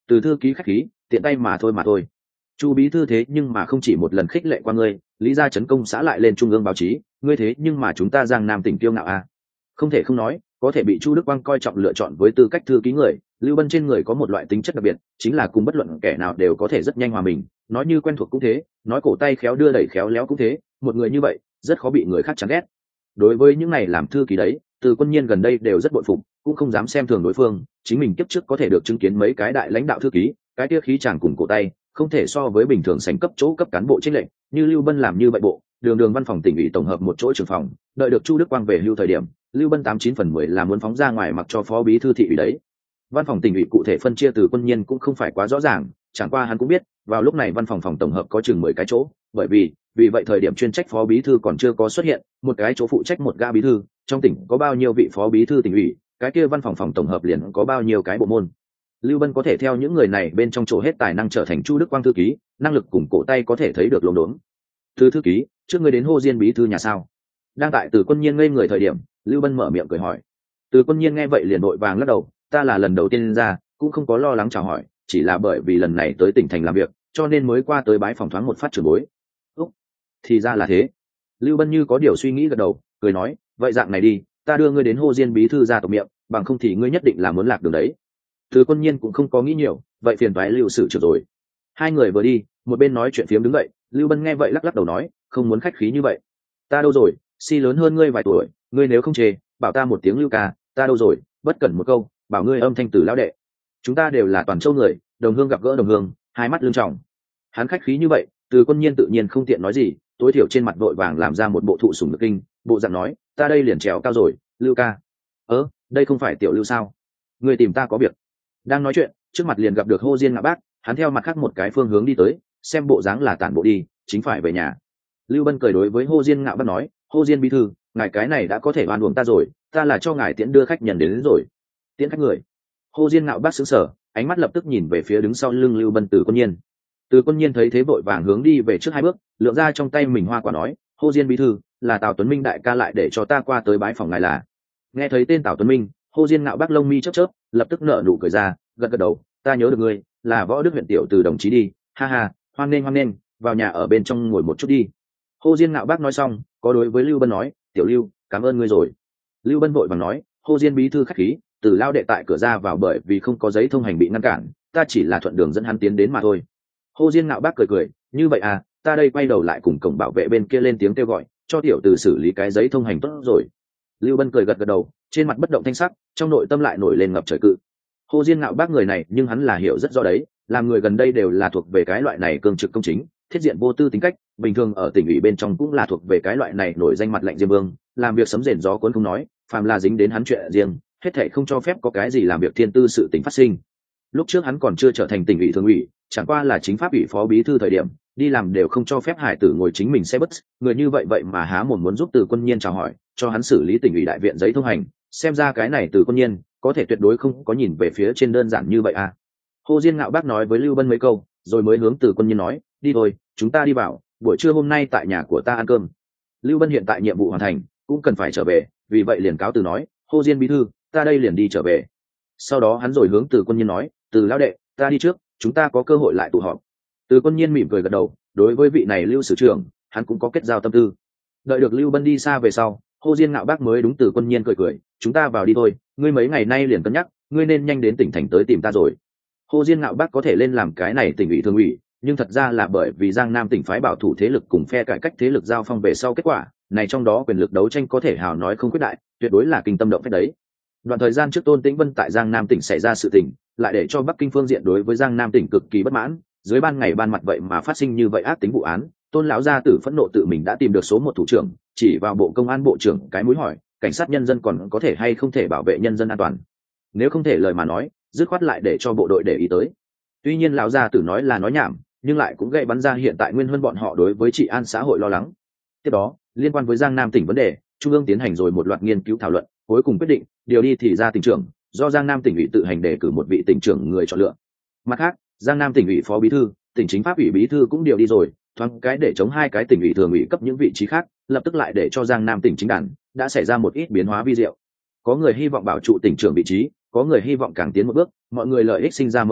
Từ thư ký khách khí, tiện tay mà thôi mà thôi. Chu bí thư thế nhưng mà không chỉ một lần khích lệ qua ngươi, lý gia chấn công xã lại lên trung ương báo chí, ngươi thế nhưng mà chúng ta Giang Nam tỉnh kiêu ngạo à. Không thể không nói, có thể bị Chu Đức Quang coi trọng lựa chọn với tư cách thư ký người, Lưu Bân trên người có một loại tính chất đặc biệt, chính là cùng bất luận kẻ nào đều có thể rất nhanh hòa mình, nói như quen thuộc cũng thế, nói cổ tay khéo đưa đẩy khéo léo cũng thế, một người như vậy, rất khó bị người khác chán ghét. Đối với những này làm thư ký đấy, Từ Quân Nhiên gần đây đều rất bội phục, cũng không dám xem thường đối phương, chính mình kiếp trước có thể được chứng kiến mấy cái đại lãnh đạo thư ký, cái kia khí chàng cùng cổ tay, không thể so với bình thường sánh cấp chỗ cấp cán bộ chênh lệch, như Lưu Bân làm như vậy bộ, đường đường văn phòng tỉnh ủy tổng hợp một chỗ trưởng phòng, đợi được Chu Đức Quang về hưu thời điểm, Lưu Bân tám chín phần mười là muốn phóng ra ngoài mặc cho phó bí thư thị ủy đấy. Văn phòng tỉnh ủy cụ thể phân chia Từ Quân Nhiên cũng không phải quá rõ ràng, chẳng qua hắn cũng biết, vào lúc này văn phòng phòng tổng hợp có chừng mười cái chỗ, bởi vì, vì vậy thời điểm chuyên trách phó bí thư còn chưa có xuất hiện, một cái chỗ phụ trách một gã bí thư, trong tỉnh có bao nhiêu vị phó bí thư tỉnh ủy, cái kia văn phòng phòng tổng hợp liền có bao nhiêu cái bộ môn. Lưu Bân có thể theo những người này bên trong chỗ hết tài năng trở thành Chu Đức Quang thư ký, năng lực cùng cổ tay có thể thấy được lốm đốm. Từ thư ký, trước ngươi đến hô Diên bí thư nhà sao? Đang tại Từ Quân Nhiên ngây người thời điểm, Lưu Bân mở miệng cười hỏi. Từ Quân Nhiên nghe vậy liền vội vàng lắc đầu, ta là lần đầu tiên ra, cũng không có lo lắng chào hỏi, chỉ là bởi vì lần này tới tỉnh thành làm việc, cho nên mới qua tới bái phòng thoáng một phát trưởng bối. Úc, thì ra là thế. Lưu Bân như có điều suy nghĩ gật đầu, cười nói, vậy dạng này đi, ta đưa ngươi đến hô Diên bí thư ra tộc miệng, bằng không thì ngươi nhất định là muốn lạc đường đấy. Từ Quân Nhiên cũng không có nghĩ nhiều, vậy phiền toái Lưu Sử trưởng rồi. Hai người vừa đi, một bên nói chuyện phiếm đứng dậy, Lưu Bân nghe vậy lắc lắc đầu nói, không muốn khách khí như vậy. Ta đâu rồi, si lớn hơn ngươi vài tuổi, ngươi nếu không chê, bảo ta một tiếng Lưu ca, ta đâu rồi, bất cẩn một câu, bảo ngươi âm thanh tử lão đệ. Chúng ta đều là toàn châu người, đồng hương gặp gỡ đồng hương, hai mắt lương trọng. Hắn khách khí như vậy, Từ Quân Nhiên tự nhiên không tiện nói gì, tối thiểu trên mặt vội vàng làm ra một bộ thụ sủng nhược kinh, bộ dạng nói, ta đây liền trèo cao rồi, Lưu ca. Ơ, đây không phải tiểu Lưu sao? Ngươi tìm ta có việc. Đang nói chuyện, trước mặt liền gặp được Hô Diên Ngạ Bác, hắn theo mặt khác một cái phương hướng đi tới, xem bộ dáng là tản bộ đi, chính phải về nhà. Lưu Bân cười đối với Hô Diên Ngạ Bác nói, Hô Diên bí thư, ngài cái này đã có thể oan uổng ta rồi, ta là cho ngài tiễn đưa khách nhận đến, đến rồi. Tiễn khách người. Hô Diên Ngạ Bác sững sờ, ánh mắt lập tức nhìn về phía đứng sau lưng Lưu Bân Từ Quân Nhiên. Từ Quân Nhiên thấy thế vội vàng hướng đi về trước hai bước, lượng ra trong tay mình hoa quả nói, Hô Diên bí thư, là Tào Tuấn Minh đại ca lại để cho ta qua tới bái phòng ngài là. Nghe thấy tên Tào Tuấn Minh, Hô Diên Ngạ Bác lông mi chớp chớp, lập tức nở nụ cười ra, gật gật đầu, ta nhớ được ngươi, là Võ Đức huyện tiểu từ đồng chí đi, ha ha, hoan nghênh hoan nghênh, vào nhà ở bên trong ngồi một chút đi. Hô Diên Ngạo Bác nói xong, có đối với Lưu Bân nói, tiểu Lưu, cảm ơn ngươi rồi. Lưu Bân vội vàng nói, Hô Diên bí thư khách khí, từ lao đệ tại cửa ra vào bởi vì không có giấy thông hành bị ngăn cản, ta chỉ là thuận đường dẫn hắn tiến đến mà thôi. Hô Diên Ngạo Bác cười cười, như vậy à, ta đây quay đầu lại cùng cổng bảo vệ bên kia lên tiếng kêu gọi, cho tiểu từ xử lý cái giấy thông hành tốt rồi. Lưu Bân cười gật gật đầu, trên mặt bất động thanh sắc, trong nội tâm lại nổi lên ngập trời cự. Hô Diên Ngạo Bác người này, nhưng hắn là hiểu rất rõ đấy, làm người gần đây đều là thuộc về cái loại này cương trực công chính, thiết diện vô tư tính cách, bình thường ở tỉnh ủy bên trong cũng là thuộc về cái loại này nổi danh mặt lạnh diêm vương, làm việc sấm rền gió cuốn không nói, phàm là dính đến hắn chuyện riêng, hết thảy không cho phép có cái gì làm việc thiên tư sự tình phát sinh. Lúc trước hắn còn chưa trở thành tỉnh ủy thường ủy, chẳng qua là chính pháp ủy phó bí thư thời điểm, đi làm đều không cho phép hải tử ngồi chính mình xe bus, người như vậy vậy mà há mồm muốn giúp Từ Quân Nhiên chào hỏi, cho hắn xử lý tỉnh ủy đại viện giấy thông hành, xem ra cái này Từ Quân Nhiên có thể tuyệt đối không có nhìn về phía trên đơn giản như vậy à. Hồ Diên Ngạo Bác nói với Lưu Bân mấy câu, rồi mới hướng Từ Quân Nhiên nói, đi thôi, chúng ta đi vào, buổi trưa hôm nay tại nhà của ta ăn cơm. Lưu Bân hiện tại nhiệm vụ hoàn thành, cũng cần phải trở về, vì vậy liền cáo từ nói, Hồ Diên bí thư, ta đây liền đi trở về. Sau đó hắn rồi hướng Từ Quân Nhiên nói, Từ lão đệ, ta đi trước, chúng ta có cơ hội lại tụ họp. Từ Quân Nhiên mỉm cười gật đầu, đối với vị này Lưu sử trưởng, hắn cũng có kết giao tâm tư. Đợi được Lưu Bân đi xa về sau, Hồ Diên Ngạo Bác mới đúng Từ Quân Nhiên cười cười, chúng ta vào đi thôi, ngươi mấy ngày nay liền cân nhắc, ngươi nên nhanh đến tỉnh thành tới tìm ta rồi. Hồ Diên Ngạo Bác có thể lên làm cái này tỉnh ủy thường ủy, nhưng thật ra là bởi vì Giang Nam tỉnh phái bảo thủ thế lực cùng phe cải cách thế lực giao phong về sau kết quả, này trong đó quyền lực đấu tranh có thể hào nói không quyết đại, tuyệt đối là kinh tâm động phách đấy. Đoạn thời gian trước Tôn Tĩnh Vân tại Giang Nam tỉnh xảy ra sự tình, lại để cho Bắc Kinh phương diện đối với Giang Nam tỉnh cực kỳ bất mãn, dưới ban ngày ban mặt vậy mà phát sinh như vậy ác tính vụ án, Tôn lão gia tử phẫn nộ tự mình đã tìm được số một thủ trưởng, chỉ vào bộ công an bộ trưởng cái mũi hỏi, cảnh sát nhân dân còn có thể hay không thể bảo vệ nhân dân an toàn? Nếu không thể lời mà nói, dứt khoát lại để cho bộ đội để ý tới. Tuy nhiên lão gia tử nói là nói nhảm, nhưng lại cũng gậy bắn ra hiện tại nguyên hơn bọn họ đối với trị an xã hội lo lắng. Tiếp đó, liên quan với Giang Nam tỉnh vấn đề, Trung ương tiến hành rồi một loạt nghiên cứu thảo luận, cuối cùng quyết định điều đi thì ra tỉnh trưởng, do Giang Nam tỉnh ủy tự hành đề cử một vị tỉnh trưởng người chọn lựa. Mặt khác, Giang Nam tỉnh ủy phó bí thư, tỉnh chính pháp ủy bí thư cũng điều đi rồi, thoáng cái để chống hai cái tỉnh ủy thường ủy cấp những vị trí khác, lập tức lại để cho Giang Nam tỉnh chính đàn đã xảy ra một ít biến hóa vi diệu. Có người hy vọng bảo trụ tỉnh trưởng vị trí, có người hy vọng càng tiến một bước, mọi người lợi ích sinh ra mâu thuẫn,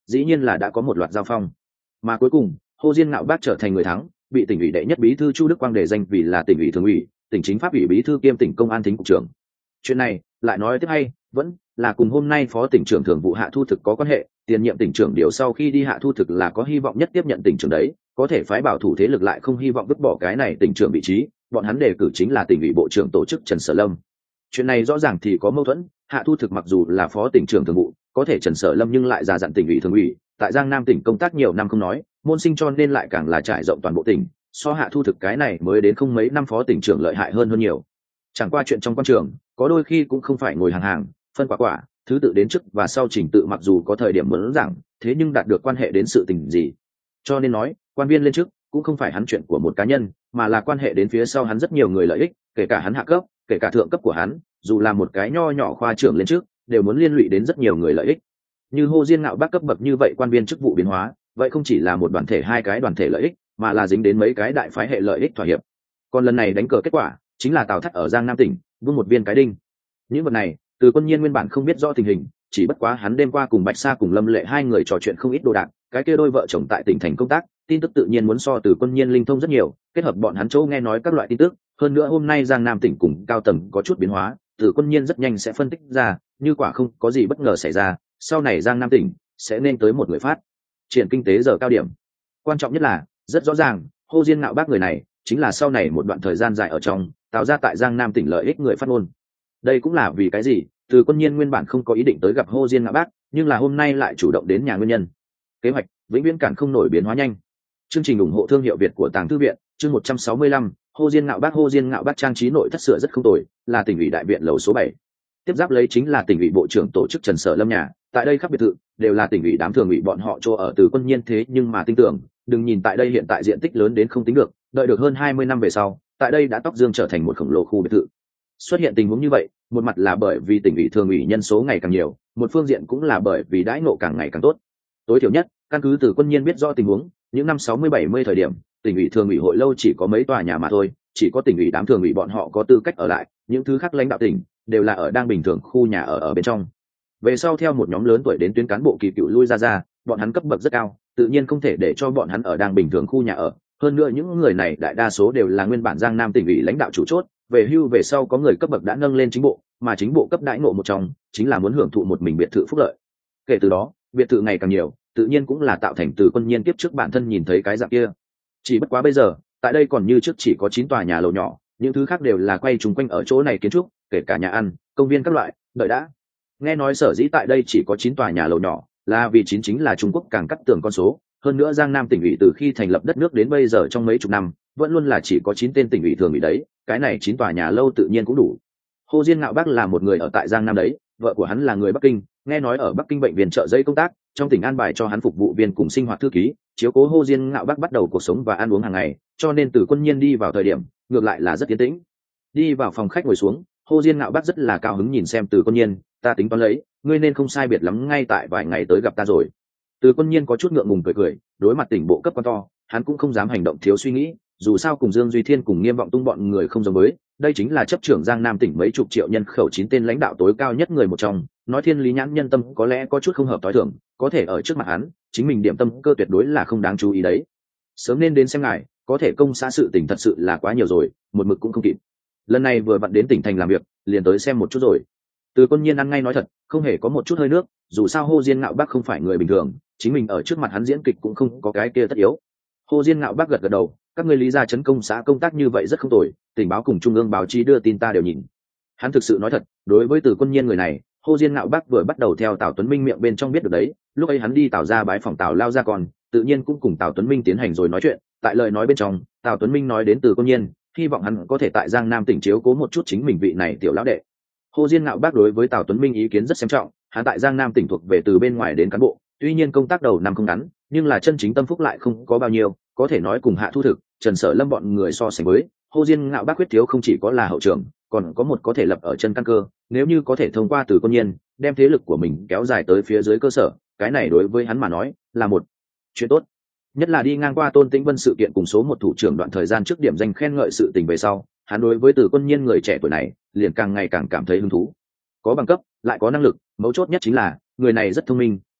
dĩ nhiên là đã có một loạt giao phong. Mà cuối cùng Hồ Diên Ngạo Bác trở thành người thắng, bị tỉnh ủy đệ nhất bí thư Chu Đức Quang đề danh vì là tỉnh ủy thường ủy, tỉnh chính pháp ủy bí thư kiêm tỉnh công an thính cục trưởng. Chuyện này lại nói tiếp hay, vẫn là cùng hôm nay phó tỉnh trưởng thường vụ Hạ Thu Thực có quan hệ. Tiền nhiệm tỉnh trưởng điều sau khi đi Hạ Thu Thực là có hy vọng nhất tiếp nhận tỉnh trưởng đấy, có thể phái bảo thủ thế lực lại không hy vọng vứt bỏ cái này tỉnh trưởng vị trí, bọn hắn đề cử chính là tỉnh ủy bộ trưởng tổ chức Trần Sở Lâm. Chuyện này rõ ràng thì có mâu thuẫn, Hạ Thu Thực mặc dù là phó tỉnh trưởng thường vụ, có thể Trần Sở Lâm nhưng lại già dặn tỉnh ủy thường ủy, tại Giang Nam tỉnh công tác nhiều năm không nói, môn sinh cho nên lại càng là trải rộng toàn bộ tỉnh, so Hạ Thu Thực cái này mới đến không mấy năm phó tỉnh trưởng lợi hại hơn hơn nhiều. Chẳng qua chuyện trong quan trường, có đôi khi cũng không phải ngồi hàng hàng, phân quả quả, thứ tự đến trước và sau trình tự mặc dù có thời điểm muốn giảng, thế nhưng đạt được quan hệ đến sự tình gì. Cho nên nói, quan viên lên trước cũng không phải hắn chuyện của một cá nhân, mà là quan hệ đến phía sau hắn rất nhiều người lợi ích, kể cả hắn hạ cấp, kể cả thượng cấp của hắn, dù là một cái nho nhỏ khoa trưởng lên trước, đều muốn liên lụy đến rất nhiều người lợi ích. Như Hồ Diên Ngạo Bác cấp bậc như vậy quan viên chức vụ biến hóa, vậy không chỉ là một đoàn thể hai cái đoàn thể lợi ích, mà là dính đến mấy cái đại phái hệ lợi ích thỏa hiệp. Còn lần này đánh cờ kết quả, chính là Tào Thắt ở Giang Nam tỉnh, vung một viên cái đinh. Những vật này, Từ Quân Nhiên nguyên bản không biết rõ tình hình, chỉ bất quá hắn đêm qua cùng Bạch Sa cùng Lâm Lệ hai người trò chuyện không ít đồ đạc, cái kia đôi vợ chồng tại tỉnh thành công tác, tin tức tự nhiên muốn so Từ Quân Nhiên linh thông rất nhiều, kết hợp bọn hắn chỗ nghe nói các loại tin tức, hơn nữa hôm nay Giang Nam tỉnh cùng cao tầng có chút biến hóa, Từ Quân Nhiên rất nhanh sẽ phân tích ra, như quả không có gì bất ngờ xảy ra, sau này Giang Nam tỉnh sẽ nên tới một người phát triển kinh tế giờ cao điểm. Quan trọng nhất là, rất rõ ràng, Hồ Diên Ngạo Bác người này chính là sau này một đoạn thời gian dài ở trong, tạo ra tại Giang Nam tỉnh lợi ích người phát ngôn. Đây cũng là vì cái gì, Từ Quân Nhiên nguyên bản không có ý định tới gặp Hồ Diên Ngạo Bác, nhưng là hôm nay lại chủ động đến nhà nguyên nhân. Kế hoạch vĩnh viễn cản không nổi biến hóa nhanh. Chương trình ủng hộ thương hiệu Việt của Tàng Thư viện, chương một trăm sáu mươi lăm, Hồ Diên Ngạo Bác. Hồ Diên Ngạo Bác trang trí nội thất sửa rất không tồi, là tỉnh ủy đại viện lầu số bảy. Tiếp giáp lấy chính là tỉnh ủy bộ trưởng tổ chức Trần Sở Lâm nhà, tại đây khắp biệt thự đều là tỉnh ủy đám thường ủy bọn họ chỗ ở. Từ Quân Nhiên thế nhưng mà tin tưởng, đừng nhìn tại đây hiện tại diện tích lớn đến không tính được, đợi được hơn hai mươi năm về sau, tại đây đã tóc dương trở thành một khổng lồ khu biệt thự. Xuất hiện tình huống như vậy, một mặt là bởi vì tỉnh ủy thường ủy nhân số ngày càng nhiều, một phương diện cũng là bởi vì đãi ngộ càng ngày càng tốt. Tối thiểu nhất, căn cứ Từ Quân Nhiên biết rõ tình huống, những năm sáu mươi bảy mươi thời điểm, tỉnh ủy thường ủy hội lâu chỉ có mấy tòa nhà mà thôi, chỉ có tỉnh ủy đám thường ủy bọn họ có tư cách ở lại, những thứ khác lãnh đạo tỉnh đều là ở đang bình thường khu nhà ở ở bên trong. Về sau theo một nhóm lớn tuổi đến tuyến cán bộ kỳ cựu lui ra ra, bọn hắn cấp bậc rất cao, tự nhiên không thể để cho bọn hắn ở đang bình thường khu nhà ở. Hơn nữa những người này đại đa số đều là nguyên bản Giang Nam tỉnh ủy lãnh đạo chủ chốt, về hưu về sau có người cấp bậc đã nâng lên chính bộ, mà chính bộ cấp đãi ngộ một trong chính là muốn hưởng thụ một mình biệt thự phúc lợi. Kể từ đó, biệt thự ngày càng nhiều, tự nhiên cũng là tạo thành Từ Quân Nhiên tiếp trước bản thân nhìn thấy cái dạng kia. Chỉ bất quá bây giờ, tại đây còn như trước chỉ có chín tòa nhà lầu nhỏ, những thứ khác đều là quay chung quanh ở chỗ này kiến trúc, kể cả nhà ăn, công viên các loại. Đợi đã, nghe nói sở dĩ tại đây chỉ có chín tòa nhà lầu nhỏ, là vì chín chính là Trung Quốc càng cắt tường con số. Hơn nữa Giang Nam tỉnh ủy từ khi thành lập đất nước đến bây giờ trong mấy chục năm, vẫn luôn là chỉ có chín tên tỉnh ủy thường ủy đấy, cái này chín tòa nhà lâu tự nhiên cũng đủ. Hồ Diên Ngạo Bác là một người ở tại Giang Nam đấy, vợ của hắn là người Bắc Kinh, nghe nói ở Bắc Kinh bệnh viện trợ giấy công tác, trong tỉnh an bài cho hắn phục vụ viên cùng sinh hoạt thư ký, chiếu cố Hồ Diên Ngạo Bác bắt đầu cuộc sống và ăn uống hàng ngày, cho nên Từ Quân Nhiên đi vào thời điểm, ngược lại là rất yên tĩnh. Đi vào phòng khách ngồi xuống, Hồ Diên Ngạo Bác rất là cao hứng nhìn xem Từ Quân Nhiên, ta tính toán lấy, ngươi nên không sai biệt lắm ngay tại vài ngày tới gặp ta rồi. Từ Quân Nhiên có chút ngượng ngùng cười cười, đối mặt tỉnh bộ cấp quan to, hắn cũng không dám hành động thiếu suy nghĩ, dù sao cùng Dương Duy Thiên cùng Nghiêm Vọng Tung bọn người không giống với, đây chính là chấp trưởng Giang Nam tỉnh mấy chục triệu nhân khẩu chín tên lãnh đạo tối cao nhất người một trong, nói thiên lý nhãn nhân tâm có lẽ có chút không hợp tối thường, có thể ở trước mặt hắn, chính mình điểm tâm cơ tuyệt đối là không đáng chú ý đấy. Sớm nên đến xem ngài, có thể công xã sự tỉnh thật sự là quá nhiều rồi, một mực cũng không kịp. Lần này vừa vặn đến tỉnh thành làm việc, liền tới xem một chút rồi. Từ Quân Nhiên ăn ngay nói thật, không hề có một chút hơi nước, dù sao Hồ Diên Ngạo Bác không phải người bình thường, chính mình ở trước mặt hắn diễn kịch cũng không có cái kia tất yếu. Hồ Diên Ngạo Bác gật gật đầu, các ngươi lý gia chấn công xã công tác như vậy rất không tồi, tình báo cùng trung ương báo chí đưa tin ta đều nhìn. Hắn thực sự nói thật, đối với Từ Quân Nhiên người này, Hồ Diên Ngạo Bác vừa bắt đầu theo Tào Tuấn Minh miệng bên trong biết được đấy, lúc ấy hắn đi Tào ra bái phòng Tào lao ra còn, tự nhiên cũng cùng Tào Tuấn Minh tiến hành rồi nói chuyện, tại lời nói bên trong, Tào Tuấn Minh nói đến Từ Quân Nhiên, hy vọng hắn có thể tại Giang Nam tỉnh chiếu cố một chút chính mình vị này tiểu lão đệ. Hồ Diên Ngạo Bác đối với Tào Tuấn Minh ý kiến rất xem trọng, hắn tại Giang Nam tỉnh thuộc về từ bên ngoài đến cán bộ, tuy nhiên công tác đầu năm không ngắn, nhưng là chân chính tâm phúc lại không có bao nhiêu, có thể nói cùng Hạ Thu Thực, Trần Sở Lâm bọn người so sánh với, Hồ Diên Ngạo Bác quyết thiếu không chỉ có là hậu trường, còn có một có thể lập ở chân căn cơ, nếu như có thể thông qua Từ Quân Nhiên, đem thế lực của mình kéo dài tới phía dưới cơ sở, cái này đối với hắn mà nói là một chuyện tốt. Nhất là đi ngang qua Tôn Tĩnh Vân sự kiện cùng số một thủ trưởng đoạn thời gian trước điểm danh khen ngợi sự tình về sau, hắn đối với Từ Quân Nhiên người trẻ tuổi này liền càng ngày càng cảm thấy hứng thú. Có bằng cấp, lại có năng lực, mấu chốt nhất chính là người này rất thông minh,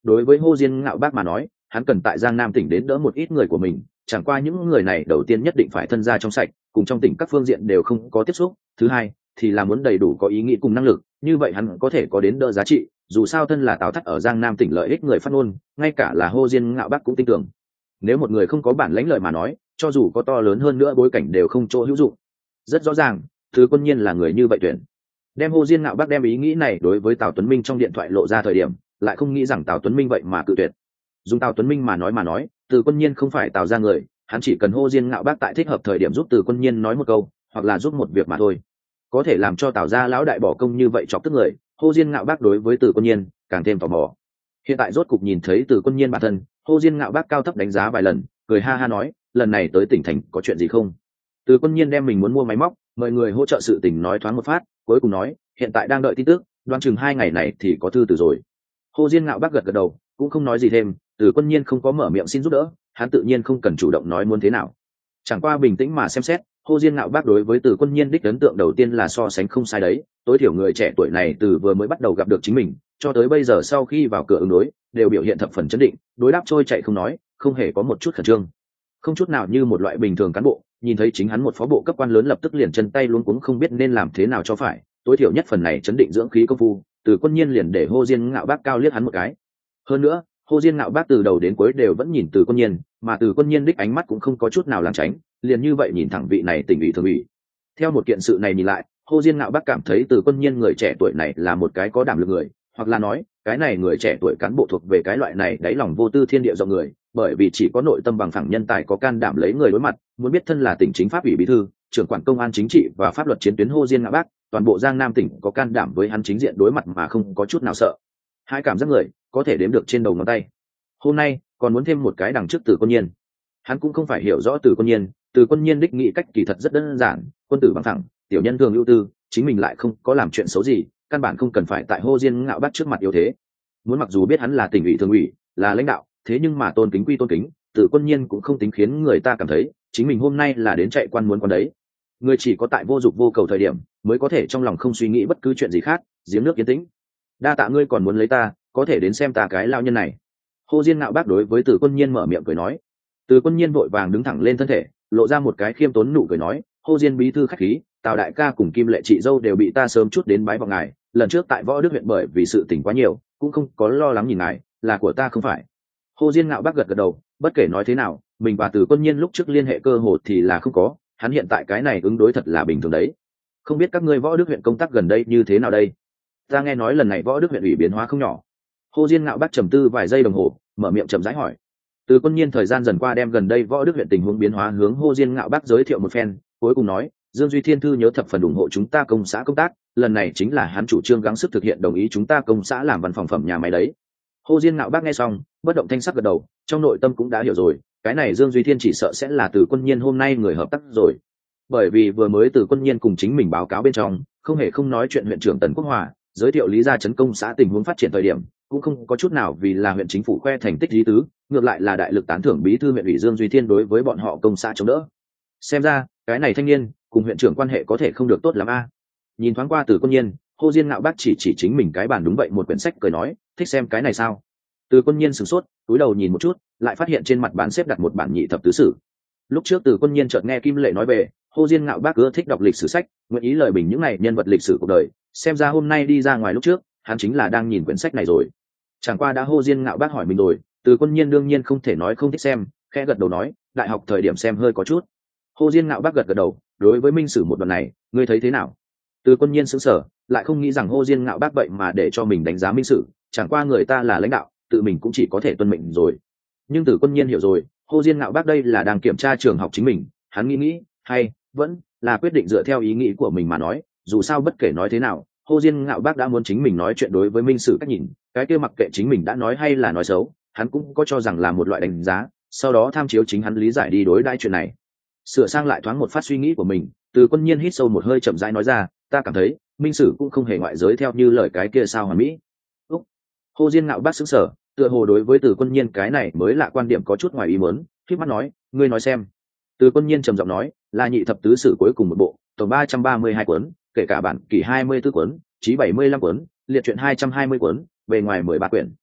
đối với Hồ Diên Ngạo Bác mà nói, hắn cần tại Giang Nam tỉnh đến đỡ một ít người của mình, chẳng qua những người này đầu tiên nhất định phải thân gia trong sạch, cùng trong tỉnh các phương diện đều không có tiếp xúc, thứ hai thì là muốn đầy đủ có ý nghĩ cùng năng lực, như vậy hắn có thể có đến đỡ giá trị, dù sao thân là Tào Thắt ở Giang Nam tỉnh lợi ích người phát ngôn, ngay cả là Hồ Diên Ngạo Bác cũng tin tưởng. Nếu một người không có bản lãnh lợi mà nói, cho dù có to lớn hơn nữa bối cảnh đều không chỗ hữu dụng. Rất rõ ràng, Từ Quân Nhiên là người như vậy tuyển. Đem Hồ Diên Ngạo Bác đem ý nghĩ này đối với Tào Tuấn Minh trong điện thoại lộ ra thời điểm, lại không nghĩ rằng Tào Tuấn Minh vậy mà cự tuyệt. Dùng Tào Tuấn Minh mà nói mà nói, Từ Quân Nhiên không phải Tào ra người, hắn chỉ cần Hồ Diên Ngạo Bác tại thích hợp thời điểm giúp Từ Quân Nhiên nói một câu, hoặc là giúp một việc mà thôi. Có thể làm cho Tào gia lão đại bỏ công như vậy chọc tức người, Hồ Diên Ngạo Bác đối với Từ Quân Nhiên càng thêm tò mò. Hiện tại rốt cục nhìn thấy Từ Quân Nhiên bản thân, Hồ Diên Ngạo Bác cao thấp đánh giá vài lần, cười ha ha nói, lần này tới tỉnh thành có chuyện gì không? Từ Quân Nhiên đem mình muốn mua máy móc, mời người hỗ trợ sự tình nói thoáng một phát, cuối cùng nói, hiện tại đang đợi tin tức, đoán chừng hai ngày này thì có thư từ rồi. Hồ Diên Ngạo Bác gật gật đầu, cũng không nói gì thêm. Từ Quân Nhiên không có mở miệng xin giúp đỡ, hắn tự nhiên không cần chủ động nói muốn thế nào. Chẳng qua bình tĩnh mà xem xét, Hồ Diên Ngạo Bác đối với Từ Quân Nhiên đích ấn tượng đầu tiên là so sánh không sai đấy, tối thiểu người trẻ tuổi này từ vừa mới bắt đầu gặp được chính mình, cho tới bây giờ sau khi vào cửa ứng đối, đều biểu hiện thập phần chấn định, đối đáp trôi chạy không nói, không hề có một chút khẩn trương, không chút nào như một loại bình thường cán bộ, nhìn thấy chính hắn một phó bộ cấp quan lớn lập tức liền chân tay luống cuống không biết nên làm thế nào cho phải, tối thiểu nhất phần này chấn định dưỡng khí công phu, Từ Quân Nhiên liền để Hồ Diên Ngạo Bác cao liếc hắn một cái. Hơn nữa, Hồ Diên Ngạo Bác từ đầu đến cuối đều vẫn nhìn Từ Quân Nhiên, mà Từ Quân Nhiên đích ánh mắt cũng không có chút nào lảng tránh, liền như vậy nhìn thẳng vị này tỉnh ủy thường ủy. Theo một kiện sự này nhìn lại, Hồ Diên Ngạo Bác cảm thấy Từ Quân Nhiên người trẻ tuổi này là một cái có đảm lực người, hoặc là nói, cái này người trẻ tuổi cán bộ thuộc về cái loại này đáy lòng vô tư thiên địa rộng người, bởi vì chỉ có nội tâm bằng phẳng nhân tài có can đảm lấy người đối mặt, muốn biết thân là tỉnh chính pháp ủy bí thư, trưởng quản công an chính trị và pháp luật chiến tuyến Hồ Diên Ngạo Bác, toàn bộ Giang Nam tỉnh có can đảm với hắn chính diện đối mặt mà không có chút nào sợ. Hai cảm giác người có thể đếm được trên đầu ngón tay. Hôm nay còn muốn thêm một cái đằng trước Từ Quân Nhiên. Hắn cũng không phải hiểu rõ Từ Quân Nhiên, Từ Quân Nhiên đích nghĩ cách kỳ thật rất đơn giản, quân tử bằng thẳng, tiểu nhân thường ưu tư, chính mình lại không có làm chuyện xấu gì, căn bản không cần phải tại Hồ Diên Ngạo Bác trước mặt yếu thế. Muốn mặc dù biết hắn là tỉnh ủy thường ủy, là lãnh đạo, thế nhưng mà tôn kính quy tôn kính, Từ Quân Nhiên cũng không tính khiến người ta cảm thấy chính mình hôm nay là đến chạy quan muốn quan đấy. Người chỉ có tại vô dục vô cầu thời điểm mới có thể trong lòng không suy nghĩ bất cứ chuyện gì khác, giếng nước yên tĩnh. Đa tạ ngươi còn muốn lấy ta, có thể đến xem ta cái lao nhân này. Hồ Diên Ngạo Bác đối với Từ Quân Nhiên mở miệng cười nói. Từ Quân Nhiên vội vàng đứng thẳng lên thân thể, lộ ra một cái khiêm tốn nụ cười nói, Hồ Diên bí thư khách khí, Tào đại ca cùng Kim Lệ chị dâu đều bị ta sớm chút đến bái vào ngài, lần trước tại Võ Đức huyện bởi vì sự tình quá nhiều, cũng không có lo lắng nhìn ngài, là của ta không phải. Hồ Diên Ngạo Bác gật gật đầu, bất kể nói thế nào, mình và Từ Quân Nhiên lúc trước liên hệ cơ hồ thì là không có, hắn hiện tại cái này ứng đối thật là bình thường đấy. Không biết các ngươi Võ Đức huyện công tác gần đây như thế nào đây? Ta nghe nói lần này Võ Đức huyện ủy biến hóa không nhỏ. Hồ Diên Ngạo Bác trầm tư vài giây đồng hồ, mở miệng chậm rãi hỏi. Từ Quân Nhiên thời gian dần qua đem gần đây Võ Đức huyện tình huống biến hóa hướng Hồ Diên Ngạo Bác giới thiệu một phen, cuối cùng nói, Dương Duy Thiên thư nhớ thập phần ủng hộ chúng ta công xã công tác, lần này chính là hắn chủ trương gắng sức thực hiện đồng ý chúng ta công xã làm văn phòng phẩm nhà máy đấy. Hồ Diên Ngạo Bác nghe xong, bất động thanh sắc gật đầu, trong nội tâm cũng đã hiểu rồi, cái này Dương Duy Thiên chỉ sợ sẽ là Từ Quân Nhiên hôm nay người hợp tác rồi. Bởi vì vừa mới Từ Quân Nhiên cùng chính mình báo cáo bên trong, không hề không nói chuyện huyện trưởng Tần Quốc Hòa, giới thiệu lý gia trấn công xã tình huống phát triển thời điểm, cũng không có chút nào vì là huyện chính phủ khoe thành tích lý tứ, ngược lại là đại lực tán thưởng bí thư huyện ủy Dương Duy Thiên đối với bọn họ công xã chống đỡ. Xem ra, cái này thanh niên cùng huyện trưởng quan hệ có thể không được tốt lắm a. Nhìn thoáng qua Từ Quân Nhiên, Hồ Diên Ngạo Bác chỉ chỉ chính mình cái bản đúng vậy một quyển sách cười nói, thích xem cái này sao? Từ Quân Nhiên sửng sốt, cúi đầu nhìn một chút, lại phát hiện trên mặt bản xếp đặt một bản nhị thập tứ sử. Lúc trước Từ Quân Nhiên chợt nghe Kim Lệ nói về, Hồ Diên Ngạo Bác ưa thích đọc lịch sử sách, nguyện ý lời bình những này nhân vật lịch sử cuộc đời, xem ra hôm nay đi ra ngoài lúc trước, hắn chính là đang nhìn quyển sách này rồi. Chẳng qua đã Hồ Diên Ngạo Bác hỏi mình rồi, Từ Quân Nhiên đương nhiên không thể nói không thích xem, khẽ gật đầu nói, đại học thời điểm xem hơi có chút. Hồ Diên Ngạo Bác gật gật đầu, đối với minh sử một đoạn này, ngươi thấy thế nào? Từ Quân Nhiên sững sờ, lại không nghĩ rằng Hồ Diên Ngạo Bác vậy mà để cho mình đánh giá minh sử, chẳng qua người ta là lãnh đạo, tự mình cũng chỉ có thể tuân mệnh rồi. Nhưng Từ Quân Nhiên hiểu rồi, Hồ Diên Ngạo Bác đây là đang kiểm tra trường học chính mình, hắn nghĩ nghĩ, hay vẫn là quyết định dựa theo ý nghĩ của mình mà nói, dù sao bất kể nói thế nào, Hồ Diên Ngạo Bác đã muốn chính mình nói chuyện đối với minh sử cách nhìn, cái kia mặc kệ chính mình đã nói hay là nói xấu, hắn cũng có cho rằng là một loại đánh giá, sau đó tham chiếu chính hắn lý giải đi đối đãi chuyện này. Sửa sang lại thoáng một phát suy nghĩ của mình, Từ Quân Nhiên hít sâu một hơi chậm rãi nói ra, ta cảm thấy minh sử cũng không hề ngoại giới theo như lời cái kia sao hoàn mỹ. Úc. Hồ Diên Ngạo Bác sững sờ, tựa hồ đối với Từ Quân Nhiên cái này mới lạ quan điểm có chút ngoài ý muốn, khép mắt nói, ngươi nói xem. Từ Quân Nhiên trầm giọng nói, là nhị thập tứ sử cuối cùng một bộ, tổng ba trăm ba mươi hai cuốn, kể cả bản kỷ hai mươi tư cuốn, chí bảy mươi lăm cuốn, liệt truyện hai trăm hai mươi cuốn, bề ngoài mười ba quyển.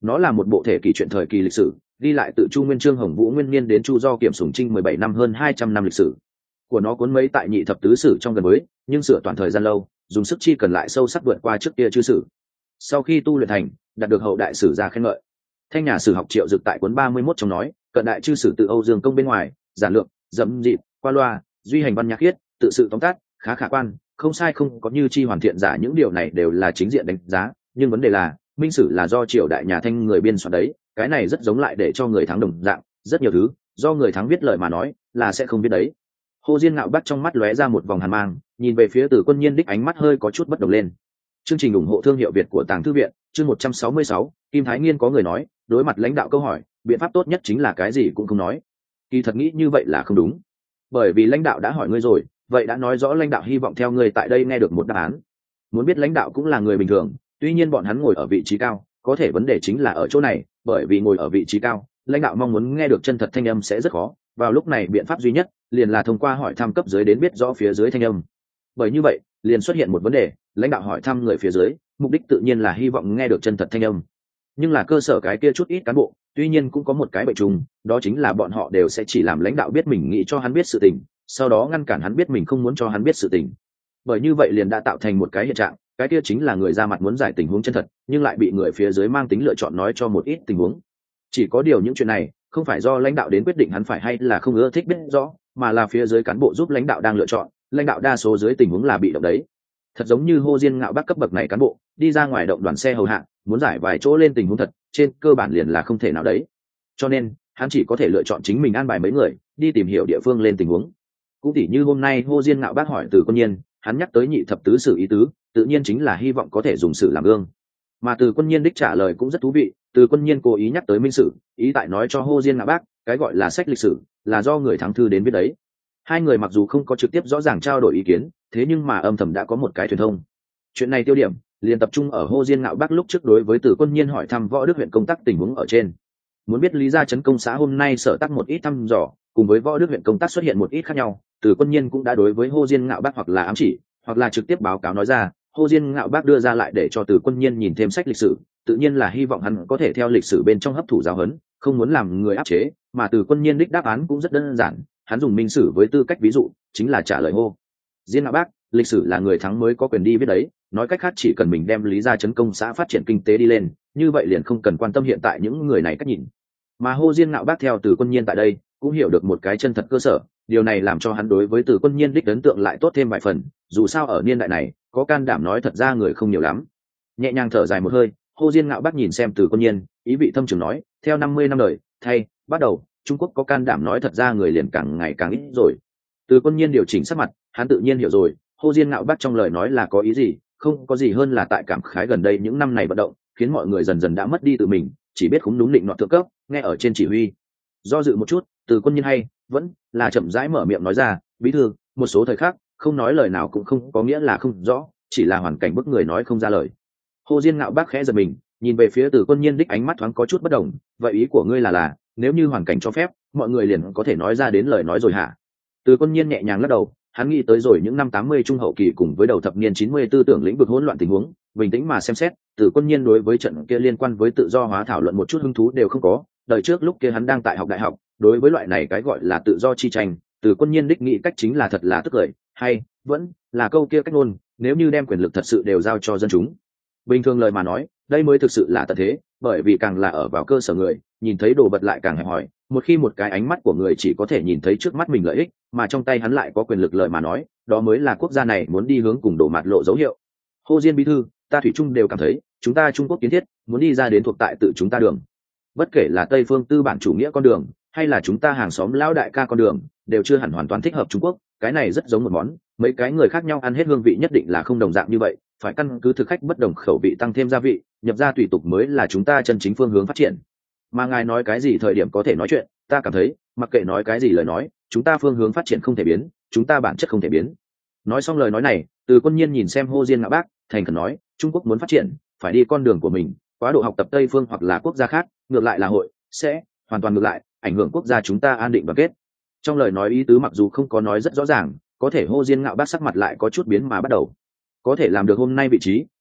Nó là một bộ thể kỷ truyện thời kỳ lịch sử, đi lại từ Chu Nguyên Chương Hồng Vũ Nguyên Niên đến Chu Do Kiểm Sùng Trinh mười bảy năm, hơn hai trăm năm lịch sử của nó cuốn mấy tại nhị thập tứ sử trong gần mới, nhưng sửa toàn thời gian lâu, dùng sức chi cần lại sâu sắc vượt qua trước kia chư sử. Sau khi tu luyện thành, đạt được hậu đại sử gia khen ngợi. Thanh nhà sử học Triệu Dực tại cuốn ba mươi mốt trong nói, cận đại chư sử tự Âu Dương Công bên ngoài, giản lược, dẫm dịp, qua loa, duy hành văn nhạc khiết, tự sự tóm tắt, khá khả quan, không sai không có như chi hoàn thiện giả, những điều này đều là chính diện đánh giá, nhưng vấn đề là minh sử là do triều đại nhà Thanh người biên soạn đấy, cái này rất giống lại để cho người thắng đồng dạng, rất nhiều thứ do người thắng viết lời mà nói là sẽ không biết đấy. Hồ Diên Ngạo Bắc trong mắt lóe ra một vòng hàn mang, nhìn về phía Từ Quân Nhiên đích ánh mắt hơi có chút bất đồng lên. Chương trình ủng hộ thương hiệu Việt của Tàng Thư viện, chương một trăm sáu mươi sáu, Kim Thái Nghiên có người nói, đối mặt lãnh đạo câu hỏi, biện pháp tốt nhất chính là cái gì cũng không nói. Kỳ thật nghĩ như vậy là không đúng, bởi vì lãnh đạo đã hỏi ngươi rồi, vậy đã nói rõ lãnh đạo hy vọng theo ngươi tại đây nghe được một đáp án. Muốn biết lãnh đạo cũng là người bình thường, tuy nhiên bọn hắn ngồi ở vị trí cao, có thể vấn đề chính là ở chỗ này, bởi vì ngồi ở vị trí cao, lãnh đạo mong muốn nghe được chân thật thanh âm sẽ rất khó, vào lúc này biện pháp duy nhất liền là thông qua hỏi thăm cấp dưới đến biết rõ phía dưới thanh âm. Bởi như vậy liền xuất hiện một vấn đề, lãnh đạo hỏi thăm người phía dưới, mục đích tự nhiên là hy vọng nghe được chân thật thanh âm, nhưng là cơ sở cái kia chút ít cán bộ tuy nhiên cũng có một cái bệnh chung, đó chính là bọn họ đều sẽ chỉ làm lãnh đạo biết mình nghĩ cho hắn biết sự tình, sau đó ngăn cản hắn biết mình không muốn cho hắn biết sự tình. Bởi như vậy liền đã tạo thành một cái hiện trạng, cái kia chính là người ra mặt muốn giải tình huống chân thật, nhưng lại bị người phía dưới mang tính lựa chọn nói cho một ít tình huống. Chỉ có điều những chuyện này không phải do lãnh đạo đến quyết định hắn phải hay là không ưa thích biết rõ, mà là phía dưới cán bộ giúp lãnh đạo đang lựa chọn, lãnh đạo đa số dưới tình huống là bị động đấy. Thật giống như Hồ Diên Ngạo Bắc cấp bậc này cán bộ đi ra ngoài động đoàn xe hầu hạ, muốn giải vài chỗ lên tình huống thật, trên cơ bản liền là không thể nào đấy. Cho nên hắn chỉ có thể lựa chọn chính mình an bài mấy người đi tìm hiểu địa phương lên tình huống. Cũng tỉ như hôm nay Hồ Diên Ngạo Bắc hỏi Từ Quân Nhiên, hắn nhắc tới nhị thập tứ sử ý tứ, tự nhiên chính là hy vọng có thể dùng sử làm gương. Mà Từ Quân Nhiên đích trả lời cũng rất thú vị, Từ Quân Nhiên cố ý nhắc tới minh sử, ý tại nói cho Hồ Diên Ngạo Bắc, cái gọi là sách lịch sử là do người thắng thư đến biết đấy. Hai người mặc dù không có trực tiếp rõ ràng trao đổi ý kiến, thế nhưng mà âm thầm đã có một cái truyền thông. Chuyện này tiêu điểm liền tập trung ở Hồ Diên Ngạo Bắc lúc trước đối với Từ Quân Nhiên hỏi thăm Võ Đức huyện công tác tình huống ở trên. Muốn biết lý gia trấn công xã hôm nay sở tác một ít thăm dò, cùng với Võ Đức huyện công tác xuất hiện một ít khác nhau, Từ Quân Nhiên cũng đã đối với Hồ Diên Ngạo Bắc hoặc là ám chỉ, hoặc là trực tiếp báo cáo nói ra. Hồ Diên Ngạo Bắc đưa ra lại để cho Từ Quân Nhiên nhìn thêm sách lịch sử, tự nhiên là hy vọng hắn có thể theo lịch sử bên trong hấp thụ giáo huấn, không muốn làm người áp chế, mà Từ Quân Nhiên đích đáp án cũng rất đơn giản, hắn dùng minh sử với tư cách ví dụ, chính là trả lời Hồ Diên Ngạo Bắc, lịch sử là người thắng mới có quyền đi viết đấy, nói cách khác chỉ cần mình đem lý gia trấn công xã phát triển kinh tế đi lên, như vậy liền không cần quan tâm hiện tại những người này cách nhìn. Mà Hồ Diên Ngạo Bắc theo Từ Quân Nhiên tại đây cũng hiểu được một cái chân thật cơ sở, điều này làm cho hắn đối với Từ Quân Nhiên đích ấn tượng lại tốt thêm vài phần, dù sao ở niên đại này có can đảm nói thật ra người không nhiều lắm. Nhẹ nhàng thở dài một hơi, Hồ Diên Ngạo Bắc nhìn xem Từ Quân Nhiên, ý vị thâm trường nói, theo năm mươi năm đời thay bắt đầu, Trung Quốc có can đảm nói thật ra người liền càng ngày càng ít rồi. Từ Quân Nhiên điều chỉnh sắc mặt, hắn tự nhiên hiểu rồi Hồ Diên Ngạo Bắc trong lời nói là có ý gì, không có gì hơn là tại cảm khái gần đây những năm này vận động khiến mọi người dần dần đã mất đi tự mình, chỉ biết khúng đúng định nọ thượng cấp, nghe ở trên chỉ huy. Do dự một chút, Từ Quân Nhiên hay vẫn là chậm rãi mở miệng nói ra, bí thư, một số thời khắc không nói lời nào cũng không có nghĩa là không rõ, chỉ là hoàn cảnh bức người nói không ra lời. Hồ Diên Ngạo Bắc khẽ giật mình, nhìn về phía Từ Quân Nhiên đích ánh mắt thoáng có chút bất đồng, vậy ý của ngươi là là nếu như hoàn cảnh cho phép, mọi người liền có thể nói ra đến lời nói rồi hả? Từ Quân Nhiên nhẹ nhàng lắc đầu, hắn nghĩ tới rồi những năm tám mươi trung hậu kỳ cùng với đầu thập niên chín mươi tư tưởng lĩnh vực hỗn loạn tình huống, bình tĩnh mà xem xét, Từ Quân Nhiên đối với trận kia liên quan với tự do hóa thảo luận một chút hứng thú đều không có. Đời trước lúc kia hắn đang tại học đại học, đối với loại này cái gọi là tự do chi tranh, Từ Quân Nhiên đích nghĩ cách chính là thật là tức cười, hay vẫn là câu kia cách ngôn, nếu như đem quyền lực thật sự đều giao cho dân chúng. Bình thường lời mà nói, đây mới thực sự là tận thế, bởi vì càng là ở vào cơ sở người, nhìn thấy đồ vật lại càng hẹp hòi, một khi một cái ánh mắt của người chỉ có thể nhìn thấy trước mắt mình lợi ích, mà trong tay hắn lại có quyền lực lời mà nói, đó mới là quốc gia này muốn đi hướng cùng đổ mạt lộ dấu hiệu. Hồ Diên bí thư, ta thủy chung đều cảm thấy, chúng ta Trung Quốc kiến thiết muốn đi ra đến thuộc tại tự chúng ta đường. Bất kể là Tây phương tư bản chủ nghĩa con đường, hay là chúng ta hàng xóm lão đại ca con đường, đều chưa hẳn hoàn toàn thích hợp Trung Quốc, cái này rất giống một món, mấy cái người khác nhau ăn hết hương vị nhất định là không đồng dạng như vậy, phải căn cứ thực khách bất đồng khẩu vị tăng thêm gia vị, nhập ra tùy tục mới là chúng ta chân chính phương hướng phát triển. Mà ngài nói cái gì thời điểm có thể nói chuyện, ta cảm thấy, mặc kệ nói cái gì lời nói, chúng ta phương hướng phát triển không thể biến, chúng ta bản chất không thể biến. Nói xong lời nói này, Từ Quân Nhiên nhìn xem Hồ Diên Ngạo Bắc, thành khẩn nói, Trung Quốc muốn phát triển, phải đi con đường của mình, quá độ học tập Tây phương hoặc là quốc gia khác, ngược lại là hội sẽ hoàn toàn ngược lại, ảnh hưởng quốc gia chúng ta an định và kết. Trong lời nói ý tứ mặc dù không có nói rất rõ ràng, có thể Hồ Diên Ngạo Bắc sắc mặt lại có chút biến mà bắt đầu. Có thể làm được hôm nay vị trí,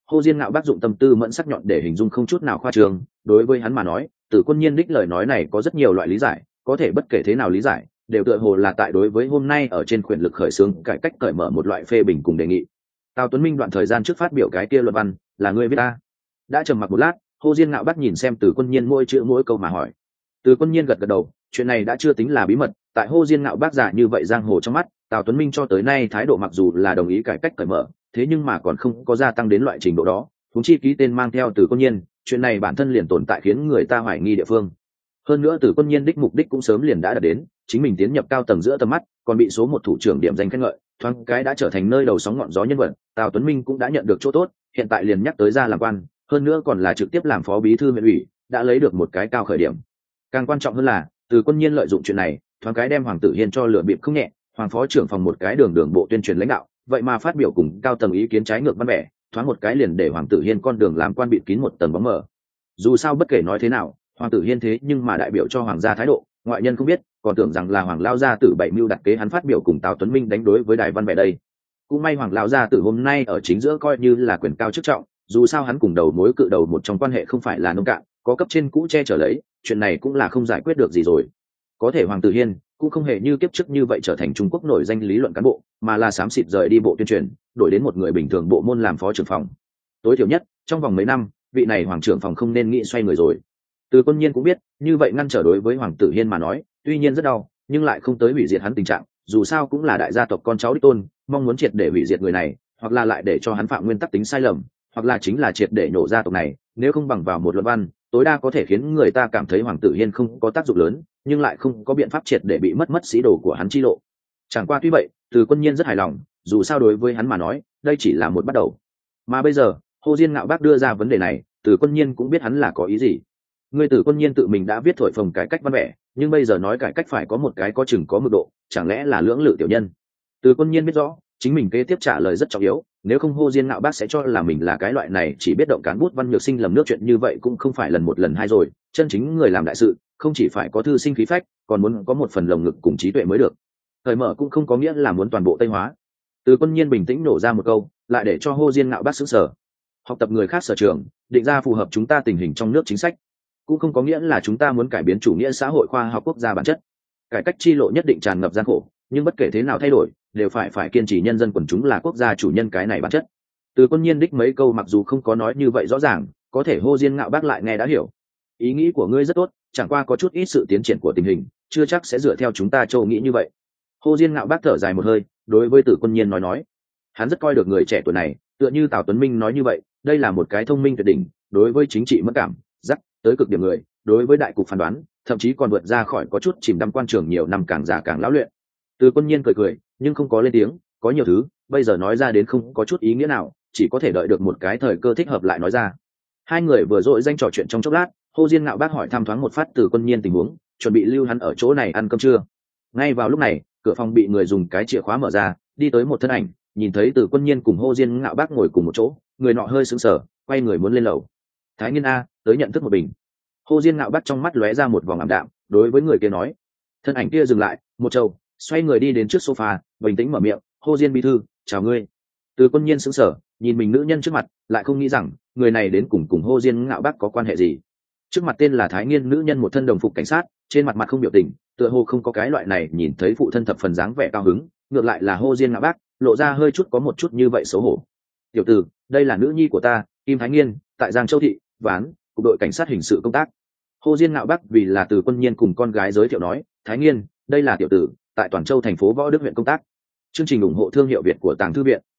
Hồ Diên Ngạo bác dụng tâm tư mẫn sắc nhọn để hình dung không chút nào khoa trương. Đối với hắn mà nói, Tử Quân Nhiên đích lời nói này có rất nhiều loại lý giải, có thể bất kể thế nào lý giải đều tựa hồ là tại đối với hôm nay ở trên quyền lực khởi xướng cải cách cởi mở một loại phê bình cùng đề nghị. Tào Tuấn Minh đoạn thời gian trước phát biểu cái kia luận văn là ngươi viết ta? Đã trầm mặc một lát, Hồ Diên Ngạo bác nhìn xem Tử Quân Nhiên mỗi chữ mỗi câu mà hỏi. Tử Quân Nhiên gật gật đầu, chuyện này đã chưa tính là bí mật, tại Hồ Diên Ngạo bác giả như vậy giang hồ trong mắt, Tào Tuấn Minh cho tới nay thái độ mặc dù là đồng ý cải cách cởi mở, thế nhưng mà còn không có gia tăng đến loại trình độ đó. Huống chi ký tên mang theo Tử Quân Nhiên, chuyện này bản thân liền tồn tại khiến người ta hoài nghi địa phương. Hơn nữa Tử Quân Nhiên đích mục đích cũng sớm liền đã đạt đến, chính mình tiến nhập cao tầng giữa tầm mắt, còn bị số một thủ trưởng điểm danh khen ngợi, thoáng cái đã trở thành nơi đầu sóng ngọn gió nhân vật. Tào Tuấn Minh cũng đã nhận được chỗ tốt, hiện tại liền nhắc tới ra làm quan, hơn nữa còn là trực tiếp làm phó bí thư huyện ủy, đã lấy được một cái cao khởi điểm. Càng quan trọng hơn là, Tử Quân Nhiên lợi dụng chuyện này, thoáng cái đem Hoàng Tử Hiên cho lừa bịp không nhẹ, Hoàng phó trưởng phòng một cái đường đường bộ tuyên truyền lãnh đạo, vậy mà phát biểu cùng cao tầng ý kiến trái ngược văn vẻ, thoáng một cái liền để Hoàng Tử Hiên con đường làm quan bịt kín một tầng bóng mờ. Dù sao bất kể nói thế nào, Hoàng Tử Hiên thế nhưng mà đại biểu cho hoàng gia thái độ, ngoại nhân không biết, còn tưởng rằng là Hoàng lao gia tử bảy mưu đặt kế hắn phát biểu cùng Tào Tuấn Minh đánh đối với đài văn vẻ đây. Cũng may Hoàng lão gia tử hôm nay ở chính giữa coi như là quyền cao chức trọng, dù sao hắn cùng đầu mối cự đầu một trong quan hệ không phải là nông cạn, có cấp trên cũ che chở lấy, chuyện này cũng là không giải quyết được gì rồi. Có thể Hoàng Tử Hiên cũng không hề như kiếp trước như vậy trở thành Trung Quốc nổi danh lý luận cán bộ, mà là xám xịt rời đi bộ tuyên truyền, đổi đến một người bình thường bộ môn làm phó trưởng phòng. Tối thiểu nhất trong vòng mấy năm, vị này hoàng trưởng phòng không nên nghĩ xoay người rồi. Từ Quân Nhiên cũng biết, như vậy ngăn trở đối với Hoàng Tử Hiên mà nói, tuy nhiên rất đau, nhưng lại không tới hủy diệt hắn tình trạng, dù sao cũng là đại gia tộc con cháu đích tôn, mong muốn triệt để hủy diệt người này, hoặc là lại để cho hắn phạm nguyên tắc tính sai lầm, hoặc là chính là triệt để nhổ gia tộc này, nếu không bằng vào một luận văn, tối đa có thể khiến người ta cảm thấy Hoàng Tử Hiên không có tác dụng lớn, nhưng lại không có biện pháp triệt để bị mất mất sĩ đồ của hắn chi lộ. Chẳng qua tuy vậy, Từ Quân Nhiên rất hài lòng, dù sao đối với hắn mà nói, đây chỉ là một bắt đầu. Mà bây giờ, Hồ Diên Ngạo bác đưa ra vấn đề này, Từ Quân Nhiên cũng biết hắn là có ý gì. Người Từ Quân Nhiên tự mình đã viết thổi phồng cải cách văn vẻ, nhưng bây giờ nói cải cách phải có một cái có chừng có mức độ, chẳng lẽ là lưỡng lự tiểu nhân? Từ Quân Nhiên biết rõ, chính mình kế tiếp trả lời rất trọng yếu, nếu không Hồ Diên Ngạo bác sẽ cho là mình là cái loại này chỉ biết động cán bút văn nhược sinh lầm nước, chuyện như vậy cũng không phải lần một lần hai rồi, chân chính người làm đại sự, không chỉ phải có thư sinh khí phách, còn muốn có một phần lồng ngực cùng trí tuệ mới được. Thời mở cũng không có nghĩa là muốn toàn bộ Tây hóa. Từ Quân Nhiên bình tĩnh nổ ra một câu, lại để cho Hồ Diên Ngạo bác sững sờ. Học tập người khác sở trường, định ra phù hợp chúng ta tình hình trong nước chính sách, cũng không có nghĩa là chúng ta muốn cải biến chủ nghĩa xã hội khoa học quốc gia bản chất. Cải cách chi lộ nhất định tràn ngập gian khổ, nhưng bất kể thế nào thay đổi, đều phải phải kiên trì nhân dân quần chúng là quốc gia chủ nhân cái này bản chất. Từ Quân Nhiên đích mấy câu mặc dù không có nói như vậy rõ ràng, có thể Hồ Diên Ngạo bác lại nghe đã hiểu. Ý nghĩ của ngươi rất tốt, chẳng qua có chút ít sự tiến triển của tình hình, chưa chắc sẽ dựa theo chúng ta châu nghĩ như vậy. Hồ Diên Ngạo bác thở dài một hơi, đối với Từ Quân Nhiên nói nói, hắn rất coi được người trẻ tuổi này, tựa như Tào Tuấn Minh nói như vậy, đây là một cái thông minh tuyệt đỉnh, đối với chính trị mất cảm, dắt tới cực điểm người, đối với đại cục phán đoán, thậm chí còn vượt ra khỏi có chút chìm đắm quan trường nhiều năm, càng già càng lão luyện. Từ Quân Nhiên cười cười, nhưng không có lên tiếng, có nhiều thứ, bây giờ nói ra đến không có chút ý nghĩa nào, chỉ có thể đợi được một cái thời cơ thích hợp lại nói ra. Hai người vừa dội danh trò chuyện trong chốc lát, Hồ Diên Ngạo bác hỏi thăm thoáng một phát Từ Quân Nhiên tình huống, chuẩn bị lưu hắn ở chỗ này ăn cơm trưa. Ngay vào lúc này, cửa phòng bị người dùng cái chìa khóa mở ra, đi tới một thân ảnh, nhìn thấy Từ Quân Nhiên cùng Hồ Diên Ngạo bác ngồi cùng một chỗ, người nọ hơi sững sờ, quay người muốn lên lầu. Thái Nghiên a, tới nhận thức một bình. Hồ Diên Ngạo bác trong mắt lóe ra một vòng ảm đạm, đối với người kia nói. Thân ảnh kia dừng lại, một trâu, xoay người đi đến trước sofa, bình tĩnh mở miệng, Hồ Diên bí thư, chào ngươi. Từ Quân Nhiên sững sờ, nhìn mình nữ nhân trước mặt, lại không nghĩ rằng người này đến cùng cùng Hồ Diên Ngạo bác có quan hệ gì. Trước mặt tên là Thái Nghiên nữ nhân một thân đồng phục cảnh sát, trên mặt mặt không biểu tình, tựa hồ không có cái loại này nhìn thấy phụ thân thập phần dáng vẻ cao hứng, ngược lại là Hồ Diên Ngạo bác lộ ra hơi chút có một chút như vậy xấu hổ. Tiểu tử, đây là nữ nhi của ta, Kim Thái Nghiên, tại Giang Châu thị, Ván, cục đội cảnh sát hình sự công tác. Hồ Diên Ngạo bác vì là Từ Quân Nhiên cùng con gái giới thiệu nói, Thái Nghiên, đây là tiểu tử, tại Toàn Châu thành phố Võ Đức huyện công tác. Chương trình ủng hộ thương hiệu Việt của Tàng Thư viện.